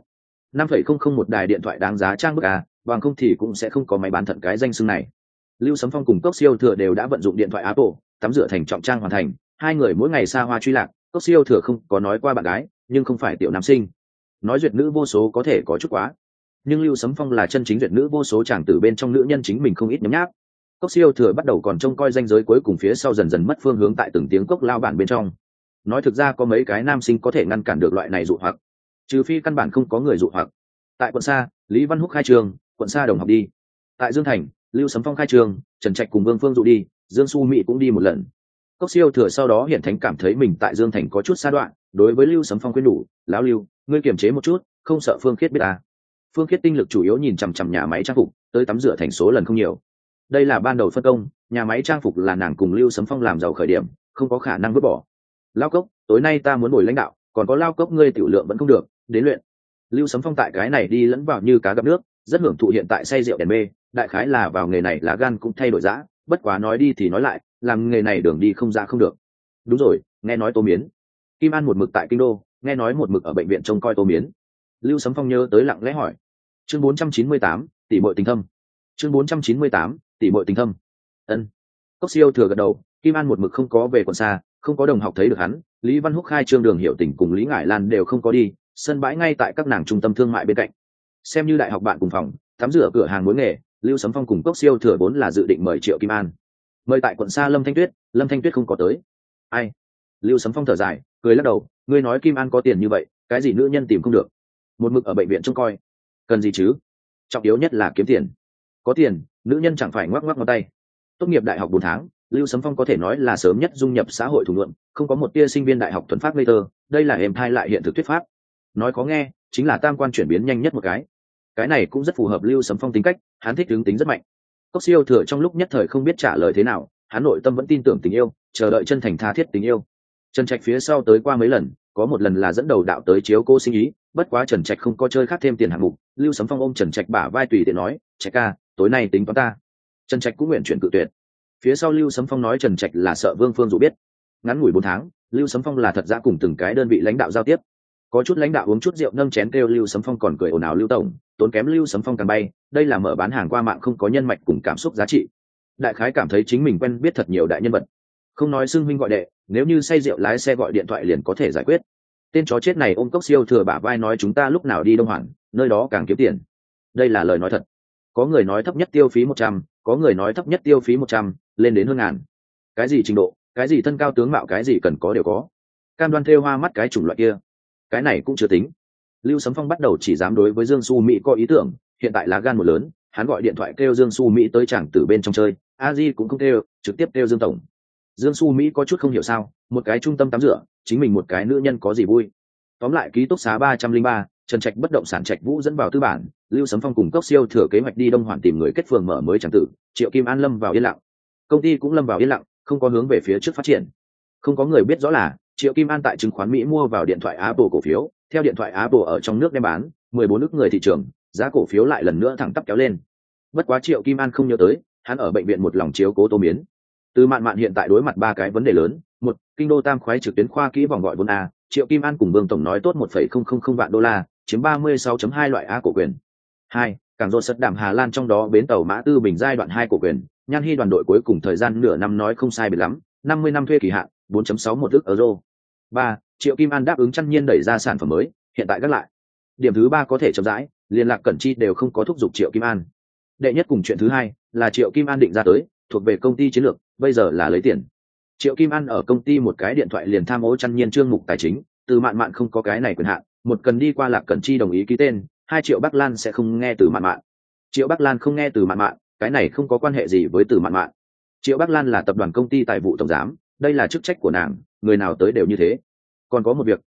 [SPEAKER 1] 5,001 đài điện thoại đáng giá trang bức bằng không thì cũng sẽ không có máy bán thận cái danh xưng này. Lưu Sấm Phong cùng Cốc Siêu Thừa đều đã vận dụng điện thoại Apple, tắm rửa thành trọng trang hoàn thành, hai người mỗi ngày xa hoa truy lạc. Cốc Siêu Thừa không có nói qua bạn gái, nhưng không phải tiểu nam sinh. Nói duyệt nữ vô số có thể có chút quá, nhưng Lưu Sấm Phong là chân chính duyệt nữ vô số chàng tử bên trong nữ nhân chính mình không ít nhấm nháp. Cốc Siêu Thừa bắt đầu còn trông coi ranh giới cuối cùng phía sau dần dần mất phương hướng tại từng tiếng cốc lao bản bên trong. Nói thực ra có mấy cái nam sinh có thể ngăn cản được loại này dụ hoặc, trừ phi căn bản không có người dụ hoặc. Tại quận Sa, Lý Văn Húc khai trường, quận Sa đồng học đi. Tại Dương Thành, Lưu Sấm Phong khai trường, Trần Trạch cùng Vương Phương dụ đi, Dương Xu Mỹ cũng đi một lần. Cốc Siêu Thừa sau đó hiện thánh cảm thấy mình tại Dương Thành có chút xa đoạn, đối với Lưu Sấm Phong khuyên nhủ, lão Lưu, ngươi kiềm chế một chút, không sợ Phương Khiết biết à. Phương Khiết tinh lực chủ yếu nhìn chằm chằm nhà máy trang phục, tới tắm rửa thành số lần không nhiều. Đây là ban đầu phân công, nhà máy trang phục là nàng cùng Lưu Sấm Phong làm giàu khởi điểm, không có khả năng vứt bỏ. Lao Cốc, tối nay ta muốn ngồi lãnh đạo, còn có Lao Cốc ngươi tiểu lượng vẫn không được, đến luyện. Lưu Sấm Phong tại cái này đi lẫn vào như cá gặp nước, rất hưởng thụ hiện tại say rượu đèn mê, đại khái là vào nghề này lá gan cũng thay đổi dã, bất quá nói đi thì nói lại, làm nghề này đường đi không ra không được. Đúng rồi, nghe nói Tô Miến, Kim An một mực tại kinh đô, nghe nói một mực ở bệnh viện trông coi Tô Miến. Lưu Sấm Phong nhớ tới lặng lẽ hỏi. Chương 498, tỷ muội tình thâm. Chương 498, tỷ muội tình thâm. Ân. Cốc Siêu Thừa gật đầu, Kim An một mực không có về quận Sa, không có đồng học thấy được hắn, Lý Văn Húc khai trương Đường Hiểu Tình cùng Lý Ngải Lan đều không có đi, sân bãi ngay tại các nàng trung tâm thương mại bên cạnh. Xem như đại học bạn cùng phòng, tắm rửa cửa hàng mỗi nghề, Lưu Sấm Phong cùng Cốc Siêu Thừa vốn là dự định mời Triệu Kim An. Mời tại quận Sa Lâm Thanh Tuyết không có tới. Ai? Lưu Sấm Phong thở dài, cười lắc đầu, ngươi nói Kim An có tiền như vậy, cái gì nữ nhân tìm không được? Một mực ở bệnh viện trông coi, cần gì chứ? Trọng yếu nhất là kiếm tiền. Có tiền, nữ nhân chẳng phải ngoắc ngoắc ngón tay. Tốt nghiệp đại học 4 tháng, Lưu Sấm Phong có thể nói là sớm nhất dung nhập xã hội thủ ngưỡng, không có một tia sinh viên đại học thuần phát ngây thơ, đây là êm thai lại hiện thực thuyết pháp. Nói khó nghe, chính là tam quan chuyển biến nhanh nhất một cái. Cái này cũng rất phù hợp Lưu Sấm Phong tính cách, hắn thích hướng tính rất mạnh. Cốc Siêu Thừa trong lúc nhất thời không biết trả lời thế nào, hắn nội tâm vẫn tin tưởng tình yêu, chờ đợi chân thành tha thiết tình yêu. Trần Trạch phía sau tới qua mấy lần, có một lần là dẫn đầu đạo tới chiếu cô sinh ý, bất quá Trần Trạch không có chơi khác thêm tiền hạng mục. Lưu Sấm Phong ôm Trần Trạch bả vai tùy tiện nói, Trạch ca, tối nay tính toán ta. Trần Trạch cũng nguyện chuyển cự tuyệt. Phía sau Lưu Sấm Phong nói Trần Trạch là sợ Vương Phương dụ biết. Ngắn ngủi 4 tháng, Lưu Sấm Phong là thật ra cùng từng cái đơn vị lãnh đạo giao tiếp. Có chút lãnh đạo uống chút rượu nâng chén kêu Lưu Sấm Phong còn cười ồn ào Lưu tổng, tốn kém Lưu Sấm Phong càng bay, đây là mở bán hàng qua mạng không có nhân mạch cùng cảm xúc giá trị. Đại khái cảm thấy chính mình quen biết thật nhiều đại nhân vật. Không nói xưng huynh gọi đệ, nếu như say rượu lái xe gọi điện thoại liền có thể giải quyết. Tên chó chết này ôm Cốc Siêu Thừa bả vai nói chúng ta lúc nào đi Đông Hoàn, nơi đó càng kiếm tiền. Đây là lời nói thật. Có người nói thấp nhất tiêu phí 100, có người nói thấp nhất tiêu phí 100, lên đến hơn ngàn. Cái gì trình độ, cái gì thân cao tướng mạo cái gì cần có đều có. Cam đoan thêu hoa mắt cái chủng loại kia. Cái này cũng chưa tính. Lưu Sấm Phong bắt đầu chỉ dám đối với Dương Xu Mỹ có ý tưởng, hiện tại là gan một lớn, hắn gọi điện thoại kêu Dương Xu Mỹ tới chàng tử bên trong chơi, a di cũng không kêu, trực tiếp kêu Dương tổng. Dương Xu Mỹ có chút không hiểu sao, một cái trung tâm tắm rửa, chính mình một cái nữ nhân có gì vui. Tóm lại ký túc xá 303, Trần Trạch bất động sản Trạch Vũ dẫn vào tư bản, Lưu Sấm Phong cùng Cốc Siêu Thừa kế hoạch đi Đông Hoàn tìm người kết phường mở mới chẳng tử, Triệu Kim An lâm vào yên lặng. Công ty cũng lâm vào yên lặng, không có hướng về phía trước phát triển. Không có người biết rõ là Triệu Kim An tại chứng khoán Mỹ mua vào điện thoại Apple cổ phiếu, theo điện thoại Apple ở trong nước đem bán, 14 nước người thị trường, giá cổ phiếu lại lần nữa thẳng tắp kéo lên. Bất quá Triệu Kim An không nhớ tới, hắn ở bệnh viện một lòng chiếu cố Tô Miến. Từ Mạn Mạn hiện tại đối mặt 3 cái vấn đề lớn, một, kinh đô tam khoái trực tuyến khoa kỹ vòng gọi vốn A, Triệu Kim An cùng Vương tổng nói tốt 1,000 vạn đô la, chiếm 36.2 loại A cổ quyền. 2, cảng rô sật đạm Hà Lan trong đó bến tàu Mã Tư Bình giai đoạn 2 cổ quyền, Nhan Hy đoàn đội cuối cùng thời gian nửa năm nói không sai biệt lắm, 50 năm thuê kỳ hạn, 4.61 ức euro. 3, Triệu Kim An đáp ứng Trăn Nhiên đẩy ra sản phẩm mới, hiện tại gác lại. Điểm thứ 3 có thể chậm rãi, liên lạc Cẩn Chi đều không có thúc giục Triệu Kim An. Đệ nhất cùng chuyện thứ 2 là Triệu Kim An định ra tới, thuộc về công ty chiến lược, bây giờ là lấy tiền. Triệu Kim An ở công ty một cái điện thoại liền tham ô Trăn Nhiên chương mục tài chính, từ Mạn Mạn không có cái này quyền hạn, một cần đi qua Lạc Cẩn Chi đồng ý ký tên, 2 Triệu Bắc Lan sẽ không nghe từ Mạn Mạn. Triệu Bắc Lan không nghe từ Mạn Mạn, cái này không có quan hệ gì với từ Mạn Mạn. Triệu Bắc Lan là tập đoàn công ty tài vụ tổng giám, đây là chức trách của nàng, người nào tới đều như thế. Còn có một việc,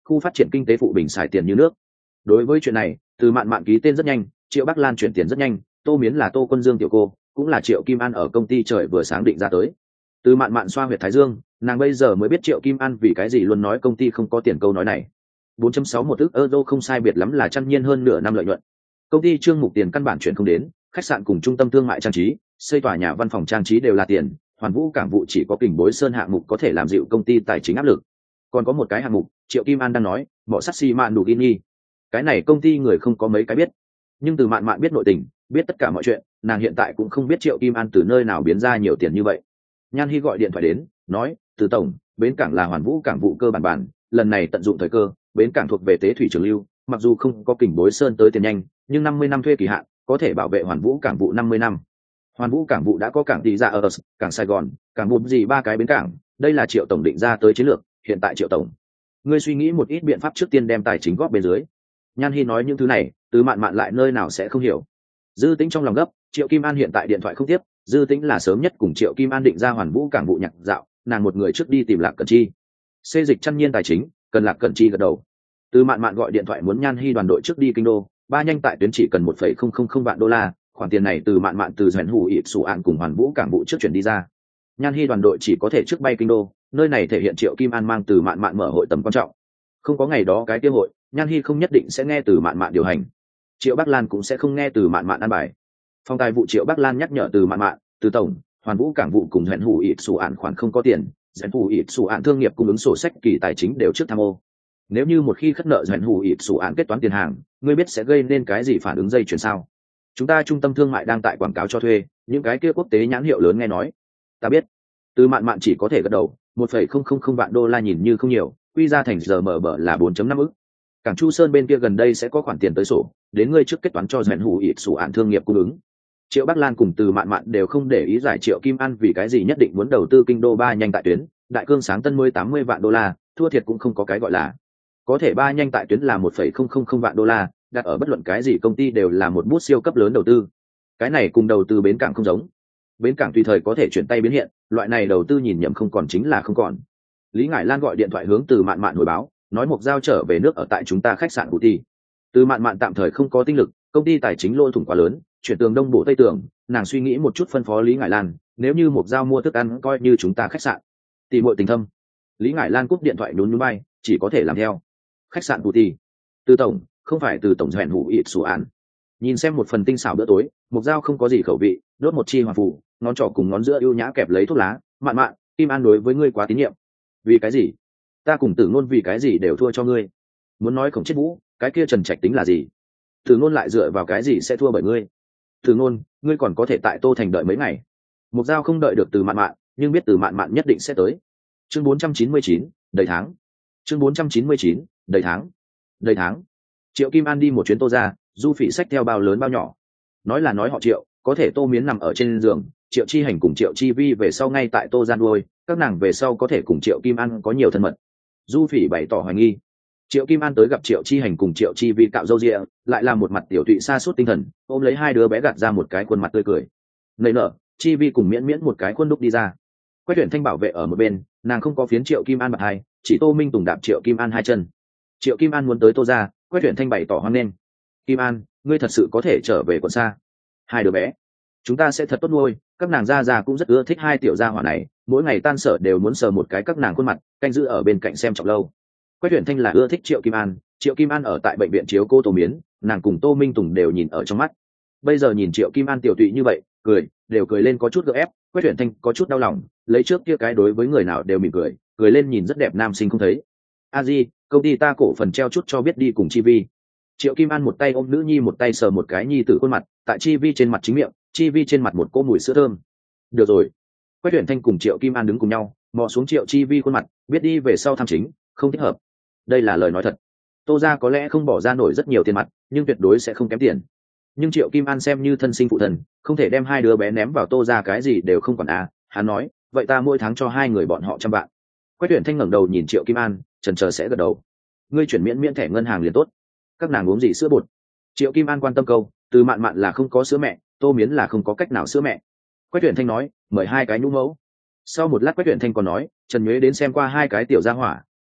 [SPEAKER 1] khu phát triển kinh tế phụ bình xài tiền như nước. Đối với chuyện này, Từ Mạn Mạn ký tên rất nhanh, Triệu Bắc Lan chuyển tiền rất nhanh, Tô Miến là Tô Quân Dương tiểu cô, cũng là Triệu Kim An ở công ty trời vừa sáng định ra tới. Từ Mạn Mạn xoa huyệt thái dương, nàng bây giờ mới biết Triệu Kim An vì cái gì luôn nói công ty không có tiền câu nói này. 4.61 ức euro không sai biệt lắm là chăn nhiên hơn nửa năm lợi nhuận. Công ty trương mục tiền căn bản chuyển không đến, khách sạn cùng trung tâm thương mại trang trí, xây tòa nhà văn phòng trang trí đều là tiền, Hoàn Vũ cảng vụ chỉ có Kình Bối Sơn hạng mục có thể làm dịu công ty tài chính áp lực. Còn có một cái hạng mục, Triệu Kim An đang nói, mỏ sắt xi mạn đủ gini. Cái này công ty người không có mấy cái biết, nhưng Từ Mạn Mạn biết nội tình, biết tất cả mọi chuyện, nàng hiện tại cũng không biết Triệu Kim An từ nơi nào biến ra nhiều tiền như vậy. Nhan Hi gọi điện thoại đến, nói, Từ tổng, bến cảng là Hoàn Vũ cảng vụ cơ bản, lần này tận dụng thời cơ, bến cảng thuộc về Tế Thủy Trường Lưu, mặc dù không có Kình Bối Sơn tới tiền nhanh, nhưng 50 năm thuê kỳ hạn, có thể bảo vệ Hoàn Vũ cảng vụ 50 năm. Hoàn Vũ cảng vụ đã có cảng tỷ ra ở cảng Sài Gòn, cảng vụ gì ba cái bến cảng, đây là Triệu tổng định ra tới chiến lược, hiện tại Triệu tổng, ngươi suy nghĩ một ít biện pháp trước tiên đem tài chính góp bên dưới. Nhan Hi nói những thứ này, Từ Mạn Mạn lại nơi nào sẽ không hiểu. Dư Tĩnh trong lòng gấp, Triệu Kim An hiện tại điện thoại không tiếp, Dư Tĩnh là sớm nhất cùng Triệu Kim An định ra Hoàn Vũ cảng vụ nhạc dạo, nàng một người trước đi tìm Lạc Cẩn Chi. Xê dịch chăn nhiên tài chính, cần Lạc Cẩn Chi gật đầu. Từ Mạn Mạn gọi điện thoại muốn Nhan Hi đoàn đội trước đi kinh đô, ba nhanh tại tuyến chỉ cần 1,000 vạn đô la, khoản tiền này Từ Mạn Mạn từ Doãn Hủ ịp sủ án cùng Hoàn Vũ cảng vụ trước chuyển đi ra. Nhan Hi đoàn đội chỉ có thể trước bay kinh đô, nơi này thể hiện Triệu Kim An mang Từ Mạn Mạn mở hội tầm quan trọng. Không có ngày đó cái kế hội, Nhan Hi không nhất định sẽ nghe Từ Mạn Mạn điều hành. Triệu Bắc Lan cũng sẽ không nghe Từ Mạn Mạn an bài. Phòng tài vụ Triệu Bắc Lan nhắc nhở Từ Mạn Mạn, Từ tổng, Hoàn Vũ cảng vụ cùng Doãn Hủ ịp sủ án khoản không có tiền, Doãn Hủ ịp sủ án thương nghiệp cung ứng sổ sách kỳ tài chính đều trước tham ô. Nếu như một khi khất nợ Doãn Hủ ịp sủ án kết toán tiền hàng, ngươi biết sẽ gây nên cái gì phản ứng dây chuyền sao? Chúng ta trung tâm thương mại đang tại quảng cáo cho thuê, những cái kia quốc tế nhãn hiệu lớn nghe nói. Ta biết. Từ Mạn Mạn chỉ có thể gật đầu, 1,000 vạn đô la nhìn như không nhiều, quy ra thành giờ mở bở là 4.5 ức. Cảng Chu Sơn bên kia gần đây sẽ có khoản tiền tới sổ, đến ngươi trước kết toán cho Doãn Hủ ịp sủ án thương nghiệp cung ứng. Triệu Bắc Lan cùng Từ Mạn Mạn đều không để ý giải Triệu Kim An vì cái gì nhất định muốn đầu tư kinh đô ba nhanh tại tuyến, đại cương sáng tân mới 80 vạn đô la, thua thiệt cũng không có cái gọi là. Có thể ba nhanh tại tuyến là 1,000 vạn đô la, đặt ở bất luận cái gì công ty đều là một bút siêu cấp lớn đầu tư. Cái này cùng đầu tư bến cảng không giống. Bến cảng tùy thời có thể chuyển tay biến hiện, loại này đầu tư nhìn nhầm không còn chính là không còn. Lý Ngải Lan gọi điện thoại hướng Từ Mạn Mạn hồi báo, nói Mộc Giao trở về nước ở tại chúng ta khách sạn Vũ Ti. Từ Mạn Mạn tạm thời không có tinh lực, công ty tài chính lỗ thủng quá lớn, chuyển tường đông bổ tây tường, nàng suy nghĩ một chút phân phó Lý Ngải Lan, nếu như Mộc Giao mua thức ăn coi như chúng ta khách sạn. Tỷ muội tình thâm. Lý Ngải Lan cúp điện thoại nhún nhún bay, chỉ có thể làm theo. Khách sạn Vũ Ti. Từ tổng, không phải Từ tổng Doãn Hủ ịp sủ án. Nhìn xem một phần tinh xảo bữa tối, Mộc Giao không có gì khẩu vị, đốt một chi hoàng phủ, ngón trỏ cùng ngón giữa ưu nhã kẹp lấy thuốc lá. Mạn Mạn, Kim An đối với ngươi quá tín nhiệm. Vì cái gì? Ta cùng Tử Ngôn vì cái gì đều thua cho ngươi? Muốn nói Khổng Chết Vũ, cái kia Trần Trạch tính là gì? Tử Ngôn lại dựa vào cái gì sẽ thua bởi ngươi? Tử Ngôn, ngươi còn có thể tại Tô Thành đợi mấy ngày. Mộc Giao không đợi được Từ Mạn Mạn, nhưng biết Từ Mạn Mạn nhất định sẽ tới. Chương 499, đầy tháng. Chương 499, đầy tháng. Đầy tháng. Triệu Kim An đi một chuyến Tô ra, Du Phỉ xách theo bao lớn bao nhỏ. Nói là nói họ Triệu, có thể Tô Miến nằm ở trên giường, Triệu Chi Hành cùng Triệu Chi Vi về sau ngay tại Tô gian nuôi, các nàng về sau có thể cùng Triệu Kim An có nhiều thân mật. Du Phỉ bày tỏ hoài nghi. Triệu Kim An tới gặp Triệu Chi Hành cùng Triệu Chi Vi cạo râu ria, lại là một mặt tiểu tụy sa sút tinh thần, ôm lấy hai đứa bé gạt ra một cái khuôn mặt tươi cười. Nảy nở, Chi Vi cùng Miễn Miễn một cái khuôn đúc đi ra. Quách Tuyển Thanh bảo vệ ở một bên, nàng không có phiến Triệu Kim An bật hai, chỉ Tô Minh Tùng đạp Triệu Kim An hai chân. Triệu Kim An muốn tới Tô ra, Quách Tuyển Thanh bày tỏ hoan nghênh. Kim An, ngươi thật sự có thể trở về quận xa. Hai đứa bé, chúng ta sẽ thật tốt nuôi, các nàng già cũng rất ưa thích hai tiểu gia hỏa này, mỗi ngày tan sở đều muốn sờ một cái các nàng khuôn mặt, canh giữ ở bên cạnh xem trọng lâu. Quách Tuyển Thanh là ưa thích Triệu Kim An, Triệu Kim An ở tại bệnh viện chiếu cô Tô Miến, nàng cùng Tô Minh Tùng đều nhìn ở trong mắt. Bây giờ nhìn Triệu Kim An tiểu tụy như vậy, đều cười lên có chút gượng ép, Quách Tuyển Thanh có chút đau lòng, lấy trước kia cái đối với người nào đều mỉm cười lên nhìn rất đẹp nam sinh không thấy. A Di, công ty ta cổ phần treo chút cho biết đi cùng Chi Vi. Triệu Kim An một tay ôm nữ nhi một tay sờ một cái nhi tử khuôn mặt, tại Chi Vi trên mặt chính miệng, Chi Vi trên mặt một cỗ mùi sữa thơm. Được rồi. Quách Tuyển Thanh cùng Triệu Kim An đứng cùng nhau, mò xuống Triệu Chi Vi khuôn mặt, biết đi về sau tham chính, không thích hợp. Đây là lời nói thật. Tô gia có lẽ không bỏ ra nổi rất nhiều tiền mặt, nhưng tuyệt đối sẽ không kém tiền. Nhưng Triệu Kim An xem như thân sinh phụ thần, không thể đem hai đứa bé ném vào Tô gia cái gì đều không quản à. Hắn nói, vậy ta mỗi tháng cho hai người bọn họ 100 vạn. Quách Tuyển Thanh ngẩng đầu nhìn Triệu Kim An, chần chờ sẽ gật đầu. Ngươi chuyển miễn thẻ ngân hàng liền tốt. Các nàng uống gì sữa bột? Triệu Kim An quan tâm câu, Từ Mạn Mạn là không có sữa mẹ, Tô Miến là không có cách nào sữa mẹ. Quách Tuyển Thanh nói, mời hai cái nhũ mẫu. Sau một lát Quách Tuyển Thanh còn nói, Trần Nhuế đến xem qua hai cái tiểu gia hỏa,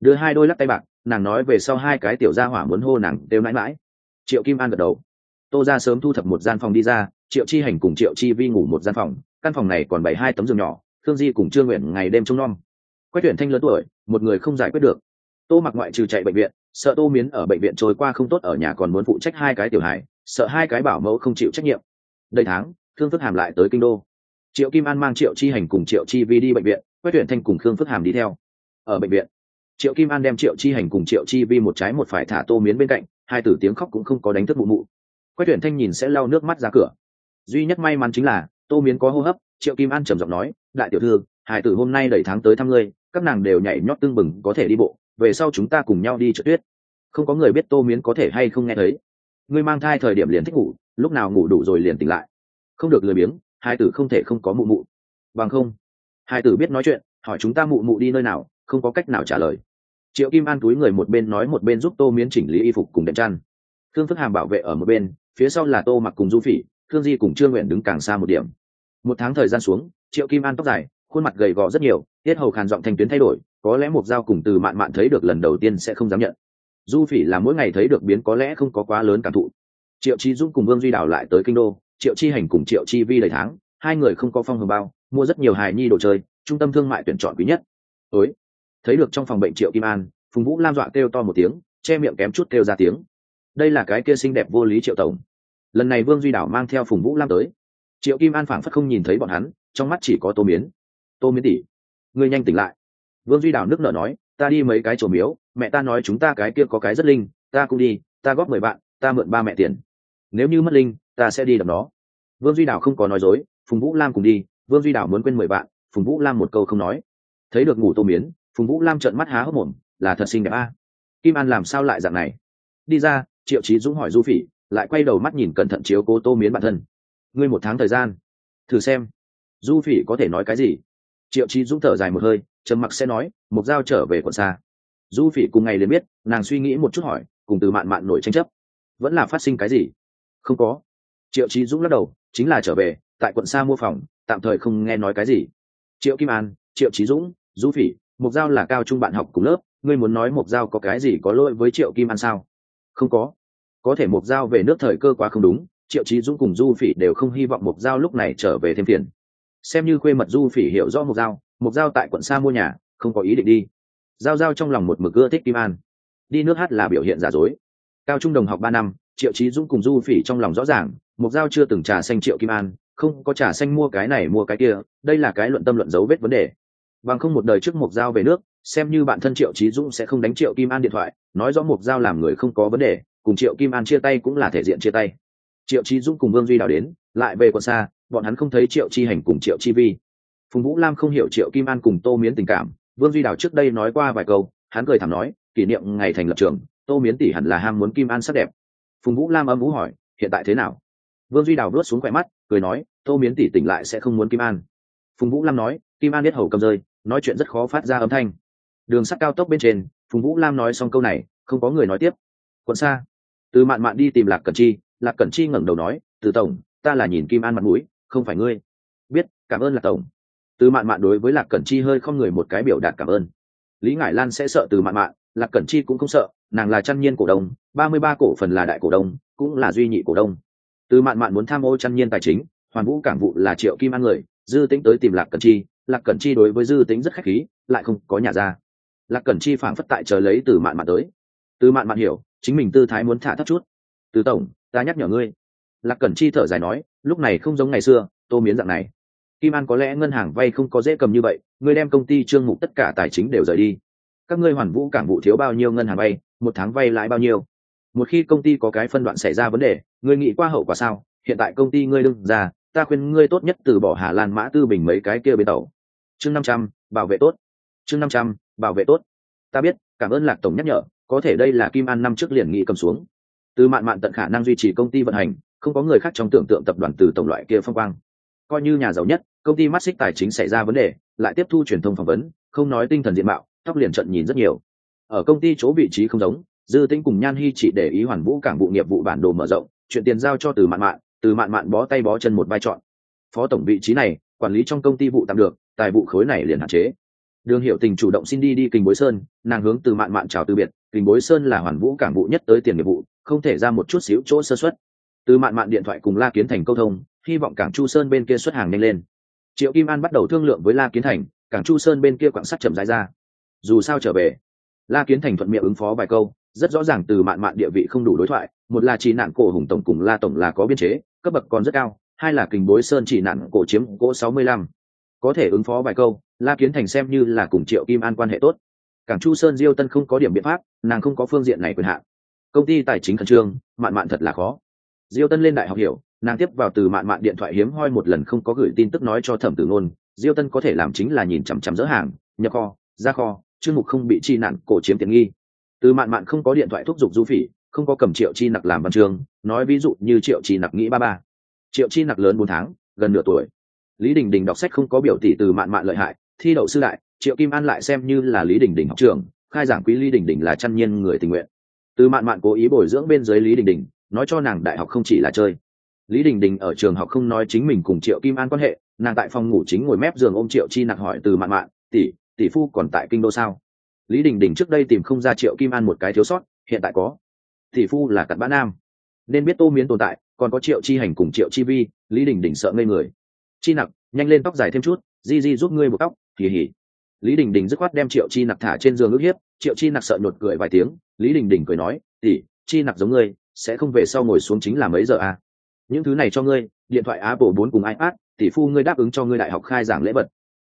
[SPEAKER 1] đưa 2 đôi lắc tay bạc, nàng nói về sau 2 cái tiểu gia hỏa muốn hô nàng đều mãi mãi. Triệu Kim An gật đầu. Tô ra sớm thu thập một gian phòng đi ra, Triệu Chi Hành cùng Triệu Chi Vi ngủ một gian phòng, căn phòng này còn bày 2 tấm giường nhỏ, Thương Di cùng Trương Nguyện ngày đêm trông nom. Quách Tuyển Thanh lớn tuổi, một người không giải quyết được. Tô Mặc ngoại trừ chạy bệnh viện, sợ Tô Miến ở bệnh viện trôi qua không tốt ở nhà còn muốn phụ trách 2 cái tiểu hài, sợ 2 cái bảo mẫu không chịu trách nhiệm. Đây tháng, Khương Phước Hàm lại tới kinh đô. Triệu Kim An mang Triệu Chi Hành cùng Triệu Chi Vi đi bệnh viện, Quách Tuyển Thanh cùng Khương Phước Hàm đi theo. Ở bệnh viện, Triệu Kim An đem Triệu Chi Hành cùng Triệu Chi Vi một trái một phải thả Tô Miến bên cạnh, 2 tử tiếng khóc cũng không có đánh thức mụ mụ. Quách Tuyển Thanh nhìn sẽ lau nước mắt ra cửa. Duy nhất may mắn chính là Tô Miến có hô hấp. Triệu Kim An trầm giọng nói, đại tiểu thư, 2 tử hôm nay đầy tháng tới thăm ngươi, các nàng đều nhảy nhót tưng bừng có thể đi bộ, về sau chúng ta cùng nhau đi trượt tuyết. Không có người biết Tô Miến có thể hay không nghe thấy. Ngươi mang thai thời điểm liền thích ngủ, lúc nào ngủ đủ rồi liền tỉnh lại, không được lười biếng, 2 tử không thể không có mụ mụ. Bằng không, 2 tử biết nói chuyện, hỏi chúng ta mụ mụ đi nơi nào, không có cách nào trả lời. Triệu Kim An túi người một bên nói một bên giúp Tô Miến chỉnh lý y phục cùng đệm chăn. Khương Phước Hàm bảo vệ ở một bên, phía sau là Tô Mặc cùng Du Phỉ, Khương Di cùng Trương Nguyện đứng càng xa một điểm. Một tháng thời gian xuống, Triệu Kim An tóc dài, khuôn mặt gầy gò rất nhiều, tiết hầu khàn giọng thành tuyến thay đổi, có lẽ Mộc Dao cùng Từ Mạn Mạn thấy được lần đầu tiên sẽ không dám nhận. Du Phỉ là mỗi ngày thấy được biến có lẽ không có quá lớn cảm thụ. Triệu Chi Dũng cùng Vương Duy Đào lại tới kinh đô, Triệu Chi Hành cùng Triệu Chi Vi đầy tháng, 2 người không có phong hồng bao, mua rất nhiều hài nhi đồ chơi, trung tâm thương mại tuyển chọn quý nhất. Ối, thấy được trong phòng bệnh Triệu Kim An, Phùng Vũ Lam dọa kêu to một tiếng, che miệng kém chút kêu ra tiếng. Đây là cái kia xinh đẹp vô lý Triệu tổng. Lần này Vương Duy Đào mang theo Phùng Vũ Lam tới. Triệu Kim An phảng phất không nhìn thấy bọn hắn, trong mắt chỉ có Tô Miến. Tô Miến tỷ, ngươi nhanh tỉnh lại. Vương Duy Đào nước nở nói, ta đi mấy cái chùa miếu, mẹ ta nói chúng ta cái kia có cái rất linh, ta cũng đi, ta góp 10 bạn, ta mượn ba mẹ tiền. Nếu như mất linh, ta sẽ đi đập nó. Vương Duy Đào không có nói dối, Phùng Vũ Lam cùng đi. Vương Duy Đào muốn quên 10 bạn, Phùng Vũ Lam một câu không nói. Thấy được ngủ Tô Miến, Phùng Vũ Lam trợn mắt há hốc mồm, là thật xinh đẹp a. Kim An làm sao lại dạng này? Đi ra, Triệu Chí Dũng hỏi Du Phỉ, lại quay đầu mắt nhìn cẩn thận chiếu cố Tô Miến bản thân. Ngươi 1 tháng thời gian, thử xem. Du Phỉ có thể nói cái gì? Triệu Chí Dũng thở dài một hơi, trầm mặc sẽ nói, Mộc Dao trở về quận xa. Du Phỉ cùng ngày liền biết, nàng suy nghĩ một chút hỏi, cùng Từ Mạn Mạn nổi tranh chấp, vẫn là phát sinh cái gì? Không có. Triệu Chí Dũng lắc đầu, chính là trở về, tại quận xa mua phòng, tạm thời không nghe nói cái gì. Triệu Kim An, Triệu Chí Dũng, Du Phỉ, Mộc Dao là cao trung bạn học cùng lớp, ngươi muốn nói Mộc Dao có cái gì có lỗi với Triệu Kim An sao? Không có thể Mộc Dao về nước thời cơ quá không đúng, Triệu Chí Dũng cùng Du Phỉ đều không hy vọng Mộc Dao lúc này trở về thêm phiền. Xem như khuê mật Du Phỉ hiểu rõ Mộc Dao tại quận xa mua nhà, không có ý định đi. Giao trong lòng một mực ưa thích Kim An, đi nước hát là biểu hiện giả dối. Cao trung đồng học 3 năm, Triệu Chí Dũng cùng Du Phỉ trong lòng rõ ràng, Mộc Dao chưa từng trà xanh Triệu Kim An, không có trà xanh mua cái này mua cái kia, đây là cái luận tâm luận dấu vết vấn đề. Bằng không một đời trước Mộc Dao về nước, xem như bạn thân Triệu Chí Dũng sẽ không đánh Triệu Kim An điện thoại, nói rõ Mộc Dao làm người không có vấn đề, cùng Triệu Kim An chia tay cũng là thể diện chia tay. Triệu Chí Dũng cùng Vương Duy Đào đến, lại về quận xa, bọn hắn không thấy Triệu Chi Hành cùng Triệu Chi Vi. Phùng Vũ Lam không hiểu Triệu Kim An cùng Tô Miến tình cảm, Vương Duy Đào trước đây nói qua vài câu, hắn cười thảm nói, kỷ niệm ngày thành lập trường, Tô Miến tỷ hẳn là ham muốn Kim An sắc đẹp. Phùng Vũ Lam âm ú hỏi, hiện tại thế nào? Vương Duy Đào vuốt xuống khỏe mắt, cười nói, Tô Miến tỷ tỉnh lại sẽ không muốn Kim An. Phùng Vũ Lam nói, Kim An biết hầu cầm rơi, nói chuyện rất khó phát ra âm thanh. Đường sắt cao tốc bên trên, Phùng Vũ Lam nói xong câu này, không có người nói tiếp. Quận xa, Từ Mạn Mạn đi tìm Lạc Cẩn Chi, Lạc Cẩn Chi ngẩng đầu nói, Từ tổng, ta là nhìn Kim An mặt mũi, không phải ngươi. Biết, cảm ơn Lạc tổng. Từ Mạn Mạn đối với Lạc Cẩn Chi hơi không người một cái biểu đạt cảm ơn. Lý Ngải Lan sẽ sợ Từ Mạn Mạn, Lạc Cẩn Chi cũng không sợ, nàng là Trăn Nhiên cổ đông, 33 cổ phần là đại cổ đông, cũng là duy nhị cổ đông. Từ Mạn Mạn muốn tham ô Trăn Nhiên tài chính, Hoàn Vũ Cảng vụ là Triệu Kim An người, Dư Tĩnh tới tìm Lạc Cẩn Chi, Lạc Cẩn Chi đối với Dư Tĩnh rất khách khí, lại không có nhà ra. Lạc Cẩn Chi phảng phất tại chờ lấy Từ Mạn Mạn tới. Từ Mạn Mạn hiểu, chính mình tư thái muốn thả thấp chút. Từ tổng, ta nhắc nhở ngươi. Lạc Cẩn Chi thở dài nói, lúc này không giống ngày xưa, Tô Miến dạng này. Kim An có lẽ ngân hàng vay không có dễ cầm như vậy, ngươi đem công ty trương mục tất cả tài chính đều rời đi. Các ngươi Hoàn Vũ Cảng vụ thiếu bao nhiêu ngân hàng vay, 1 tháng vay lãi bao nhiêu? Một khi công ty có cái phân đoạn xảy ra vấn đề, ngươi nghĩ qua hậu quả sao? Hiện tại công ty ngươi đừng ra, ta khuyên ngươi tốt nhất từ bỏ Hà Lan Mã Tư Bình mấy cái kia bên tàu. Chương 500, bảo vệ tốt. Chương 500, bảo vệ tốt. Ta biết, cảm ơn Lạc tổng nhắc nhở, có thể đây là Kim An năm trước liền nghị cầm xuống. Từ Mạn Mạn tận khả năng duy trì công ty vận hành, không có người khác trong tưởng tượng tập đoàn Từ tổng loại kia phong quang. Coi như nhà giàu nhất, công ty mắt xích tài chính xảy ra vấn đề, lại tiếp thu truyền thông phỏng vấn, không nói tinh thần diện mạo, tóc liền trận nhìn rất nhiều. Ở công ty chỗ vị trí không giống, Dư Tĩnh cùng Nhan Hi chỉ để ý Hoàn Vũ Cảng vụ nghiệp vụ bản đồ mở rộng, chuyện tiền giao cho Từ Mạn Mạn, Từ Mạn Mạn bó tay bó chân một vai chọn. Phó tổng vị trí này, quản lý trong công ty vụ tạm được, tài vụ khối này liền hạn chế. Đường Hiểu Tình chủ động xin đi Kình Bối Sơn, nàng hướng Từ Mạn Mạn chào từ biệt. Kình Bối Sơn là Hoàn Vũ cảng vụ nhất tới tiền nghiệp vụ, không thể ra một chút xíu chỗ sơ suất. Từ Mạn Mạn điện thoại cùng La Kiến Thành câu thông, hy vọng cảng Chu Sơn bên kia xuất hàng nhanh lên. Triệu Kim An bắt đầu thương lượng với La Kiến Thành, cảng Chu Sơn bên kia quặng sắt chậm rãi ra. Dù sao trở về, La Kiến Thành thuận miệng ứng phó vài câu, rất rõ ràng Từ Mạn Mạn địa vị không đủ đối thoại, một là chỉ nạn cổ Hùng tổng cùng La tổng là có biên chế, cấp bậc còn rất cao, hai là Kình Bối Sơn chỉ nạn cổ chiếm cỗ 65. Có thể ứng phó vài câu, La Kiến Thành xem như là cùng Triệu Kim An quan hệ tốt. Cảng Chu Sơn Diêu Tân không có điểm biện pháp, nàng không có phương diện này quyền hạn. Công ty tài chính khẩn trương, Mạn Mạn thật là khó. Diêu Tân lên đại học hiểu, nàng tiếp vào Từ Mạn Mạn điện thoại hiếm hoi một lần không có gửi tin tức nói cho Thẩm Tử Nôn, Diêu Tân có thể làm chính là nhìn chằm chằm dỡ hàng, nhập kho, ra kho, chương mục không bị chi nạn cổ chiếm tiện nghi. Từ Mạn Mạn không có điện thoại thúc giục Du Phỉ, không có cầm Triệu Chi Nặc làm văn chương, nói ví dụ như Triệu Chi Nặc nghĩ ba. Triệu Chi Nặc lớn 4 tháng, gần nửa tuổi. Lý Đình Đình đọc sách không có biểu tỷ Từ Mạn Mạn lợi hại, thi đậu sư đại, Triệu Kim An lại xem như là Lý Đình Đình học trưởng, khai giảng quý Lý Đình Đình là chăn nhiên người tình nguyện. Từ Mạn Mạn cố ý bồi dưỡng bên dưới Lý Đình Đình, nói cho nàng đại học không chỉ là chơi. Lý Đình Đình ở trường học không nói chính mình cùng Triệu Kim An quan hệ, nàng tại phòng ngủ chính ngồi mép giường ôm Triệu Chi Nặc hỏi Từ Mạn Mạn, tỷ phu còn tại kinh đô sao? Lý Đình Đình trước đây tìm không ra Triệu Kim An một cái thiếu sót, hiện tại có. Tỷ phu là cặn bã nam, nên biết Tô Miến tồn tại, còn có Triệu Chi Hành cùng Triệu Chi Vi. Lý Đình Đình sợ ngây người. Chi Nặc, nhanh lên tóc dài thêm chút, di giúp ngươi buộc tóc. Hì hì. Lý Đình Đình dứt khoát đem Triệu Chi Nặc thả trên giường ức hiếp. Triệu Chi Nặc sợ nhột cười vài tiếng. Lý Đình Đình cười nói, tỷ, Chi Nặc giống ngươi, sẽ không về sau ngồi xuống chính là mấy giờ à? Những thứ này cho ngươi, điện thoại Apple 4 cùng iPad, tỷ phu ngươi đáp ứng cho ngươi đại học khai giảng lễ vật.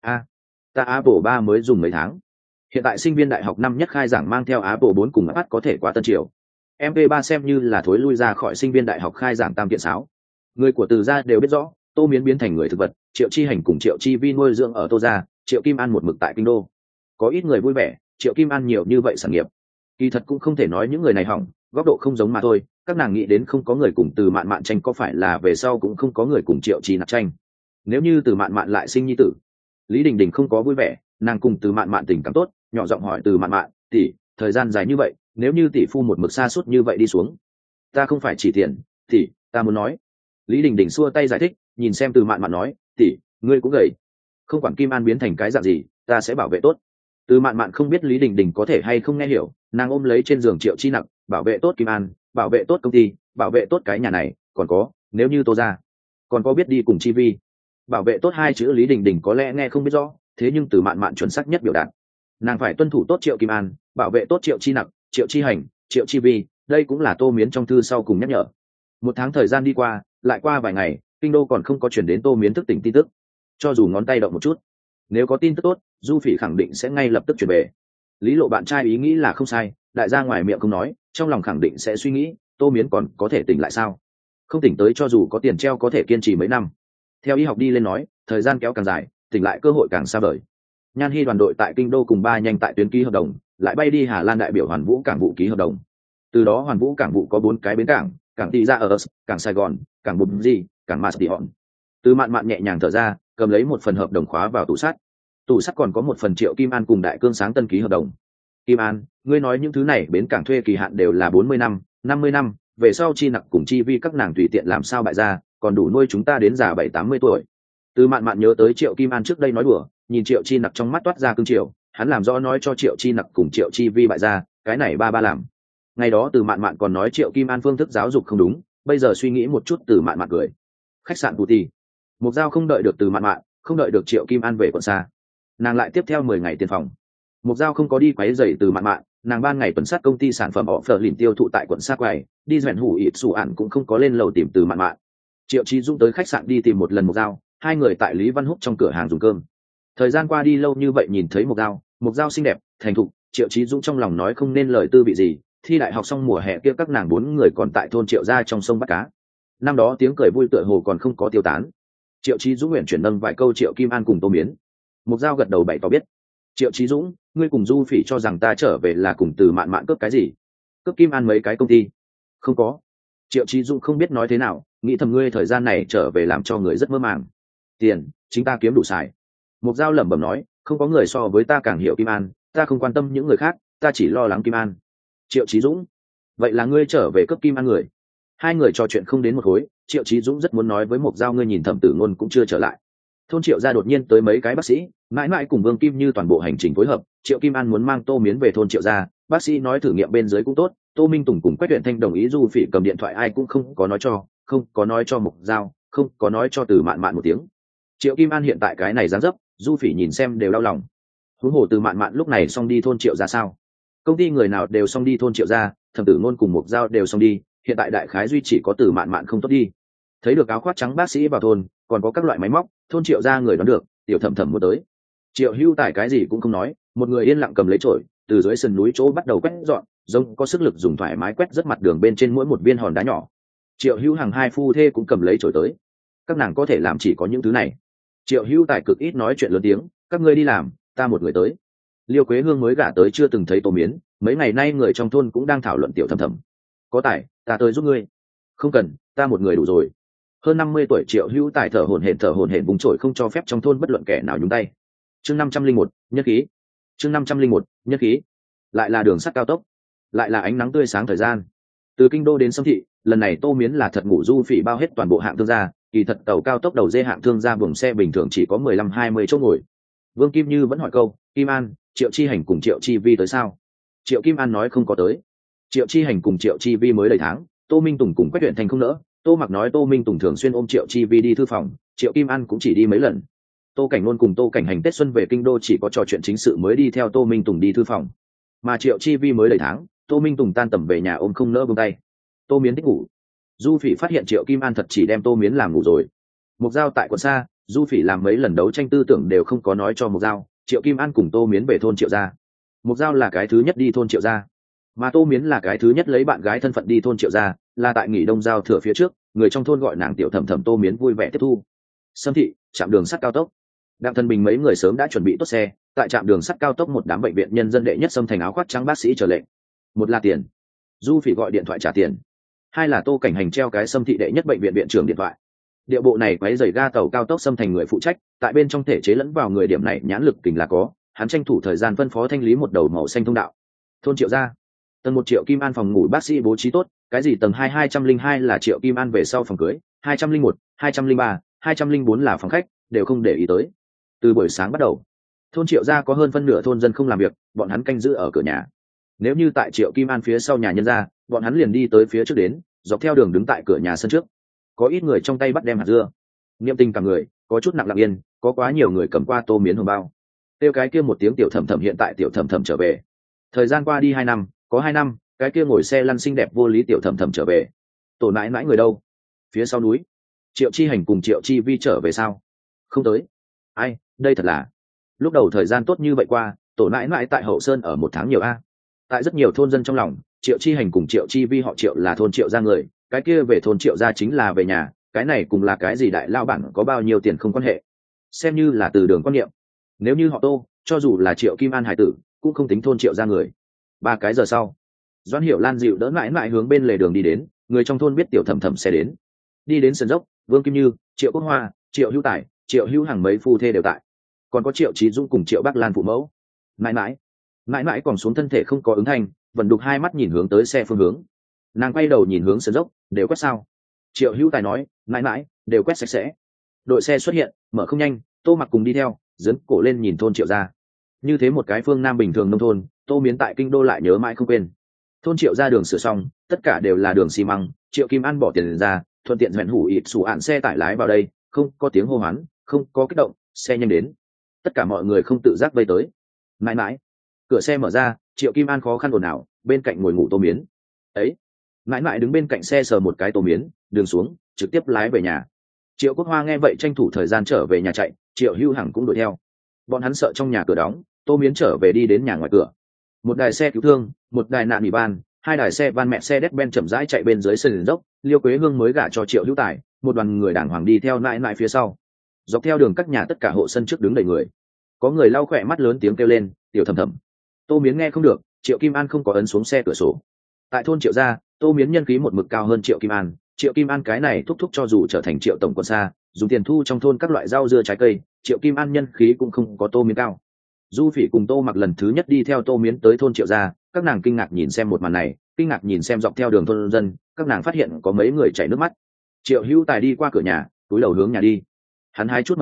[SPEAKER 1] Ta Apple 3 mới dùng mấy tháng, hiện tại sinh viên đại học năm nhất khai giảng mang theo Apple 4 cùng iPad có thể quá tân triều. MP3 xem như là thối lui ra khỏi sinh viên đại học khai giảng tam kiện sáo. Người của Từ gia đều biết rõ, Tô Miến biến thành người thực vật, Triệu Chi Hành cùng Triệu Chi Vi nuôi dưỡng ở Tô gia, Triệu Kim An một mực tại kinh đô. Có ít người vui vẻ, Triệu Kim An nhiều như vậy sản nghiệp. Kỳ thật cũng không thể nói những người này hỏng, góc độ không giống mà thôi. Các nàng nghĩ đến không có người cùng Từ Mạn Mạn tranh, có phải là về sau cũng không có người cùng Triệu Chi Nặc tranh? Nếu như Từ Mạn Mạn lại sinh nhi tử, Lý Đình Đình không có vui vẻ, nàng cùng Từ Mạn Mạn tình cảm tốt, nhỏ giọng hỏi Từ Mạn Mạn, tỷ, thời gian dài như vậy, nếu như tỷ phu một mực xa suốt như vậy đi xuống, ta không phải chỉ tiền, tỷ, ta muốn nói. Lý Đình Đình xua tay giải thích, nhìn xem Từ Mạn Mạn nói, tỷ, ngươi cũng gầy, không quản Kim An biến thành cái dạng gì, ta sẽ bảo vệ tốt. Từ Mạn Mạn không biết Lý Đình Đình có thể hay không nghe hiểu, nàng ôm lấy trên giường Triệu Chi Nặc, bảo vệ tốt Kim An, bảo vệ tốt công ty, bảo vệ tốt cái nhà này, còn có, nếu như Tô ra, còn có biết đi cùng Chi Vi. Bảo vệ tốt hai chữ Lý Đình Đình có lẽ nghe không biết rõ, thế nhưng Từ Mạn Mạn chuẩn xác nhất biểu đạt. Nàng phải tuân thủ tốt Triệu Kim An, bảo vệ tốt Triệu Chi Nặc, Triệu Chi Hành, Triệu Chi Vi, đây cũng là Tô Miến trong thư sau cùng nhắc nhở. 1 tháng thời gian đi qua, lại qua vài ngày, kinh đô còn không có chuyển đến Tô Miến thức tỉnh tin tức. Cho dù ngón tay động một chút, nếu có tin tức tốt, Du Phỉ khẳng định sẽ ngay lập tức chuyển về. Lý Lộ bạn trai ý nghĩ là không sai, đại gia ngoài miệng không nói, trong lòng khẳng định sẽ suy nghĩ, Tô Miến còn có thể tỉnh lại sao? Không tỉnh tới cho dù có tiền treo có thể kiên trì mấy năm. Theo y học đi lên nói, thời gian kéo càng dài, tỉnh lại cơ hội càng xa vời. Nhan Hy đoàn đội tại kinh đô cùng ba nhanh tại tuyến ký hợp đồng, lại bay đi Hà Lan đại biểu Hoàn Vũ cảng vụ ký hợp đồng. Từ đó Hoàn Vũ cảng vụ có 4 cái bến cảng, cảng Tị Ra ở cảng Sài Gòn, cảng Bùm Di, cảng Mạt Tị Hòn. Từ Mạn Mạn nhẹ nhàng thở ra, cầm lấy một phần hợp đồng khóa vào tủ sắt. Tủ sắt còn có một phần Triệu Kim An cùng Đại Cương Sáng tân ký hợp đồng. Kim An, ngươi nói những thứ này bến cảng thuê kỳ hạn đều là 40 năm, 50 năm, về sau Chi Nặc cùng Chi Vi các nàng tùy tiện làm sao bại ra, còn đủ nuôi chúng ta đến già 70-80 tuổi. Từ Mạn Mạn nhớ tới Triệu Kim An trước đây nói đùa, nhìn Triệu Chi Nặc trong mắt toát ra cương triều, hắn làm rõ nói cho Triệu Chi Nặc cùng Triệu Chi Vi bại ra, cái này ba làm. Ngày đó Từ Mạn Mạn còn nói Triệu Kim An phương thức giáo dục không đúng, bây giờ suy nghĩ một chút Từ Mạn Mạn cười. Khách sạn Bùti. Mục Giao không đợi được Từ Mạn Mạn, không đợi được Triệu Kim An về quận xa. Nàng lại tiếp theo 10 ngày tiền phòng. Mục Giao không có đi quấy rầy Từ Mạn Mạn, nàng ban ngày tuần sát công ty sản phẩm họ phở lìn tiêu thụ tại quận xa quầy, đi dẹn hủ ịt sủ ản cũng không có lên lầu tìm Từ Mạn Mạn. Triệu Chí Dũng tới khách sạn đi tìm một lần Mục Giao, hai người tại Lý Văn Húc trong cửa hàng dùng cơm. Thời gian qua đi lâu như vậy nhìn thấy Mục Giao xinh đẹp, thành thục, Triệu Chí Dũng trong lòng nói không nên lời tư vị gì. Thi đại học xong mùa hè kia các nàng 4 người còn tại thôn Triệu gia trong sông bắt cá. Năm đó tiếng cười vui tựa hồ còn không có tiêu tán. Triệu Chí Dũng nguyện chuyển nâng vài câu Triệu Kim An cùng Tô Miến. Mục Giao gật đầu bày tỏ biết. Triệu Chí Dũng, ngươi cùng Du Phỉ cho rằng ta trở về là cùng Từ Mạn Mạn cướp cái gì? Cướp Kim An mấy cái công ty? Không có. Triệu Chí Dũng không biết nói thế nào, nghĩ thầm ngươi thời gian này trở về làm cho người rất mơ màng. Tiền, chính ta kiếm đủ xài. Mục Giao lẩm bẩm nói, không có người so với ta càng hiểu Kim An, ta không quan tâm những người khác, ta chỉ lo lắng Kim An. Triệu Chí Dũng, vậy là ngươi trở về cướp Kim An người? Hai người trò chuyện không đến một khối, Triệu Chí Dũng rất muốn nói với Mục Giao ngươi nhìn Thẩm Tử Ngôn cũng chưa trở lại. Thôn Triệu gia đột nhiên tới mấy cái bác sĩ, mãi mãi cùng Vương Kim Như toàn bộ hành trình phối hợp. Triệu Kim An muốn mang Tô Miến về thôn Triệu gia, bác sĩ nói thử nghiệm bên dưới cũng tốt. Tô Minh Tùng cùng Quách Tuyển Thanh đồng ý. Du Phỉ cầm điện thoại ai cũng không có nói cho, không có nói cho Mục Giao, không có nói cho Từ Mạn Mạn một tiếng. Triệu Kim An hiện tại cái này dáng dấp, Du Phỉ nhìn xem đều đau lòng. Huống hồ Từ Mạn Mạn lúc này xong đi thôn Triệu gia sao? Công ty người nào đều xong đi thôn Triệu gia, Thẩm Tử Ngôn cùng Mục Giao đều xong đi, hiện tại đại khái duy chỉ có Từ Mạn Mạn không tốt đi. Thấy được áo khoác trắng bác sĩ vào thôn, còn có các loại máy móc, thôn Triệu gia người đoán được, tiểu Thẩm Thẩm muốn tới. Triệu Hưu Tài cái gì cũng không nói, một người yên lặng cầm lấy chổi, từ dưới sườn núi chỗ bắt đầu quét dọn, giống có sức lực dùng thoải mái quét rất mặt đường bên trên mỗi một viên hòn đá nhỏ. Triệu Hưu Hằng hai phu thê cũng cầm lấy chổi tới. Các nàng có thể làm chỉ có những thứ này. Triệu Hưu Tài cực ít nói chuyện lớn tiếng, các ngươi đi làm, ta một người tới. Liêu Quế Hương mới gả tới chưa từng thấy Tô Miến, mấy ngày nay người trong thôn cũng đang thảo luận tiểu Thẩm Thẩm. Có tài, ta tới giúp ngươi. Không cần, ta một người đủ rồi. Hơn 50 tuổi Triệu Hữu Tài thở hổn hển vùng trổi không cho phép trong thôn bất luận kẻ nào nhúng tay. Chương 501, nhất khí. Chương 501, nhất khí. Lại là đường sắt cao tốc, lại là ánh nắng tươi sáng thời gian. Từ kinh đô đến Sông thị, lần này Tô Miến là thật ngủ Du Phỉ bao hết toàn bộ hạng thương gia, kỳ thật tàu cao tốc đầu dê hạng thương gia buồng xe bình thường chỉ có 15-20 chỗ ngồi. Vương Kim Như vẫn hỏi câu, Kim An, Triệu Chi Hành cùng Triệu Chi Vi tới sao? Triệu Kim An nói không có tới. Triệu Chi Hành cùng Triệu Chi Vi mới đầy tháng, Tô Minh Tùng cùng Quách Tuyển Thành không nỡ. Tô Mặc nói Tô Minh Tùng thường xuyên ôm Triệu Chi Vi đi thư phòng, Triệu Kim An cũng chỉ đi mấy lần. Tô Cảnh Nôn cùng Tô Cảnh Hành Tết xuân về kinh đô chỉ có trò chuyện chính sự mới đi theo Tô Minh Tùng đi thư phòng. Mà Triệu Chi Vi mới đầy tháng, Tô Minh Tùng tan tầm về nhà ôm không nỡ buông tay. Tô Miến thích ngủ. Du Phỉ phát hiện Triệu Kim An thật chỉ đem Tô Miến làm ngủ rồi. Mục Giao tại quận xa, Du Phỉ làm mấy lần đấu tranh tư tưởng đều không có nói cho Mục Giao, Triệu Kim An cùng Tô Miến về thôn Triệu gia. Mục Giao là cái thứ nhất đi thôn Triệu gia, mà Tô Miến là cái thứ nhất lấy bạn gái thân phận đi thôn Triệu gia, là tại nghỉ đông giao thừa phía trước, người trong thôn gọi nàng tiểu Thẩm Thẩm. Tô Miến vui vẻ tiếp thu. Sâm thị, trạm đường sắt cao tốc. Đặng Thân Bình mấy người sớm đã chuẩn bị tốt xe, tại trạm đường sắt cao tốc một đám bệnh viện nhân dân đệ nhất xâm thành áo khoác trắng bác sĩ chờ lệnh. Một là tiền, Du Phỉ gọi điện thoại trả tiền. Hai là Tô Cảnh Hành treo cái Sâm thị đệ nhất bệnh viện viện trưởng điện thoại. Địa bộ này quấy rầy ga tàu cao tốc xâm thành người phụ trách, tại bên trong thể chế lẫn vào người điểm này nhãn lực kình là có, hắn tranh thủ thời gian phân phó thanh lý một đầu màu xanh thông đạo. Thôn Triệu gia, tầng 1 Triệu Kim An phòng ngủ bác sĩ bố trí tốt, cái gì tầng 202 là Triệu Kim An về sau phòng cưới, 201, 203, 204 là phòng khách, đều không để ý tới. Từ buổi sáng bắt đầu, thôn Triệu gia có hơn phân nửa thôn dân không làm việc, bọn hắn canh giữ ở cửa nhà. Nếu như tại Triệu Kim An phía sau nhà nhân gia, bọn hắn liền đi tới phía trước đến, dọc theo đường đứng tại cửa nhà sân trước. Có ít người trong tay bắt đem hạt dưa, niệm tình cả người, có chút nặng lặng yên, có quá nhiều người cầm qua Tô Miến hồng bao. Tiêu cái kia một tiếng tiểu Thẩm Thẩm, hiện tại tiểu Thẩm Thẩm trở về. Thời gian qua đi 2 năm, có 2 năm, cái kia ngồi xe lăn xinh đẹp vô lý tiểu Thẩm Thẩm trở về. Tổ nãi nãi người đâu? Phía sau núi. Triệu Chi Hành cùng Triệu Chi Vi trở về sao? Không tới. Ai, đây thật là. Lúc đầu thời gian tốt như vậy qua, tổ nãi nãi tại Hậu Sơn ở 1 tháng nhiều a. Tại rất nhiều thôn dân trong lòng, Triệu Chi Hành cùng Triệu Chi Vi họ Triệu là thôn Triệu gia người, cái kia về thôn Triệu gia chính là về nhà, cái này cùng là cái gì đại lao bản có bao nhiêu tiền không quan hệ, xem như là từ đường quan niệm. Nếu như họ Tô, cho dù là Triệu Kim An hải tử, cũng không tính thôn Triệu gia người. 3 cái giờ sau, Doãn Hiểu Lan dịu đỡ mãi mãi hướng bên lề đường đi đến, người trong thôn biết tiểu Thẩm Thẩm sẽ đến. Đi đến sườn dốc, Vương Kim Như, Triệu Quốc Hoa, Triệu Hữu Tài, Triệu Hữu Hằng mấy phu thê đều tại, còn có Triệu Chí Dũng cùng Triệu Bắc Lan phụ mẫu. Mãi mãi còn xuống thân thể không có ứng thanh, vẫn đục 2 mắt nhìn hướng tới xe phương hướng. Nàng quay đầu nhìn hướng sườn dốc, đều quét sao? Triệu Hữu Tài nói, mãi đều quét sạch sẽ. Đội xe xuất hiện, mở không nhanh, Tô Mặc cùng đi theo, dấn cổ lên nhìn thôn Triệu gia. Như thế một cái phương nam bình thường nông thôn, Tô Miến tại kinh đô lại nhớ mãi không quên. Thôn Triệu gia đường sửa xong, tất cả đều là đường xi măng, Triệu Kim An bỏ tiền ra, thuận tiện hoẹn hủ ịt sủ ạn xe tải lái vào đây, không có tiếng hô hoán, không có kích động, xe nhanh đến. Tất cả mọi người không tự giác vây tới. Mãi, cửa xe mở ra, Triệu Kim An khó khăn ồn ào, bên cạnh ngồi ngủ Tô Miến. Ấy, mãi đứng bên cạnh xe sờ một cái Tô Miến, đường xuống, trực tiếp lái về nhà. Triệu Quốc Hoa nghe vậy tranh thủ thời gian trở về nhà chạy, Triệu Hưu Hằng cũng đuổi theo. Bọn hắn sợ trong nhà cửa đóng, Tô Miến trở về đi đến nhà ngoài cửa. Một đài xe cứu thương, một đài nạn ủy ban, 2 đài xe van mẹ xe Mercedes-Benz chậm rãi chạy bên dưới sườn dốc. Liêu Quế Hương mới gả cho Triệu Hữu Tài, một đoàn người đàng hoàng đi theo nại phía sau. Dọc theo đường các nhà tất cả hộ sân trước đứng đầy người. Có người lau khỏe mắt lớn tiếng kêu lên, tiểu Thẩm Thẩm. Tô Miến nghe không được, Triệu Kim An không có ấn xuống xe cửa sổ. Tại thôn Triệu gia, Tô Miến nhân khí một mực cao hơn Triệu Kim An. Triệu Kim An cái này thúc cho dù trở thành Triệu tổng quân xa, dùng tiền thu trong thôn các loại rau dưa trái cây, Triệu Kim An nhân khí cũng không có Tô Miến cao. Du Phỉ cùng Tô Mặc lần thứ nhất đi theo Tô Miến tới thôn Triệu gia, các nàng kinh ngạc nhìn xem một màn này, kinh ngạc nhìn xem dọc theo đường thôn dân, các nàng phát hiện có mấy người chảy nước mắt. Triệu Hữu Tài đi qua cửa nhà, túi đầu hướng nhà đi. Hắn hái chút mật ong,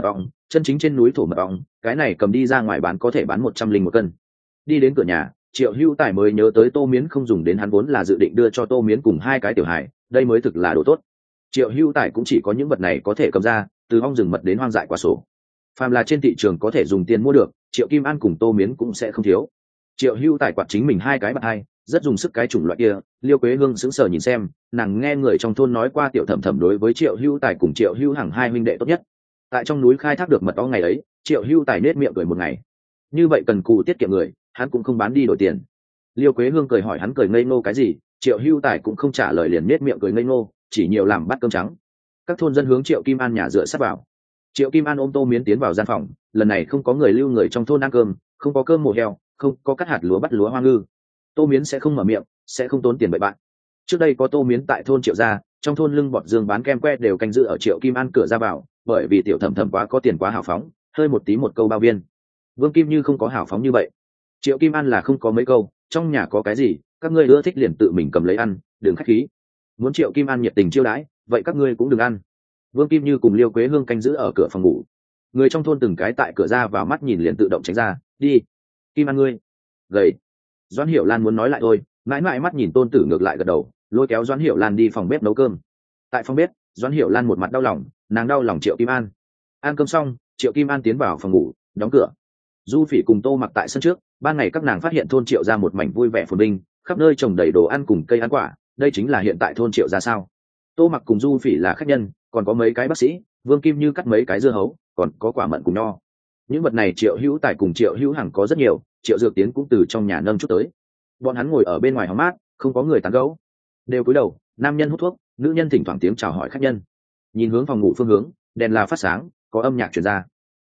[SPEAKER 1] chân chính trên núi thổ mật ong, cái này cầm đi ra ngoài bán có thể bán 101 cân. Đi đến cửa nhà, Triệu Hữu Tài mới nhớ tới Tô Miến không dùng đến hắn vốn là dự định đưa cho Tô Miến cùng hai cái tiểu hài, đây mới thực là đồ tốt. Triệu Hữu Tài cũng chỉ có những vật này có thể cầm ra, từ ong rừng mật đến hoang dại quả sổ. Phàm là trên thị trường có thể dùng tiền mua được, Triệu Kim An cùng Tô Miến cũng sẽ không thiếu. Triệu Hữu Tài quạt chính mình hai cái bạc hai, rất dùng sức cái chủng loại kia. Liêu Quế Hương sững sờ nhìn xem, nàng nghe người trong thôn nói qua Tiểu Thẩm Thẩm đối với Triệu Hữu Tài cùng Triệu Hữu Hằng hai huynh đệ tốt nhất. Tại trong núi khai thác được mật ong ngày ấy, Triệu Hữu Tài nết miệng cười một ngày. Như vậy cần cù tiết kiệm người, hắn cũng không bán đi đổi tiền. Liêu Quế Hương cười hỏi hắn cười ngây ngô cái gì, Triệu Hữu Tài cũng không trả lời liền nết miệng cười ngây ngô, chỉ nhiều làm bát cơm trắng. Các thôn dân hướng Triệu Kim An nhà dựa sát vào. Triệu Kim An ôm Tô Miến tiến vào gian phòng, lần này không có người lưu người trong thôn ăn cơm, không có cơm mổ heo, không có cắt hạt lúa bắt lúa hoa ngư. Tô Miến sẽ không mở miệng, sẽ không tốn tiền bậy bạn. Trước đây có Tô Miến tại thôn Triệu gia, trong thôn lưng bọt dương bán kem que đều canh giữ ở Triệu Kim An cửa ra vào, bởi vì Tiểu Thẩm Thẩm quá có tiền quá hào phóng, hơi một tí một câu bao viên. Vương Kim Như không có hào phóng như vậy. Triệu Kim An là không có mấy câu, trong nhà có cái gì, các ngươi ưa thích liền tự mình cầm lấy ăn, đừng khách khí. Muốn Triệu Kim An nhiệt tình chiêu đãi, vậy các ngươi cũng đừng ăn. Vương Kim Như cùng Liêu Quế Hương canh giữ ở cửa phòng ngủ. Người trong thôn từng cái tại cửa ra vào mắt nhìn liền tự động tránh ra, đi. Kim An ngươi, gầy. Doãn Hiểu Lan muốn nói lại thôi, mãi mãi mắt nhìn tôn tử ngược lại gật đầu, lôi kéo Doãn Hiểu Lan đi phòng bếp nấu cơm. Tại phòng bếp, Doãn Hiểu Lan một mặt đau lòng, nàng đau lòng Triệu Kim An. Ăn cơm xong, Triệu Kim An tiến vào phòng ngủ, đóng cửa. Du Phỉ cùng Tô Mặc tại sân trước, ban ngày các nàng phát hiện thôn Triệu ra một mảnh vui vẻ phồn vinh, khắp nơi trồng đầy đồ ăn cùng cây ăn quả, đây chính là hiện tại thôn Triệu ra sao? Tô Mặc cùng Du Phỉ là khách nhân, còn có mấy cái bác sĩ, Vương Kim Như cắt mấy cái dưa hấu, còn có quả mận cùng nho. Những vật này Triệu Hữu Tài cùng Triệu Hữu Hằng có rất nhiều, Triệu Dược Tiến cũng từ trong nhà nâng chút tới. Bọn hắn ngồi ở bên ngoài hóng mát, không có người tán gẫu, đều cúi đầu, nam nhân hút thuốc, nữ nhân thỉnh thoảng tiếng chào hỏi khách nhân. Nhìn hướng phòng ngủ phương hướng, đèn là phát sáng, có âm nhạc truyền ra.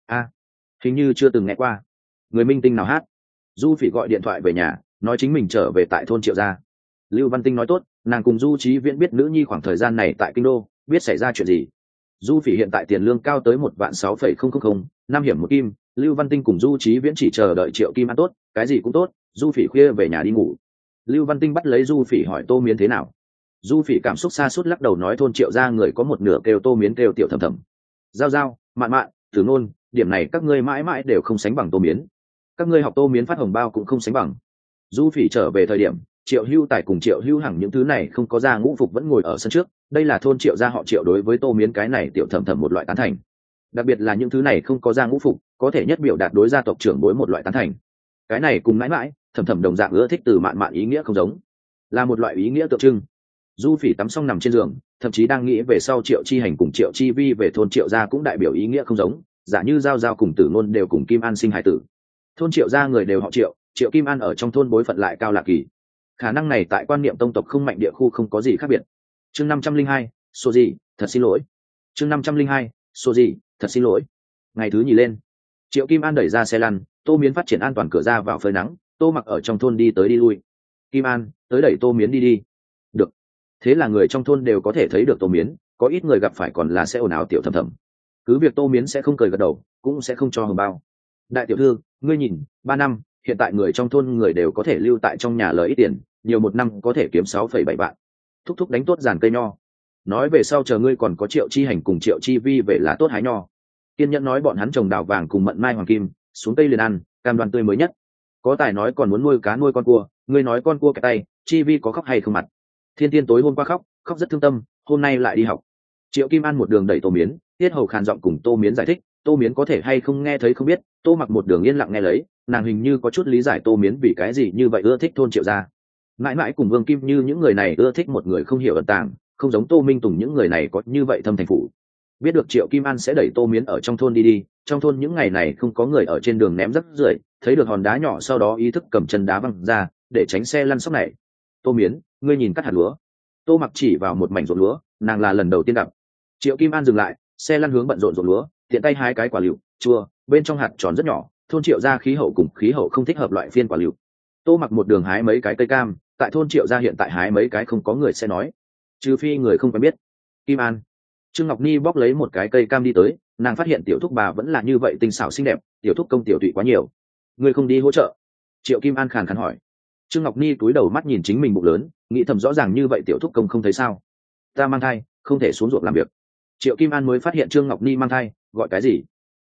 [SPEAKER 1] Hình như chưa từng nghe qua. Người minh tinh nào hát? Du Phỉ gọi điện thoại về nhà, nói chính mình trở về tại thôn Triệu gia. Lưu Văn Tinh nói tốt, nàng cùng Du Chí Viễn biết nữ nhi khoảng thời gian này tại kinh đô, biết xảy ra chuyện gì. Du Phỉ hiện tại tiền lương cao tới 1.600.000, 5 hiểm một kim. Lưu Văn Tinh cùng Du Chí Viễn chỉ chờ đợi Triệu Kim ăn tốt, cái gì cũng tốt. Du Phỉ khuya về nhà đi ngủ. Lưu Văn Tinh bắt lấy Du Phỉ hỏi Tô Miến thế nào. Du Phỉ cảm xúc xa suốt lắc đầu nói thôn Triệu gia người có một nửa kêu Tô Miến kêu Tiểu Thẩm Thẩm. Giao Giao, Mạn Mạn, Tử Nôn, điểm này các ngươi mãi mãi đều không sánh bằng Tô Miến. Các ngươi học Tô Miến phát hồng bao cũng không sánh bằng. Du Phỉ trở về thời điểm, Triệu Hữu Tài cùng Triệu Hữu Hằng những thứ này không có ra ngũ phục vẫn ngồi ở sân trước, đây là thôn Triệu gia họ Triệu đối với Tô Miến cái này Tiểu Thẩm Thẩm một loại tán thành. Đặc biệt là những thứ này không có ra ngũ phục, có thể nhất biểu đạt đối gia tộc trưởng bối một loại tán thành. Cái này cùng mãi mãi, Thẩm Thẩm đồng dạng ưa thích từ Mạn Mạn ý nghĩa không giống, là một loại ý nghĩa tượng trưng. Du Phỉ tắm xong nằm trên giường, thậm chí đang nghĩ về sau Triệu Chi Hành cùng Triệu Chi Vi về thôn Triệu gia cũng đại biểu ý nghĩa không giống, giả như Giao Giao cùng Tử Nôn đều cùng Kim An sinh hải tử. Thôn Triệu gia người đều họ Triệu, Triệu Kim An ở trong thôn bối phận lại cao lạ kỳ. Khả năng này tại quan niệm tông tộc không mạnh địa khu không có gì khác biệt. Chương 502, số gì, thật xin lỗi. Chương 502, số gì, thật xin lỗi. Ngày thứ nhì lên, Triệu Kim An đẩy ra xe lăn, Tô Miến phát triển an toàn cửa ra vào phơi nắng, Tô Mặc ở trong thôn đi tới đi lui. Kim An, tới đẩy Tô Miến đi đi. Được. Thế là người trong thôn đều có thể thấy được Tô Miến, có ít người gặp phải còn là sẽ ồn ào Tiểu Thẩm Thẩm. Cứ việc Tô Miến sẽ không cười gật đầu, cũng sẽ không cho hồng bao. Đại tiểu thư, ngươi nhìn, 3 năm, hiện tại người trong thôn người đều có thể lưu tại trong nhà lời ít tiền, nhiều một năm có thể kiếm 6,7 vạn. Thúc thúc đánh tốt giàn cây nho. Nói về sau chờ ngươi còn có Triệu Chi Hành cùng Triệu Chi Vi về là tốt hái nho. Kiên nhẫn nói bọn hắn trồng đào vàng cùng mận mai hoàng kim, xuống tây liền ăn, cam đoan tươi mới nhất. Có tài nói còn muốn nuôi cá nuôi con cua, ngươi nói con cua cái tay, Chi Vi có khóc hay không mặt? Thiên Tiên tối hôm qua khóc, khóc rất thương tâm, hôm nay lại đi học. Triệu Kim An một đường đẩy Tô Miến, Tiết Hầu khàn giọng cùng Tô Miến giải thích, Tô Miến có thể hay không nghe thấy không biết, Tô Mặc một đường yên lặng nghe lấy, nàng hình như có chút lý giải Tô Miến vì cái gì như vậy ưa thích thôn Triệu gia. Mãi mãi cùng Vương Kim Như những người này ưa thích một người không hiểu ẩn tàng, không giống Tô Minh Tùng những người này có như vậy thâm thành phủ. Biết được Triệu Kim An sẽ đẩy Tô Miến ở trong thôn đi đi, trong thôn những ngày này không có người ở trên đường ném rác rưởi, thấy được hòn đá nhỏ sau đó ý thức cầm chân đá văng ra để tránh xe lăn sóc này. Tô Miến, ngươi nhìn cắt hạt lúa. Tô Mặc chỉ vào một mảnh ruộng lúa, nàng là lần đầu tiên gặp. Triệu Kim An dừng lại, xe lăn hướng bận rộn ruộng lúa, tiện tay hái cái quả lựu chua, bên trong hạt tròn rất nhỏ, thôn Triệu gia khí hậu cùng khí hậu không thích hợp loại phiên quả lựu. Tô Mặc một đường hái mấy cái cây cam, tại thôn Triệu gia hiện tại hái mấy cái không có người sẽ nói, trừ phi người không quen biết. Kim An. Trương Ngọc Ni bóc lấy một cái cây cam đi tới, nàng phát hiện tiểu thúc bà vẫn là như vậy tinh xảo xinh đẹp, tiểu thúc công tiểu tụy quá nhiều. Người không đi hỗ trợ? Triệu Kim An khàn khàn hỏi. Trương Ngọc Ni cúi đầu mắt nhìn chính mình bụng lớn, nghĩ thầm rõ ràng như vậy tiểu thúc công không thấy sao? Ta mang thai, không thể xuống ruộng làm việc. Triệu Kim An mới phát hiện Trương Ngọc Ni mang thai, gọi cái gì?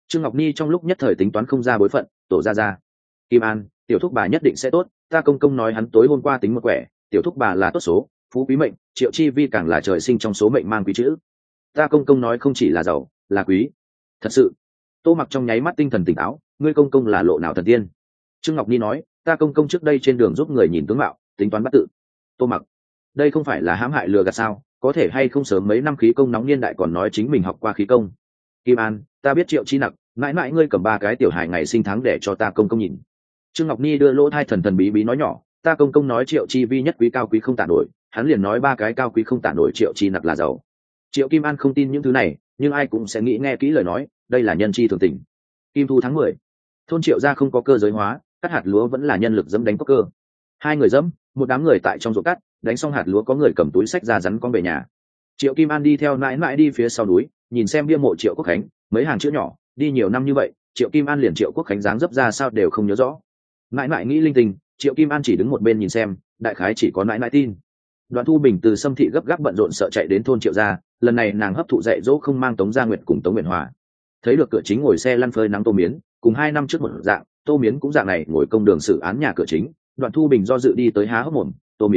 [SPEAKER 1] Trương Ngọc Ni trong lúc nhất thời tính toán không ra bối phận, tổ ra. Kim An, tiểu thúc bà nhất định sẽ tốt, ta công công nói hắn tối hôm qua tính một quẻ, tiểu thúc bà là tốt số, phú quý mệnh, Triệu Chi Vi càng là trời sinh trong số mệnh mang quý chữ. Ta công công nói không chỉ là giàu, là quý. Thật sự. Tô Mặc trong nháy mắt tinh thần tỉnh táo, ngươi công công là lộ nào thần tiên? Trương Ngọc Ni nói, ta công công trước đây trên đường giúp người nhìn tướng mạo, tính toán bắt tự. Tô Mặc, đây không phải là hãm hại lừa gạt sao? Có thể hay không sớm mấy năm khí công nóng niên đại còn nói chính mình học qua khí công. Kim An, ta biết Triệu Chi nặc, mãi mãi ngươi cầm 3 cái tiểu hài ngày sinh tháng để cho ta công công nhìn. Trương Ngọc Ni đưa lỗ thai thần thần bí bí nói nhỏ, ta công công nói Triệu Chi Vi nhất quý cao quý không tả nổi, hắn liền nói 3 cái cao quý không tả nổi Triệu Chi nặc là giàu. Triệu Kim An không tin những thứ này, nhưng ai cũng sẽ nghĩ nghe kỹ lời nói, đây là nhân chi thường tình. Kim thu tháng 10, thôn Triệu gia không có cơ giới hóa, cắt hạt lúa vẫn là nhân lực dẫm đánh có cơ. 2 người dẫm, một đám người tại trong ruộng cắt, đánh xong hạt lúa có người cầm túi sách ra rắn con về nhà. Triệu Kim An đi theo mãi mãi đi phía sau núi, nhìn xem bia mộ Triệu Quốc Khánh, mấy hàng chữ nhỏ, đi nhiều năm như vậy, Triệu Kim An liền Triệu Quốc Khánh dáng dấp ra sao đều không nhớ rõ. Mãi mãi nghĩ linh tinh, Triệu Kim An chỉ đứng một bên nhìn xem, đại khái chỉ có mãi mãi tin. Đoạn Thu Bình từ Sâm thị gấp gáp bận rộn sợ chạy đến thôn Triệu gia, lần này nàng hấp thụ dạy dỗ không mang Tống Gia Nguyệt cùng Tống Nguyệt Hòa. Thấy được cửa chính ngồi xe lăn phơi nắng Tô Miến, cùng 2 năm trước một dạng, Tô Miến cũng dạng này ngồi công đường xử án nhà cửa chính. Đoạn Thu Bình do dự đi tới há hốc mồm,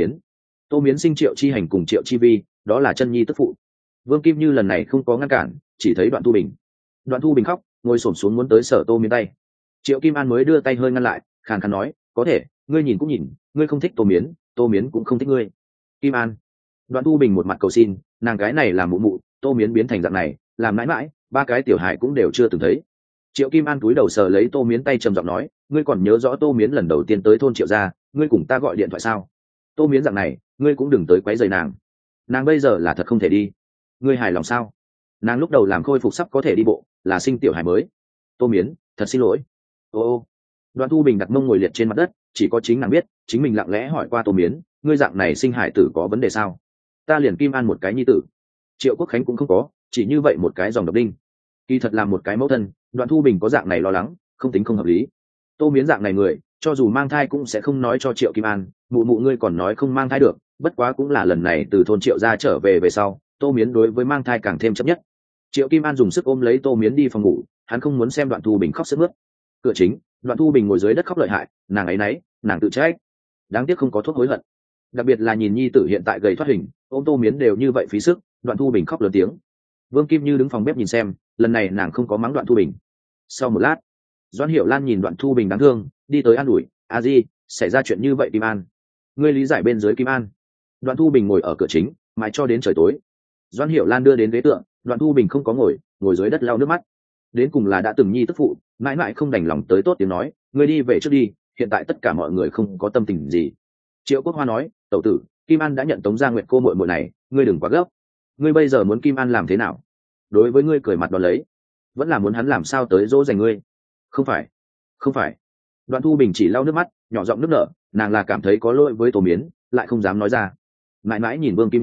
[SPEAKER 1] Tô Miến sinh Triệu Chi Hành cùng Triệu Chi Vi, đó là chân nhi tức phụ. Vương Kim Như lần này không có ngăn cản, chỉ thấy Đoạn Thu Bình khóc, ngồi xổm xuống muốn tới sở Tô Miến tay. Triệu Kim An mới đưa tay hơi ngăn lại, khàn khàn nói, có thể, ngươi nhìn cũng nhìn, ngươi không thích Tô Miến cũng không thích ngươi. Kim An. Đoạn Thu Bình một mặt cầu xin, nàng gái này làm mụ mụ, Tô Miến biến thành dạng này, làm mãi mãi, 3 cái tiểu hài cũng đều chưa từng thấy. Triệu Kim An cúi đầu sờ lấy Tô Miến tay trầm giọng nói, ngươi còn nhớ rõ Tô Miến lần đầu tiên tới thôn Triệu gia, ngươi cùng ta gọi điện thoại sao? Tô Miến dạng này, ngươi cũng đừng tới quấy rầy nàng bây giờ là thật không thể đi. Ngươi hài lòng sao? Nàng lúc đầu làm khôi phục sắp có thể đi bộ, là sinh tiểu hài mới. Tô Miến, thật xin lỗi. Ô. Đoạn Thu Bình đặt mông ngồi liệt trên mặt đất, chỉ có chính nàng biết, chính mình lặng lẽ hỏi qua Tô Miến, ngươi dạng này sinh hải tử có vấn đề sao? Ta liền Kim An một cái nhi tử, Triệu Quốc Khánh cũng không có, chỉ như vậy một cái dòng độc đinh. Kỳ thật là một cái mẫu thân, Đoạn Thu Bình có dạng này lo lắng, không tính không hợp lý. Tô Miến dạng này người, cho dù mang thai cũng sẽ không nói cho Triệu Kim An, mụ mụ ngươi còn nói không mang thai được, bất quá cũng là lần này từ thôn Triệu gia trở về sau, Tô Miến đối với mang thai càng thêm chấp nhất. Triệu Kim An dùng sức ôm lấy Tô Miến đi phòng ngủ, hắn không muốn xem Đoạn Thu Bình khóc sướt mướt. Cửa chính, Đoạn Thu Bình ngồi dưới đất khóc lợi hại, nàng ấy nấy, nàng tự trách, đáng tiếc không có thuốc hối hận. Đặc biệt là nhìn nhi tử hiện tại gầy thoát hình, ôm Tô Miến đều như vậy phí sức, Đoạn Thu Bình khóc lớn tiếng. Vương Kim Như đứng phòng bếp nhìn xem, lần này nàng không có mắng Đoạn Thu Bình. Sau một lát, Doãn Hiểu Lan nhìn Đoạn Thu Bình đáng thương, đi tới an ủi, a di, xảy ra chuyện như vậy Kim An, ngươi lý giải bên dưới Kim An. Đoạn Thu Bình ngồi ở cửa chính, mãi cho đến trời tối. Doãn Hiểu Lan đưa đến ghế tựa, Đoạn Thu Bình không có ngồi dưới đất lau nước mắt. Đến cùng là đã từng nhi tức phụ, mãi mãi không đành lòng tới tốt tiếng nói, ngươi đi về trước đi, hiện tại tất cả mọi người không có tâm tình gì. Triệu Quốc Hoa nói, tẩu tử, Kim An đã nhận Tống Gia Nguyệt cô muội muội này, ngươi đừng quá gấp. Ngươi bây giờ muốn Kim An làm thế nào? Đối với ngươi cười mặt đón lấy, vẫn là muốn hắn làm sao tới dỗ dành ngươi? Không phải. Đoạn Thu Bình chỉ lau nước mắt, nhỏ giọng nức nở, nàng là cảm thấy có lỗi với Tô Miến, lại không dám nói ra. Mãi mãi nhìn Vương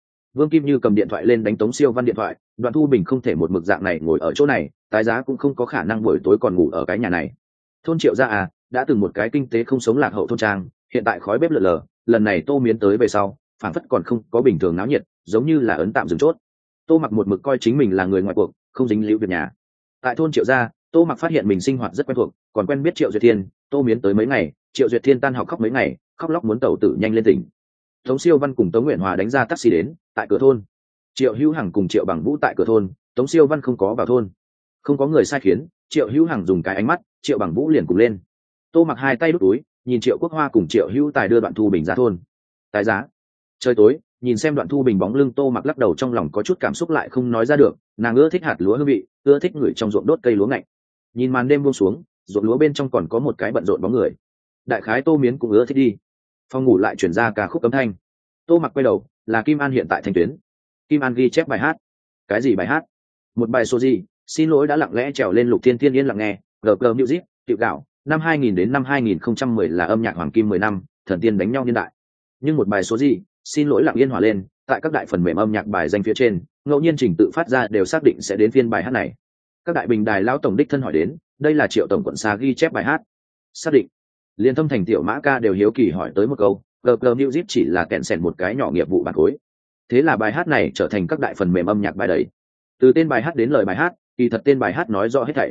[SPEAKER 1] Kim Như cầm điện thoại lên đánh Tống Siêu Văn điện thoại. Đoạn Thu Bình không thể một mực dạng này ngồi ở chỗ này, tái giá cũng không có khả năng buổi tối còn ngủ ở cái nhà này. Thôn Triệu gia à, đã từng một cái kinh tế không sống lạc hậu thôn trang, hiện tại khói bếp lượn lờ, lần này Tô Miến tới về sau, phản phất còn không có bình thường náo nhiệt, giống như là ấn tạm dừng chốt. Tô Mặc một mực coi chính mình là người ngoài cuộc, không dính líu việc nhà. Tại thôn Triệu gia, Tô Mặc phát hiện mình sinh hoạt rất quen thuộc, còn quen biết Triệu Duyệt Thiên. Tô Miến tới mấy ngày, Triệu Duyệt Thiên tan học khóc mấy ngày, khóc lóc muốn tẩu tử nhanh lên tỉnh. Tống Siêu Văn cùng Tống Nguyện Hòa đánh ra taxi đến, tại cửa thôn. Triệu Hữu Hằng cùng Triệu Bằng Vũ tại cửa thôn, Tống Siêu Văn không có vào thôn. Không có người sai khiến, Triệu Hữu Hằng dùng cái ánh mắt, Triệu Bằng Vũ liền cùng lên. Tô Mặc hai tay đút túi, nhìn Triệu Quốc Hoa cùng Triệu Hữu Tài đưa Đoạn Thu Bình ra thôn. Tái giá. Trời tối, nhìn xem Đoạn Thu Bình bóng lưng, Tô Mặc lắc đầu, trong lòng có chút cảm xúc lại không nói ra được. Nàng ưa thích hạt lúa hương vị, ưa thích người trong ruộng đốt cây lúa ngạnh. Nhìn màn đêm buông xuống, ruộng lúa bên trong còn có một cái bận rộn bóng người. Đại khái Tô Miến cũng ưa thích đi. Phòng ngủ lại chuyển ra ca khúc cấm thanh. Tô Mặc quay đầu, là Kim An hiện tại thanh tuyến. Kim An ghi chép bài hát. Cái gì bài hát? Một bài số gì? Xin lỗi đã lặng lẽ trèo lên Lục Thiên Thiên yên lặng nghe. GG Music, tiểu gạo, năm 2000 đến năm 2010 là âm nhạc hoàng kim 10 năm, thần tiên đánh nhau niên đại. Nhưng một bài số gì? Xin lỗi lặng yên hòa lên, tại các đại phần mềm âm nhạc bài danh phía trên, ngẫu nhiên trình tự phát ra đều xác định sẽ đến phiên bài hát này. Các đại bình đài lão tổng đích thân hỏi đến, đây là Triệu tổng quận xa ghi chép bài hát. Xác định. Liên Thâm Thành tiểu Mã Ca đều hiếu kỳ hỏi tới một câu, GG Music chỉ là kẹn sẻn một cái nhỏ nghiệp vụ bản khối. Thế là bài hát này trở thành các đại phần mềm âm nhạc bài đấy. Từ tên bài hát đến lời bài hát, kỳ thật tên bài hát nói rõ hết thảy.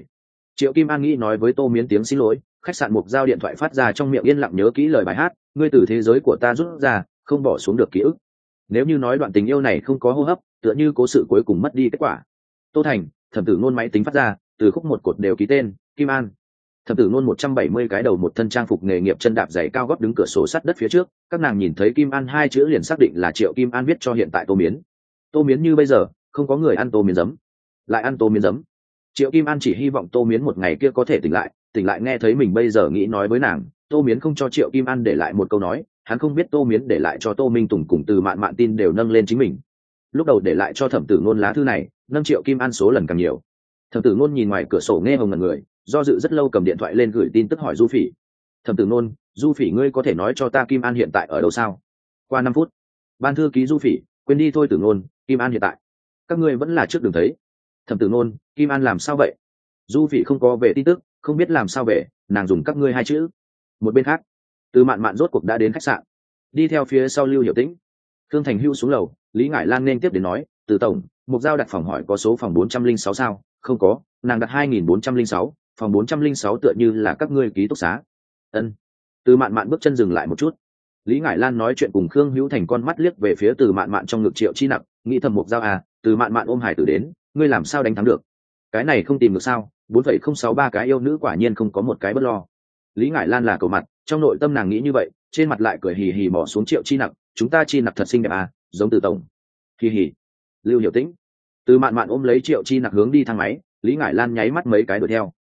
[SPEAKER 1] Triệu Kim An nghĩ nói với Tô Miến tiếng xin lỗi, khách sạn Mục Giao điện thoại phát ra trong miệng yên lặng nhớ kỹ lời bài hát, ngươi từ thế giới của ta rút ra, không bỏ xuống được ký ức. Nếu như nói đoạn tình yêu này không có hô hấp, tựa như cố sự cuối cùng mất đi kết quả. Tô Thành, Thẩm Tử Nôn máy tính phát ra, từ khúc một cột đều ký tên, Kim An. Thẩm Tử Nôn 170 cái đầu một thân trang phục nghề nghiệp chân đạp giày cao gót đứng cửa sổ sắt đất phía trước, các nàng nhìn thấy Kim An hai chữ liền xác định là Triệu Kim An viết cho hiện tại Tô Miến. Tô Miến như bây giờ, không có người ăn tô miến giấm, lại ăn tô miến giấm. Triệu Kim An chỉ hy vọng Tô Miến một ngày kia có thể tỉnh lại nghe thấy mình bây giờ nghĩ nói với nàng. Tô Miến không cho Triệu Kim An để lại một câu nói, hắn không biết Tô Miến để lại cho Tô Minh Tùng cùng Từ Mạn Mạn tin đều nâng lên chính mình. Lúc đầu để lại cho Thẩm Tử Nôn lá thư này, nâng Triệu Kim An số lần càng nhiều. Thẩm Tử Nôn nhìn ngoài cửa sổ nghe hồng ngẩn người, do dự rất lâu cầm điện thoại lên gửi tin tức hỏi Du Phỉ. Thẩm Tử Nôn, Du Phỉ ngươi có thể nói cho ta Kim An hiện tại ở đâu sao? Qua 5 phút. Ban thư ký Du Phỉ, quên đi thôi Tử Nôn, Kim An hiện tại. Các ngươi vẫn là trước đường thấy. Thẩm Tử Nôn, Kim An làm sao vậy? Du Phỉ không có về tin tức, không biết làm sao về, nàng dùng các ngươi hai chữ. Một bên khác, Từ Mạn Mạn rốt cuộc đã đến khách sạn, đi theo phía sau Lưu Hiểu Tĩnh. Thương Thành Hưu xuống lầu, Lý Ngải Lan nên tiếp đến nói, Từ tổng, Mục Giao đặt phòng hỏi có số phòng 406 sao? Không có, nàng đặt 2406, phòng 406 tựa như là các ngươi ký túc xá. Ân. Từ Mạn Mạn bước chân dừng lại một chút. Lý Ngải Lan nói chuyện cùng Khương Hữu Thành con mắt liếc về phía Từ Mạn Mạn trong ngực Triệu Chi Nặc, nghĩ thầm Mục Giao à, Từ Mạn Mạn ôm hải tử đến, ngươi làm sao đánh thắng được? Cái này không tìm được sao? 4,063 cái yêu nữ quả nhiên không có một cái bất lo. Lý Ngải Lan là cầu mặt, trong nội tâm nàng nghĩ như vậy, trên mặt lại cười hì hì mò xuống Triệu Chi Nặc, chúng ta Chi Nặc thật xinh đẹp à, giống Từ tổng. Hì hì. Lưu Hiểu Tĩnh. Từ Mạn Mạn ôm lấy Triệu Chi Nặc hướng đi thang máy, Lý Ngải Lan nháy mắt mấy cái đuổi theo.